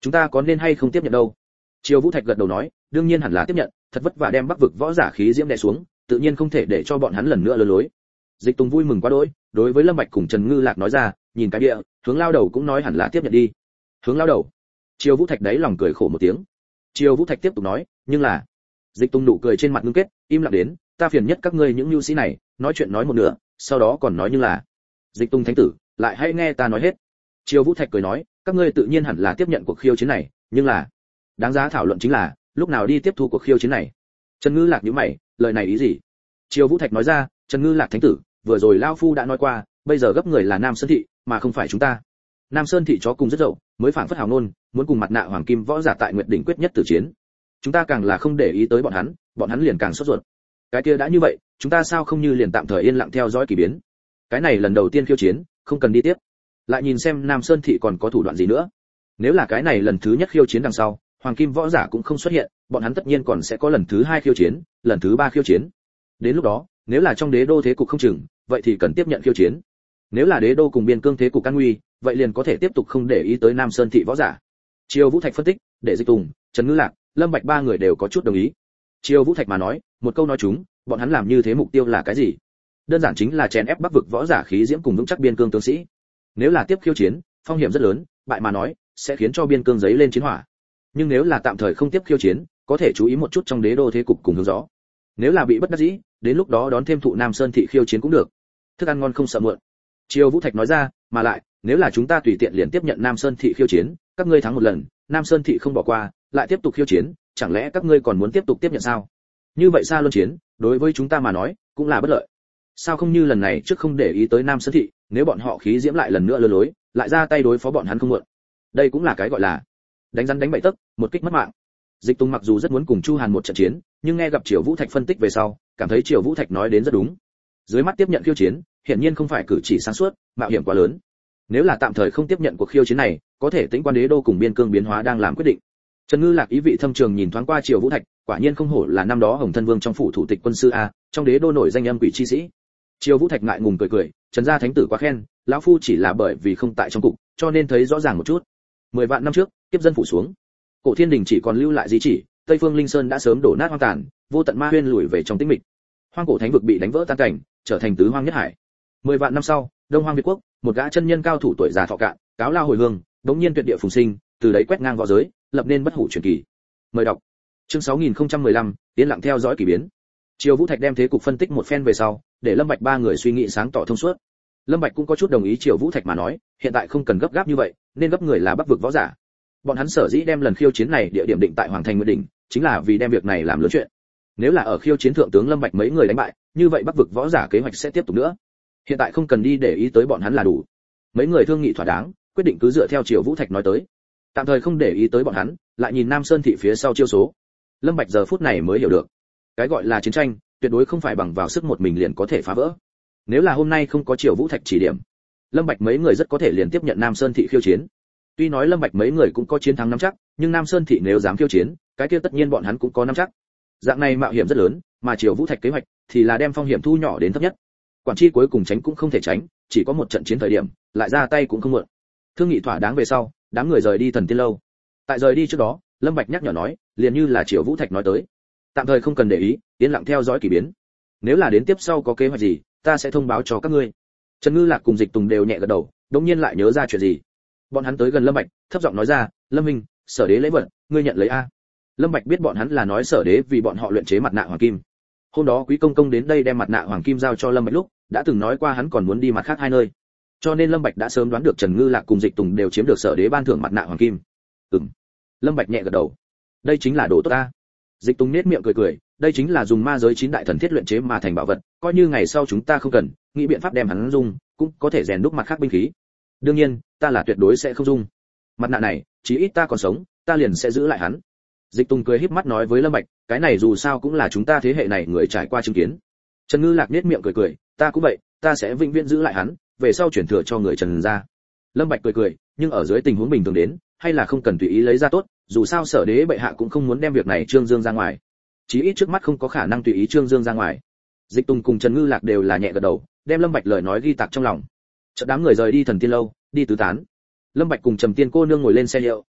chúng ta có nên hay không tiếp nhận đâu? Triều Vũ Thạch gật đầu nói, đương nhiên hẳn là tiếp nhận, thật vất vả đem Bắc vực võ giả khí diễm đè xuống, tự nhiên không thể để cho bọn hắn lần nữa lừa lối. Dịch Tùng vui mừng quá đỗi, đối với Lâm Bạch cùng Trần Ngư Lạc nói ra, nhìn cái địa, Hướng lao đầu cũng nói hẳn là tiếp nhận đi. Hướng lao đầu. Triều Vũ Thạch đấy lòng cười khổ một tiếng. Triều Vũ Thạch tiếp tục nói, nhưng là, Dịch Tùng nụ cười trên mặt ngưng kết, im lặng đến, ta phiền nhất các ngươi những nhu sĩ này, nói chuyện nói một nửa, sau đó còn nói nhưng là. Dịch Tùng thánh tử, lại hãy nghe ta nói hết. Triều Vũ Thạch cười nói, các ngươi tự nhiên hẳn là tiếp nhận cuộc khiêu chiến này, nhưng là, đáng giá thảo luận chính là, lúc nào đi tiếp thu cuộc khiêu chiến này. Trần Ngư Lạc nhíu mày, lời này ý gì? Triều Vũ Thạch nói ra, Trần Ngư Lạc thánh tử, vừa rồi lão phu đã nói qua, bây giờ gấp người là Nam Sơn thị, mà không phải chúng ta. Nam Sơn thị chó cùng rất dậu, mới phảng phất hào nôn, muốn cùng mặt nạ hoàng kim võ giả tại Nguyệt đỉnh quyết nhất tử chiến. Chúng ta càng là không để ý tới bọn hắn, bọn hắn liền càng sốt ruột. Cái kia đã như vậy, chúng ta sao không như liền tạm thời yên lặng theo dõi kỳ biến. Cái này lần đầu tiên khiêu chiến, không cần đi tiếp. Lại nhìn xem Nam Sơn thị còn có thủ đoạn gì nữa. Nếu là cái này lần thứ nhất khiêu chiến đằng sau, hoàng kim võ giả cũng không xuất hiện, bọn hắn tất nhiên còn sẽ có lần thứ hai khiêu chiến, lần thứ ba khiêu chiến. Đến lúc đó, nếu là trong đế đô thế cục không chừng, vậy thì cần tiếp nhận khiêu chiến. Nếu là đế đô cùng biên cương thế cục an nguy, vậy liền có thể tiếp tục không để ý tới Nam Sơn thị võ giả. Triều Vũ Thạch phân tích, để Dịch Tùng, Trần Ngư Lạc, Lâm Bạch ba người đều có chút đồng ý. Triều Vũ Thạch mà nói, một câu nói chúng, bọn hắn làm như thế mục tiêu là cái gì? Đơn giản chính là chèn ép Bắc vực võ giả khí diễm cùng vững chắc biên cương tướng sĩ. Nếu là tiếp khiêu chiến, phong hiểm rất lớn, bại mà nói, sẽ khiến cho biên cương giấy lên chiến hỏa. Nhưng nếu là tạm thời không tiếp khiêu chiến, có thể chú ý một chút trong đế đô thế cục cùng hướng gió. Nếu là bị bất đắc dĩ, đến lúc đó đón thêm thụ Nam Sơn thị khiêu chiến cũng được. Thức ăn ngon không sợ muộn. Triều Vũ Thạch nói ra, mà lại, nếu là chúng ta tùy tiện liền tiếp nhận Nam Sơn thị khiêu chiến, các ngươi thắng một lần, Nam Sơn thị không bỏ qua, lại tiếp tục khiêu chiến, chẳng lẽ các ngươi còn muốn tiếp tục tiếp nhận sao? Như vậy xa luân chiến, đối với chúng ta mà nói, cũng là bất lợi. Sao không như lần này trước không để ý tới Nam Sơn thị, nếu bọn họ khí diễm lại lần nữa lừa lối, lại ra tay đối phó bọn hắn không muộn. Đây cũng là cái gọi là đánh rắn đánh bậy tấc, một kích mất mạng. Dịch Tùng mặc dù rất muốn cùng Chu Hàn một trận chiến, nhưng nghe gặp Triều Vũ Thạch phân tích về sau, cảm thấy Triều Vũ Thạch nói đến rất đúng. Dưới mắt tiếp nhận khiêu chiến, hiển nhiên không phải cử chỉ sáng suốt, mạo hiểm quá lớn. Nếu là tạm thời không tiếp nhận cuộc khiêu chiến này, có thể tính quan đế đô cùng biên cương biến hóa đang làm quyết định. Trần Ngư Lạc ý vị thâm trường nhìn thoáng qua Triều Vũ Thạch, quả nhiên không hổ là năm đó Hồng Thân Vương trong phủ thủ tịch quân sư a, trong đế đô nổi danh âm quỷ chi sĩ. Triều Vũ Thạch ngại ngùng cười cười, Trần gia thánh tử quá khen, lão phu chỉ là bởi vì không tại trong cục, cho nên thấy rõ ràng một chút. Mười vạn năm trước, kiếp dân phủ xuống, Cổ Thiên Đình chỉ còn lưu lại di chỉ, Tây Phương Linh Sơn đã sớm đổ nát hoang tàn, vô tận ma huyên lùi về trong tĩnh mịch. Hoang cổ thánh vực bị đánh vỡ tan cảnh, trở thành tứ hoang nhất hải. Mười vạn năm sau, Đông Hoang Việt quốc, một gã chân nhân cao thủ tuổi già thọ cạn, cáo lao hồi hương, đống nhiên tuyệt địa phùng sinh, từ đấy quét ngang võ giới, lập nên bất hủ truyền kỳ. Mời đọc. Chương sáu nghìn không trăm mười lăm, tiến lặng theo dõi kỳ biến. Triều Vũ Thạch đem thế cục phân tích một phen về sau, để Lâm Bạch ba người suy nghĩ sáng tỏ thông suốt. Lâm Bạch cũng có chút đồng ý Triều Vũ Thạch mà nói, hiện tại không cần gấp gáp như vậy, nên gấp người là Bắc vực võ giả. Bọn hắn sở dĩ đem lần khiêu chiến này địa điểm định tại Hoàng Thành Nguyệt đỉnh, chính là vì đem việc này làm lớn chuyện. Nếu là ở khiêu chiến thượng tướng Lâm Bạch mấy người đánh bại, như vậy Bắc vực võ giả kế hoạch sẽ tiếp tục nữa. Hiện tại không cần đi để ý tới bọn hắn là đủ. Mấy người thương nghị thỏa đáng, quyết định cứ dựa theo Triều Vũ Thạch nói tới. Tạm thời không để ý tới bọn hắn, lại nhìn Nam Sơn thị phía sau chiêu số. Lâm Bạch giờ phút này mới hiểu được, cái gọi là chiến tranh, tuyệt đối không phải bằng vào sức một mình liền có thể phá vỡ. Nếu là hôm nay không có Triều Vũ Thạch chỉ điểm, Lâm Bạch mấy người rất có thể liền tiếp nhận Nam Sơn thị khiêu chiến. Tuy nói Lâm Bạch mấy người cũng có chiến thắng nắm chắc, nhưng Nam Sơn thị nếu dám khiêu chiến, cái kia tất nhiên bọn hắn cũng có nắm chắc. Dạng này mạo hiểm rất lớn, mà Triều Vũ Thạch kế hoạch thì là đem phong hiểm thu nhỏ đến thấp nhất. Quản chi cuối cùng tránh cũng không thể tránh, chỉ có một trận chiến thời điểm, lại ra tay cũng không muộn. Thương nghị thỏa đáng về sau, đám người rời đi Thần Tiên lâu. Tại rời đi trước đó, Lâm Bạch nhắc nhở nói, liền như là Triều Vũ Thạch nói tới, tạm thời không cần để ý, yên lặng theo dõi kỳ biến. Nếu là đến tiếp sau có kế hoạch gì, ta sẽ thông báo cho các ngươi. Trần Ngư Lạc cùng Dịch Tùng đều nhẹ gật đầu, đột nhiên lại nhớ ra chuyện gì. Bọn hắn tới gần Lâm Bạch, thấp giọng nói ra, Lâm Minh, Sở Đế lễ vật, ngươi nhận lấy a. Lâm Bạch biết bọn hắn là nói Sở Đế vì bọn họ luyện chế mặt nạ hoàng kim. Hôm đó Quý công công đến đây đem mặt nạ hoàng kim giao cho Lâm Bạch lúc, đã từng nói qua hắn còn muốn đi mặt khác hai nơi. Cho nên Lâm Bạch đã sớm đoán được Trần Ngư Lạc cùng Dịch Tùng đều chiếm được Sở Đế ban thưởng mặt nạ hoàng kim. Ừm. Lâm Bạch nhẹ gật đầu. Đây chính là đồ tốt ta. Dịch Tùng nhếch miệng cười cười, đây chính là dùng ma giới chín đại thần thiết luyện chế mà thành bảo vật, coi như ngày sau chúng ta không cần, nghĩ biện pháp đem hắn dùng, cũng có thể rèn đúc mặt khác binh khí. Đương nhiên, ta là tuyệt đối sẽ không dùng. Mặt nạ này, chí ít ta còn sống, ta liền sẽ giữ lại hắn. Dịch Tùng cười híp mắt nói với Lâm Bạch, cái này dù sao cũng là chúng ta thế hệ này người trải qua chứng kiến. Trần Ngư Lạc nhếch miệng cười cười, ta cũng vậy, ta sẽ vĩnh viễn giữ lại hắn, về sau chuyển thừa cho người Trần gia. Lâm Bạch cười cười, nhưng ở dưới tình huống bình thường đến, hay là không cần tùy ý lấy ra tốt, dù sao Sở Đế bệ hạ cũng không muốn đem việc này trương dương ra ngoài. Chí ít trước mắt không có khả năng tùy ý trương dương ra ngoài. Dịch Tùng cùng Trần Ngư Lạc đều là nhẹ gật đầu, đem Lâm Bạch lời nói ghi tạc trong lòng. Chợt đám người rời đi Thần Tiên lâu, đi tứ tán. Lâm Bạch cùng Trầm Tiên cô nương ngồi lên xe liệu,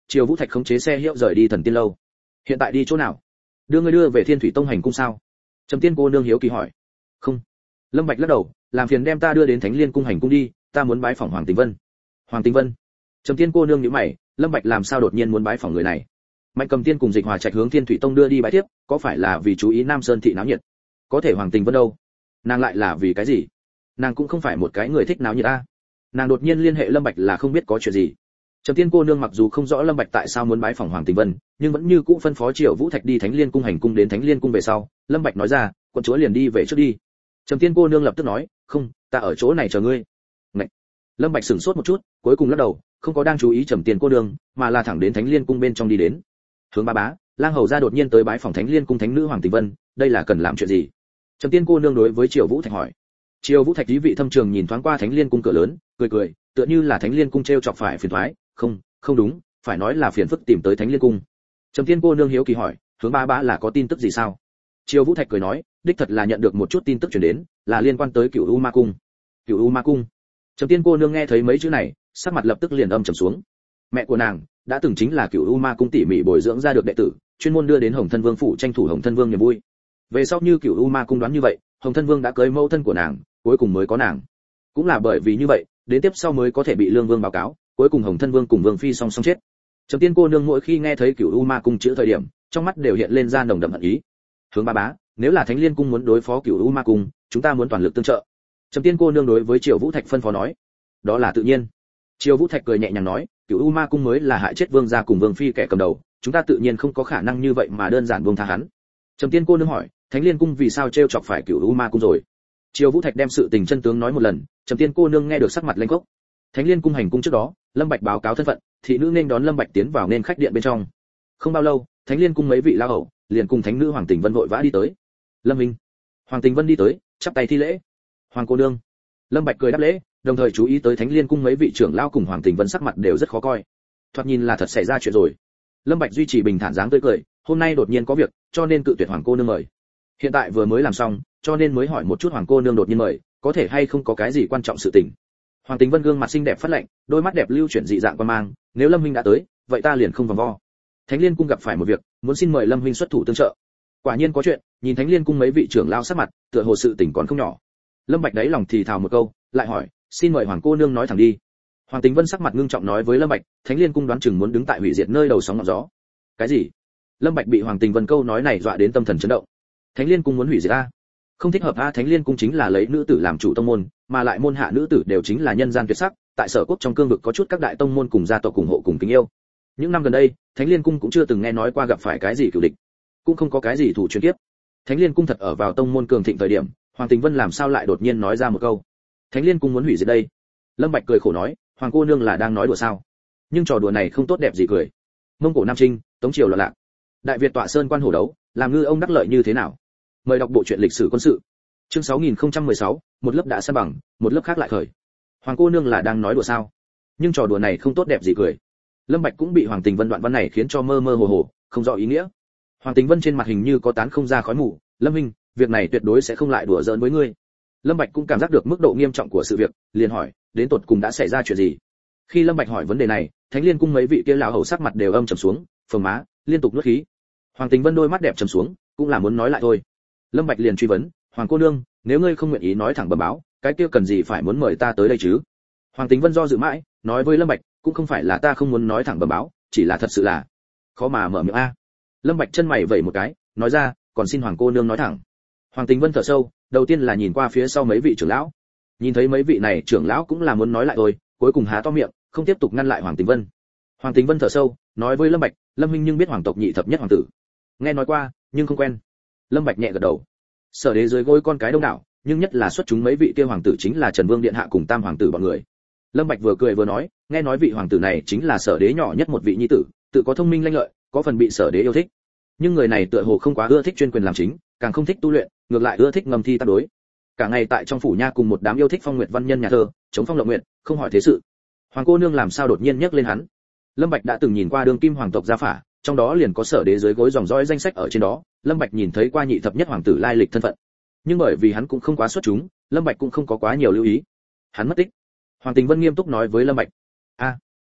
Triều Vũ Thạch khống chế xe hiệu rời đi Thần Tiên lâu. Hiện tại đi chỗ nào? Đưa ngươi đưa về Thiên Thủy Tông hành cung sao? Trầm Tiên cô nương hiếu kỳ hỏi. Không. Lâm Bạch lắc đầu, làm phiền đem ta đưa đến Thánh Liên cung hành cung đi, ta muốn bái phỏng Hoàng Tình Vân. Hoàng Tình Vân? Trầm Tiên cô nương nhíu mày, Lâm Bạch làm sao đột nhiên muốn bái phỏng người này? Mạnh Cầm Tiên cùng Dịch Hòa Trạch hướng Thiên Thủy Tông đưa đi bái tiếp, có phải là vì chú ý Nam Sơn thị náo nhiệt? Có thể Hoàng Tình Vân đâu? Nàng lại là vì cái gì? Nàng cũng không phải một cái người thích náo nhiệt a. Nàng đột nhiên liên hệ Lâm Bạch là không biết có chuyện gì. Trầm Tiên cô nương mặc dù không rõ Lâm Bạch tại sao muốn bái phỏng Hoàng Tình Vân, nhưng vẫn như cũ phân phó Triệu Vũ Thạch đi Thánh Liên cung hành cung. Đến Thánh Liên cung về sau, Lâm Bạch nói ra, quận chúa liền đi về trước đi. Trầm Tiên cô nương lập tức nói, không, ta ở chỗ này chờ ngươi. Ngậy. Lâm Bạch sửng sốt một chút, cuối cùng lắc đầu, không có đang chú ý Trầm Tiên cô nương, mà là thẳng đến Thánh Liên cung bên trong đi đến. Hướng ba bá, Lang hầu gia đột nhiên tới bái phỏng Thánh Liên cung thánh nữ Hoàng Tình Vân, đây là cần làm chuyện gì? Trầm Tiên cô nương đối với Triệu Vũ Thạch hỏi. Triệu Vũ Thạch ý vị thâm trường nhìn thoáng qua Thánh Liên cung cửa lớn, cười cười, tựa như là Thánh Liên cung treo chọc phải phiền toái, không, không đúng, phải nói là phiền phức tìm tới Thánh Liên cung. Trầm Tiên cô nương hiếu kỳ hỏi, hướng ba bá là có tin tức gì sao? Triều Vũ Thạch cười nói, đích thật là nhận được một chút tin tức truyền đến, là liên quan tới Cửu U Ma cung. Cửu U Ma cung. Trầm Tiên cô nương nghe thấy mấy chữ này, sắc mặt lập tức liền âm trầm xuống. Mẹ của nàng đã từng chính là Cửu U Ma cung tỉ mỉ bồi dưỡng ra được đệ tử, chuyên môn đưa đến Hồng Thân Vương phủ tranh thủ Hồng Thân Vương niềm vui. Về sau như Cửu U Ma cung đoán như vậy, Hồng Thân Vương đã cưới mẫu thân của nàng, cuối cùng mới có nàng. Cũng là bởi vì như vậy, đến tiếp sau mới có thể bị Lương Vương báo cáo, cuối cùng Hồng Thân Vương cùng Vương phi song song chết. Trầm Tiên cô nương mỗi khi nghe thấy Cửu U Ma cung chữ thời điểm, trong mắt đều hiện lên ra nồng đậm hận ý. Hướng ba bá, nếu là Thánh Liên cung muốn đối phó Cửu U Ma cung, chúng ta muốn toàn lực tương trợ. Trầm Tiên cô nương đối với Triều Vũ Thạch phân phó nói. Đó là tự nhiên. Triều Vũ Thạch cười nhẹ nhàng nói, Cửu U Ma cung mới là hại chết Vương gia cùng Vương phi kẻ cầm đầu, chúng ta tự nhiên không có khả năng như vậy mà đơn giản buông tha hắn. Trầm Tiên cô nương hỏi, Thánh Liên cung vì sao trêu chọc phải Cửu U Ma cung rồi? Triều Vũ Thạch đem sự tình chân tướng nói một lần, Trầm Tiên cô nương nghe được sắc mặt lênh cốc. Thánh Liên cung hành cung trước đó, Lâm Bạch báo cáo thân phận, thị nữ nên đón Lâm Bạch tiến vào nên khách điện bên trong. Không bao lâu, Thánh Liên cung mấy vị lão hầu liền cùng thánh nữ Hoàng Tình Vân vội vã đi tới. Lâm Minh. Hoàng Tình Vân đi tới, chắp tay thi lễ. Hoàng cô nương. Lâm Bạch cười đáp lễ, đồng thời chú ý tới Thánh Liên cung mấy vị trưởng lão cùng Hoàng Tình Vân sắc mặt đều rất khó coi. Thoạt nhìn là thật xảy ra chuyện rồi. Lâm Bạch duy trì bình thản dáng tươi cười, hôm nay đột nhiên có việc, cho nên cự tuyệt Hoàng cô nương mời. Hiện tại vừa mới làm xong, cho nên mới hỏi một chút Hoàng cô nương đột nhiên mời, có thể hay không có cái gì quan trọng sự tình. Hoàng Tình Vân gương mặt xinh đẹp phát lạnh, đôi mắt đẹp lưu chuyển dị dạng quan mang, nếu Lâm huynh đã tới, vậy ta liền không vòng vo. Thánh Liên cung gặp phải một việc, muốn xin mời Lâm huynh xuất thủ tương trợ. Quả nhiên có chuyện, nhìn Thánh Liên cung mấy vị trưởng lão sắc mặt, tựa hồ sự tình còn không nhỏ. Lâm Bạch đáy lòng thì thào một câu, lại hỏi, xin mời Hoàng cô nương nói thẳng đi. Hoàng Tình Vân sắc mặt ngưng trọng nói với Lâm Bạch, Thánh Liên cung đoán chừng muốn đứng tại hủy diệt nơi đầu sóng ngọn gió. Cái gì? Lâm Bạch bị Hoàng Tình Vân câu nói này dọa đến tâm thần chấn động. Thánh Liên cung muốn hủy diệt a? Không thích hợp a? Thánh Liên cung chính là lấy nữ tử làm chủ tông môn, mà lại môn hạ nữ tử đều chính là nhân gian tuyệt sắc, tại Sở Quốc trong cương vực có chút các đại tông môn cùng gia tộc cùng hộ cùng kính yêu. Những năm gần đây, Thánh Liên cung cũng chưa từng nghe nói qua gặp phải cái gì cửu địch, cũng không có cái gì thủ truyền kiếp. Thánh Liên cung thật ở vào tông môn cường thịnh thời điểm, Hoàng Tình Vân làm sao lại đột nhiên nói ra một câu, Thánh Liên cung muốn hủy diệt đây? Lâm Bạch cười khổ nói, Hoàng cô nương là đang nói đùa sao? Nhưng trò đùa này không tốt đẹp gì cười. Mông Cổ Nam Trinh, Tống triều loạn lạc, Đại Việt tọa sơn quan hổ đấu, làm ngư ông đắc lợi như thế nào? Mời đọc bộ truyện lịch sử quân sự. Chương sáu nghìn không trăm mười sáu, một lớp đã san bằng, một lớp khác lại khởi. Hoàng cô nương là đang nói đùa sao? Nhưng trò đùa này không tốt đẹp gì cười. Lâm Bạch cũng bị Hoàng Tình Vân đoạn văn này khiến cho mơ mơ hồ hồ, không rõ ý nghĩa. Hoàng Tình Vân trên mặt hình như có tán không ra khói mù, Lâm Minh, việc này tuyệt đối sẽ không lại đùa giỡn với ngươi. Lâm Bạch cũng cảm giác được mức độ nghiêm trọng của sự việc, liền hỏi, đến tột cùng đã xảy ra chuyện gì? Khi Lâm Bạch hỏi vấn đề này, Thánh Liên cung mấy vị kia lão hầu sắc mặt đều âm trầm xuống, phồng má, liên tục nuốt khí. Hoàng Tình Vân đôi mắt đẹp trầm xuống, cũng là muốn nói lại thôi. Lâm Bạch liền truy vấn, Hoàng cô nương, nếu ngươi không nguyện ý nói thẳng bẩm báo, cái kia cần gì phải muốn mời ta tới đây chứ? Hoàng Tình Vân do dự mãi, nói với Lâm Bạch, cũng không phải là ta không muốn nói thẳng bẩm báo, chỉ là thật sự là khó mà mở miệng a. Lâm Bạch chân mày vẩy một cái, nói ra, còn xin Hoàng cô nương nói thẳng. Hoàng Tình Vân thở sâu, đầu tiên là nhìn qua phía sau mấy vị trưởng lão, nhìn thấy mấy vị này trưởng lão cũng là muốn nói lại thôi, cuối cùng há to miệng, không tiếp tục ngăn lại Hoàng Tình Vân. Hoàng Tình Vân thở sâu, nói với Lâm Bạch, Lâm huynh nhưng biết hoàng tộc nhị thập nhất hoàng tử? Nghe nói qua, nhưng không quen. Lâm Bạch nhẹ gật đầu. Sở đế dưới gối con cái đông đảo, nhưng nhất là xuất chúng mấy vị kia hoàng tử chính là Trần Vương điện hạ cùng Tam hoàng tử bọn người. Lâm Bạch vừa cười vừa nói, nghe nói vị hoàng tử này chính là Sở đế nhỏ nhất một vị nhi tử, tự có thông minh lanh lợi, có phần bị Sở đế yêu thích. Nhưng người này tựa hồ không quá ưa thích chuyên quyền làm chính, càng không thích tu luyện, ngược lại ưa thích ngầm thi tác đối. Cả ngày tại trong phủ nha cùng một đám yêu thích phong nguyệt văn nhân nhà thơ, chống phong lộng nguyện, không hỏi thế sự. Hoàng cô nương làm sao đột nhiên nhắc lên hắn? Lâm Bạch đã từng nhìn qua đương kim hoàng tộc gia phả, trong đó liền có Sở đế dưới gối dòng dõi danh sách ở trên đó, Lâm Bạch nhìn thấy qua nhị thập nhất hoàng tử lai lịch thân phận. Nhưng bởi vì hắn cũng không quá xuất chúng, Lâm Bạch cũng không có quá nhiều lưu ý. Hắn mất tích. Hoàng Tình Vân nghiêm túc nói với Lâm Bạch. A,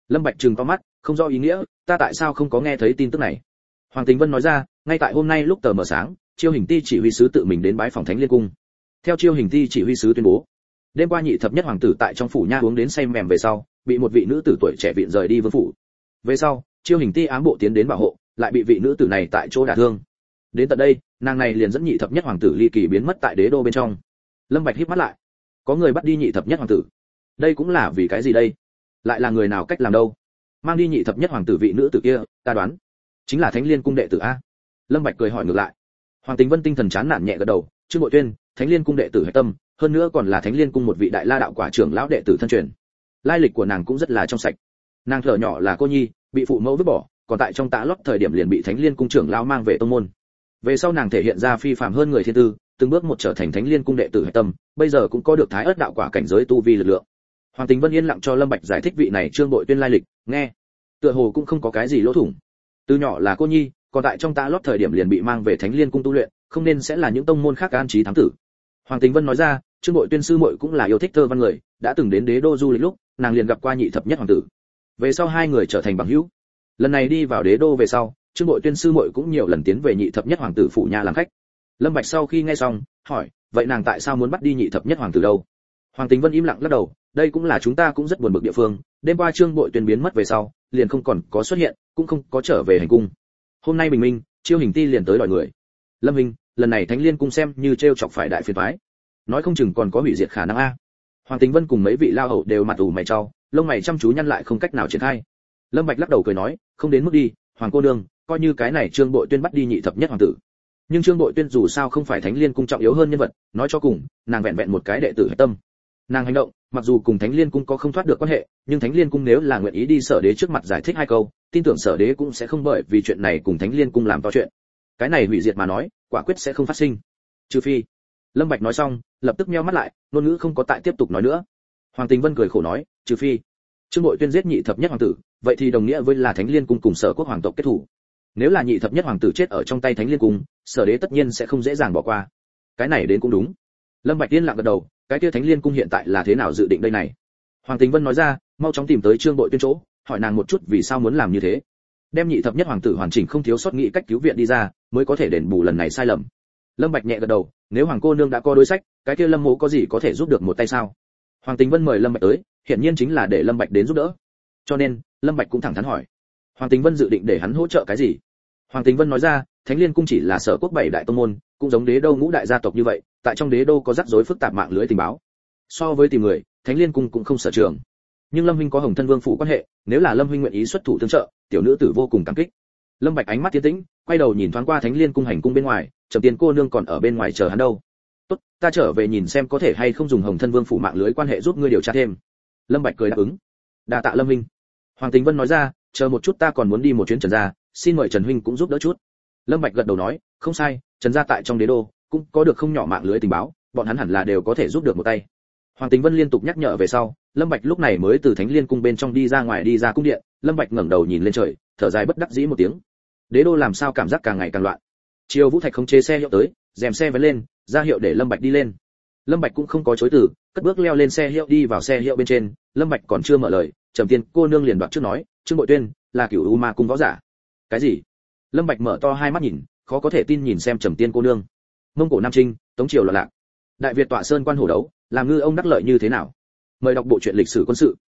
Lâm Bạch trừng to mắt, không rõ ý nghĩa, ta tại sao không có nghe thấy tin tức này? Hoàng Tình Vân nói ra, ngay tại hôm nay lúc tờ mờ sáng, Chiêu Hình Ti chỉ huy sứ tự mình đến bái phòng Thánh Liên cung. Theo Chiêu Hình Ti chỉ huy sứ tuyên bố, đêm qua nhị thập nhất hoàng tử tại trong phủ nha uống đến say mềm về sau, bị một vị nữ tử tuổi trẻ viện rời đi vương phủ. Về sau, Chiêu Hình Ti ám bộ tiến đến bảo hộ, lại bị vị nữ tử này tại chỗ đả thương. Đến tận đây, nàng này liền dẫn nhị thập nhất hoàng tử ly kỳ biến mất tại đế đô bên trong. Lâm Bạch híp mắt lại, có người bắt đi nhị thập nhất hoàng tử, đây cũng là vì cái gì đây? Lại là người nào cách làm đâu? Mang đi nhị thập nhất hoàng tử vị nữ tử kia, ta đoán chính là Thánh Liên cung đệ tử a. Lâm Bạch cười hỏi ngược lại. Hoàng Tình Vân tinh thần chán nản nhẹ gật đầu, Trương Bội Tuyên, Thánh Liên cung đệ tử hệ tâm, hơn nữa còn là Thánh Liên cung một vị đại la đạo quả trưởng lão đệ tử thân truyền. Lai lịch của nàng cũng rất là trong sạch. Nàng thở nhỏ là cô nhi, bị phụ mẫu vứt bỏ, còn tại trong tạ lót thời điểm liền bị Thánh Liên cung trưởng lão mang về tông môn. Về sau nàng thể hiện ra phi phàm hơn người thiên tư, từng bước một trở thành Thánh Liên cung đệ tử hệ tâm, bây giờ cũng có được thái ớt đạo quả cảnh giới tu vi lực lượng. Hoàng Tình Vân yên lặng cho Lâm Bạch giải thích vị này Trương Bội Tuyên lai lịch, nghe, tựa hồ cũng không có cái gì lỗ thủng. Từ nhỏ là cô nhi, còn tại trong tạ lót thời điểm liền bị mang về Thánh Liên cung tu luyện, không nên sẽ là những tông môn khác an trí thám tử. Hoàng Tình Vân nói ra, Trương Bội Tuyên sư muội cũng là yêu thích thơ văn người, đã từng đến đế đô du lịch lúc, nàng liền gặp qua nhị thập nhất hoàng tử. Về sau hai người trở thành bằng hữu. Lần này đi vào đế đô về sau, Trương Bội Tuyên sư muội cũng nhiều lần tiến về nhị thập nhất hoàng tử phủ nhà làm khách. Lâm Bạch sau khi nghe xong, hỏi, vậy nàng tại sao muốn bắt đi nhị thập nhất hoàng tử đâu? Hoàng Tình Vân im lặng lắc đầu, đây cũng là chúng ta cũng rất buồn bực địa phương, đêm qua Trương Bội Tuyên biến mất về sau, liền không còn có xuất hiện, cũng không có trở về hành cung. Hôm nay bình minh, Chiêu Hình Ti liền tới đòi người. Lâm Hình, lần này Thánh Liên cung xem như treo chọc phải đại phiền toái, nói không chừng còn có hủy diệt khả năng a. Hoàng Tình Vân cùng mấy vị lao hậu đều mặt ủ mày chau, lông mày chăm chú nhăn lại không cách nào triển khai. Lâm Bạch lắc đầu cười nói, không đến mức đi, Hoàng cô nương, coi như cái này Trương Bội Tuyên bắt đi nhị thập nhất hoàng tử. Nhưng Trương Bội Tuyên dù sao không phải Thánh Liên cung trọng yếu hơn nhân vật, nói cho cùng, nàng vẹn vẹn một cái đệ tử hệ tâm. Nàng hành động, mặc dù cùng Thánh Liên cung có không thoát được quan hệ, nhưng Thánh Liên cung nếu là nguyện ý đi Sở Đế trước mặt giải thích hai câu, tin tưởng Sở Đế cũng sẽ không bởi vì chuyện này cùng Thánh Liên cung làm to chuyện. Cái này hủy diệt mà nói, quả quyết sẽ không phát sinh. Trừ phi. Lâm Bạch nói xong, lập tức nheo mắt lại, ngôn ngữ không có tại tiếp tục nói nữa. Hoàng Tình Vân cười khổ nói, trừ phi Trương Bội Tuyên giết nhị thập nhất hoàng tử, vậy thì đồng nghĩa với là Thánh Liên cung cùng Sở Quốc hoàng tộc kết thủ. Nếu là nhị thập nhất hoàng tử chết ở trong tay Thánh Liên cung, Sở Đế tất nhiên sẽ không dễ dàng bỏ qua. Cái này đến cũng đúng. Lâm Bạch tiên lặng gật đầu, cái kia Thánh Liên cung hiện tại là thế nào dự định đây này? Hoàng Tình Vân nói ra, mau chóng tìm tới Trương Bội Tuyên chỗ, hỏi nàng một chút vì sao muốn làm như thế. Đem nhị thập nhất hoàng tử hoàn chỉnh không thiếu sót nghĩ cách cứu viện đi ra, mới có thể đền bù lần này sai lầm. Lâm Bạch nhẹ gật đầu, nếu Hoàng cô nương đã có đối sách, cái kia Lâm Mộ có gì có thể giúp được một tay sao? Hoàng Tình Vân mời Lâm Bạch tới, hiển nhiên chính là để Lâm Bạch đến giúp đỡ. Cho nên, Lâm Bạch cũng thẳng thắn hỏi, Hoàng Tình Vân dự định để hắn hỗ trợ cái gì? Hoàng Tình Vân nói ra, Thánh Liên cung chỉ là Sở Quốc bảy đại tông môn, cũng giống Đế đô ngũ đại gia tộc như vậy, tại trong Đế đô có rắc rối phức tạp mạng lưới tình báo. So với tìm người, Thánh Liên cung cũng không sở trường. Nhưng Lâm huynh có Hồng Thân Vương phủ quan hệ, nếu là Lâm huynh nguyện ý xuất thủ tương trợ, tiểu nữ tử vô cùng cảm kích. Lâm Bạch ánh mắt tiến tĩnh, quay đầu nhìn thoáng qua Thánh Liên cung hành cung bên ngoài, Trầm Tiên cô nương còn ở bên ngoài chờ hắn đâu. Tốt, ta trở về nhìn xem có thể hay không dùng Hồng Thân Vương phủ mạng lưới quan hệ giúp ngươi điều tra thêm. Lâm Bạch cười đáp ứng. Đa tạ Lâm huynh. Hoàng Tình Vân nói ra, chờ một chút ta còn muốn đi một chuyến Trần gia, xin mời Trần huynh cũng giúp đỡ chút. Lâm Bạch gật đầu nói, không sai, Trần gia tại trong đế đô cũng có được không nhỏ mạng lưới tình báo, bọn hắn hẳn là đều có thể giúp được một tay. Hoàng Tình Vân liên tục nhắc nhở về sau, Lâm Bạch lúc này mới từ Thánh Liên cung bên trong đi ra ngoài đi ra cung điện. Lâm Bạch ngẩng đầu nhìn lên trời, thở dài bất đắc dĩ một tiếng. Đế đô làm sao cảm giác càng ngày càng loạn. Triều Vũ Thạch không chế xe hiệu tới, rèm xe vén lên, ra hiệu để Lâm Bạch đi lên. Lâm Bạch cũng không có chối từ, cất bước leo lên xe hiệu đi vào xe hiệu bên trên. Lâm Bạch còn chưa mở lời, Trầm Tiên cô nương liền đoạt trước nói, Trương Bội Tuyên là Cửu U Ma cung võ giả. Cái gì? Lâm Bạch mở to hai mắt nhìn, khó có thể tin nhìn xem Trầm Tiên cô nương. Mông Cổ Nam Trinh, Tống Triều loạn lạc, Đại Việt tọa sơn quan hổ đấu, làm ngư ông đắc lợi như thế nào? Mời đọc bộ truyện lịch sử quân sự.